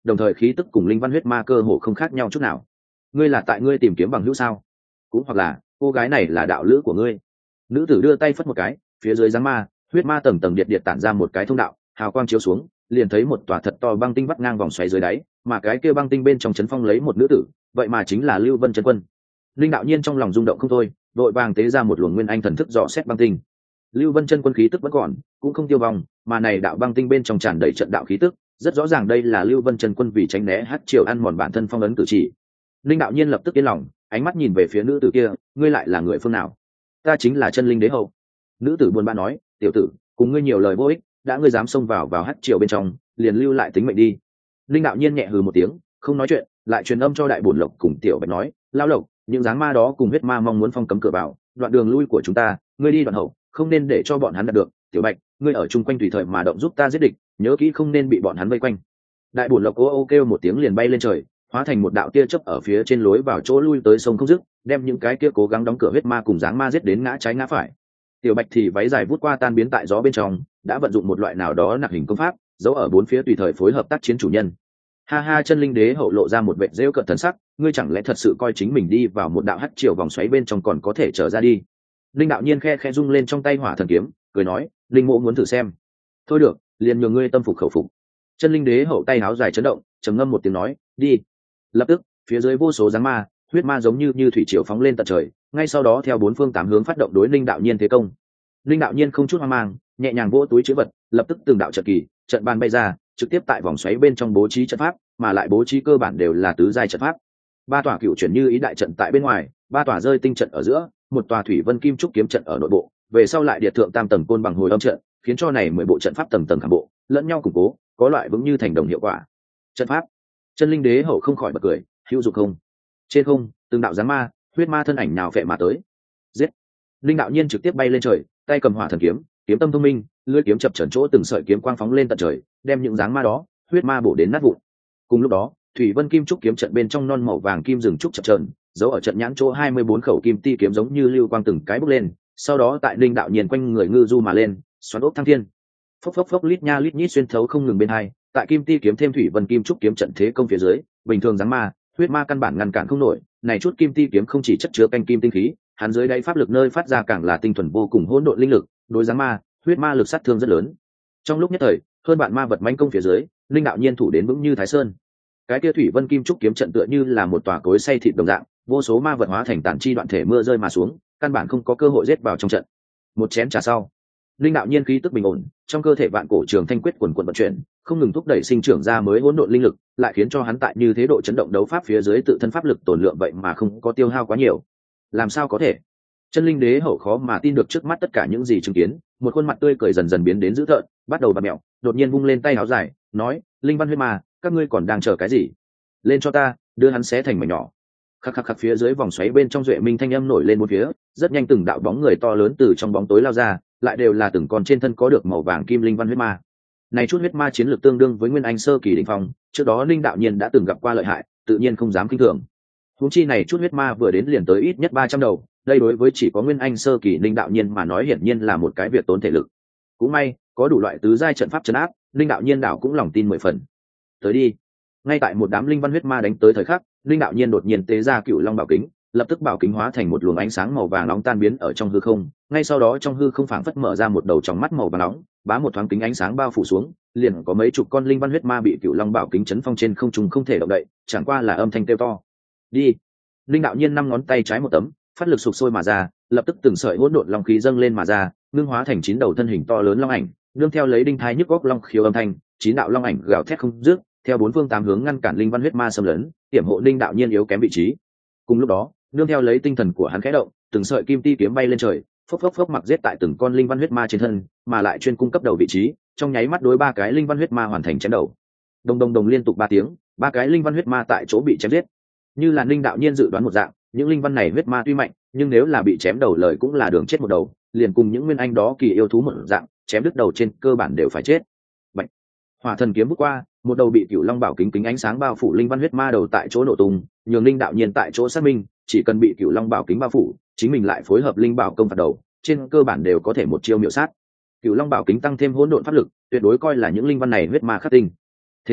đồng thời khí tức cùng linh văn huyết ma cơ hồ không khác nhau chút nào. Ngươi là tại ngươi tìm kiếm bằng hữu sao? Cũng hoặc là cô gái này là đạo lữ của ngươi? Nữ tử đưa tay phất một cái, phía dưới giáng ma huyết ma tầng tầng điện điện tản ra một cái thông đạo, hào quang chiếu xuống, liền thấy một tòa thật to băng tinh vắt ngang vòng xoáy dưới đáy, mà cái kia băng tinh bên trong chấn phong lấy một nữ tử, vậy mà chính là Lưu Vân chân quân. Linh đạo nhiên trong lòng rung động không thôi, đội vàng tế ra một luồng nguyên anh thần thức dò xét băng tinh. Lưu Vân chân quân khí tức vẫn còn, cũng không tiêu vong, mà này đạo băng tinh bên trong tràn đầy trận đạo khí tức, rất rõ ràng đây là Lưu Vân chân quân vì tránh né hắc triều ăn mòn bản thân phong ấn cử chỉ. Linh đạo nhiên lập tức yên lòng, ánh mắt nhìn về phía nữ tử kia, ngươi lại là người phương nào? Ta chính là chân linh đế hậu. Nữ tử buồn bã nói, tiểu tử, cùng ngươi nhiều lời vô ích, đã ngươi dám xông vào vào hắc triều bên trong, liền lưu lại tính mệnh đi. Linh đạo nhiên nhẹ hừ một tiếng, không nói chuyện, lại truyền âm cho đại bổn lộc cùng tiểu bạch nói, lao lộc, những dáng ma đó cùng huyết ma mong muốn phong cấm cửa vào, đoạn đường lui của chúng ta, ngươi đi đoạn hậu, không nên để cho bọn hắn đạt được. Tiểu bạch, ngươi ở chung quanh tùy thời mà động giúp ta giết địch, nhớ kỹ không nên bị bọn hắn vây quanh. Đại bổn lộc ô ô kêu một tiếng liền bay lên trời, hóa thành một đạo tia chớp ở phía trên lối vào chỗ lui tới sông không dứt, đem những cái kia cố gắng đóng cửa huyết ma cùng dáng ma giết đến ngã trái ngã phải. Tiểu bạch thì váy dài vút qua tan biến tại gió bên trong, đã vận dụng một loại nào đó nặc hình công pháp, giấu ở bốn phía tùy thời phối hợp tác chiến chủ nhân. Ha ha, chân linh đế hậu lộ ra một vẻ rêu cợt thần sắc, ngươi chẳng lẽ thật sự coi chính mình đi vào một đạo hắc triều vòng xoáy bên trong còn có thể trở ra đi? Linh đạo nhiên khe khe rung lên trong tay hỏa thần kiếm, cười nói, linh mộ muốn thử xem. Thôi được, liền nhường ngươi tâm phục khẩu phục. Chân linh đế hậu tay áo dài chấn động, trầm ngâm một tiếng nói, đi. Lập tức, phía dưới vô số giáng ma, huyết ma giống như như thủy triều phóng lên tận trời, ngay sau đó theo bốn phương tám hướng phát động đối linh đạo nhiên thế công. Linh đạo nhiên không chút hoang mang, nhẹ nhàng vỗ túi chữ vật, lập tức từng đạo trận kỳ, trận bàn bay ra, trực tiếp tại vòng xoáy bên trong bố trí trận pháp, mà lại bố trí cơ bản đều là tứ giai trận pháp. Ba tòa cựu chuyển như ý đại trận tại bên ngoài, ba tòa rơi tinh trận ở giữa, một tòa thủy vân kim trúc kiếm trận ở nội bộ, về sau lại điệt thượng tam tầng côn bằng hồi âm trận, khiến cho này mười bộ trận pháp tầng tầng khảm bộ, lẫn nhau củng cố, có loại vững như thành đồng hiệu quả. Trận pháp. Chân linh đế hậu không khỏi bật cười, hữu dụng không? Trên không, từng đạo giáng ma, huyết ma thân ảnh nào phệ mà tới. Giết. Linh đạo nhiên trực tiếp bay lên trời, tay cầm hỏa thần kiếm, kiếm tâm thông minh, lưỡi kiếm chập chờn chỗ từng sợi kiếm quang phóng lên tận trời, đem những dáng ma đó, huyết ma bổ đến nát vụn. Cùng lúc đó, thủy vân kim trúc kiếm trận bên trong non màu vàng kim rừng trúc chập chờn, giấu ở trận nhãn chỗ hai mươi bốn khẩu kim ti kiếm giống như lưu quang từng cái bốc lên, sau đó tại linh đạo nhiên quanh người ngư du mà lên, xoắn ốc thăng thiên. Phốc phốc phốc lít nha lít nhít xuyên thấu không ngừng bên hai, tại kim ti kiếm thêm thủy vân kim trúc kiếm trận thế công phía dưới, bình thường dáng ma, huyết ma căn bản ngăn cản không nổi, này chút kim ti kiếm không chỉ chất chứa canh kim tinh khí, hắn dưới đáy pháp lực nơi phát ra càng là tinh thuần vô cùng hỗn độn linh lực, đối dáng ma, huyết ma lực sát thương rất lớn. Trong lúc nhất thời, hơn bạn ma vật mãnh công phía dưới, linh đạo nhiên thủ đến vững như thái sơn. Cái kia thủy vân kim trúc kiếm trận tựa như là một tòa cối xay thịt đồng dạng, vô số ma vật hóa thành tản chi đoạn thể mưa rơi mà xuống, căn bản không có cơ hội giết vào trong trận. Một chén trà sau, linh đạo nhiên khí tức bình ổn, trong cơ thể vạn cổ trường thanh quyết quần quần vận chuyển, không ngừng thúc đẩy sinh trưởng ra mới hỗn độn linh lực, lại khiến cho hắn tại như thế độ chấn động đấu pháp phía dưới tự thân pháp lực tổn lượng vậy mà không có tiêu hao quá nhiều. Làm sao có thể? Chân linh đế hậu khó mà tin được trước mắt tất cả những gì chứng kiến, một khuôn mặt tươi cười dần dần biến đến dữ tợn, bắt đầu bặm mẹo, đột nhiên vung lên tay áo dài, nói, linh văn huyết ma, các ngươi còn đang chờ cái gì? Lên cho ta, đưa hắn xé thành mảnh nhỏ. Khắc khắc khắc, phía dưới vòng xoáy bên trong duệ minh thanh âm nổi lên một phía, rất nhanh từng đạo bóng người to lớn từ trong bóng tối lao ra, lại đều là từng con trên thân có được màu vàng kim linh văn huyết ma. Này chút huyết ma chiến lược tương đương với nguyên anh sơ kỳ đỉnh phong, trước đó linh đạo nhiên đã từng gặp qua lợi hại, tự nhiên không dám kinh thường. Huống chi này chút huyết ma vừa đến liền tới ít nhất ba trăm đầu, đây đối với chỉ có nguyên anh sơ kỳ linh đạo nhiên mà nói hiển nhiên là một cái việc tốn thể lực. Cũng may, có đủ loại tứ giai trận pháp trấn áp, linh đạo nhiên đạo cũng lòng tin mười phần. Tới đi. Ngay tại một đám linh văn huyết ma đánh tới thời khắc, linh đạo nhiên đột nhiên tế ra cựu long bảo kính, lập tức bảo kính hóa thành một luồng ánh sáng màu vàng nóng tan biến ở trong hư không, ngay sau đó trong hư không phảng phất mở ra một đầu tròng mắt màu vàng nóng, bá một thoáng kính ánh sáng bao phủ xuống, liền có mấy chục con linh văn huyết ma bị cựu long bảo kính chấn phong trên không trung không thể động đậy, chẳng qua là âm thanh kêu to. Đi. Linh đạo nhiên năm ngón tay trái một tấm, phát lực sục sôi mà ra, lập tức từng sợi hỗn độn long khí dâng lên mà ra, ngưng hóa thành chín đầu thân hình to lớn long ảnh, nương theo lấy đinh thai nhức góc long khiếu âm thanh, chín đạo long ảnh gào thét không dứt, theo bốn phương tám hướng ngăn cản linh văn huyết ma xâm lấn, hiểm hộ linh đạo nhiên yếu kém vị trí. Cùng lúc đó, nương theo lấy tinh thần của hắn khẽ động, từng sợi kim ti kiếm bay lên trời, phốc phốc phốc mặc giết tại từng con linh văn huyết ma trên thân, mà lại chuyên cung cấp đầu vị trí, trong nháy mắt đối ba cái linh văn huyết ma hoàn thành chém đầu. Đồng đồng đồng liên tục ba tiếng, ba cái linh văn huyết ma tại chỗ bị chém giết. Như là linh đạo nhiên dự đoán một dạng, những linh văn này huyết ma tuy mạnh, nhưng nếu là bị chém đầu lời cũng là đường chết một đầu, liền cùng những nguyên anh đó kỳ yêu thú một dạng, chém đứt đầu trên cơ bản đều phải chết. Bạch. Hỏa thần kiếm bước qua, một đầu bị cửu long bảo kính kính ánh sáng bao phủ linh văn huyết ma đầu tại chỗ nổ tung, nhường linh đạo nhiên tại chỗ xác minh, chỉ cần bị cửu long bảo kính bao phủ, chính mình lại phối hợp linh bảo công phạt đầu, trên cơ bản đều có thể một chiêu miểu sát. Cửu long bảo kính tăng thêm hỗn độn pháp lực, tuyệt đối coi là những linh văn này huyết ma khắc tinh. Thế là,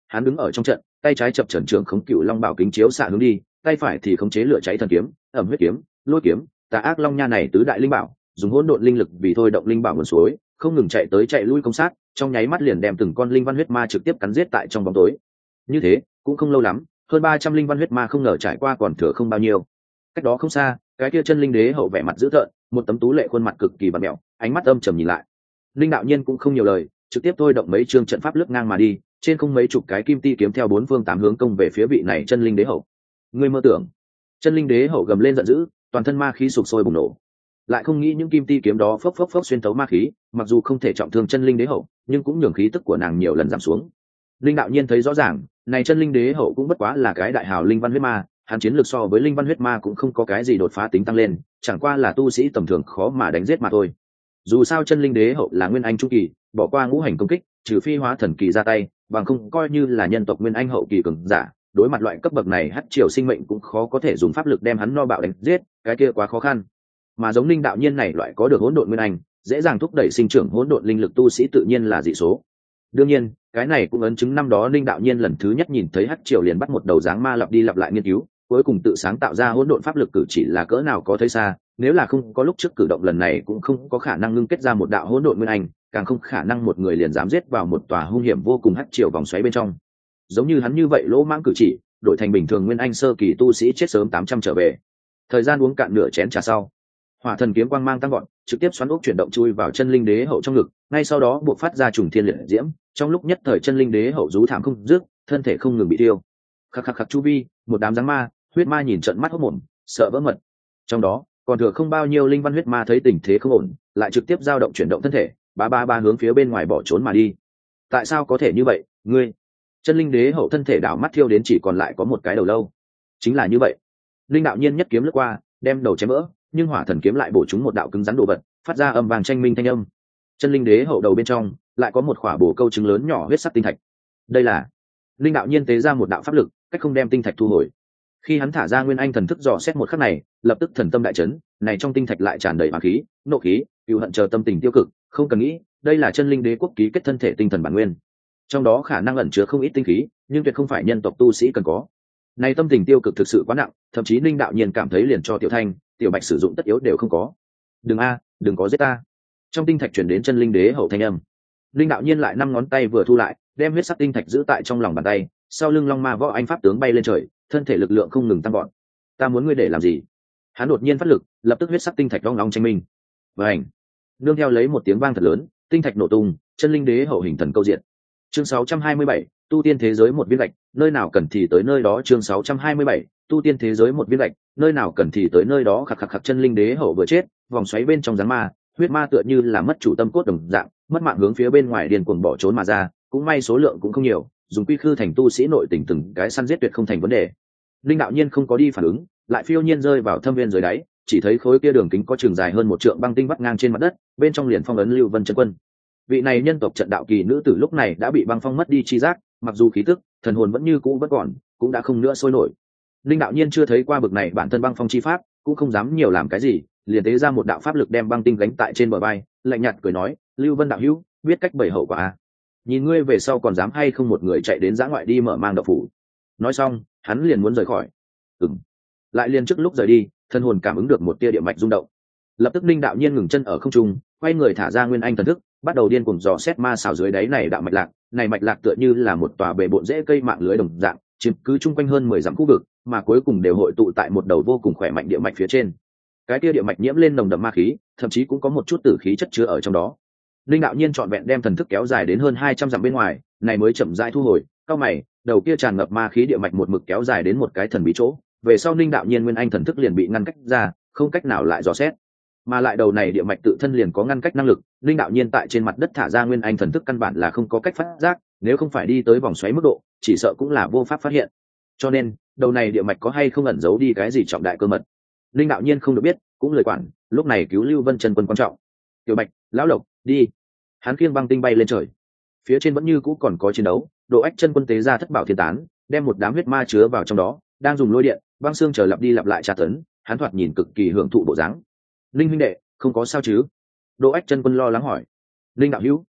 hắn đứng ở trong trận, tay trái chập chẩn trường khống cựu long bảo kính chiếu xạ hướng đi, tay phải thì khống chế lửa cháy thần kiếm, ẩm huyết kiếm, lôi kiếm, tà ác long nha này tứ đại linh bảo, dùng hỗn độn linh lực vì thôi động linh bảo nguồn suối, không ngừng chạy tới chạy lui công sát, trong nháy mắt liền đem từng con linh văn huyết ma trực tiếp cắn giết tại trong bóng tối. Như thế cũng không lâu lắm, hơn ba trăm linh văn huyết ma không ngờ trải qua còn thừa không bao nhiêu. Cách đó không xa, cái kia chân linh đế hậu vẻ mặt dữ tợn, một tấm tú lệ khuôn mặt cực kỳ bặm mẹo, ánh mắt âm trầm nhìn lại. Linh đạo nhiên cũng không nhiều lời, trực tiếp thôi động mấy chương trận pháp lướt ngang mà đi, trên không mấy chục cái kim ti kiếm theo bốn phương tám hướng công về phía vị này chân linh đế hậu. Ngươi mơ tưởng! Chân linh đế hậu gầm lên giận dữ, toàn thân ma khí sục sôi bùng nổ. Lại không nghĩ những kim ti kiếm đó phốc phốc phốc xuyên tấu ma khí, mặc dù không thể trọng thương chân linh đế hậu, nhưng cũng nhường khí tức của nàng nhiều lần giảm xuống. Linh đạo nhiên thấy rõ ràng, này chân linh đế hậu cũng bất quá là cái đại hào linh văn huyết ma, hắn chiến lược so với linh văn huyết ma cũng không có cái gì đột phá tính tăng lên, chẳng qua là tu sĩ tầm thường khó mà đánh giết mà thôi. Dù sao chân linh đế hậu là nguyên anh trung kỳ, bỏ qua ngũ hành công kích, trừ phi hóa thần kỳ ra tay, bằng không coi như là nhân tộc nguyên anh hậu kỳ cường giả, đối mặt loại cấp bậc này hắc triều sinh mệnh cũng khó có thể dùng pháp lực đem hắn no bạo đánh giết, cái kia quá khó khăn. Mà giống linh đạo nhiên này loại có được hỗn độn nguyên anh, dễ dàng thúc đẩy sinh trưởng hỗn độn linh lực tu sĩ tự nhiên là dị số. Đương nhiên, cái này cũng ấn chứng năm đó linh đạo nhiên lần thứ nhất nhìn thấy hắc triều liền bắt một đầu dáng ma lặp đi lặp lại nghiên cứu, cuối cùng tự sáng tạo ra hỗn độn pháp lực cử chỉ là cỡ nào có thấy xa, nếu là không có lúc trước cử động lần này cũng không có khả năng ngưng kết ra một đạo hỗn độn nguyên anh, càng không khả năng một người liền dám giết vào một tòa hung hiểm vô cùng hắc triều vòng xoáy bên trong. Giống như hắn như vậy lỗ mãng cử chỉ, đổi thành bình thường nguyên anh sơ kỳ tu sĩ chết sớm tám trăm trở về. Thời gian uống cạn nửa chén trà sau, hỏa thần kiếm quang mang tăng gọn, trực tiếp xoắn ốc chuyển động chui vào chân linh đế hậu trong ngực, ngay sau đó buộc phát ra trùng thiên liệt diễm, trong lúc nhất thời chân linh đế hậu rú thảm không dứt, thân thể không ngừng bị tiêu. Khắc khắc khắc chu vi, một đám giáng ma, huyết ma nhìn trận mắt hốt mồm, sợ vỡ mật. Trong đó, còn thừa không bao nhiêu linh văn huyết ma thấy tình thế không ổn, lại trực tiếp dao động chuyển động thân thể, ba ba ba hướng phía bên ngoài bỏ trốn mà đi. Tại sao có thể như vậy, ngươi? Chân linh đế hậu thân thể đảo mắt thiêu đến chỉ còn lại có một cái đầu lâu. Chính là như vậy. Linh đạo nhiên nhất kiếm lướt qua, đem đầu chém vỡ, nhưng hỏa thần kiếm lại bổ trúng một đạo cứng rắn đồ vật, phát ra âm vàng tranh minh thanh âm. Chân linh đế hậu đầu bên trong lại có một khỏa bổ câu trứng lớn nhỏ huyết sắc tinh thạch. Đây là linh đạo nhiên tế ra một đạo pháp lực, cách không đem tinh thạch thu hồi. Khi hắn thả ra nguyên anh thần thức dò xét một khắc này, lập tức thần tâm đại chấn, này trong tinh thạch lại tràn đầy hỏa khí, nộ khí, cừu hận chờ tâm tình tiêu cực, không cần nghĩ, đây là chân linh đế quốc ký kết thân thể tinh thần bản nguyên. Trong đó khả năng ẩn chứa không ít tinh khí, nhưng tuyệt không phải nhân tộc tu sĩ cần có. Này tâm tình tiêu cực thực sự quá nặng, thậm chí linh đạo nhiên cảm thấy liền cho tiểu thanh, tiểu bạch sử dụng tất yếu đều không có. Đừng a, đừng có giết ta. Trong tinh thạch truyền đến chân linh đế hậu thanh âm. Linh đạo nhiên lại năm ngón tay vừa thu lại, đem huyết sắc tinh thạch giữ tại trong lòng bàn tay, sau lưng long ma võ anh pháp tướng bay lên trời, thân thể lực lượng không ngừng tăng gọn. Ta muốn ngươi để làm gì? Hắn đột nhiên phát lực, lập tức huyết sắc tinh thạch long long tranh minh. Vành. Nương theo lấy một tiếng vang thật lớn, tinh thạch nổ tung, chân linh đế hậu hình thần câu diện. Chương sáu trăm hai mươi bảy, tu tiên thế giới một viên gạch, nơi nào cần thì tới nơi đó. Chương sáu trăm hai mươi bảy, tu tiên thế giới một viên gạch, nơi nào cần thì tới nơi đó. Khắc khắc khắc chân linh đế hậu vừa chết, vòng xoáy bên trong giáng ma, huyết ma tựa như là mất chủ tâm cốt đồng dạng, mất mạng hướng phía bên ngoài điên cuồng bỏ trốn mà ra, cũng may số lượng cũng không nhiều, dùng quy khư thành tu sĩ nội tình từng cái săn giết tuyệt không thành vấn đề. Linh đạo nhiên không có đi phản ứng, lại phiêu nhiên rơi vào thâm viên dưới đáy, chỉ thấy khối kia đường kính có trường dài hơn một trượng băng tinh vắt ngang trên mặt đất, bên trong liền phong ấn Lưu Vân chân quân. Vị này nhân tộc trận đạo kỳ nữ tử lúc này đã bị băng phong mất đi chi giác, mặc dù khí tức, thần hồn vẫn như cũ vẫn còn, cũng đã không nữa sôi nổi. Linh đạo nhiên chưa thấy qua bực này bản thân băng phong chi pháp, cũng không dám nhiều làm cái gì, liền tế ra một đạo pháp lực đem băng tinh gánh tại trên bờ vai, lạnh nhạt cười nói, Lưu Vân đạo hữu, biết cách bày hậu quả à? Nhìn ngươi về sau còn dám hay không một người chạy đến giã ngoại đi mở mang đậu phủ. Nói xong, hắn liền muốn rời khỏi. Ừm. Lại liền trước lúc rời đi, thân hồn cảm ứng được một tia địa mạch rung động. Lập tức Linh đạo nhiên ngừng chân ở không trung, quay người thả ra nguyên anh thần thức, bắt đầu điên cuồng dò xét ma xảo dưới đáy này đạo mạch lạc, này mạch lạc tựa như là một tòa bệ bộn rễ cây mạng lưới đồng dạng, chiếm cứ chung quanh hơn mười dặm khu vực, mà cuối cùng đều hội tụ tại một đầu vô cùng khỏe mạnh địa mạch phía trên. Cái tia địa mạch nhiễm lên nồng đậm ma khí, thậm chí cũng có một chút tử khí chất chứa ở trong đó. Linh đạo nhiên trọn vẹn đem thần thức kéo dài đến hơn hai trăm dặm bên ngoài, này mới chậm rãi thu hồi, cao mày, đầu kia tràn ngập ma khí địa mạch một mực kéo dài đến một cái thần bí chỗ, về sau Linh đạo nhiên nguyên anh thần thức liền bị ngăn cách ra, không cách nào lại dò xét. Mà lại đầu này địa mạch tự thân liền có ngăn cách năng lực, Linh đạo nhiên tại trên mặt đất thả ra nguyên anh thần thức căn bản là không có cách phát giác, nếu không phải đi tới vòng xoáy mức độ, chỉ sợ cũng là vô pháp phát hiện. Cho nên, đầu này địa mạch có hay không ẩn giấu đi cái gì trọng đại cơ mật, Linh đạo nhiên không được biết, cũng lời quản, lúc này cứu Lưu Vân chân quân quan trọng. Tiểu Bạch, lão Lộc, đi. Hắn khiêng băng tinh bay lên trời. Phía trên vẫn như cũ còn có chiến đấu, Độ Ách chân quân tế ra thất bảo thiên tán, đem một đám huyết ma chứa vào trong đó, đang dùng lôi điện, băng xương chờ lặp đi lặp lại tra tấn, hắn thoạt nhìn cực kỳ hưởng thụ bộ dáng. Linh huynh đệ, không có sao chứ? Độ Ách chân quân lo lắng hỏi. Linh đạo hữu,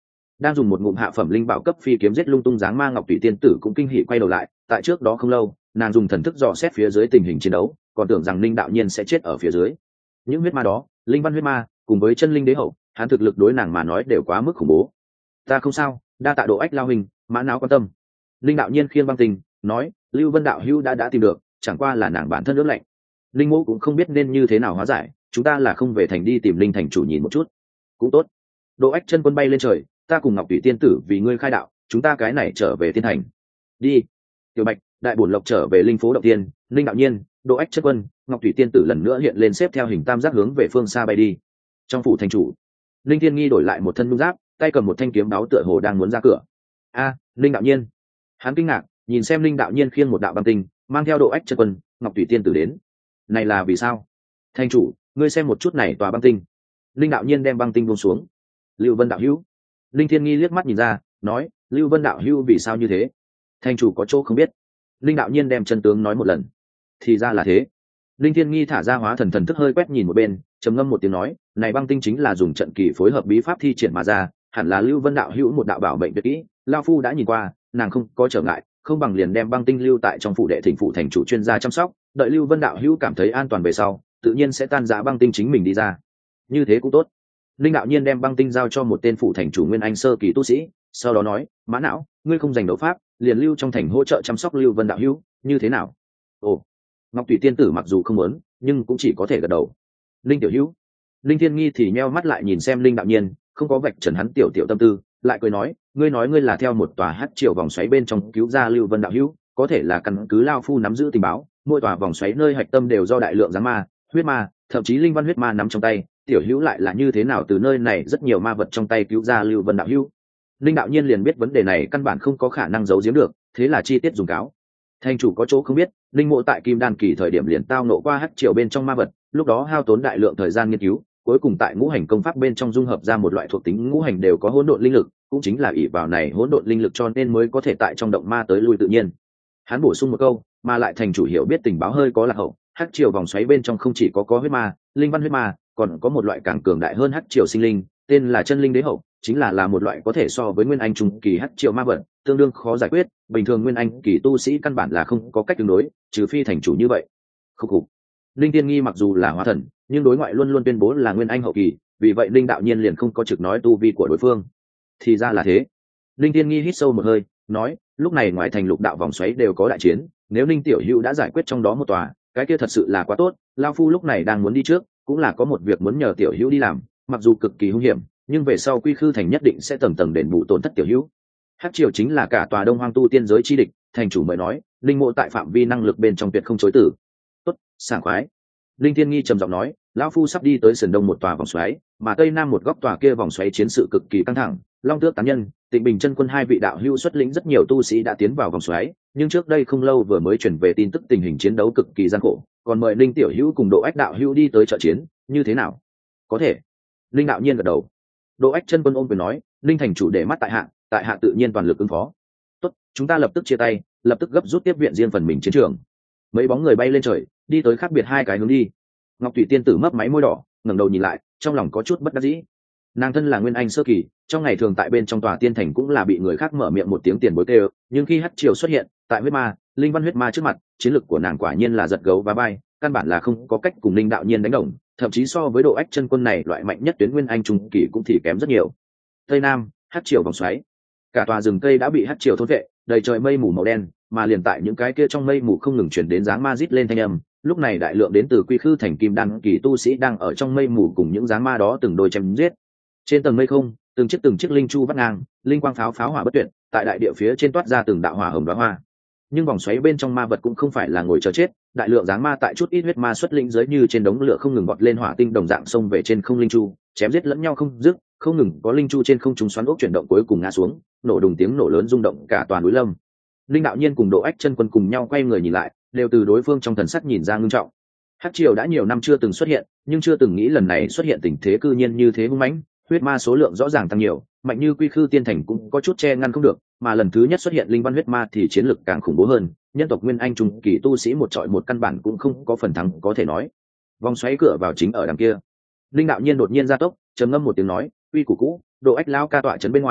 đang dùng một ngụm hạ phẩm linh bảo cấp phi kiếm giết lung tung dáng ma Ngọc Thủy tiên tử cũng kinh hỉ quay đầu lại. Tại trước đó không lâu, nàng dùng thần thức dò xét phía dưới tình hình chiến đấu, còn tưởng rằng linh đạo nhiên sẽ chết ở phía dưới. Những huyết ma đó, linh văn huyết ma cùng với chân linh đế hậu, hắn thực lực đối nàng mà nói đều quá mức khủng bố. Ta không sao, đa tạ Độ Ách lao hình, mã não quan tâm. Linh đạo nhiên khiêng băng tình nói, Lưu Vân đạo hữu đã đã tìm được, chẳng qua là nàng bản thân ước lạnh. Linh mẫu cũng không biết nên như thế nào hóa giải, chúng ta là không về thành đi tìm linh thành chủ nhìn một chút cũng tốt. Độ Ách chân quân bay lên trời, ta cùng Ngọc Thủy tiên tử vì ngươi khai đạo, chúng ta cái này trở về tiên thành đi. Tiểu Bạch, đại bổn lộc trở về linh phố động tiên. Linh đạo nhiên, Độ Ách chân quân, Ngọc Thủy tiên tử lần nữa hiện lên xếp theo hình tam giác hướng về phương xa bay đi. Trong phủ thành chủ, Linh Thiên Nghi đổi lại một thân nhung giáp, tay cầm một thanh kiếm đáo tựa hồ đang muốn ra cửa. A, Linh đạo nhiên. Hắn kinh ngạc nhìn xem Linh đạo nhiên khiêng một đạo băng tinh, mang theo Độ Ách chân quân, Ngọc Thủy tiên tử đến. Này là vì sao? Thành chủ, ngươi xem một chút này tòa băng tinh. Linh đạo nhiên đem băng tinh buông xuống. Lưu Vân đạo hữu. Linh Thiên Nghi liếc mắt nhìn ra, nói, Lưu Vân đạo hữu vì sao như thế? Thành chủ có chỗ không biết. Linh đạo nhiên đem chân tướng nói một lần. Thì ra là thế. Linh Thiên Nghi thả ra hóa thần thần thức hơi quét nhìn một bên, trầm ngâm một tiếng nói, này băng tinh chính là dùng trận kỳ phối hợp bí pháp thi triển mà ra, hẳn là Lưu Vân đạo hữu một đạo bảo mệnh tuyệt kỹ. Lao phu đã nhìn qua, nàng không có trở ngại, không bằng liền đem băng tinh lưu tại trong phủ đệ thỉnh phụ thành chủ chuyên gia chăm sóc, đợi Lưu Vân đạo hữu cảm thấy an toàn về sau, tự nhiên sẽ tan rã băng tinh chính mình đi ra. Như thế cũng tốt. Linh đạo nhiên đem băng tinh giao cho một tên phụ thành chủ nguyên anh sơ kỳ tu sĩ, sau đó nói, mã não, ngươi không giành đấu pháp, liền lưu trong thành hỗ trợ chăm sóc Lưu Vân đạo hữu, như thế nào? Ồ, Ngọc Thủy tiên tử mặc dù không muốn, nhưng cũng chỉ có thể gật đầu. Linh tiểu hữu. Linh Thiên Nghi thì nheo mắt lại nhìn xem Linh đạo nhiên, không có vạch trần hắn tiểu tiểu tâm tư, lại cười nói, ngươi nói ngươi là theo một tòa hắc triều vòng xoáy bên trong cứu ra Lưu Vân đạo hữu, có thể là căn cứ lao phu nắm giữ tình báo, mỗi tòa vòng xoáy nơi hạch tâm đều do đại lượng giáng ma, huyết ma, thậm chí linh văn huyết ma nắm trong tay, tiểu hữu lại là như thế nào từ nơi này rất nhiều ma vật trong tay cứu ra Lưu Vân đạo hữu? Linh đạo nhiên liền biết vấn đề này căn bản không có khả năng giấu giếm được, thế là chi tiết dùng cáo. Thành chủ có chỗ không biết, linh mộ tại Kim Đan kỳ thời điểm liền tao nộ qua hắc triều bên trong ma vật, lúc đó hao tốn đại lượng thời gian nghiên cứu, cuối cùng tại ngũ hành công pháp bên trong dung hợp ra một loại thuộc tính ngũ hành đều có hỗn độn linh lực, cũng chính là ỷ vào này hỗn độn linh lực cho nên mới có thể tại trong động ma tới lui tự nhiên. Hắn bổ sung một câu, mà lại thành chủ hiểu biết tình báo hơi có lạc hậu, hắc triều vòng xoáy bên trong không chỉ có có huyết ma, linh văn huyết ma, còn có một loại càng cường đại hơn hắc triều sinh linh, tên là chân linh đế hậu, chính là là một loại có thể so với nguyên anh trung kỳ hắc triều ma vật, tương đương khó giải quyết, bình thường nguyên anh kỳ tu sĩ căn bản là không có cách tương đối, trừ phi thành chủ như vậy. Khúc khục. Linh Tiên Nghi mặc dù là hóa thần, nhưng đối ngoại luôn luôn tuyên bố là nguyên anh hậu kỳ, vì vậy Linh đạo nhiên liền không có trực nói tu vi của đối phương. Thì ra là thế. Linh Tiên Nghi hít sâu một hơi, nói, lúc này ngoại thành lục đạo vòng xoáy đều có đại chiến, nếu Linh tiểu hữu đã giải quyết trong đó một tòa, cái kia thật sự là quá tốt, lao phu lúc này đang muốn đi trước, cũng là có một việc muốn nhờ tiểu hữu đi làm, mặc dù cực kỳ hung hiểm, nhưng về sau quy khư thành nhất định sẽ tầng tầng đền bù tổn thất tiểu hữu. Hắc triều chính là cả tòa Đông Hoang tu tiên giới chi địch, thành chủ mới nói, linh mộ tại phạm vi năng lực bên trong tuyệt không chối từ. Tốt, sảng khoái. Linh Thiên Nghi trầm giọng nói, lão phu sắp đi tới sườn đông một tòa vòng xoáy, mà tây nam một góc tòa kia vòng xoáy chiến sự cực kỳ căng thẳng, Long Tước tán nhân, Tịnh Bình chân quân hai vị đạo hữu xuất lĩnh rất nhiều tu sĩ đã tiến vào vòng xoáy, nhưng trước đây không lâu vừa mới chuyển về tin tức tình hình chiến đấu cực kỳ gian khổ, còn mời Linh tiểu hữu cùng Độ Ách đạo hữu đi tới trợ chiến, như thế nào? Có thể. Linh đạo nhiên gật đầu. Độ Ách chân quân ôm quyền nói, Linh thành chủ để mắt tại hạ, tại hạ tự nhiên toàn lực ứng phó. Tốt, chúng ta lập tức chia tay, lập tức gấp rút tiếp viện riêng phần mình chiến trường. Mấy bóng người bay lên trời, đi tới khác biệt hai cái hướng đi. Ngọc Thủy tiên tử mấp máy môi đỏ, ngẩng đầu nhìn lại, trong lòng có chút bất đắc dĩ. Nàng thân là nguyên anh sơ kỳ, trong ngày thường tại bên trong tòa tiên thành cũng là bị người khác mở miệng một tiếng tiền bối kêu, nhưng khi hắc triều xuất hiện, tại huyết ma, linh văn huyết ma trước mặt, chiến lực của nàng quả nhiên là giật gấu và bay, căn bản là không có cách cùng linh đạo nhiên đánh đồng, thậm chí so với Độ Ách chân quân này loại mạnh nhất tuyến nguyên anh trung kỳ cũng thì kém rất nhiều. Tây Nam, hắc triều vòng xoáy, cả tòa rừng cây đã bị hắc triều thôn vệ, đầy trời mây mù màu đen, mà liền tại những cái kia trong mây mù không ngừng chuyển đến dáng ma rít lên thanh âm. Lúc này đại lượng đến từ quy khư thành kim đan kỳ tu sĩ đang ở trong mây mù cùng những dáng ma đó từng đôi chém giết. Trên tầng mây không, từng chiếc từng chiếc linh chu vắt ngang, linh quang pháo pháo hỏa bất tuyệt, tại đại địa phía trên toát ra từng đạo hỏa hồng đóa hoa. Nhưng vòng xoáy bên trong ma vật cũng không phải là ngồi chờ chết, đại lượng dáng ma tại chút ít huyết ma xuất linh dưới như trên đống lửa không ngừng bọt lên hỏa tinh đồng dạng xông về trên không linh chu, chém giết lẫn nhau không dứt, không ngừng có linh chu trên không trung xoắn ốc chuyển động cuối cùng ngã xuống, nổ đùng tiếng nổ lớn rung động cả toàn núi lâm. Linh đạo nhiên cùng Độ Ách chân quân cùng nhau quay người nhìn lại, đều từ đối phương trong thần sắc nhìn ra ngưng trọng. Hắc triều đã nhiều năm chưa từng xuất hiện, nhưng chưa từng nghĩ lần này xuất hiện tình thế cư nhiên như thế hung mãnh, huyết ma số lượng rõ ràng tăng nhiều, mạnh như quy khư tiên thành cũng có chút che ngăn không được, mà lần thứ nhất xuất hiện linh văn huyết ma thì chiến lực càng khủng bố hơn, nhân tộc nguyên anh trung kỳ tu sĩ một trọi một căn bản cũng không có phần thắng có thể nói. Vòng xoáy cửa vào chính ở đằng kia. Linh đạo nhiên đột nhiên ra tốc, trầm ngâm một tiếng nói, uy củ cũ, Độ Ách lao ca tọa trấn bên ngoài,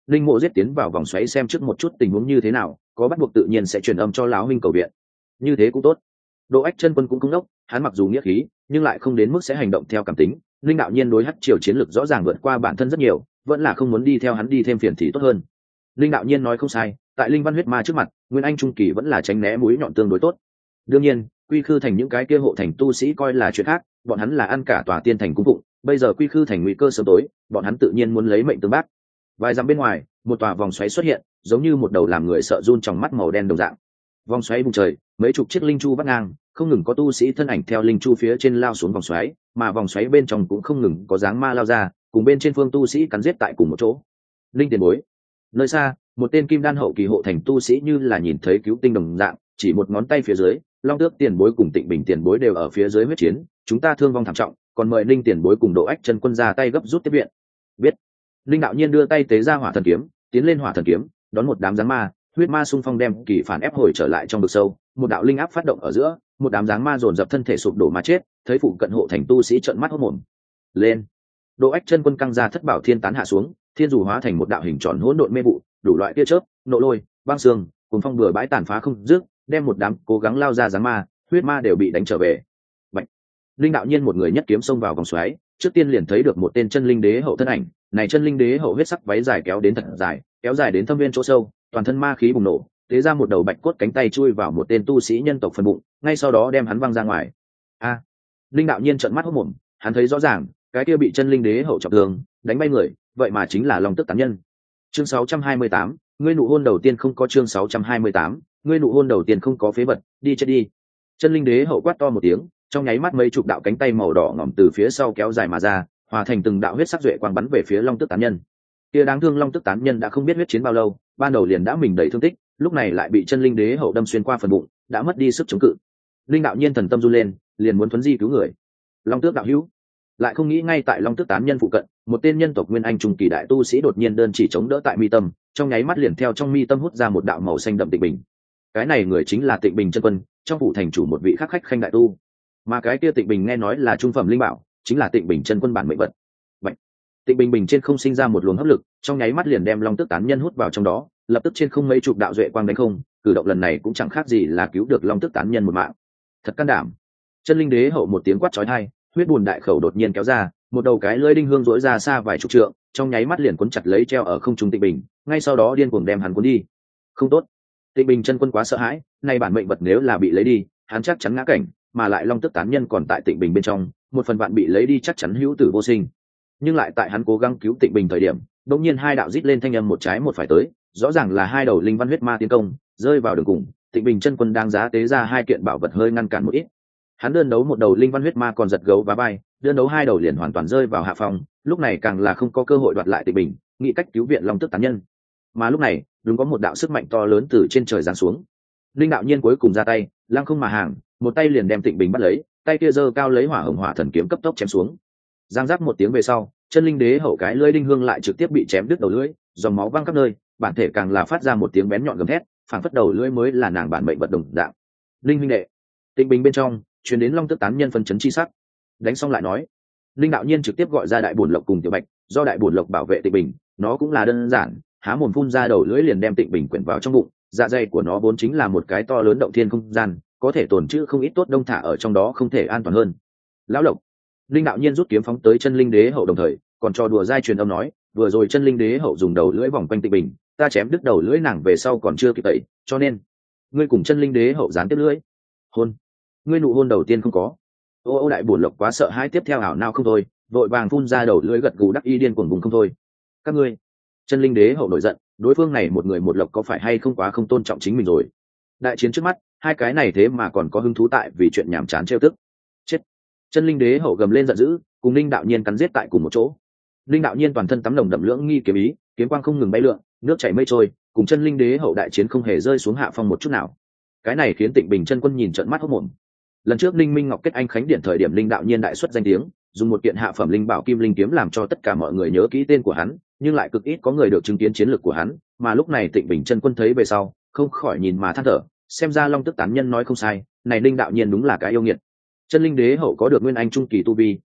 linh mộ giết tiến vào vòng xoáy xem trước một chút tình huống như thế nào, có bắt buộc tự nhiên sẽ truyền âm cho lão huynh cầu viện. Như thế cũng tốt. Đỗ Ách Chân Quân cũng cũng đốc, hắn mặc dù nghĩa khí nhưng lại không đến mức sẽ hành động theo cảm tính. Linh đạo nhiên đối hắc triều chiến lược rõ ràng vượt qua bản thân rất nhiều, vẫn là không muốn đi theo hắn đi thêm phiền thì tốt hơn. Linh đạo nhiên nói không sai, tại linh văn huyết ma trước mặt, nguyên anh trung kỳ vẫn là tránh né mũi nhọn tương đối tốt. Đương nhiên, quy khư thành những cái kia hộ thành tu sĩ coi là chuyện khác, bọn hắn là ăn cả tòa tiên thành cung phụng, bây giờ quy khư thành nguy cơ sớm tối, bọn hắn tự nhiên muốn lấy mệnh tương bác. Vài dặm bên ngoài, một tòa vòng xoáy xuất hiện, giống như một đầu làm người sợ run trong mắt màu đen đồng dạng. Vòng xoáy bùng trời, mấy chục chiếc linh chu vắt ngang, không ngừng có tu sĩ thân ảnh theo linh chu phía trên lao xuống vòng xoáy, mà vòng xoáy bên trong cũng không ngừng có dáng ma lao ra, cùng bên trên phương tu sĩ cắn giết tại cùng một chỗ. Linh tiền bối. Nơi xa, một tên kim đan hậu kỳ hộ thành tu sĩ như là nhìn thấy cứu tinh đồng dạng, chỉ một ngón tay phía dưới, Long Tước tiền bối cùng Tịnh Bình tiền bối đều ở phía dưới huyết chiến, chúng ta thương vong thảm trọng, còn mời Linh tiền bối cùng Độ Ách Chân Quân ra tay gấp rút tiếp viện. Biết. Linh đạo nhiên đưa tay tế ra hỏa thần kiếm, tiến lên hỏa thần kiếm, đón một đám giáng ma, huyết ma xung phong đem kỳ phản ép hồi trở lại trong vực sâu, một đạo linh áp phát động ở giữa, một đám giáng ma dồn dập thân thể sụp đổ mà chết, thấy phụ cận hộ thành tu sĩ trợn mắt hốt mồm. Lên. Độ Ách Chân Quân căng ra thất bảo thiên tán hạ xuống, thiên dù hóa thành một đạo hình tròn hỗn độn mê vụ, đủ loại tia chớp, nộ lôi, băng sương, cùng phong bừa bãi tàn phá không dứt, đem một đám cố gắng lao ra giáng ma, huyết ma đều bị đánh trở về. Bạch. Linh đạo nhiên một người nhất kiếm xông vào vòng xoáy, trước tiên liền thấy được một tên chân linh đế hậu thân ảnh, này chân linh đế hậu huyết sắc váy dài kéo đến thật dài, kéo dài đến thâm viên chỗ sâu, toàn thân ma khí bùng nổ, tế ra một đầu bạch cốt cánh tay chui vào một tên tu sĩ nhân tộc phần bụng, ngay sau đó đem hắn văng ra ngoài. A. Linh đạo nhiên trợn mắt hốt mồm, hắn thấy rõ ràng, cái kia bị chân linh đế hậu trọng thương, đánh bay người, vậy mà chính là Long Tức tán nhân. Chương sáu trăm hai mươi tám, ngươi nụ hôn đầu tiên không có chương sáu trăm hai mươi tám, ngươi nụ hôn đầu tiên không có phế vật, đi chết đi. Chân linh đế hậu quát to một tiếng, trong nháy mắt mấy chục đạo cánh tay màu đỏ ngòm từ phía sau kéo dài mà ra, hòa thành từng đạo huyết sắc duệ quang bắn về phía Long Tức tán nhân. Kia đáng thương Long Tức tán nhân đã không biết huyết chiến bao lâu, ban đầu liền đã mình đầy thương tích, lúc này lại bị chân linh đế hậu đâm xuyên qua phần bụng, đã mất đi sức chống cự. Linh đạo nhiên thần tâm run lên, liền muốn thuấn di cứu người. Long Tước đạo hữu, lại không nghĩ ngay tại Long Tước tán nhân phụ cận, một tên nhân tộc nguyên anh trung kỳ đại tu sĩ đột nhiên đơn chỉ chống đỡ tại mi tâm, trong nháy mắt liền theo trong mi tâm hút ra một đạo màu xanh đậm Tịnh Bình. Cái này người chính là Tịnh Bình chân quân, trong phủ thành chủ một vị khắc khách khanh đại tu. Mà cái kia Tịnh Bình nghe nói là trung phẩm linh bảo, chính là Tịnh Bình chân quân bản mệnh vật. Vậy, Tịnh Bình bình trên không sinh ra một luồng hấp lực, trong nháy mắt liền đem Long Tước tán nhân hút vào trong đó, lập tức trên không mấy chục đạo duệ quang đánh không, cử động lần này cũng chẳng khác gì là cứu được Long Tước tán nhân một mạng. Thật can đảm. Chân linh đế hậu một tiếng quát chói tai, huyết buồn đại khẩu đột nhiên kéo ra, một đầu cái lưỡi đinh hương rỗi ra xa vài chục trượng, trong nháy mắt liền cuốn chặt lấy treo ở không trung Tịnh Bình, ngay sau đó điên cuồng đem hắn cuốn đi. Không tốt. Tịnh Bình chân quân quá sợ hãi, nay bản mệnh vật nếu là bị lấy đi, hắn chắc chắn ngã cảnh, mà lại Long Tức tán nhân còn tại Tịnh Bình bên trong, một phần vạn bị lấy đi chắc chắn hữu tử vô sinh. Nhưng lại tại hắn cố gắng cứu Tịnh Bình thời điểm, đột nhiên hai đạo rít lên thanh âm một trái một phải tới, rõ ràng là hai đầu linh văn huyết ma tiến công, rơi vào đường cùng, Tịnh Bình chân quân đang giá tế ra hai kiện bảo vật hơi ngăn cản một ít. Hắn đơn đấu một đầu linh văn huyết ma còn giật gấu và bay, đơn đấu hai đầu liền hoàn toàn rơi vào hạ phòng, lúc này càng là không có cơ hội đoạt lại Tịnh Bình, nghĩ cách cứu viện Long Tức tán nhân. Mà lúc này, đúng có một đạo sức mạnh to lớn từ trên trời giáng xuống. Linh đạo nhiên cuối cùng ra tay, lăng không mà hàng, một tay liền đem Tịnh Bình bắt lấy, tay kia giơ cao lấy hỏa hồng hỏa thần kiếm cấp tốc chém xuống. Giang giáp một tiếng về sau, chân linh đế hậu cái lưỡi đinh hương lại trực tiếp bị chém đứt đầu lưỡi, dòng máu văng khắp nơi, bản thể càng là phát ra một tiếng bén nhọn gầm thét, phảng phất đầu lưỡi mới là nàng bản mệnh vật đồng dạng. Linh huynh đệ, Tịnh Bình bên trong truyền đến Long Tức tán nhân phân chấn chi sắc. Đánh xong lại nói, linh đạo nhiên trực tiếp gọi ra đại bổn lộc cùng tiểu bạch, do đại bổn lộc bảo vệ Tịnh Bình, nó cũng là đơn giản, há mồm phun ra đầu lưỡi liền đem Tịnh Bình quyển vào trong bụng, dạ dày của nó vốn chính là một cái to lớn động thiên không gian, có thể tồn trữ không ít tốt đông thả ở trong đó không thể an toàn hơn. Lão lộc, linh đạo nhiên rút kiếm phóng tới chân linh đế hậu đồng thời còn cho đùa dai truyền âm nói, vừa rồi chân linh đế hậu dùng đầu lưỡi vòng quanh Tịnh Bình, ta chém đứt đầu lưỡi nàng về sau còn chưa kịp tẩy, cho nên ngươi cùng chân linh đế hậu gián tiếp lưỡi hôn, ngươi nụ hôn đầu tiên không có. Ô ô đại bổn lộc quá sợ hãi, tiếp theo ảo nào không thôi, vội vàng phun ra đầu lưỡi gật gù đắc y điên cuồng vùng không thôi. Các ngươi, chân linh đế hậu nổi giận, đối phương này một người một lộc có phải hay không quá không tôn trọng chính mình rồi. Đại chiến trước mắt, hai cái này thế mà còn có hứng thú tại vì chuyện nhảm chán trêu tức. Chết. Chân linh đế hậu gầm lên giận dữ, cùng linh đạo nhiên cắn giết tại cùng một chỗ. Linh đạo nhiên toàn thân tắm nồng đậm lưỡng nghi kiếm ý, kiếm quang không ngừng bay lượn, nước chảy mây trôi, cùng chân linh đế hậu đại chiến không hề rơi xuống hạ phong một chút nào. Cái này khiến Tịnh Bình chân quân nhìn trợn mắt hốt mồm. Lần trước linh minh ngọc kết anh khánh điện thời điểm linh đạo nhiên đại xuất danh tiếng, dùng một kiện hạ phẩm linh bảo kim linh kiếm làm cho tất cả mọi người nhớ kỹ tên của hắn, nhưng lại cực ít có người được chứng kiến chiến lược của hắn. Mà lúc này Tịnh Bình chân quân thấy về sau, không khỏi nhìn mà than thở, xem ra Long Tức tán nhân nói không sai, này linh đạo nhiên đúng là cái yêu nghiệt. Chân linh đế hậu có được nguyên anh trung kỳ tu vi,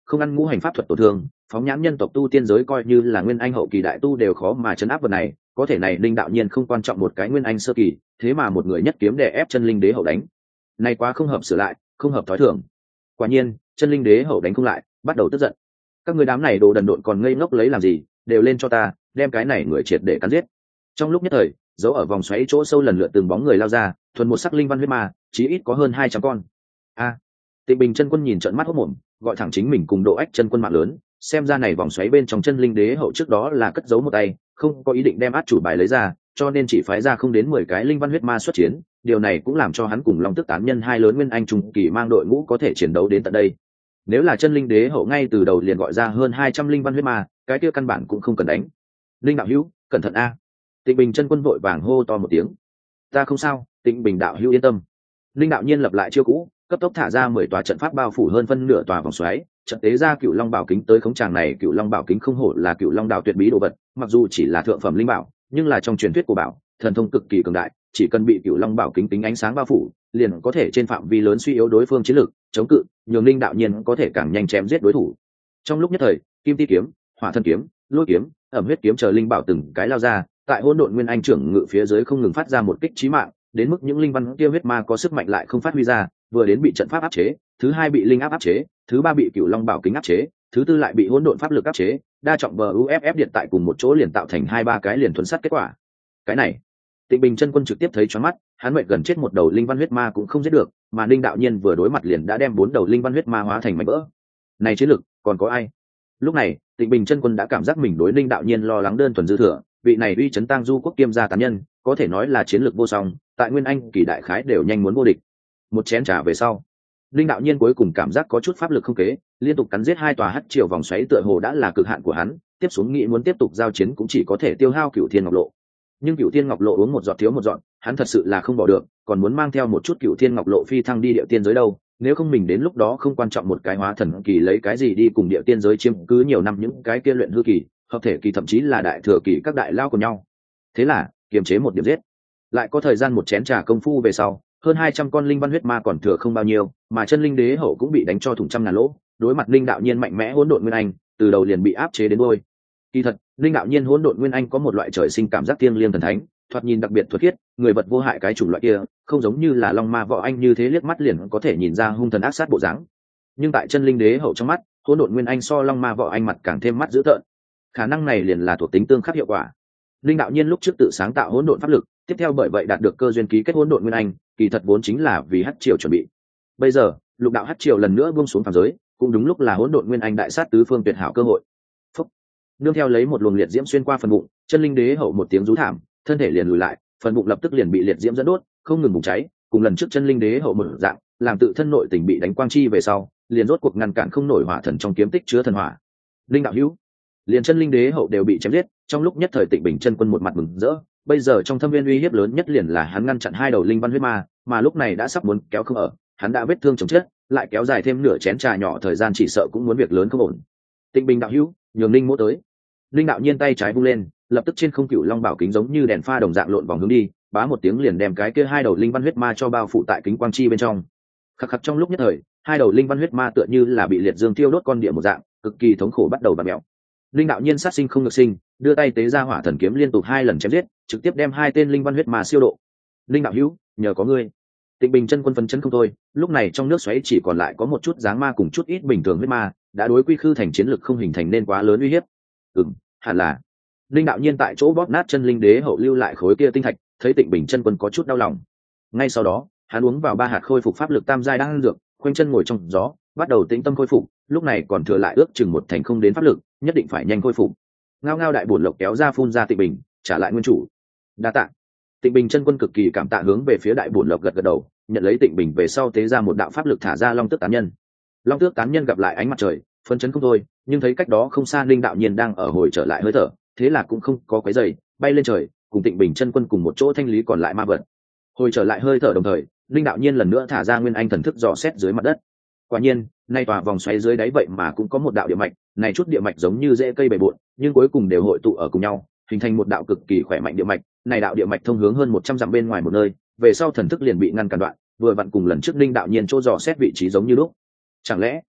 không ăn ngũ hành pháp thuật tổn thương, phóng nhãn nhân tộc tu tiên giới coi như là nguyên anh hậu kỳ đại tu đều khó mà chấn áp vật này, có thể này linh đạo nhiên không quan trọng một cái nguyên anh sơ kỳ, thế mà một người nhất kiếm đè ép chân linh đế hậu đánh, này quá không hợp sửa lại, không hợp thói thường. Quả nhiên chân linh đế hậu đánh không lại, bắt đầu tức giận. Các người đám này đồ đần độn còn ngây ngốc lấy làm gì, đều lên cho ta, đem cái này người triệt để cắn giết. Trong lúc nhất thời, giấu ở vòng xoáy chỗ sâu lần lượt từng bóng người lao ra, thuần một sắc linh văn huyết ma, chí ít có hơn hai trăm con. A, à, Tịnh Bình chân quân nhìn trợn mắt hốt mồm, gọi thẳng chính mình cùng Độ Ách chân quân mạng lớn, xem ra này vòng xoáy bên trong chân linh đế hậu trước đó là cất giấu một tay, không có ý định đem át chủ bài lấy ra, cho nên chỉ phái ra không đến mười cái linh văn huyết ma xuất chiến, điều này cũng làm cho hắn cùng Long Tức tán nhân hai lớn nguyên anh trung kỳ mang đội ngũ có thể chiến đấu đến tận đây. Nếu là chân linh đế hậu ngay từ đầu liền gọi ra hơn hai trăm linh văn huyết ma, cái kia căn bản cũng không cần đánh. Linh đạo hữu, cẩn thận a. Tịnh Bình chân quân vội vàng hô to một tiếng. Ta không sao, Tịnh Bình đạo hữu yên tâm. Linh đạo nhiên lập lại chiêu cũ, cấp tốc thả ra mười tòa trận pháp bao phủ hơn phân nửa tòa vòng xoáy, trận tế ra Cựu Long Bảo Kính tới khống tràng này. Cựu Long Bảo Kính không hổ là Cựu Long đạo tuyệt bí đồ vật, mặc dù chỉ là thượng phẩm linh bảo, nhưng là trong truyền thuyết của bảo, thần thông cực kỳ cường đại, chỉ cần bị Cựu Long Bảo Kính tính ánh sáng bao phủ, liền có thể trên phạm vi lớn suy yếu đối phương chiến lực, chống cự, nhường Linh đạo nhiên có thể càng nhanh chém giết đối thủ. Trong lúc nhất thời, Kim Ti kiếm, Hỏa Thân kiếm, Lôi kiếm, Ẩm Huyết kiếm chờ linh bảo từng cái lao ra, tại hỗn độn nguyên anh trưởng ngự phía dưới không ngừng phát ra một kích chí mạng, đến mức những linh văn kia huyết ma có sức mạnh lại không phát huy ra, vừa đến bị trận pháp áp chế, thứ hai bị linh áp áp chế, thứ ba bị Cựu Long Bảo Kính áp chế, thứ tư lại bị hỗn độn pháp lực áp chế, đa trọng bờ u ép ép điện tại cùng một chỗ liền tạo thành hai ba cái liền thuần sắt kết quả. Cái này, Tịnh Bình chân quân trực tiếp thấy choáng mắt, hắn mệt gần chết một đầu linh văn huyết ma cũng không giết được, mà Linh đạo nhiên vừa đối mặt liền đã đem bốn đầu linh văn huyết ma hóa thành mảnh vỡ. Này chiến lực, còn có ai? Lúc này, Tịnh Bình chân quân đã cảm giác mình đối Linh đạo nhiên lo lắng đơn thuần dư thừa, vị này uy chấn tang du quốc kiêm gia tán nhân, có thể nói là chiến lược vô song, tại nguyên anh kỳ đại khái đều nhanh muốn vô địch. Một chén trà về sau, Linh đạo nhiên cuối cùng cảm giác có chút pháp lực không kế, liên tục cắn giết hai tòa hắc triều vòng xoáy tựa hồ đã là cực hạn của hắn, tiếp xuống nghĩ muốn tiếp tục giao chiến cũng chỉ có thể tiêu hao Cửu Thiên Ngọc Lộ. Nhưng Cửu Thiên Ngọc Lộ uống một giọt thiếu một giọt, hắn thật sự là không bỏ được, còn muốn mang theo một chút Cửu Thiên Ngọc Lộ phi thăng đi địa tiên giới đâu, nếu không mình đến lúc đó không quan trọng một cái hóa thần kỳ lấy cái gì đi cùng địa tiên giới chiếm cứ nhiều năm những cái kia luyện hư kỳ, hợp thể kỳ thậm chí là đại thừa kỳ các đại lao của nhau. Thế là, kiềm chế một điểm giết. Lại có thời gian một chén trà công phu về sau, hơn hai trăm con linh văn huyết ma còn thừa không bao nhiêu, mà chân linh đế hậu cũng bị đánh cho thủng trăm ngàn lỗ, đối mặt linh đạo nhiên mạnh mẽ hỗn độn nguyên anh, từ đầu liền bị áp chế đến đôi. Kỳ thật, linh đạo nhiên hỗn độn nguyên anh có một loại trời sinh cảm giác thiêng liêng thần thánh, thoạt nhìn đặc biệt thuật khiết, người vật vô hại cái chủng loại kia, không giống như là long ma võ anh như thế liếc mắt liền có thể nhìn ra hung thần ác sát bộ dáng. Nhưng tại chân linh đế hậu trong mắt, hỗn độn nguyên anh so long ma võ anh mặt càng thêm mắt dữ tợn. Khả năng này liền là thuộc tính tương khắc hiệu quả. Linh đạo nhiên lúc trước tự sáng tạo hỗn độn pháp lực, tiếp theo bởi vậy đạt được cơ duyên ký kết hỗn độn nguyên anh, kỳ thật vốn chính là vì hắc triều chuẩn bị. Bây giờ, lục đạo hắc triều lần nữa buông xuống phàm giới, cũng đúng lúc là hỗn độn nguyên anh đại sát tứ phương tuyệt hảo cơ hội. Phúc. Nương theo lấy một luồng liệt diễm xuyên qua phần bụng, chân linh đế hậu một tiếng rú thảm, thân thể liền lùi lại, phần bụng lập tức liền bị liệt diễm dẫn đốt, không ngừng bùng cháy, cùng lần trước chân linh đế hậu một dạng, làm tự thân nội tình bị đánh quang chi về sau, liền rốt cuộc ngăn cản không nổi hỏa thần trong kiếm tích chứa thần hỏa. Linh đạo hữu, liền chân linh đế hậu đều bị chém giết, trong lúc nhất thời Tịnh Bình chân quân một mặt mừng rỡ, bây giờ trong thâm viên uy hiếp lớn nhất liền là hắn ngăn chặn hai đầu linh văn huyết ma, mà lúc này đã sắp muốn kéo không ở, hắn đã vết thương chồng chết, lại kéo dài thêm nửa chén trà nhỏ thời gian chỉ sợ cũng muốn việc lớn không ổn. Tịnh Bình đạo hữu, nhường linh mỗ tới. Linh đạo nhiên tay trái vung lên, lập tức trên không Cửu Long Bảo Kính giống như đèn pha đồng dạng lộn vòng hướng đi, bá một tiếng liền đem cái kia hai đầu linh văn huyết ma cho bao phủ tại kính quang chi bên trong. Khắc khắc trong lúc nhất thời, hai đầu linh văn huyết ma tựa như là bị liệt dương tiêu đốt con địa một dạng, cực kỳ thống khổ bắt đầu bặm mèo. Linh đạo nhiên sát sinh không được sinh, đưa tay tế ra hỏa thần kiếm liên tục hai lần chém giết, trực tiếp đem hai tên linh văn huyết ma siêu độ. Linh đạo hữu, nhờ có ngươi. Tịnh Bình chân quân phấn chấn không thôi, lúc này trong nước xoáy chỉ còn lại có một chút dáng ma cùng chút ít bình thường huyết ma, đã đối quy khư thành chiến lực không hình thành nên quá lớn uy hiếp. Ừm, hẳn là. Linh đạo nhiên tại chỗ bóp nát chân linh đế hậu lưu lại khối kia tinh thạch, thấy Tịnh Bình chân quân có chút đau lòng. Ngay sau đó, hắn uống vào ba hạt khôi phục pháp lực tam giai đang dược, khoanh chân ngồi trong gió, bắt đầu tĩnh tâm khôi phục, lúc này còn thừa lại ước chừng một thành không đến pháp lực, nhất định phải nhanh khôi phục. Ngao ngao đại bổn lộc kéo ra phun ra Tịnh Bình, trả lại nguyên chủ. Đa tạ. Tịnh Bình chân quân cực kỳ cảm tạ hướng về phía đại bổn lộc gật gật đầu, nhận lấy Tịnh Bình về sau tế ra một đạo pháp lực thả ra long tước tán nhân. Long tước tán nhân gặp lại ánh mặt trời, phấn chấn không thôi, nhưng thấy cách đó không xa linh đạo nhiên đang ở hồi trở lại hơi thở, thế là cũng không có quấy rầy, bay lên trời, cùng Tịnh Bình chân quân cùng một chỗ thanh lý còn lại ma vật. Hồi trở lại hơi thở đồng thời, linh đạo nhiên lần nữa thả ra nguyên anh thần thức dò xét dưới mặt đất. Quả nhiên, nay tòa vòng xoáy dưới đáy vậy mà cũng có một đạo địa mạch, này chút địa mạch giống như rễ cây bầy bội, nhưng cuối cùng đều hội tụ ở cùng nhau, hình thành một đạo cực kỳ khỏe mạnh địa mạch. Này đạo địa mạch thông hướng hơn một trăm dặm bên ngoài một nơi, về sau thần thức liền bị ngăn cản đoạn, vừa vặn cùng lần trước linh đạo nhiên chỗ dò xét vị trí giống như lúc. Chẳng lẽ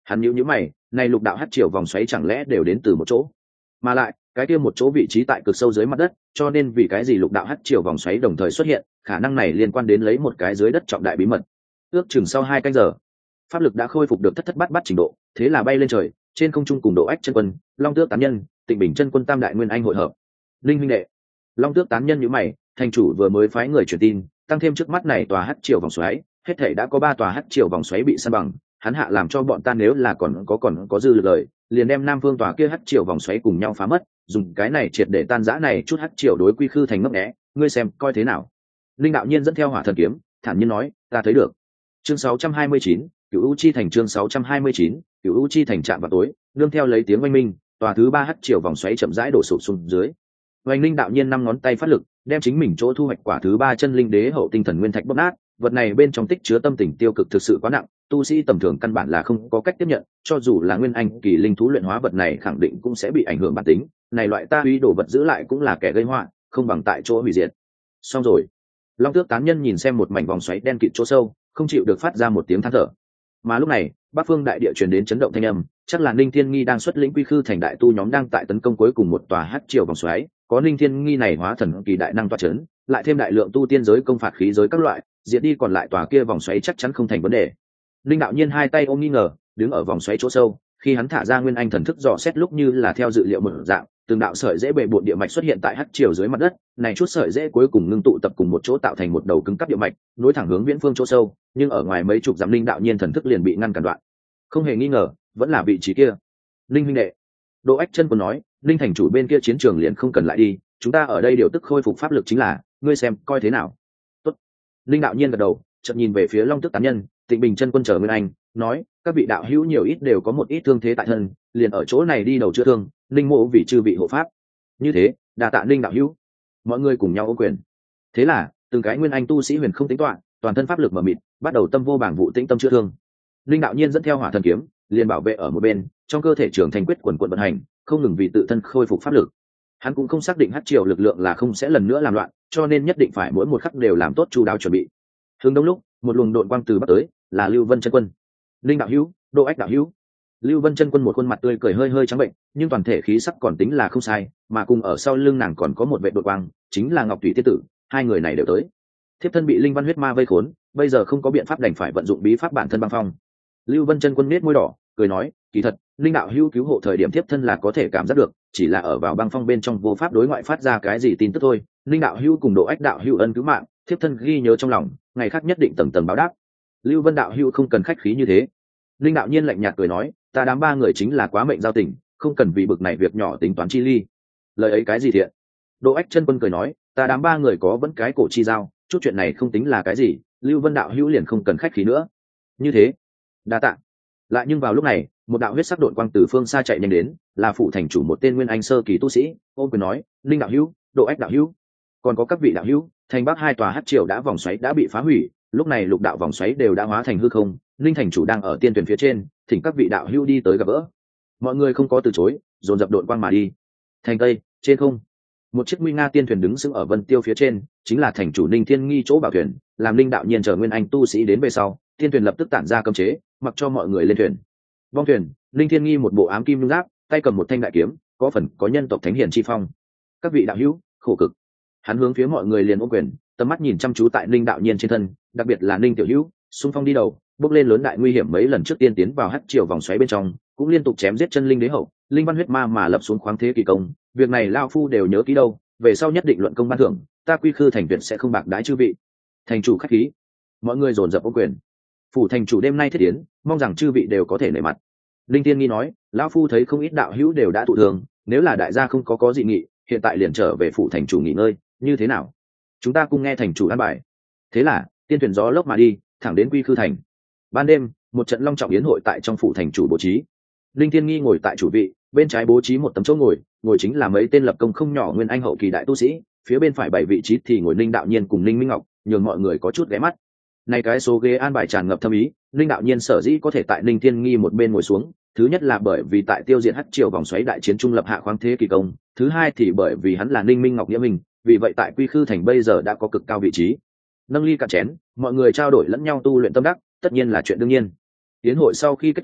Hắn nhíu nhíu mày, này lục đạo hắc triều vòng xoáy chẳng lẽ đều đến từ một chỗ? Mà lại, cái kia một chỗ vị trí tại cực sâu dưới mặt đất, cho nên vì cái gì lục đạo hắc triều vòng xoáy đồng thời xuất hiện, khả năng này liên quan đến lấy một cái dưới đất trọng đại bí mật. Ước chừng sau hai canh giờ, pháp lực đã khôi phục được thất thất bát bát trình độ, thế là bay lên trời, trên không trung cùng Độ Ách chân quân, Long Tước tán nhân, Tịnh Bình chân quân tam đại nguyên anh hội hợp. Linh huynh đệ, Long Tước tán nhân nhíu mày, thành chủ vừa mới phái người truyền tin, tăng thêm trước mắt này tòa hắc triều vòng xoáy, hết thảy đã có ba tòa hắc triều vòng xoáy bị san bằng, hắn hạ làm cho bọn ta nếu là còn có còn có dư lực lời, liền đem Nam Phương tòa kia hắc triều vòng xoáy cùng nhau phá mất, dùng cái này triệt để tan rã này chút hắc triều đối quy khư thành ngấp nghé, ngươi xem coi thế nào. Linh đạo nhiên dẫn theo Hỏa Thần kiếm, thản nhiên nói, ta thấy được. Chương sáu trăm hai mươi chín, Cửu U chi thành chương sáu trăm hai mươi chín, Cửu U chi thành chạm vào tối, nương theo lấy tiếng oanh minh, tòa thứ ba hắc triều vòng xoáy chậm rãi đổ sụp xuống dưới. Oanh Linh đạo nhiên năm ngón tay phát lực, đem chính mình chỗ thu hoạch quả thứ ba chân linh đế hậu tinh thần nguyên thạch bóp nát, vật này bên trong tích chứa tâm tình tiêu cực thực sự quá nặng, tu sĩ tầm thường căn bản là không có cách tiếp nhận, cho dù là nguyên anh kỳ linh thú luyện hóa vật này khẳng định cũng sẽ bị ảnh hưởng bản tính, này loại ta uy đồ vật giữ lại cũng là kẻ gây họa, không bằng tại chỗ hủy diệt. Xong rồi. Long Tước tán nhân nhìn xem một mảnh vòng xoáy đen kịt chỗ sâu, không chịu được phát ra một tiếng than thở. Mà lúc này, Bắc Phương đại địa truyền đến chấn động thanh âm, chắc là Ninh Thiên Nghi đang xuất lĩnh quy khư thành đại tu nhóm đang tại tấn công cuối cùng một tòa hắc triều vòng xoáy, có Ninh Thiên Nghi này hóa thần kỳ đại năng tọa chấn, lại thêm đại lượng tu tiên giới công phạt khí giới các loại, diệt đi còn lại tòa kia vòng xoáy chắc chắn không thành vấn đề. Linh đạo nhiên hai tay ôm nghi ngờ, đứng ở vòng xoáy chỗ sâu, khi hắn thả ra nguyên anh thần thức dò xét lúc như là theo dự liệu mở dạng, từng đạo sợi dễ bề bộn địa mạch xuất hiện tại hắc triều dưới mặt đất, này chút sợi dễ cuối cùng ngưng tụ tập cùng một chỗ tạo thành một đầu cứng cáp địa mạch, nối thẳng hướng viễn phương chỗ sâu, nhưng ở ngoài mấy chục dặm linh đạo nhiên thần thức liền bị ngăn cản đoạn. Không hề nghi ngờ, vẫn là vị trí kia. Linh huynh đệ, Độ Ách chân quân nói, linh thành chủ bên kia chiến trường liền không cần lại đi, chúng ta ở đây điều tức khôi phục pháp lực chính là, ngươi xem coi thế nào. Tốt. Linh đạo nhiên gật đầu, chợt nhìn về phía Long Tước tán nhân, Tịnh Bình chân quân chờ nguyên anh, nói, các vị đạo hữu nhiều ít đều có một ít thương thế tại thân, liền ở chỗ này đi đầu chữa thương, linh mộ vì chư vị hộ pháp. Như thế, đà tạ linh đạo hữu. Mọi người cùng nhau ô quyền. Thế là, từng cái nguyên anh tu sĩ huyền không tính toán, toàn thân pháp lực mở mịt, bắt đầu tâm vô bảng vụ tĩnh tâm chữa thương. Linh đạo nhiên dẫn theo Hỏa Thần kiếm, liền bảo vệ ở một bên, trong cơ thể trưởng thành quyết quần quần vận hành, không ngừng vì tự thân khôi phục pháp lực. Hắn cũng không xác định hắc triều lực lượng là không sẽ lần nữa làm loạn, cho nên nhất định phải mỗi một khắc đều làm tốt chu đáo chuẩn bị. Hướng đông lúc, một luồng độn quang từ bắc tới, là Lưu Vân chân quân. Linh đạo hữu, Độ Ách đạo hữu. Lưu Vân chân quân một khuôn mặt tươi cười hơi hơi trắng bệnh, nhưng toàn thể khí sắc còn tính là không sai, mà cùng ở sau lưng nàng còn có một vệ đột quang, chính là Ngọc Thủy Tiên tử, hai người này đều tới. Thiếp thân bị linh văn huyết ma vây khốn, bây giờ không có biện pháp đành phải vận dụng bí pháp bản thân băng phong. Lưu Vân chân quân nết môi đỏ, cười nói, kỳ thật, linh đạo hữu cứu hộ thời điểm thiếp thân là có thể cảm giác được, chỉ là ở vào băng phong bên trong vô pháp đối ngoại phát ra cái gì tin tức thôi. Linh đạo hữu cùng Độ Ách đạo hữu ân cứu mạng, thiếp thân ghi nhớ trong lòng, ngày khác nhất định tầng tầng báo đáp. Lưu Vân đạo hữu không cần khách khí như thế. Linh đạo nhiên lạnh nhạt cười nói, ta đám ba người chính là quá mệnh giao tình, không cần vì bực này việc nhỏ tính toán chi ly. Lời ấy cái gì thiện? Độ Ách chân quân cười nói, ta đám ba người có vẫn cái cổ chi giao, chút chuyện này không tính là cái gì, Lưu Vân đạo hữu liền không cần khách khí nữa. Như thế, đa tạ. Lại nhưng vào lúc này, một đạo huyết sắc độn quang từ phương xa chạy nhanh đến, là phụ thành chủ một tên nguyên anh sơ kỳ tu sĩ, ôm quyền nói, Linh đạo hữu, Độ Ách đạo hữu, còn có các vị đạo hữu, thành bắc hai tòa hắc triều đã vòng xoáy đã bị phá hủy, lúc này lục đạo vòng xoáy đều đã hóa thành hư không, Linh thành chủ đang ở tiên tuyển phía trên, thỉnh các vị đạo hữu đi tới gặp gỡ. Mọi người không có từ chối, dồn dập độn quang mà đi. Thành tây, trên không, một chiếc nguy nga tiên thuyền đứng sững ở vân tiêu phía trên, chính là thành chủ Ninh Thiên Nghi chỗ bảo thuyền, làm Linh đạo nhiên chờ nguyên anh tu sĩ đến về sau, tiên thuyền lập tức tản ra cấm chế, mặc cho mọi người lên thuyền. Vong thuyền, Linh Thiên Nghi một bộ ám kim nhung giáp, tay cầm một thanh đại kiếm, có phần có nhân tộc thánh hiền chi phong. Các vị đạo hữu, khổ cực. Hắn hướng phía mọi người liền ôm quyền, tầm mắt nhìn chăm chú tại Linh đạo nhiên trên thân, đặc biệt là Linh tiểu hữu, xung phong đi đầu, bước lên lớn đại nguy hiểm mấy lần trước tiên tiến vào hắc triều vòng xoáy bên trong, cũng liên tục chém giết chân linh đế hậu, linh văn huyết ma mà lập xuống khoáng thế kỳ công, việc này lao phu đều nhớ kỹ đâu, về sau nhất định luận công ban thưởng, ta quy khư thành tuyển sẽ không bạc đái chư vị. Thành chủ khách khí. Mọi người dồn dập ôm quyền. Phủ thành chủ đêm nay thiết tiến, mong rằng chư vị đều có thể nể mặt. Linh Tiên Nghi nói, lão phu thấy không ít đạo hữu đều đã tụ thường, nếu là đại gia không có có dị nghị, hiện tại liền trở về phủ thành chủ nghỉ ngơi, như thế nào? Chúng ta cùng nghe thành chủ an bài. Thế là, tiên thuyền gió lốc mà đi, thẳng đến quy khư thành. Ban đêm, một trận long trọng yến hội tại trong phủ thành chủ bố trí. Linh Thiên Nghi ngồi tại chủ vị, bên trái bố trí một tấm chỗ ngồi, ngồi chính là mấy tên lập công không nhỏ nguyên anh hậu kỳ đại tu sĩ, phía bên phải bảy vị trí thì ngồi Linh đạo nhiên cùng Linh Minh Ngọc, nhường mọi người có chút ghé mắt. Này cái số ghế an bài tràn ngập thâm ý, Linh đạo nhiên sở dĩ có thể tại Linh Thiên Nghi một bên ngồi xuống, thứ nhất là bởi vì tại tiêu diệt hắc triều vòng xoáy đại chiến trung lập hạ khoáng thế kỳ công, thứ hai thì bởi vì hắn là Linh Minh Ngọc nghĩa mình, vì vậy tại quy khư thành bây giờ đã có cực cao vị trí. Nâng ly cạn chén, mọi người trao đổi lẫn nhau tu luyện tâm đắc, tất nhiên là chuyện đương nhiên. Tiến hội sau khi kết thúc,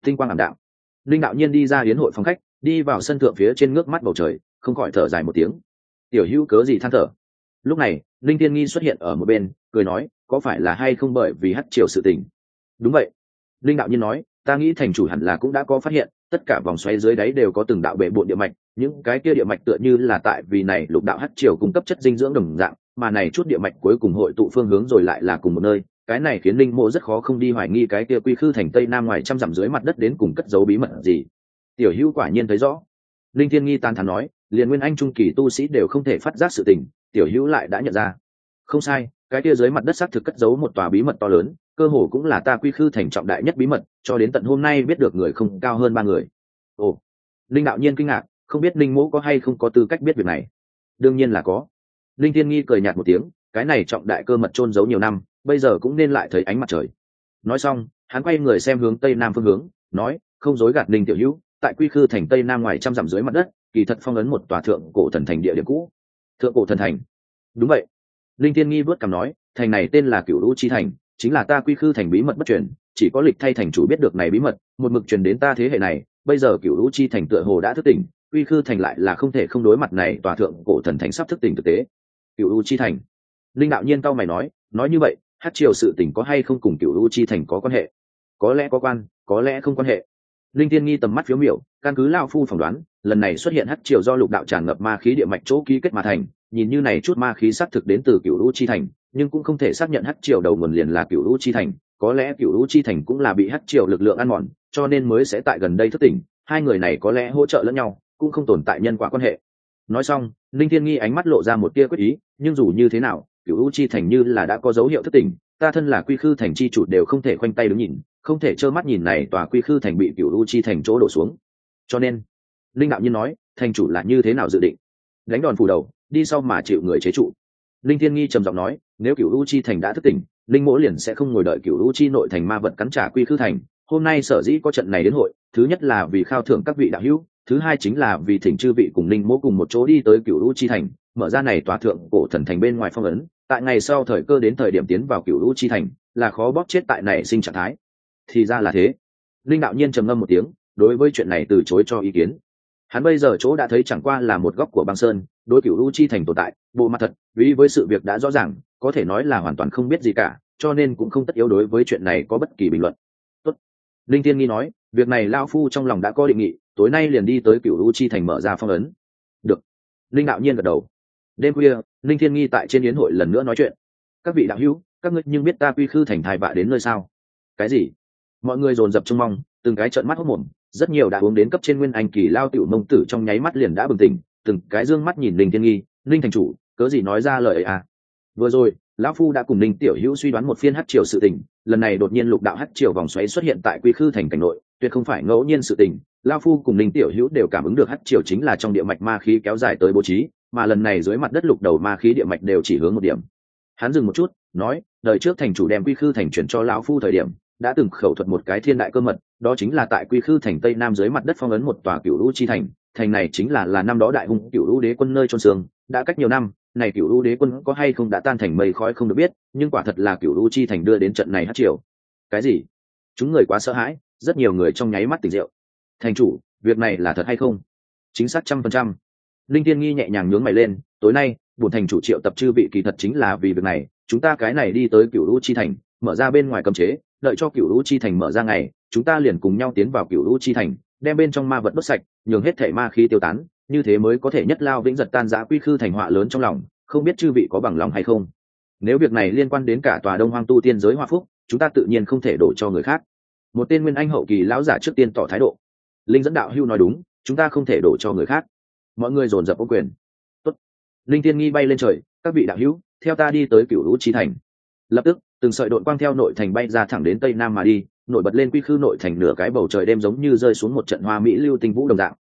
tinh quang ảm đạm. Linh đạo nhiên đi ra yến hội phòng khách, đi vào sân thượng phía trên ngước mắt bầu trời, không khỏi thở dài một tiếng. Tiểu hữu cớ gì than thở? Lúc này Linh Thiên Nghi xuất hiện ở một bên, cười nói, có phải là hay không bởi vì hắc triều sự tình? Đúng vậy. Linh đạo nhiên nói, ta nghĩ thành chủ hẳn là cũng đã có phát hiện, tất cả vòng xoáy dưới đáy đều có từng đạo bệ bộn địa mạch, những cái kia địa mạch tựa như là tại vì này lục đạo hắc triều cung cấp chất dinh dưỡng đồng dạng, mà này chút địa mạch cuối cùng hội tụ phương hướng rồi lại là cùng một nơi, cái này khiến Linh Mộ rất khó không đi hoài nghi cái kia quy khư thành tây nam ngoài trăm dặm dưới mặt đất đến cùng cất giấu bí mật gì. Tiểu hữu quả nhiên thấy rõ. Linh Thiên Nghi tán thán nói, liền nguyên anh trung kỳ tu sĩ đều không thể phát giác sự tình, tiểu hữu lại đã nhận ra. Không sai, cái kia dưới mặt đất xác thực cất giấu một tòa bí mật to lớn, cơ hồ cũng là ta quy khư thành trọng đại nhất bí mật, cho đến tận hôm nay biết được người không cao hơn ba người. Ồ. Linh đạo nhiên kinh ngạc, không biết Linh Mỗ có hay không có tư cách biết việc này. Đương nhiên là có. Linh Thiên Nghi cười nhạt một tiếng, cái này trọng đại cơ mật chôn giấu nhiều năm, bây giờ cũng nên lại thấy ánh mặt trời. Nói xong, hắn quay người xem hướng tây nam phương hướng, nói, không dối gạt Linh tiểu hữu, tại quy khư thành tây nam ngoài trăm dặm dưới mặt đất, kỳ thật phong ấn một tòa thượng cổ thần thành địa điểm cũ. Thượng cổ thần thành? Đúng vậy. Linh Thiên Nghi vớt cằm nói, thành này tên là Cửu Lũ Chi Thành, chính là ta quy khư thành bí mật bất truyền, chỉ có lịch thay thành chủ biết được này bí mật, một mực truyền đến ta thế hệ này, bây giờ Cửu Lũ Chi Thành tựa hồ đã thức tỉnh, quy khư thành lại là không thể không đối mặt này tòa thượng cổ thần thành sắp thức tỉnh thực tế. Cửu Lũ Chi Thành. Linh đạo nhiên cau mày nói, nói như vậy, hắc triều sự tình có hay không cùng Cửu Lũ Chi Thành có quan hệ? Có lẽ có quan, có lẽ không quan hệ. Linh Thiên Nghi tầm mắt phiếu miểu, căn cứ lão phu phỏng đoán, lần này xuất hiện hắc triều do lục đạo tràn ngập ma khí địa mạch chỗ ký kết mà thành, nhìn như này chút ma khí xác thực đến từ Cửu Lũ Chi Thành, nhưng cũng không thể xác nhận hắc triều đầu nguồn liền là Cửu Lũ Chi Thành, có lẽ Cửu Lũ Chi Thành cũng là bị hắc triều lực lượng ăn mòn, cho nên mới sẽ tại gần đây thức tỉnh, hai người này có lẽ hỗ trợ lẫn nhau, cũng không tồn tại nhân quả quan hệ. Nói xong, Linh Thiên Nghi ánh mắt lộ ra một tia quyết ý, nhưng dù như thế nào, Cửu Lũ Chi Thành như là đã có dấu hiệu thức tỉnh, ta thân là quy khư thành chi chủ đều không thể khoanh tay đứng nhìn, không thể trơ mắt nhìn này tòa quy khư thành bị Cửu Lũ Chi Thành chỗ đổ xuống. Cho nên, Linh đạo nhiên nói, thành chủ là như thế nào dự định? Đánh đòn phủ đầu, đi sau mà chịu người chế trụ. Linh Thiên Nghi trầm giọng nói, nếu Cửu Lũ Chi Thành đã thức tỉnh, Linh Mỗ liền sẽ không ngồi đợi Cửu Lũ Chi nội thành ma vật cắn trả quy khư thành. Hôm nay sở dĩ có trận này đến hội, thứ nhất là vì khao thưởng các vị đạo hữu, thứ hai chính là vì thỉnh chư vị cùng Linh Mỗ cùng một chỗ đi tới Cửu Lũ Chi Thành, mở ra này tòa thượng cổ thần thành bên ngoài phong ấn, tại ngày sau thời cơ đến thời điểm tiến vào Cửu Lũ Chi Thành, là khó bóp chết tại này sinh trạng thái. Thì ra là thế. Linh đạo nhiên trầm ngâm một tiếng, đối với chuyện này từ chối cho ý kiến. Hắn bây giờ chỗ đã thấy chẳng qua là một góc của băng sơn, đối Cửu Lũ Chi Thành tồn tại, bộ mặt thật, vì với sự việc đã rõ ràng, có thể nói là hoàn toàn không biết gì cả, cho nên cũng không tất yếu đối với chuyện này có bất kỳ bình luận. Tốt. Linh Thiên Nghi nói, việc này lão phu trong lòng đã có định nghị, tối nay liền đi tới Cửu Lũ Chi Thành mở ra phong ấn. Được. Linh đạo nhiên gật đầu. Đêm khuya, Linh Thiên Nghi tại trên yến hội lần nữa nói chuyện. Các vị đạo hữu, các ngươi nhưng biết ta quy khư thành thai vạ đến nơi sao? Cái gì? Mọi người dồn dập trông mong, từng cái trợn mắt hốt mồm, rất nhiều đã uống đến cấp trên nguyên anh kỳ lao tiểu mông tử trong nháy mắt liền đã bừng tỉnh, từng cái dương mắt nhìn Linh Thiên Nghi, Linh thành chủ, cớ gì nói ra lời ấy à? Vừa rồi, lão phu đã cùng Linh tiểu hữu suy đoán một phiên hắc triều sự tình, lần này đột nhiên lục đạo hắc triều vòng xoáy xuất hiện tại quy khư thành cảnh nội, tuyệt không phải ngẫu nhiên sự tình, lão phu cùng Linh tiểu hữu đều cảm ứng được hắc triều chính là trong địa mạch ma khí kéo dài tới bố trí, mà lần này dưới mặt đất lục đầu ma khí địa mạch đều chỉ hướng một điểm. Hắn dừng một chút, nói, đời trước thành chủ đem quy khư thành chuyển cho lão phu thời điểm, đã từng khẩu thuật một cái thiên đại cơ mật, đó chính là tại quy khư thành tây nam dưới mặt đất phong ấn một tòa Cửu Lũ Chi Thành, thành này chính là là năm đó đại hung Cửu Lũ đế quân nơi chôn xương, đã cách nhiều năm, này Cửu Lũ đế quân có hay không đã tan thành mây khói không được biết, nhưng quả thật là Cửu Lũ Chi Thành đưa đến trận này hắc triều. Cái gì? Chúng người quá sợ hãi, rất nhiều người trong nháy mắt tỉnh rượu. Thành chủ, việc này là thật hay không? Chính xác trăm phần trăm. Linh Thiên Nghi nhẹ nhàng nhướng mày lên, tối nay, bổn thành chủ triệu tập chư vị kỳ thật chính là vì việc này, chúng ta cái này đi tới Cửu Lũ Chi Thành, mở ra bên ngoài cấm chế, đợi cho Cửu Lũ Chi Thành mở ra ngày, chúng ta liền cùng nhau tiến vào Cửu Lũ Chi Thành, đem bên trong ma vật đốt sạch, nhường hết thể ma khí tiêu tán, như thế mới có thể nhất lao vĩnh giật tan rã quy khư thành họa lớn trong lòng, không biết chư vị có bằng lòng hay không? Nếu việc này liên quan đến cả tòa Đông Hoang tu tiên giới Hoa Phúc, chúng ta tự nhiên không thể đổ cho người khác. Một tên nguyên anh hậu kỳ lão giả trước tiên tỏ thái độ. Linh dẫn đạo hưu nói đúng, chúng ta không thể đổ cho người khác. Mọi người dồn dập ôm quyền. Tốt. Linh Tiên Nghi bay lên trời, các vị đạo hữu, theo ta đi tới Cửu Lũ Chi Thành. Lập tức, từng sợi đội quang theo nội thành bay ra thẳng đến tây nam mà đi, nổi bật lên quy khư nội thành nửa cái bầu trời đêm giống như rơi xuống một trận hoa mỹ lưu tinh vũ đồng dạng.